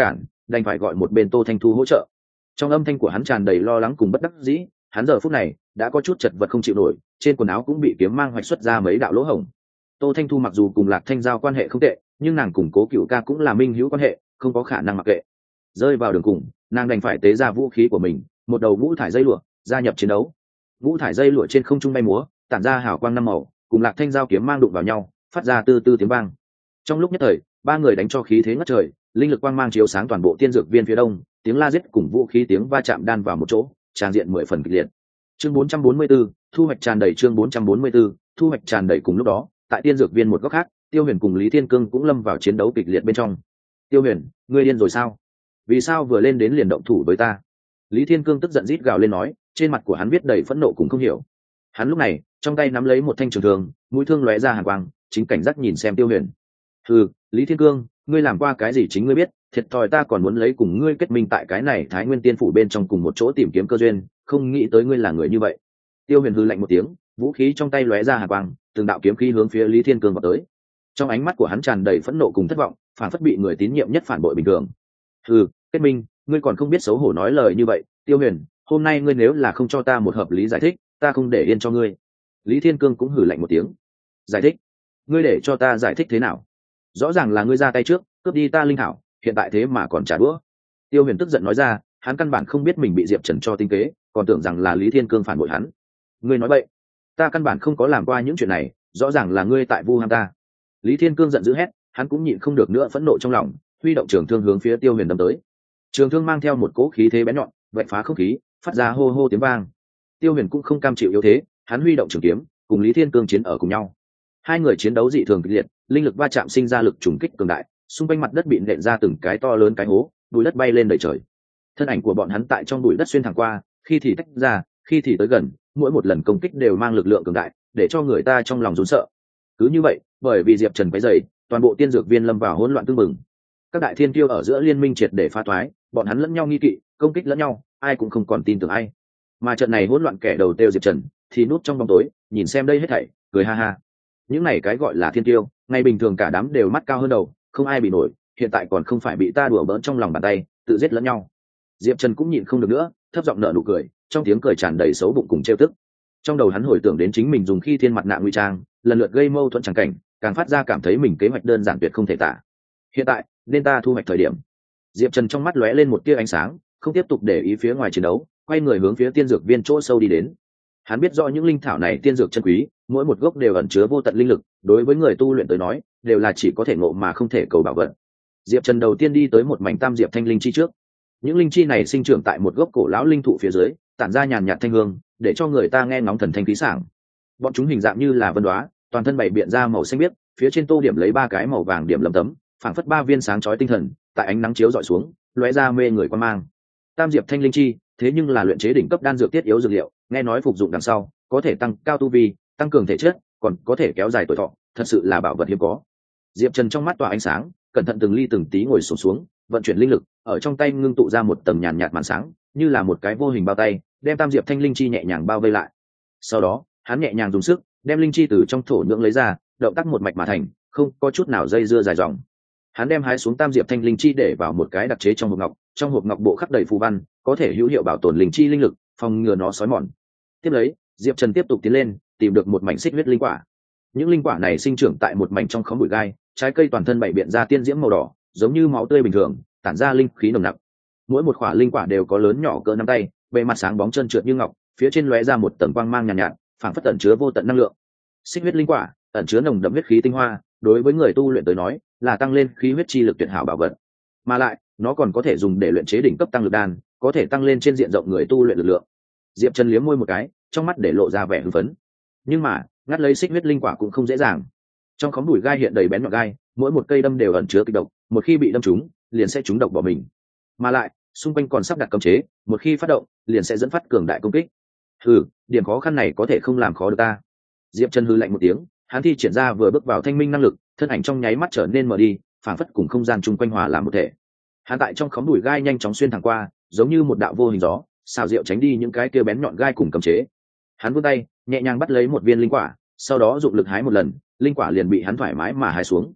đành phải gọi một bên Tô Thanh Thu hỗ trợ. Trong âm thanh của hắn tràn đầy lo lắng cùng bất đắc dĩ, hắn giờ phút này đã có chút chật vật không chịu nổi, trên quần áo cũng bị kiếm mang hoạch xuất ra mấy đạo lỗ hổng. Tô Thanh Thu mặc dù cùng Lạc Thanh Giao quan hệ không tệ, nhưng nàng cùng Cố Cựu Ca cũng là minh hữu quan hệ, không có khả năng mặc kệ. Rơi vào đường cùng, nàng đành phải tế ra vũ khí của mình, một đầu ngũ thải dây lụa, gia nhập chiến đấu. Ngũ thải dây lụa trên không trung bay múa, tản ra hào quang năm màu, cùng Lạc Thanh Giao kiếm mang đụng vào nhau, phát ra tư tư tiếng vang. Trong lúc nhất thời, ba người đánh cho khí thế ngất trời, linh lực quang mang chiếu sáng toàn bộ tiên dược viên phía đông, tiếng la giết cùng vũ khí tiếng va chạm đan vào một chỗ, tràn diện mười phần kịch liệt. Chương bốn trăm bốn mươi 4, thu hoạch tràn đầy. Chương bốn trăm bốn mươi 4, thu hoạch tràn đầy. Cùng lúc đó, tại tiên dược viên một góc khác, Tiêu Huyền cùng Lý Thiên Cương cũng lâm vào chiến đấu kịch liệt bên trong. Tiêu Huyền, ngươi điên rồi sao? Vì sao vừa lên đến liền động thủ với ta? Lý Thiên Cương tức giận rít gào lên nói, trên mặt của hắn viết đầy phẫn nộ cùng không hiểu. Hắn lúc này trong tay nắm lấy một thanh trường thương, mũi thương lóe ra hàn quang, chính cảnh giác nhìn xem Tiêu Huyền. Ừ, Lý Thiên Cương, ngươi làm qua cái gì chính ngươi biết, thiệt thòi ta còn muốn lấy cùng ngươi kết minh tại cái này Thái Nguyên Tiên phủ bên trong cùng một chỗ tìm kiếm cơ duyên, không nghĩ tới ngươi là người như vậy. Tiêu Huyền hừ lạnh một tiếng, vũ khí trong tay lóe ra hàn quang, từng đạo kiếm khí hướng phía Lý Thiên Cương vào tới. Trong ánh mắt của hắn tràn đầy phẫn nộ cùng thất vọng, phản phất bị người tín nhiệm nhất phản bội bình thường. Ừ, kết minh, ngươi còn không biết xấu hổ nói lời như vậy, Tiêu Huyền, hôm nay ngươi nếu là không cho ta một hợp lý giải thích, ta không để yên cho ngươi. Lý Thiên Cương cũng hừ lạnh một tiếng. Giải thích? Ngươi để cho ta giải thích thế nào? Rõ ràng là ngươi ra tay trước, cướp đi ta linh thảo, hiện tại thế mà còn trả đũa. Tiêu Huyền tức giận nói ra, hắn căn bản không biết mình bị Diệp Trần cho tinh kế, còn tưởng rằng là Lý Thiên Cương phản bội hắn. Ngươi nói bậy, ta căn bản không có làm qua những chuyện này, rõ ràng là ngươi tại vu ham ta. Lý Thiên Cương giận dữ hét, hắn cũng nhịn không được nữa phẫn nộ trong lòng, huy động trường thương hướng phía Tiêu Huyền đâm tới. Trường thương mang theo một cỗ khí thế bén nhọn, vạch phá không khí, phát ra hô hô tiếng vang. Tiêu Huyền cũng không cam chịu yếu thế, hắn huy động trường kiếm, cùng Lý Thiên Cương chiến ở cùng nhau. Hai người chiến đấu dị thường kịch liệt, linh lực va chạm sinh ra lực trùng kích cường đại, xung quanh mặt đất bị nện ra từng cái to lớn cái hố, bụi đất bay lên đầy trời. Thân ảnh của bọn hắn tại trong bụi đất xuyên thẳng qua, khi thì tách ra, khi thì tới gần, mỗi một lần công kích đều mang lực lượng cường đại, để cho người ta trong lòng run sợ. Cứ như vậy, bởi vì Diệp Trần quấy rầy, toàn bộ tiên dược viên lâm vào hỗn loạn tương mừng. Các đại thiên kiêu ở giữa liên minh triệt để phá toái, bọn hắn lẫn nhau nghi kỵ, công kích lẫn nhau, ai cũng không còn tin tưởng ai. Mà trận này hỗn loạn kẻ đầu tiêu Diệp Trần, thì núp trong bóng tối, nhìn xem đây hết thảy, cười ha ha. Những này cái gọi là thiên kiêu, ngày bình thường cả đám đều mắt cao hơn đầu, không ai bị nổi, hiện tại còn không phải bị ta đùa bỡn trong lòng bàn tay, tự giết lẫn nhau. Diệp Trần cũng nhịn không được nữa, thấp giọng nở nụ cười, trong tiếng cười tràn đầy xấu bụng cùng trêu tức. Trong đầu hắn hồi tưởng đến chính mình dùng khi thiên mặt nạ ngụy trang, lần lượt gây mâu thuẫn chẳng cảnh, càng phát ra cảm thấy mình kế hoạch đơn giản tuyệt không thể tả. Hiện tại, nên ta thu hoạch thời điểm. Diệp Trần trong mắt lóe lên một tia ánh sáng, không tiếp tục để ý phía ngoài chiến đấu, quay người hướng phía tiên dược viên chỗ sâu đi đến. Hắn biết rõ những linh thảo này tiên dược chân quý, mỗi một gốc đều ẩn chứa vô tận linh lực, đối với người tu luyện tới nói, đều là chỉ có thể ngộ mà không thể cầu bảo vận. Diệp Trần đầu tiên đi tới một mảnh tam diệp thanh linh chi trước. Những linh chi này sinh trưởng tại một gốc cổ lão linh thụ phía dưới, tản ra nhàn nhạt thanh hương, để cho người ta nghe ngóng thần thanh khí sảng. Bọn chúng hình dạng như là vân đóa, toàn thân bảy biện ra màu xanh biếc, phía trên tô điểm lấy ba cái màu vàng điểm lấm tấm, phảng phất ba viên sáng chói tinh thần, tại ánh nắng chiếu dọi xuống, lóe ra mê người quan mang. Tam diệp thanh linh chi, thế nhưng là luyện chế đỉnh cấp đan dược thiết yếu dược liệu, nghe nói phục dụng đằng sau, có thể tăng cao tu vi, tăng cường thể chất, còn có thể kéo dài tuổi thọ, thật sự là bảo vật hiếm có. Diệp Trần trong mắt tỏa ánh sáng, cẩn thận từng ly từng tí ngồi xổm xuống, vận chuyển linh lực, ở trong tay ngưng tụ ra một tầng nhàn nhạt màn sáng, như là một cái vô hình bao tay, đem tam diệp thanh linh chi nhẹ nhàng bao vây lại. Sau đó, hắn nhẹ nhàng dùng sức, đem linh chi từ trong thổ nhưỡng lấy ra, động tác một mạch mà thành, không có chút nào dây dưa dài dòng. Hắn đem hái xuống tam diệp thanh linh chi để vào một cái đặc chế trong hộp ngọc, trong hộp ngọc bộ khắc đầy phù văn, có thể hữu hiệu bảo tồn linh chi linh lực, phòng ngừa nó xói mòn. Tiếp lấy, Diệp Trần tiếp tục tiến lên, tìm được một mảnh xích huyết linh quả. Những linh quả này sinh trưởng tại một mảnh trong khóm bụi gai, trái cây toàn thân bảy biện ra tiên diễm màu đỏ, giống như máu tươi bình thường, tản ra linh khí nồng nặc. Mỗi một quả linh quả đều có lớn nhỏ cỡ nắm tay, bề mặt sáng bóng trơn trượt như ngọc, phía trên lóe ra một tầng quang mang nhàn nhạt, nhạt, phảng phất ẩn chứa vô tận năng lượng. Xích huyết linh quả ẩn chứa nồng đậm huyết khí tinh hoa, đối với người tu luyện tới nói, là tăng lên khí huyết chi lực tuyệt hảo bảo vật. Mà lại, nó còn có thể dùng để luyện chế đỉnh cấp tăng lực đan, có thể tăng lên trên diện rộng người tu luyện lực lượng. Diệp Trần liếm môi một cái, trong mắt để lộ ra vẻ hưng phấn. Nhưng mà, ngắt lấy xích huyết linh quả cũng không dễ dàng. Trong khóm bụi gai hiện đầy bén nhọn gai, mỗi một cây đâm đều ẩn chứa kịch độc, một khi bị đâm trúng, liền sẽ trúng độc bỏ mình. Mà lại, xung quanh còn sắp đặt cấm chế, một khi phát động, liền sẽ dẫn phát cường đại công kích. Hừ, điểm khó khăn này có thể không làm khó được ta. Diệp Trần hừ lạnh một tiếng, hắn thi triển ra vừa bước vào thanh minh năng lực, thân ảnh trong nháy mắt trở nên mờ đi, phảng phất cùng không gian chung quanh hòa làm một thể. Hắn tại trong khóm bụi gai nhanh chóng xuyên thẳng qua, giống như một đạo vô hình gió, xào rượu tránh đi những cái kia bén nhọn gai cùng cấm chế. Hắn vươn tay, nhẹ nhàng bắt lấy một viên linh quả, sau đó dụng lực hái một lần, linh quả liền bị hắn thoải mái mà hái xuống.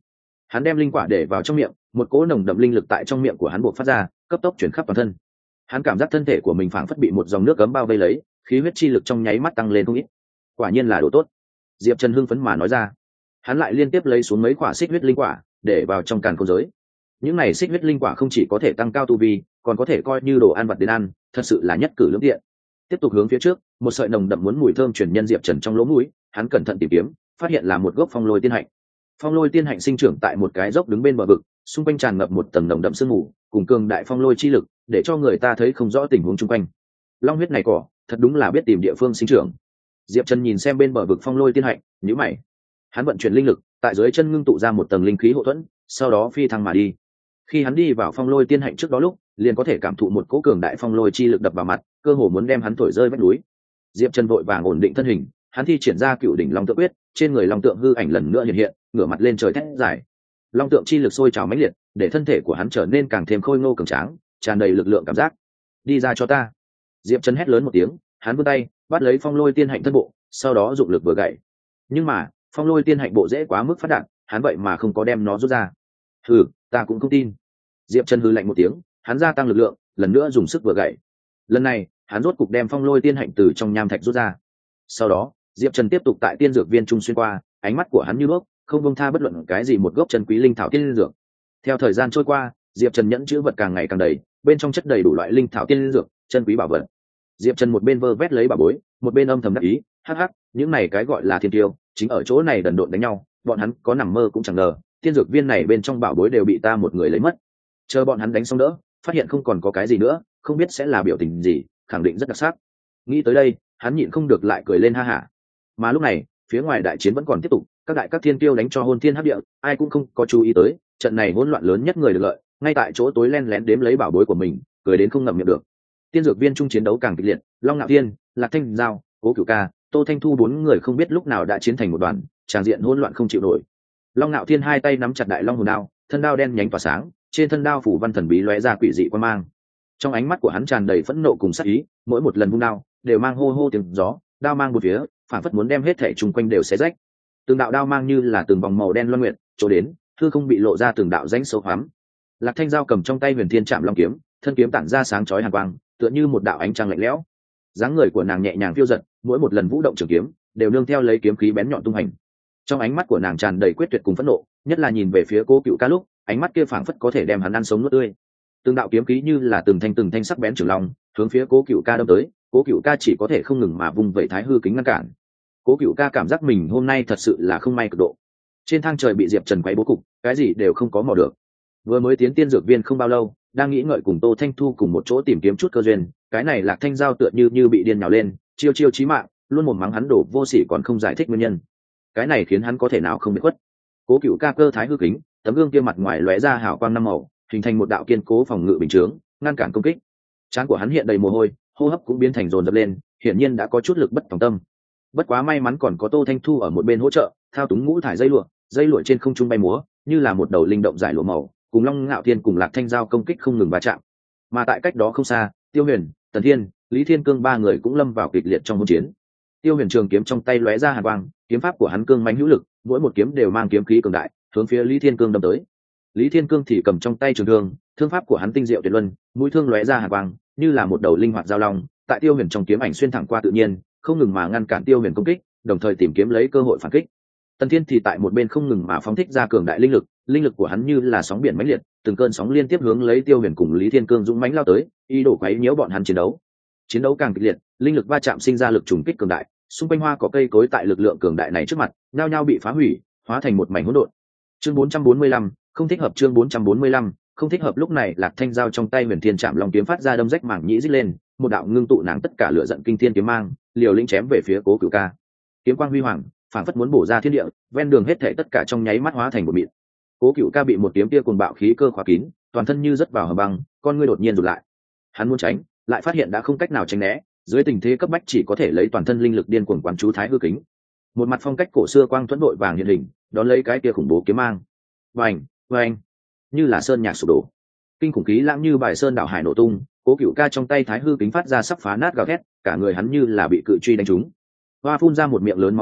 Hắn đem linh quả để vào trong miệng, một cỗ nồng đậm linh lực tại trong miệng của hắn buộc phát ra, cấp tốc chuyển khắp toàn thân. Hắn cảm giác thân thể của mình phảng phất bị một dòng nước cấm bao vây lấy, khí huyết chi lực trong nháy mắt tăng lên không ít. Quả nhiên là đồ tốt, Diệp Trần hưng phấn mà nói ra. Hắn lại liên tiếp lấy xuống mấy quả xích huyết linh quả để vào trong càn khôn giới. Những này xích huyết linh quả không chỉ có thể tăng cao tu vi, còn có thể coi như đồ ăn vặt đến ăn, thật sự là nhất cử lưỡng tiện. Tiếp tục hướng phía trước, một sợi nồng đậm muốn mùi thơm truyền nhân Diệp Trần trong lỗ mũi, hắn cẩn thận tìm kiếm, phát hiện là một gốc phong lôi tiên hạnh. Phong lôi tiên hạnh sinh trưởng tại một cái dốc đứng bên bờ vực, xung quanh tràn ngập một tầng nồng đậm sương mù, cùng cường đại phong lôi chi lực, để cho người ta thấy không rõ tình huống xung quanh. Long huyết này cỏ, thật đúng là biết tìm địa phương sinh trưởng. Diệp Trần nhìn xem bên bờ vực phong lôi tiên hạnh, nhíu mày. Hắn vận chuyển linh lực, tại dưới chân ngưng tụ ra một tầng linh khí hộ thuẫn, sau đó phi thăng mà đi. Khi hắn đi vào phong lôi tiên hạnh trước đó lúc, liền có thể cảm thụ một cỗ cường đại phong lôi chi lực đập vào mặt, cơ hồ muốn đem hắn thổi rơi vách núi. Diệp Trần vội vàng ổn định thân hình, hắn thi triển ra Cựu đỉnh long tượng quyết, trên người long tượng hư ảnh lần nữa hiện hiện, ngửa mặt lên trời thét dài. Long tượng chi lực sôi trào mãnh liệt, để thân thể của hắn trở nên càng thêm khôi ngô cường tráng, tràn đầy lực lượng cảm giác. Đi ra cho ta! Diệp Trần hét lớn một tiếng, hắn vươn tay, bắt lấy phong lôi tiên hạnh thân bộ, sau đó dụng lực vừa gậy. Nhưng mà, phong lôi tiên hạnh bộ dễ quá mức phát đạt, hắn vậy mà không có đem nó rút ra. Hừ, ta cũng không tin. Diệp Trần hừ lạnh một tiếng, hắn gia tăng lực lượng, lần nữa dùng sức vừa gậy. Lần này, hắn rốt cục đem phong lôi tiên hạnh từ trong nham thạch rút ra. Sau đó, Diệp Trần tiếp tục tại tiên dược viên trung xuyên qua, ánh mắt của hắn như đuốc, không buông tha bất luận cái gì một gốc chân quý linh thảo tiên dược. Theo thời gian trôi qua, Diệp Trần nhẫn chữ vật càng ngày càng đầy, bên trong chất đầy đủ loại linh thảo tiên dược, chân quý bảo vật. Diệp Trần một bên vơ vét lấy bảo bối, một bên âm thầm đắc ý, hắc hắc, những này cái gọi là thiên tiêu, chính ở chỗ này đần độn đánh nhau, bọn hắn có nằm mơ cũng chẳng ngờ, tiên dược viên này bên trong bảo bối đều bị ta một người lấy mất. Chờ bọn hắn đánh xong đỡ, phát hiện không còn có cái gì nữa, không biết sẽ là biểu tình gì, khẳng định rất đặc sắc. Nghĩ tới đây, hắn nhịn không được lại cười lên ha hả. Mà lúc này, phía ngoài đại chiến vẫn còn tiếp tục, các đại các thiên tiêu đánh cho hôn thiên hấp địa, ai cũng không có chú ý tới, trận này hỗn loạn lớn nhất người được lợi, ngay tại chỗ tối len lén đếm lấy bảo bối của mình, cười đến không ngậm miệng được. Tiên dược viên chung chiến đấu càng kịch liệt, Long Nạo Thiên, Lạc Thanh Giao, Cố Cửu Ca, Tô Thanh Thu bốn người không biết lúc nào đã chiến thành một đoàn, tràng diện hỗn loạn không chịu nổi. Long Nạo Thiên hai tay nắm chặt đại long hồn đao, thân đao đen nhánh tỏa sáng, trên thân đao phủ văn thần bí lóe ra quỷ dị quan mang. Trong ánh mắt của hắn tràn đầy phẫn nộ cùng sát ý, mỗi một lần vung đao đều mang hô hô tiếng gió, đao mang bốn phía, phản phất muốn đem hết thảy chung quanh đều xé rách. Từng đạo đao mang như là từng vòng màu đen loan nguyện, chỗ đến, hư không bị lộ ra từng đạo rãnh sâu hoắm. Lạc Thanh Giao cầm trong tay Huyền Thiên Trảm Long kiếm, thân kiếm tản ra sáng chói hàn quang, tựa như một đạo ánh trăng lạnh lẽo. Dáng người của nàng nhẹ nhàng phiêu dật, mỗi một lần vũ động trường kiếm, đều nương theo lấy kiếm khí bén nhọn tung hành. Trong ánh mắt của nàng tràn đầy quyết tuyệt cùng phẫn nộ, nhất là nhìn về phía Cố Cựu Ca lúc, ánh mắt kia phảng phất có thể đem hắn ăn sống nuốt tươi. Từng đạo kiếm khí như là từng thanh từng thanh sắc bén trường long, hướng phía Cố Cựu Ca đâm tới, Cố Cựu Ca chỉ có thể không ngừng mà vung vẩy thái hư kính ngăn cản. Cố Cựu Ca cảm giác mình hôm nay thật sự là không may cực độ. Trên thang trời bị Diệp Trần quấy bố cục, cái gì đều không có mò được. Vừa mới tiến tiên dược viên không bao lâu, đang nghĩ ngợi cùng Tô Thanh Thu cùng một chỗ tìm kiếm chút cơ duyên, cái này Lạc Thanh Giao tựa như như bị điên nhào lên, chiêu chiêu chí mạng, luôn mồm mắng hắn đổ vô sỉ còn không giải thích nguyên nhân. Cái này khiến hắn có thể nào không bị khuất. Cố Cựu Ca cơ thái hư kính, tấm gương kia mặt ngoài lóe ra hào quang năm màu, hình thành một đạo kiên cố phòng ngự bình chướng, ngăn cản công kích. Trán của hắn hiện đầy mồ hôi, hô hấp cũng biến thành dồn dập lên, hiển nhiên đã có chút lực bất tòng tâm. Bất quá may mắn còn có Tô Thanh Thu ở một bên hỗ trợ, thao túng ngũ thải dây lụa, dây lụa trên không trung bay múa, như là một đầu linh động giải lụa màu, cùng Long Ngạo Thiên cùng Lạc Thanh Giao công kích không ngừng va chạm. Mà tại cách đó không xa, Tiêu Huyền, Tần Thiên, Lý Thiên Cương ba người cũng lâm vào kịch liệt trong hỗn chiến. Tiêu Huyền trường kiếm trong tay lóe ra hàn quang, kiếm pháp của hắn cương mãnh hữu lực, mỗi một kiếm đều mang kiếm khí cường đại, hướng phía Lý Thiên Cương đâm tới. Lý Thiên Cương thì cầm trong tay trường thương, thương pháp của hắn tinh diệu tuyệt luân, mũi thương lóe ra hàn quang, như là một đầu linh hoạt giao long, tại Tiêu Huyền trong kiếm ảnh xuyên thẳng qua tự nhiên, không ngừng mà ngăn cản Tiêu Huyền công kích, đồng thời tìm kiếm lấy cơ hội phản kích. Tần Thiên thì tại một bên không ngừng mà phóng thích ra cường đại linh lực, linh lực của hắn như là sóng biển mãnh liệt, từng cơn sóng liên tiếp hướng lấy Tiêu Huyền cùng Lý Thiên Cương dũng mãnh lao tới, ý đồ quấy nhiễu bọn hắn chiến đấu. Chiến đấu càng kịch liệt, linh lực va chạm sinh ra lực trùng kích cường đại, xung quanh hoa có cây cối tại lực lượng cường đại này trước mặt, nhao nhao bị phá hủy, hóa thành một mảnh hỗn độn. Chương bốn trăm bốn mươi lăm, không thích hợp. Chương bốn trăm bốn mươi lăm, không thích hợp. Lúc này Lạc Thanh Giao trong tay Huyền Thiên Trảm Long kiếm phát ra đâm rách mảng nhĩ rít lên, một đạo ngưng tụ nàng tất cả lửa giận kinh thiên kiếm mang, liều lĩnh chém về phía Cố Cửu Ca. Kiếm quang huy hoàng, phản phất muốn bổ ra thiên địa, ven đường hết thảy tất cả trong nháy mắt hóa thành một mịn. Cố Cửu Ca bị một kiếm kia cuồng bạo khí cơ khóa kín, toàn thân như rớt vào hầm băng, con ngươi đột nhiên rụt lại. Hắn muốn tránh, lại phát hiện đã không cách nào tránh né, dưới tình thế cấp bách chỉ có thể lấy toàn thân linh lực điên cuồng quán chú thái hư kính. Một mặt phong cách cổ xưa quang thuẫn đội vàng hiện hình, đón lấy cái kia khủng bố kiếm mang. Vành, vành, như là sơn nhạc sụp đổ. Kinh khủng khí lãng như bài sơn đảo hải nổ tung, Cố Cửu Ca trong tay thái hư kính phát ra sắp phá nát gào thét, cả người hắn như là bị cự truy đánh trúng. Hoa phun ra một miệng lớn máu tươi,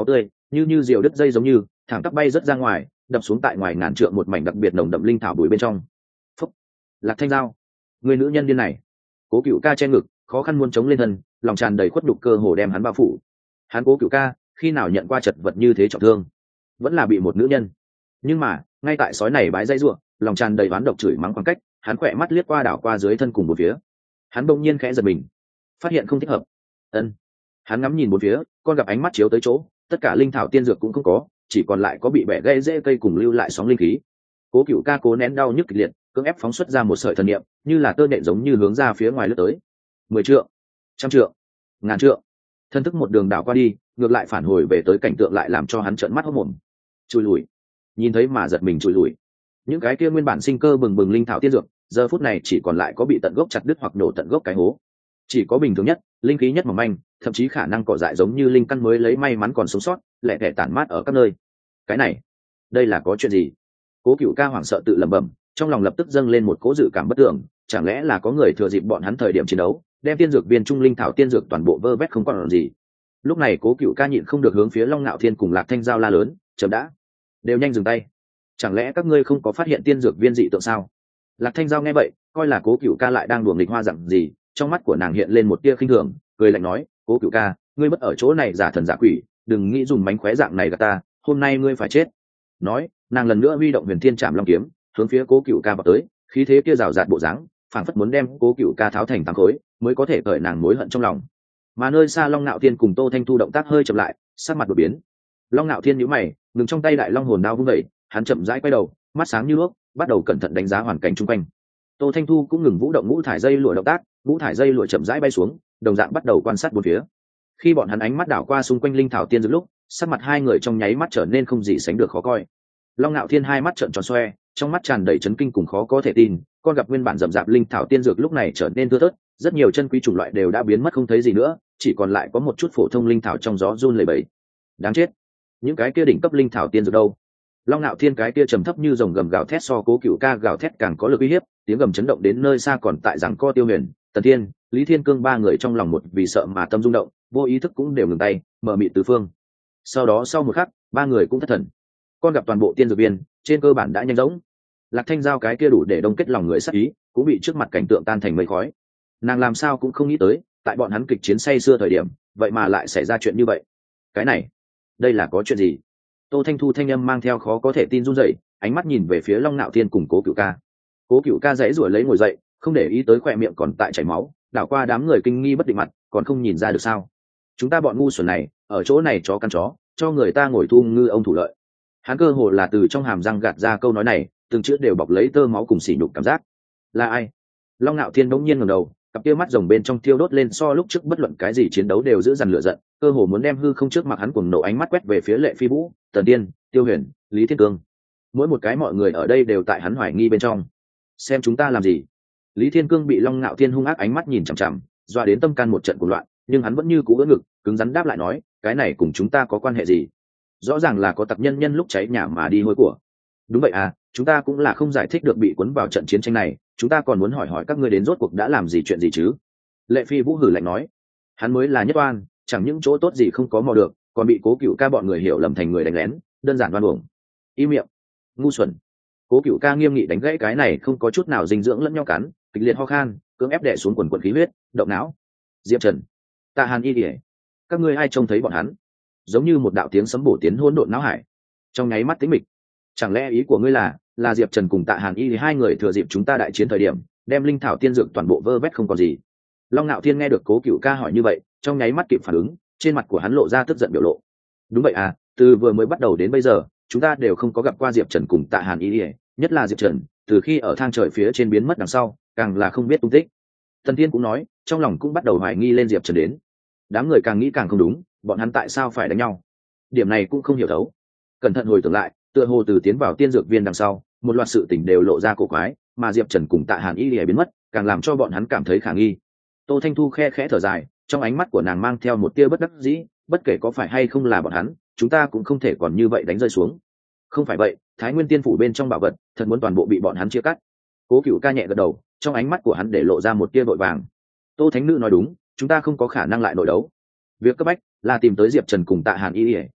như như diều đứt dây giống như thẳng tắp bay rất ra ngoài, đập xuống tại ngoài ngàn trượng một mảnh đặc biệt nồng đậm linh thảo bụi bên trong. Phúc, Lạc Thanh Giao, người nữ nhân điên này. Cố Cựu Ca che ngực, khó khăn muốn chống lên thân, lòng tràn đầy khuất đục cơ hồ đem hắn bao phủ. Hắn Cố Cựu Ca khi nào nhận qua chật vật như thế trọng thương, vẫn là bị một nữ nhân. Nhưng mà ngay tại sói này bái dây ruộng, lòng tràn đầy oán độc chửi mắng khoảng cách, hắn khỏe mắt liếc qua đảo qua dưới thân cùng một phía. Hắn bỗng nhiên khẽ giật mình, phát hiện không thích hợp. Ân, hắn ngắm nhìn bốn phía, con gặp ánh mắt chiếu tới chỗ, tất cả linh thảo tiên dược cũng không có, chỉ còn lại có bị bẻ gãy rễ cây cùng lưu lại sóng linh khí. Cố Cựu Ca cố nén đau nhức kịch liệt, cưỡng ép phóng xuất ra một sợi thần niệm, như là tơ nện giống như hướng ra phía ngoài lướt tới. Mười trượng, trăm trượng, ngàn trượng, thân thức một đường đảo qua đi, ngược lại phản hồi về tới cảnh tượng lại làm cho hắn trợn mắt hốt mồm. Chùi lùi, nhìn thấy mà giật mình chùi lùi. Những cái kia nguyên bản sinh cơ bừng bừng linh thảo tiên dược, giờ phút này chỉ còn lại có bị tận gốc chặt đứt hoặc nổ tận gốc cái hố. Chỉ có bình thường nhất, linh khí nhất mỏng manh, thậm chí khả năng cỏ dại giống như linh căn mới lấy may mắn còn sống sót, lẻ tẻ tản mát ở các nơi. Cái này, đây là có chuyện gì? Cố Cựu Ca hoảng sợ tự lẩm bẩm, trong lòng lập tức dâng lên một cố dự cảm bất tưởng, chẳng lẽ là có người thừa dịp bọn hắn thời điểm chiến đấu, đem tiên dược viên trung linh thảo tiên dược toàn bộ vơ vét không còn gì. Lúc này Cố Cựu Ca nhịn không được hướng phía Long Nạo Thiên cùng Lạc Thanh Giao la lớn, chậm đã, đều nhanh dừng tay. Chẳng lẽ các ngươi không có phát hiện tiên dược viên dị tượng sao? Lạc Thanh Giao nghe vậy, coi là Cố Cựu Ca lại đang đùa nghịch hoa dặn gì, trong mắt của nàng hiện lên một tia khinh thường, cười lạnh nói, Cố Cựu Ca, ngươi mất ở chỗ này giả thần giả quỷ, đừng nghĩ dùng mánh khóe dạng này gạt ta, hôm nay ngươi phải chết. Nói, nàng lần nữa huy động Huyền Thiên Trảm Long kiếm, hướng phía Cố Cựu Ca vào tới, khí thế kia rào rạt bộ dáng, phảng phất muốn đem Cố Cựu Ca tháo thành tám khối, mới có thể cởi nàng mối hận trong lòng. Mà nơi xa Long Nạo Thiên cùng Tô Thanh Thu động tác hơi chậm lại, sắc mặt đột biến. Long Nạo Thiên nhíu mày, ngừng trong tay đại long hồn đao vung dậy, hắn chậm rãi quay đầu, mắt sáng như đuốc, bắt đầu cẩn thận đánh giá hoàn cảnh xung quanh. Tô Thanh Thu cũng ngừng vũ động ngũ thải dây lụa động tác, ngũ thải dây lụa chậm rãi bay xuống, đồng dạng bắt đầu quan sát bốn phía. Khi bọn hắn ánh mắt đảo qua xung quanh linh thảo tiên dược lúc, sắc mặt hai người trong nháy mắt trở nên không gì sánh được khó coi. Long Nạo Thiên hai mắt trợn tròn xoe, trong mắt tràn đầy chấn kinh cùng khó có thể tin, con gặp nguyên bản rậm rạp linh thảo tiên dược lúc này trở nên thưa thớt, rất nhiều chân quý chủng loại đều đã biến mất không thấy gì nữa, chỉ còn lại có một chút phổ thông linh thảo trong gió run lẩy bẩy. Đáng chết, những cái kia đỉnh cấp linh thảo tiên dược đâu? Long Nạo Thiên cái kia trầm thấp như rồng gầm gào thét so Cố Cựu Ca gào thét càng có lực uy hiếp, tiếng gầm chấn động đến nơi xa còn tại giằng co Tiêu Huyền, Tần Thiên, Lý Thiên Cương ba người trong lòng một vì sợ mà tâm rung động, vô ý thức cũng đều ngừng tay, mở mịt tứ phương. Sau đó sau một khắc, ba người cũng thất thần. Con gặp toàn bộ tiên dược viên, trên cơ bản đã nhanh rỗng. Lạc Thanh Giao cái kia đủ để đông kết lòng người sát ý, cũng bị trước mặt cảnh tượng tan thành mây khói. Nàng làm sao cũng không nghĩ tới, tại bọn hắn kịch chiến say xưa thời điểm, vậy mà lại xảy ra chuyện như vậy. Cái này, đây là có chuyện gì? Tô Thanh Thu thanh âm mang theo khó có thể tin run rẩy, ánh mắt nhìn về phía Long Nạo Thiên cùng Cố Cựu Ca. Cố Cựu Ca dãy rủa lấy ngồi dậy, không để ý tới khóe miệng còn tại chảy máu, đảo qua đám người kinh nghi bất định mặt, còn không nhìn ra được sao? Chúng ta bọn ngu xuẩn này, ở chỗ này chó căn chó, cho người ta ngồi thu ngư ông thủ lợi. Hắn cơ hồ là từ trong hàm răng gạt ra câu nói này, từng chữ đều bọc lấy tơ máu cùng sỉ nhục cảm giác. Là ai? Long Nạo Thiên bỗng nhiên ngẩng đầu, cặp kia mắt rồng bên trong thiêu đốt lên so lúc trước bất luận cái gì chiến đấu đều giữ dằn lửa giận, cơ hồ muốn đem hư không trước mặt hắn cuồng nộ ánh mắt quét về phía Lệ Phi Vũ, Tần Tiên, Tiêu Huyền, Lý Thiên Cương. Mỗi một cái mọi người ở đây đều tại hắn hoài nghi bên trong. Xem chúng ta làm gì? Lý Thiên Cương bị Long Nạo Thiên hung ác ánh mắt nhìn chằm chằm, dọa đến tâm can một trận cuồng loạn, nhưng hắn vẫn như cũ ưỡn ngực, cứng rắn đáp lại nói, cái này cùng chúng ta có quan hệ gì? Rõ ràng là có tặc nhân nhân lúc cháy nhà mà đi hôi của. Đúng vậy à, chúng ta cũng là không giải thích được bị cuốn vào trận chiến tranh này, chúng ta còn muốn hỏi hỏi các ngươi đến rốt cuộc đã làm gì chuyện gì chứ? Lệ Phi Vũ hử lạnh nói, hắn mới là nhất oan, chẳng những chỗ tốt gì không có mò được, còn bị Cố Cựu Ca bọn người hiểu lầm thành người đánh lén, đơn giản oan uổng. Im miệng, ngu xuẩn. Cố Cựu Ca nghiêm nghị đánh gãy cái này không có chút nào dinh dưỡng lẫn nhau cắn, kịch liệt ho khan, cưỡng ép đè xuống quần quần khí huyết, động não. Diệp Trần, Tạ Hàn Y Điệp, các ngươi ai trông thấy bọn hắn? Giống như một đạo tiếng sấm bổ tiến hỗn độn não hải. Trong nháy mắt tĩnh mịch. Chẳng lẽ ý của ngươi là, là Diệp Trần cùng Tạ Hàn Y thì hai người thừa dịp chúng ta đại chiến thời điểm, đem linh thảo tiên dược toàn bộ vơ vét không còn gì? Long Nạo Thiên nghe được Cố Cựu Ca hỏi như vậy, trong nháy mắt kịp phản ứng, trên mặt của hắn lộ ra tức giận biểu lộ. Đúng vậy à, từ vừa mới bắt đầu đến bây giờ, chúng ta đều không có gặp qua Diệp Trần cùng Tạ Hàn Y, nhất là Diệp Trần, từ khi ở thang trời phía trên biến mất đằng sau, càng là không biết tung tích. Tần Thiên cũng nói, trong lòng cũng bắt đầu hoài nghi lên Diệp Trần đến. Đám người càng nghĩ càng không đúng, bọn hắn tại sao phải đánh nhau? Điểm này cũng không hiểu thấu. Cẩn thận hồi tưởng lại, tựa hồ từ tiến vào tiên dược viên đằng sau, một loạt sự tình đều lộ ra cổ quái, mà Diệp Trần cùng Tạ Hàn Y lìa biến mất, càng làm cho bọn hắn cảm thấy khả nghi. Tô Thanh Thu khe khẽ thở dài, trong ánh mắt của nàng mang theo một tia bất đắc dĩ, bất kể có phải hay không là bọn hắn, chúng ta cũng không thể còn như vậy đánh rơi xuống. Không phải vậy, Thái Nguyên Tiên phủ bên trong bảo vật, thật muốn toàn bộ bị bọn hắn chia cắt. Cố Cựu Ca nhẹ gật đầu, trong ánh mắt của hắn để lộ ra một tia vội vàng. Tô Thánh Nữ nói đúng, chúng ta không có khả năng lại nội đấu. Việc cấp bách là tìm tới Diệp Trần cùng Tạ Hàn Y,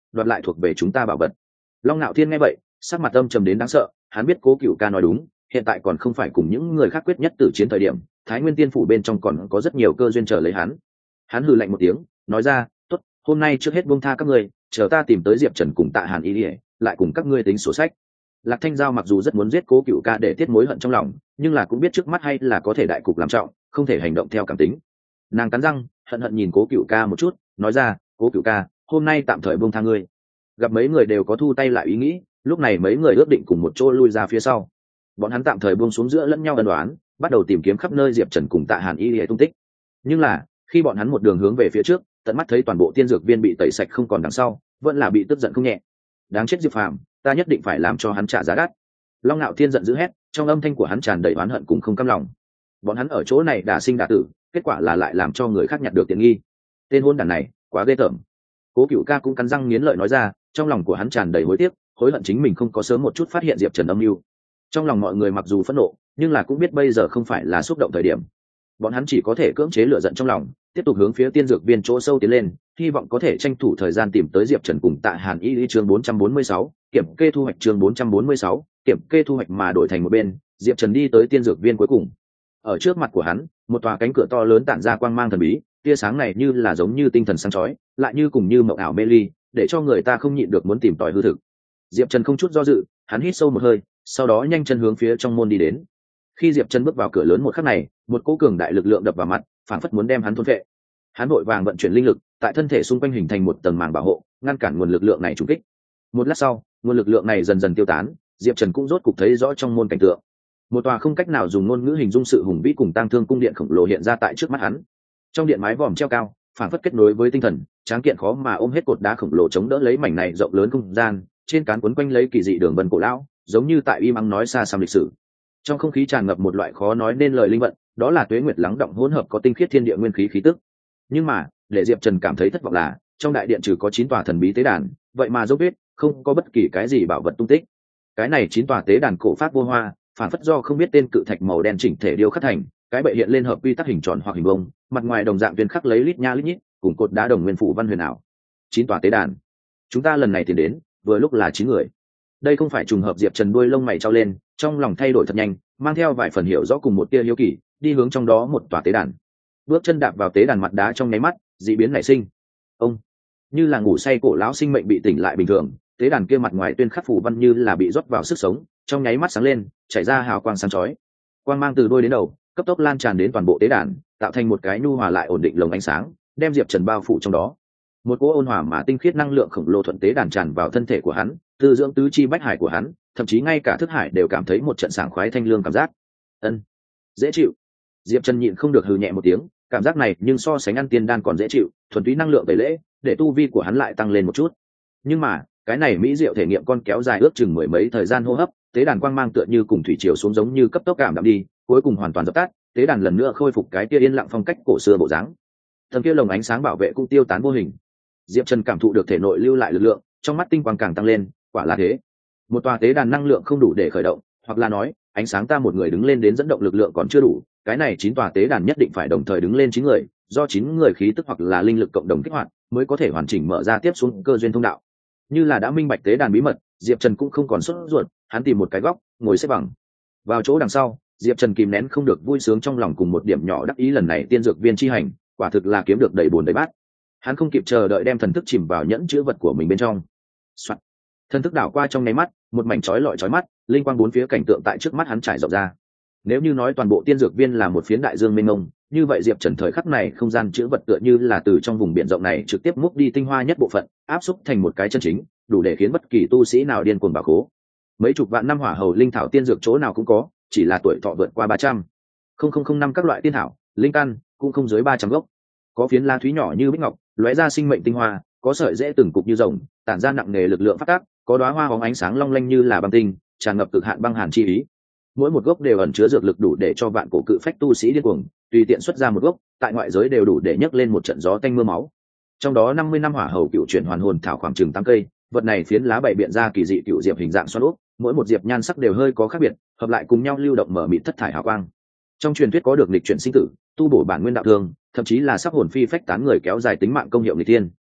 đoạt lại thuộc về chúng ta bảo vật. Long Nạo Thiên nghe vậy sắc mặt âm trầm đến đáng sợ, hắn biết Cố Cửu Ca nói đúng, hiện tại còn không phải cùng những người khác quyết nhất tử chiến thời điểm, Thái Nguyên Tiên phủ bên trong còn có rất nhiều cơ duyên chờ lấy hắn. Hắn hừ lạnh một tiếng nói ra, tốt, hôm nay trước hết buông tha các ngươi, chờ ta tìm tới Diệp Trần cùng Tạ Hàn Y, lại cùng các ngươi tính sổ sách. Lạc Thanh Giao mặc dù rất muốn giết Cố Cửu Ca để tiết mối hận trong lòng, nhưng là cũng biết trước mắt hay là có thể đại cục làm trọng, không thể hành động theo cảm tính. Nàng cắn răng hận hận nhìn Cố Cửu Ca một chút nói ra, Cố Cửu Ca, hôm nay tạm thời buông tha ngươi. Gặp mấy người đều có thu tay lại ý nghĩ, lúc này mấy người ước định cùng một chỗ lui ra phía sau. Bọn hắn tạm thời buông xuống giữa lẫn nhau ân đoán, bắt đầu tìm kiếm khắp nơi Diệp Trần cùng Tạ Hàn Y lìa tung tích. Nhưng là khi bọn hắn một đường hướng về phía trước, tận mắt thấy toàn bộ tiên dược viên bị tẩy sạch không còn đằng sau, vẫn là bị tức giận không nhẹ. Đáng chết Diệp Phàm, ta nhất định phải làm cho hắn trả giá đắt. Long Nạo Thiên giận dữ hét, trong âm thanh của hắn tràn đầy oán hận cùng không cam lòng. Bọn hắn ở chỗ này đả sinh đả tử, kết quả là lại làm cho người khác nhặt được tiện nghi. Tên hôn đản này quá ghê tởm. Cố Cửu Ca cũng cắn răng nghiến lợi nói ra, trong lòng của hắn tràn đầy hối tiếc, hối hận chính mình không có sớm một chút phát hiện Diệp Trần âm mưu. Trong lòng mọi người mặc dù phẫn nộ, nhưng là cũng biết bây giờ không phải là xúc động thời điểm. Bọn hắn chỉ có thể cưỡng chế lửa giận trong lòng, tiếp tục hướng phía tiên dược viên chỗ sâu tiến lên, hy vọng có thể tranh thủ thời gian tìm tới Diệp Trần cùng Tạ Hàn Y. Chương bốn trăm bốn mươi sáu, kiểm kê thu hoạch. Chương bốn trăm bốn mươi sáu, kiểm kê thu hoạch. Mà đổi thành một bên, Diệp Trần đi tới tiên dược viên cuối cùng. Ở trước mặt của hắn, một tòa cánh cửa to lớn tản ra quang mang thần bí, tia sáng này như là giống như tinh thần sáng chói, lại như cùng như mộng ảo mê ly, để cho người ta không nhịn được muốn tìm tòi hư thực. Diệp Trần không chút do dự, hắn hít sâu một hơi, sau đó nhanh chân hướng phía trong môn đi đến. Khi Diệp Trần bước vào cửa lớn một khắc này, một cỗ cường đại lực lượng đập vào mặt, phảng phất muốn đem hắn thôn phệ. Hắn vội vàng vận chuyển linh lực, tại thân thể xung quanh hình thành một tầng màng bảo hộ, ngăn cản nguồn lực lượng này trùng kích. Một lát sau, nguồn lực lượng này dần dần tiêu tán, Diệp Trần cũng rốt cục thấy rõ trong môn cảnh tượng. Một tòa không cách nào dùng ngôn ngữ hình dung sự hùng vĩ cùng tang thương cung điện khổng lồ hiện ra tại trước mắt hắn. Trong điện mái vòm treo cao, phảng phất kết nối với tinh thần, tráng kiện khó mà ôm hết cột đá khổng lồ chống đỡ lấy mảnh này rộng lớn không gian, trên cán quấn quanh lấy kỳ dị đường vân cổ lão, giống như tại im ắng nói xa xăm lịch sử. Trong không khí tràn ngập một loại khó nói nên lời linh vận, đó là tuế nguyệt lắng động hỗn hợp có tinh khiết thiên địa nguyên khí khí tức. Nhưng mà, để Diệp Trần cảm thấy thất vọng là, trong đại điện trừ có chín tòa thần bí tế đàn, vậy mà dấu vết không có bất kỳ cái gì bảo vật tung tích. Cái này chín tòa tế đàn cổ phát vô hoa, phản phất do không biết tên cự thạch màu đen chỉnh thể điêu khắc thành, cái bệ hiện lên hợp quy tắc hình tròn hoặc hình vuông, mặt ngoài đồng dạng viên khắc lấy lít nha lít nhít, cùng cột đá đồng nguyên phủ văn huyền ảo. Chín tòa tế đàn. Chúng ta lần này tiến đến, vừa lúc là chín người. Đây không phải trùng hợp. Diệp Trần đuôi lông mày trao lên, trong lòng thay đổi thật nhanh, mang theo vài phần hiểu rõ cùng một tia hiếu kỳ, đi hướng trong đó một tòa tế đàn. Bước chân đạp vào tế đàn mặt đá trong nháy mắt, dị biến nảy sinh. Ông, như là ngủ say cổ lão sinh mệnh bị tỉnh lại bình thường, tế đàn kia mặt ngoài tuyên khắc phủ văn như là bị rót vào sức sống, trong nháy mắt sáng lên, chảy ra hào quang sáng chói. Quang mang từ đôi đến đầu, cấp tốc lan tràn đến toàn bộ tế đàn, tạo thành một cái nhu hòa lại ổn định lồng ánh sáng, đem Diệp Trần bao phủ trong đó. Một cỗ ôn hòa mà tinh khiết năng lượng khổng lồ thuận tế đàn tràn vào thân thể của hắn, tư dưỡng tứ chi bách hải của hắn, thậm chí ngay cả thức hải đều cảm thấy một trận sảng khoái thanh lương cảm giác. Ân, dễ chịu. Diệp Trần nhịn không được hừ nhẹ một tiếng, cảm giác này nhưng so sánh ăn tiên đan còn dễ chịu, thuần túy năng lượng tẩy lễ, để tu vi của hắn lại tăng lên một chút. Nhưng mà, cái này mỹ diệu thể nghiệm con kéo dài ước chừng mười mấy thời gian hô hấp, tế đàn quang mang tựa như cùng thủy triều xuống giống như cấp tốc cảm đạm đi, cuối cùng hoàn toàn dập tắt, tế đàn lần nữa khôi phục cái kia yên lặng phong cách cổ xưa bộ dáng. Tầng kia lồng ánh sáng bảo vệ cũng tiêu tán vô hình. Diệp Trần cảm thụ được thể nội lưu lại lực lượng, trong mắt tinh quang càng tăng lên, quả là thế. Một tòa tế đàn năng lượng không đủ để khởi động, hoặc là nói, ánh sáng ta một người đứng lên đến dẫn động lực lượng còn chưa đủ, cái này chín tòa tế đàn nhất định phải đồng thời đứng lên chín người, do chín người khí tức hoặc là linh lực cộng đồng kích hoạt, mới có thể hoàn chỉnh mở ra tiếp xuống cơ duyên thông đạo. Như là đã minh bạch tế đàn bí mật, Diệp Trần cũng không còn sốt ruột, hắn tìm một cái góc, ngồi xếp bằng. Vào chỗ đằng sau, Diệp Trần kìm nén không được vui sướng trong lòng cùng một điểm nhỏ đắc ý, lần này tiên dược viên chi hành, quả thực là kiếm được đầy buồn đầy bát. Hắn không kịp chờ đợi đem thần thức chìm vào nhẫn chứa vật của mình bên trong. Soạn. Thần thức đảo qua trong nháy mắt, một mảnh chói lọi chói mắt, linh quang bốn phía cảnh tượng tại trước mắt hắn trải rộng ra. Nếu như nói toàn bộ tiên dược viên là một phiến đại dương mênh mông, như vậy Diệp Trần thời khắc này không gian chứa vật tựa như là từ trong vùng biển rộng này trực tiếp múc đi tinh hoa nhất bộ phận, áp xúc thành một cái chân chính, đủ để khiến bất kỳ tu sĩ nào điên cuồng bảo khố. Mấy chục vạn năm hỏa hầu linh thảo tiên dược chỗ nào cũng có, chỉ là tuổi thọ vượt qua ba trăm nghìn năm các loại tiên thảo, linh căn cũng không dưới ba trăm gốc. Có phiến lá thúy nhỏ như bích ngọc, lóe ra sinh mệnh tinh hoa, có sợi rễ từng cục như rồng, tản ra nặng nề lực lượng phát tác, có đóa hoa bóng ánh sáng long lanh như là băng tinh, tràn ngập cực hạn băng hàn chi ý. Mỗi một gốc đều ẩn chứa dược lực đủ để cho vạn cổ cự phách tu sĩ điên cuồng, tùy tiện xuất ra một gốc, tại ngoại giới đều đủ để nhấc lên một trận gió tanh mưa máu. Trong đó năm mươi năm hỏa hầu cựu chuyển hoàn hồn thảo khoảng chừng tám cây, vật này phiến lá bảy biện ra kỳ dị cựu diệp hình dạng xoắn ốc, mỗi một diệp nhan sắc đều hơi có khác biệt, hợp lại cùng nhau lưu động mở mịt thất thải hào quang. Trong truyền thuyết có được lịch chuyển sinh tử, tu bổ bản nguyên đạo thương, thậm chí là sắc hồn phi phách tán người kéo dài tính mạng công hiệu nghịch tiên.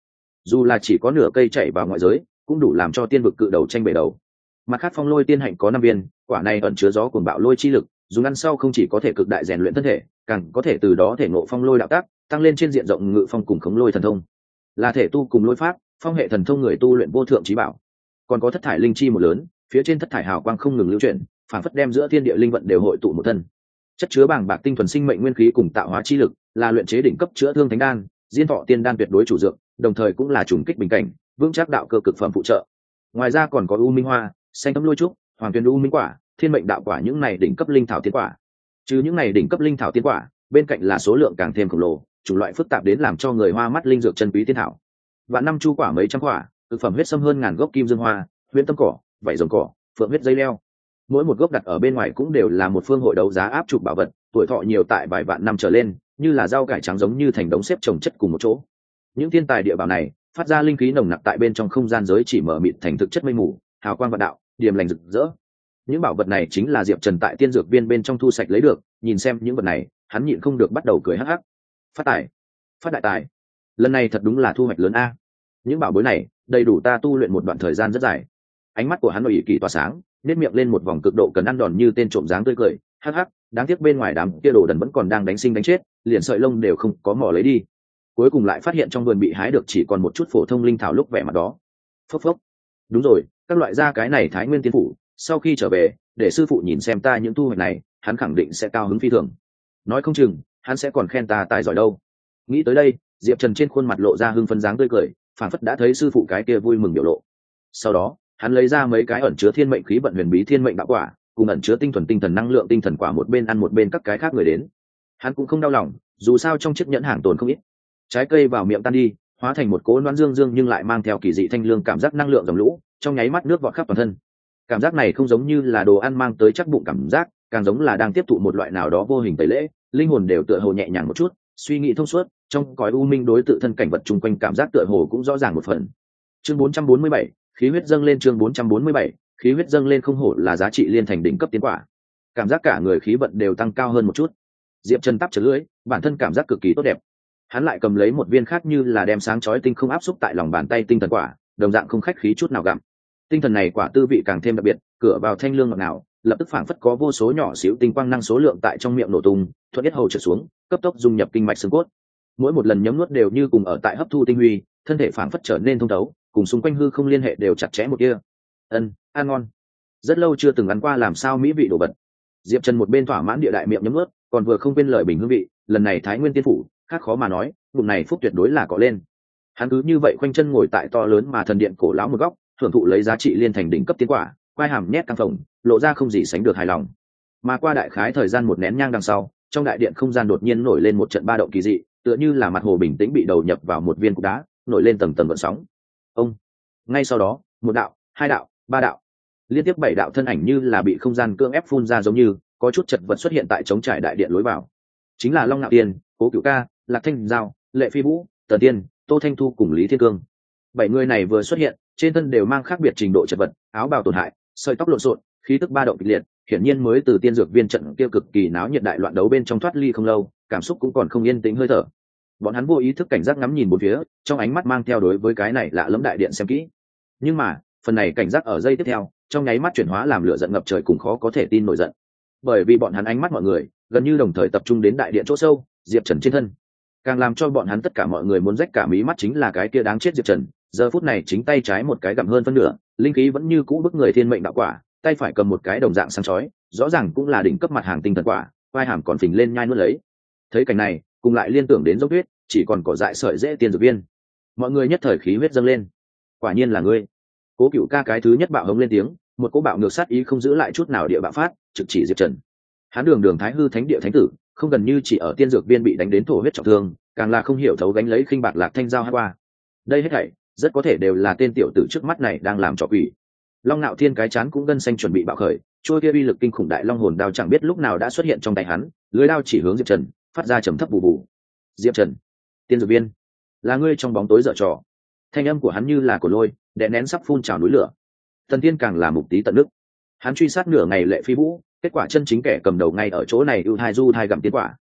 dù là chỉ có nửa cây chạy vào ngoại giới cũng đủ làm cho tiên vực cự đầu tranh bể đầu. Mặt khác phong lôi tiên hạnh có năm viên, quả này ẩn chứa gió cuồng bạo lôi chi lực, dùng ăn sau không chỉ có thể cực đại rèn luyện thân thể, càng có thể từ đó thể ngộ phong lôi đạo tác, tăng lên trên diện rộng ngự phong cùng khống lôi thần thông, là thể tu cùng lôi pháp phong hệ thần thông người tu luyện vô thượng trí bảo. Còn có thất thải linh chi một lớn, phía trên thất thải hào quang không ngừng lưu chuyển, phản phất đem giữa thiên địa linh vận đều hội tụ một thân, chất chứa bàng bạc tinh thuần sinh mệnh nguyên khí cùng tạo hóa chi lực, là luyện chế đỉnh cấp chữa thương thánh đan, diên thọ tiên đan tuyệt đối chủ dược, đồng thời cũng là trùng kích bình cảnh, vững chắc đạo cơ cực phẩm phụ trợ. Ngoài ra còn có u minh hoa, xanh thấm lôi trúc, hoàng tuyền u minh quả, thiên mệnh đạo quả, những này đỉnh cấp linh thảo tiên quả. Trừ những này đỉnh cấp linh thảo tiên quả, bên cạnh là số lượng càng thêm khổng lồ, chủng loại phức tạp đến làm cho người hoa mắt linh dược chân quý tiên thảo. Vạn năm chu quả mấy trăm quả, thực phẩm huyết sâm hơn ngàn gốc kim dương hoa, huyễn tâm cỏ, vảy rồng cỏ, phượng huyết dây leo. Mỗi một gốc đặt ở bên ngoài cũng đều là một phương hội đấu giá áp trục bảo vật, tuổi thọ nhiều tại vài vạn năm trở lên, như là rau cải trắng giống như thành đống xếp chồng chất cùng một chỗ. Những thiên tài địa bảo này phát ra linh khí nồng nặc tại bên trong không gian giới chỉ mở mịt thành thực chất mây mù, hào quang vạn đạo, điềm lành rực rỡ. Những bảo vật này chính là Diệp Trần tại tiên dược viên bên trong thu sạch lấy được, nhìn xem những vật này, hắn nhịn không được bắt đầu cười hắc hắc. Phát tài, phát đại tài. Lần này thật đúng là thu hoạch lớn a. Những bảo bối này, đầy đủ ta tu luyện một đoạn thời gian rất dài. Ánh mắt của hắn ủy kỳ tỏa sáng, nét miệng lên một vòng cực độ cần ăn đòn như tên trộm dáng tươi cười, hắc hắc, đáng tiếc bên ngoài đám kia đồ đần vẫn còn đang đánh sinh đánh chết, liền sợi lông đều không có mỏ lấy đi. Cuối cùng lại phát hiện trong vườn bị hái được chỉ còn một chút phổ thông linh thảo lúc vẻ mặt đó. Phốc phốc. Đúng rồi, các loại gia cái này Thái Nguyên tiên phủ, sau khi trở về, để sư phụ nhìn xem ta những thu hoạch này, hắn khẳng định sẽ cao hứng phi thường. Nói không chừng, hắn sẽ còn khen ta tài giỏi đâu. Nghĩ tới đây, Diệp Trần trên khuôn mặt lộ ra hưng phấn dáng tươi cười, phản phất đã thấy sư phụ cái kia vui mừng biểu lộ. Sau đó, hắn lấy ra mấy cái ẩn chứa thiên mệnh khí vận huyền bí thiên mệnh đạo quả, cùng ẩn chứa tinh thuần tinh thần năng lượng tinh thần quả một bên ăn một bên các cái khác người đến. Hắn cũng không đau lòng, dù sao trong chiếc nhẫn hàng tồn không ít. Trái cây vào miệng tan đi, hóa thành một cỗ loãng dương dương nhưng lại mang theo kỳ dị thanh lương cảm giác năng lượng dòng lũ, trong nháy mắt nước vọt khắp toàn thân. Cảm giác này không giống như là đồ ăn mang tới chắc bụng cảm giác, càng giống là đang tiếp thụ một loại nào đó vô hình tẩy lễ, linh hồn đều tựa hồ nhẹ nhàng một chút, suy nghĩ thông suốt, trong cõi u minh đối tự thân cảnh vật chung quanh cảm giác tựa hồ cũng rõ ràng một phần. Chương bốn trăm bốn mươi bảy, khí huyết dâng lên. Chương bốn trăm bốn mươi bảy, khí huyết dâng lên. Không hổ là giá trị liên thành đỉnh cấp tiến quả, cảm giác cả người khí vận đều tăng cao hơn một chút. Diệp Trần tắp chật lưỡi, bản thân cảm giác cực kỳ tốt đẹp. Hắn lại cầm lấy một viên khác như là đem sáng chói tinh không áp xúc tại lòng bàn tay tinh thần quả, đồng dạng không khách khí chút nào gặm. Tinh thần này quả tư vị càng thêm đặc biệt, cửa vào thanh lương ngọt ngào, lập tức phảng phất có vô số nhỏ xíu tinh quang năng số lượng tại trong miệng nổ tung, thuận tiết hầu trượt xuống, cấp tốc dung nhập kinh mạch xương cốt. Mỗi một lần nhấm nuốt đều như cùng ở tại hấp thu tinh huy, thân thể phảng phất trở nên thông thấu, cùng xung quanh hư không liên hệ đều chặt chẽ một kia. Ân, ăn ngon. Rất lâu chưa từng ăn qua làm sao mỹ vị đồ vật. Diệp Trần một bên thỏa mãn địa đại miệng nhấm nuốt, còn vừa không quên lời bình hương vị, lần này Thái Nguyên tiên phủ, khác khó mà nói, bụng này phúc tuyệt đối là có lên. Hắn cứ như vậy khoanh chân ngồi tại to lớn mà thần điện cổ lão một góc, hưởng thụ lấy giá trị liên thành đỉnh cấp tiến quả, quai hàm nhét căng phồng, lộ ra không gì sánh được hài lòng. Mà qua đại khái thời gian một nén nhang đằng sau, trong đại điện không gian đột nhiên nổi lên một trận ba động kỳ dị, tựa như là mặt hồ bình tĩnh bị đầu nhập vào một viên cục đá, nổi lên tầng tầng gợn sóng. Ông. Ngay sau đó, một đạo, hai đạo, ba đạo, liên tiếp bảy đạo thân ảnh như là bị không gian cưỡng ép phun ra giống như, có chút chật vật xuất hiện tại trống trải đại điện lối vào. Chính là Long Nạo Tiên, Cố Cửu Ca, Lạc Thanh Giao, Lệ Phi Vũ, Tần Tiên, Tô Thanh Thu cùng Lý Thiên Cương. Bảy người này vừa xuất hiện, trên thân đều mang khác biệt trình độ chật vật, áo bào tổn hại, sợi tóc lộn xộn, khí tức ba động kịch liệt, hiển nhiên mới từ tiên dược viên trận kia cực kỳ náo nhiệt đại loạn đấu bên trong thoát ly không lâu, cảm xúc cũng còn không yên tĩnh hơi thở. Bọn hắn vô ý thức cảnh giác ngắm nhìn bốn phía, trong ánh mắt mang theo đối với cái này lạ lẫm đại điện xem kỹ. Nhưng mà, phần này cảnh giác ở giây tiếp theo, trong nháy mắt chuyển hóa làm lửa giận ngập trời cùng khó có thể tin nổi giận. Bởi vì bọn hắn ánh mắt mọi người gần như đồng thời tập trung đến đại điện chỗ sâu, Diệp Trần trên thân. Càng làm cho bọn hắn tất cả mọi người muốn rách cả mí mắt chính là cái kia đáng chết Diệp Trần, giờ phút này chính tay trái một cái gặm hơn phân nửa, linh khí vẫn như cũ bức người thiên mệnh đạo quả, tay phải cầm một cái đồng dạng sáng chói, rõ ràng cũng là đỉnh cấp mặt hàng tinh thần quả, vai hàm còn phình lên nhai nuốt lấy. Thấy cảnh này, cùng lại liên tưởng đến dốc huyết, chỉ còn cỏ dại sợi dễ tiên dược viên. Mọi người nhất thời khí huyết dâng lên. Quả nhiên là ngươi. Cố Cửu Ca cái thứ nhất bạo hống lên tiếng, một cỗ bạo ngược sát ý không giữ lại chút nào địa bạo phát, trực chỉ Diệp Trần. Hắn đường đường Thái Hư Thánh Địa thánh tử, không gần như chỉ ở tiên dược viên bị đánh đến thổ huyết trọng thương, càng là không hiểu thấu gánh lấy khinh bạc Lạc Thanh Giao hát qua. Đây hết thảy rất có thể đều là tên tiểu tử trước mắt này đang làm trò quỷ. Long Nạo Thiên cái chán cũng gân xanh chuẩn bị bạo khởi, trôi kia uy lực kinh khủng đại long hồn đao chẳng biết lúc nào đã xuất hiện trong tay hắn, lưỡi đao chỉ hướng Diệp Trần, phát ra trầm thấp bù bù. Diệp Trần, tiên dược viên, là ngươi trong bóng tối dở trò. Thanh âm của hắn như là của lôi, đè nén sắp phun trào núi lửa. Thần Tiên càng là mục tí tận nước. Hắn truy sát nửa ngày Lệ Phi Vũ, kết quả chân chính kẻ cầm đầu ngay ở chỗ này ưu thai du thai gặm tiến quả.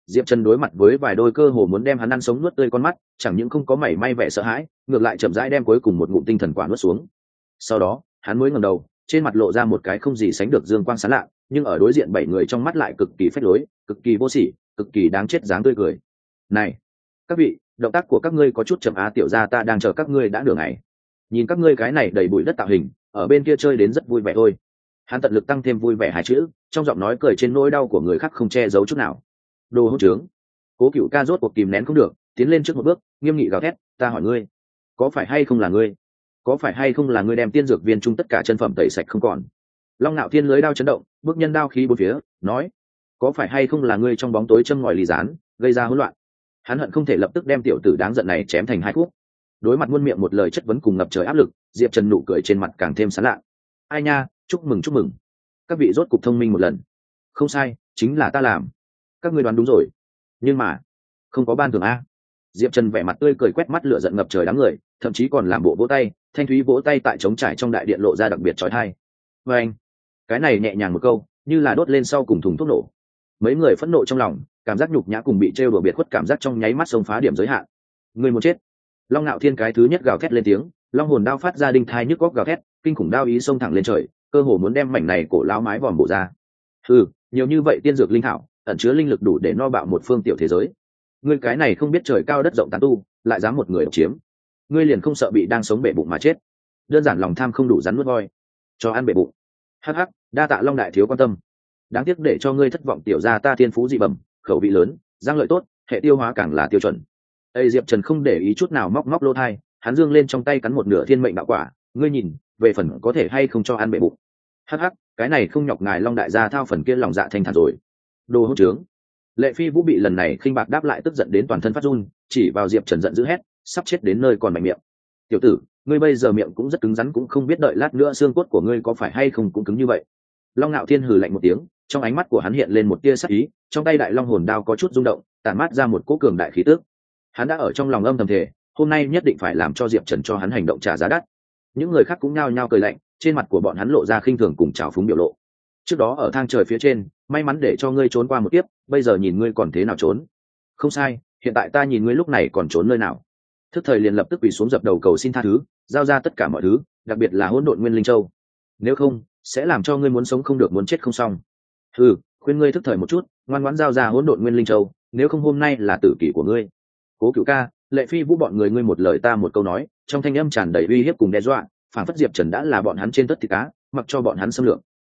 Diệp Trần đối mặt với vài đôi cơ hồ muốn đem hắn ăn sống nuốt tươi con mắt, chẳng những không có mảy may vẻ sợ hãi, ngược lại chậm rãi đem cuối cùng một ngụm tinh thần quả nuốt xuống. Sau đó, hắn mới ngẩng đầu, trên mặt lộ ra một cái không gì sánh được dương quang sáng lạ, nhưng ở đối diện bảy người trong mắt lại cực kỳ phách lối, cực kỳ vô sỉ, cực kỳ đáng chết dáng tươi cười. "Này, các vị, động tác của các ngươi có chút chậm a, tiểu gia ta đang chờ các ngươi đã nửa ngày. Nhìn các ngươi cái này đầy bụi đất tạo hình, ở bên kia chơi đến rất vui vẻ thôi." Hắn tận lực tăng thêm vui vẻ hai chữ, trong giọng nói cười trên nỗi đau của người khác không che giấu chút nào. "Đồ hỗn trướng." Cố Cựu Ca rốt cuộc kìm nén không được, tiến lên trước một bước, nghiêm nghị gào thét, "Ta hỏi ngươi, có phải hay không là ngươi? Có phải hay không là ngươi đem tiên dược viên chung tất cả chân phẩm tẩy sạch không còn?" Long Nạo Thiên lưới đao chấn động, bước nhân đao khí bốn phía, nói, "Có phải hay không là ngươi trong bóng tối châm ngòi ly gián, gây ra hỗn loạn?" Hắn hận không thể lập tức đem tiểu tử đáng giận này chém thành hai khúc. Đối mặt muôn miệng một lời chất vấn cùng ngập trời áp lực, Diệp Trần nụ cười trên mặt càng thêm sán lạ. "Ai nha, chúc mừng chúc mừng. Các vị rốt cục thông minh một lần. Không sai, chính là ta làm. Các ngươi đoán đúng rồi. Nhưng mà, không có ban thưởng a." Diệp Trần vẻ mặt tươi cười quét mắt lửa giận ngập trời đám người, thậm chí còn làm bộ vỗ tay, thanh thúy vỗ tay tại trống trải trong đại điện lộ ra đặc biệt chói tai. Và anh, cái này nhẹ nhàng một câu, như là đốt lên sau cùng thùng thuốc nổ. Mấy người phẫn nộ trong lòng, cảm giác nhục nhã cùng bị trêu đùa biệt khuất cảm giác trong nháy mắt xông phá điểm giới hạn. Người muốn chết. Long Nạo Thiên cái thứ nhất gào thét lên tiếng, long hồn đao phát ra đinh thai nhức góc gào thét, kinh khủng đao ý xông thẳng lên trời, cơ hồ muốn đem mảnh này cổ lão mái vòm bổ ra. Ừ, nhiều như vậy tiên dược linh thảo, ẩn chứa linh lực đủ để no bạo một phương tiểu thế giới. Ngươi cái này không biết trời cao đất rộng tán tu, lại dám một người độc chiếm. Ngươi liền không sợ bị đang sống bể bụng mà chết. Đơn giản lòng tham không đủ rắn nuốt voi, cho ăn bể bụng. Hắc hắc, đa tạ Long đại thiếu quan tâm. Đáng tiếc để cho ngươi thất vọng, tiểu gia ta thiên phú dị bẩm, khẩu vị lớn, răng lợi tốt, hệ tiêu hóa càng là tiêu chuẩn. Ê, Diệp Trần không để ý chút nào móc móc lỗ thai, hắn dương lên trong tay cắn một nửa thiên mệnh đạo quả, ngươi nhìn, về phần có thể hay không cho ăn bể bụng. Hắc hắc, cái này không nhọc ngài Long đại gia thao phần kia lòng dạ thanh thản rồi. Đồ hỗn trướng. Lệ Phi Vũ bị lần này khinh bạc đáp lại tức giận đến toàn thân phát run, chỉ vào Diệp Trần giận dữ hét, sắp chết đến nơi còn mạnh miệng. Tiểu tử, ngươi bây giờ miệng cũng rất cứng rắn, cũng không biết đợi lát nữa xương cốt của ngươi có phải hay không cũng cứng như vậy. Long Nạo Thiên hừ lạnh một tiếng, trong ánh mắt của hắn hiện lên một tia sắc ý, trong tay đại long hồn đao có chút rung động, tản mát ra một cỗ cường đại khí tức. Hắn đã ở trong lòng âm thầm thề, hôm nay nhất định phải làm cho Diệp Trần cho hắn hành động trả giá đắt. Những người khác cũng nhao nhao cười lạnh, trên mặt của bọn hắn lộ ra khinh thường cùng trào phúng biểu lộ. Trước đó ở thang trời phía trên, may mắn để cho ngươi trốn qua một kiếp, bây giờ nhìn ngươi còn thế nào trốn. Không sai, hiện tại ta nhìn ngươi lúc này còn trốn nơi nào. Thức thời liền lập tức quỳ xuống dập đầu cầu xin tha thứ, giao ra tất cả mọi thứ, đặc biệt là hỗn độn nguyên linh châu. Nếu không, sẽ làm cho ngươi muốn sống không được muốn chết không xong. Ừ, khuyên ngươi thức thời một chút, ngoan ngoãn giao ra hỗn độn nguyên linh châu, nếu không hôm nay là tử kỷ của ngươi. Cố Cựu Ca, Lệ Phi Vũ bọn người ngươi một lời ta một câu nói, trong thanh âm tràn đầy uy hiếp cùng đe dọa, phản phất Diệp Trần đã là bọn hắn trên tất thịt cá, mặc cho bọn hắn xâm lược.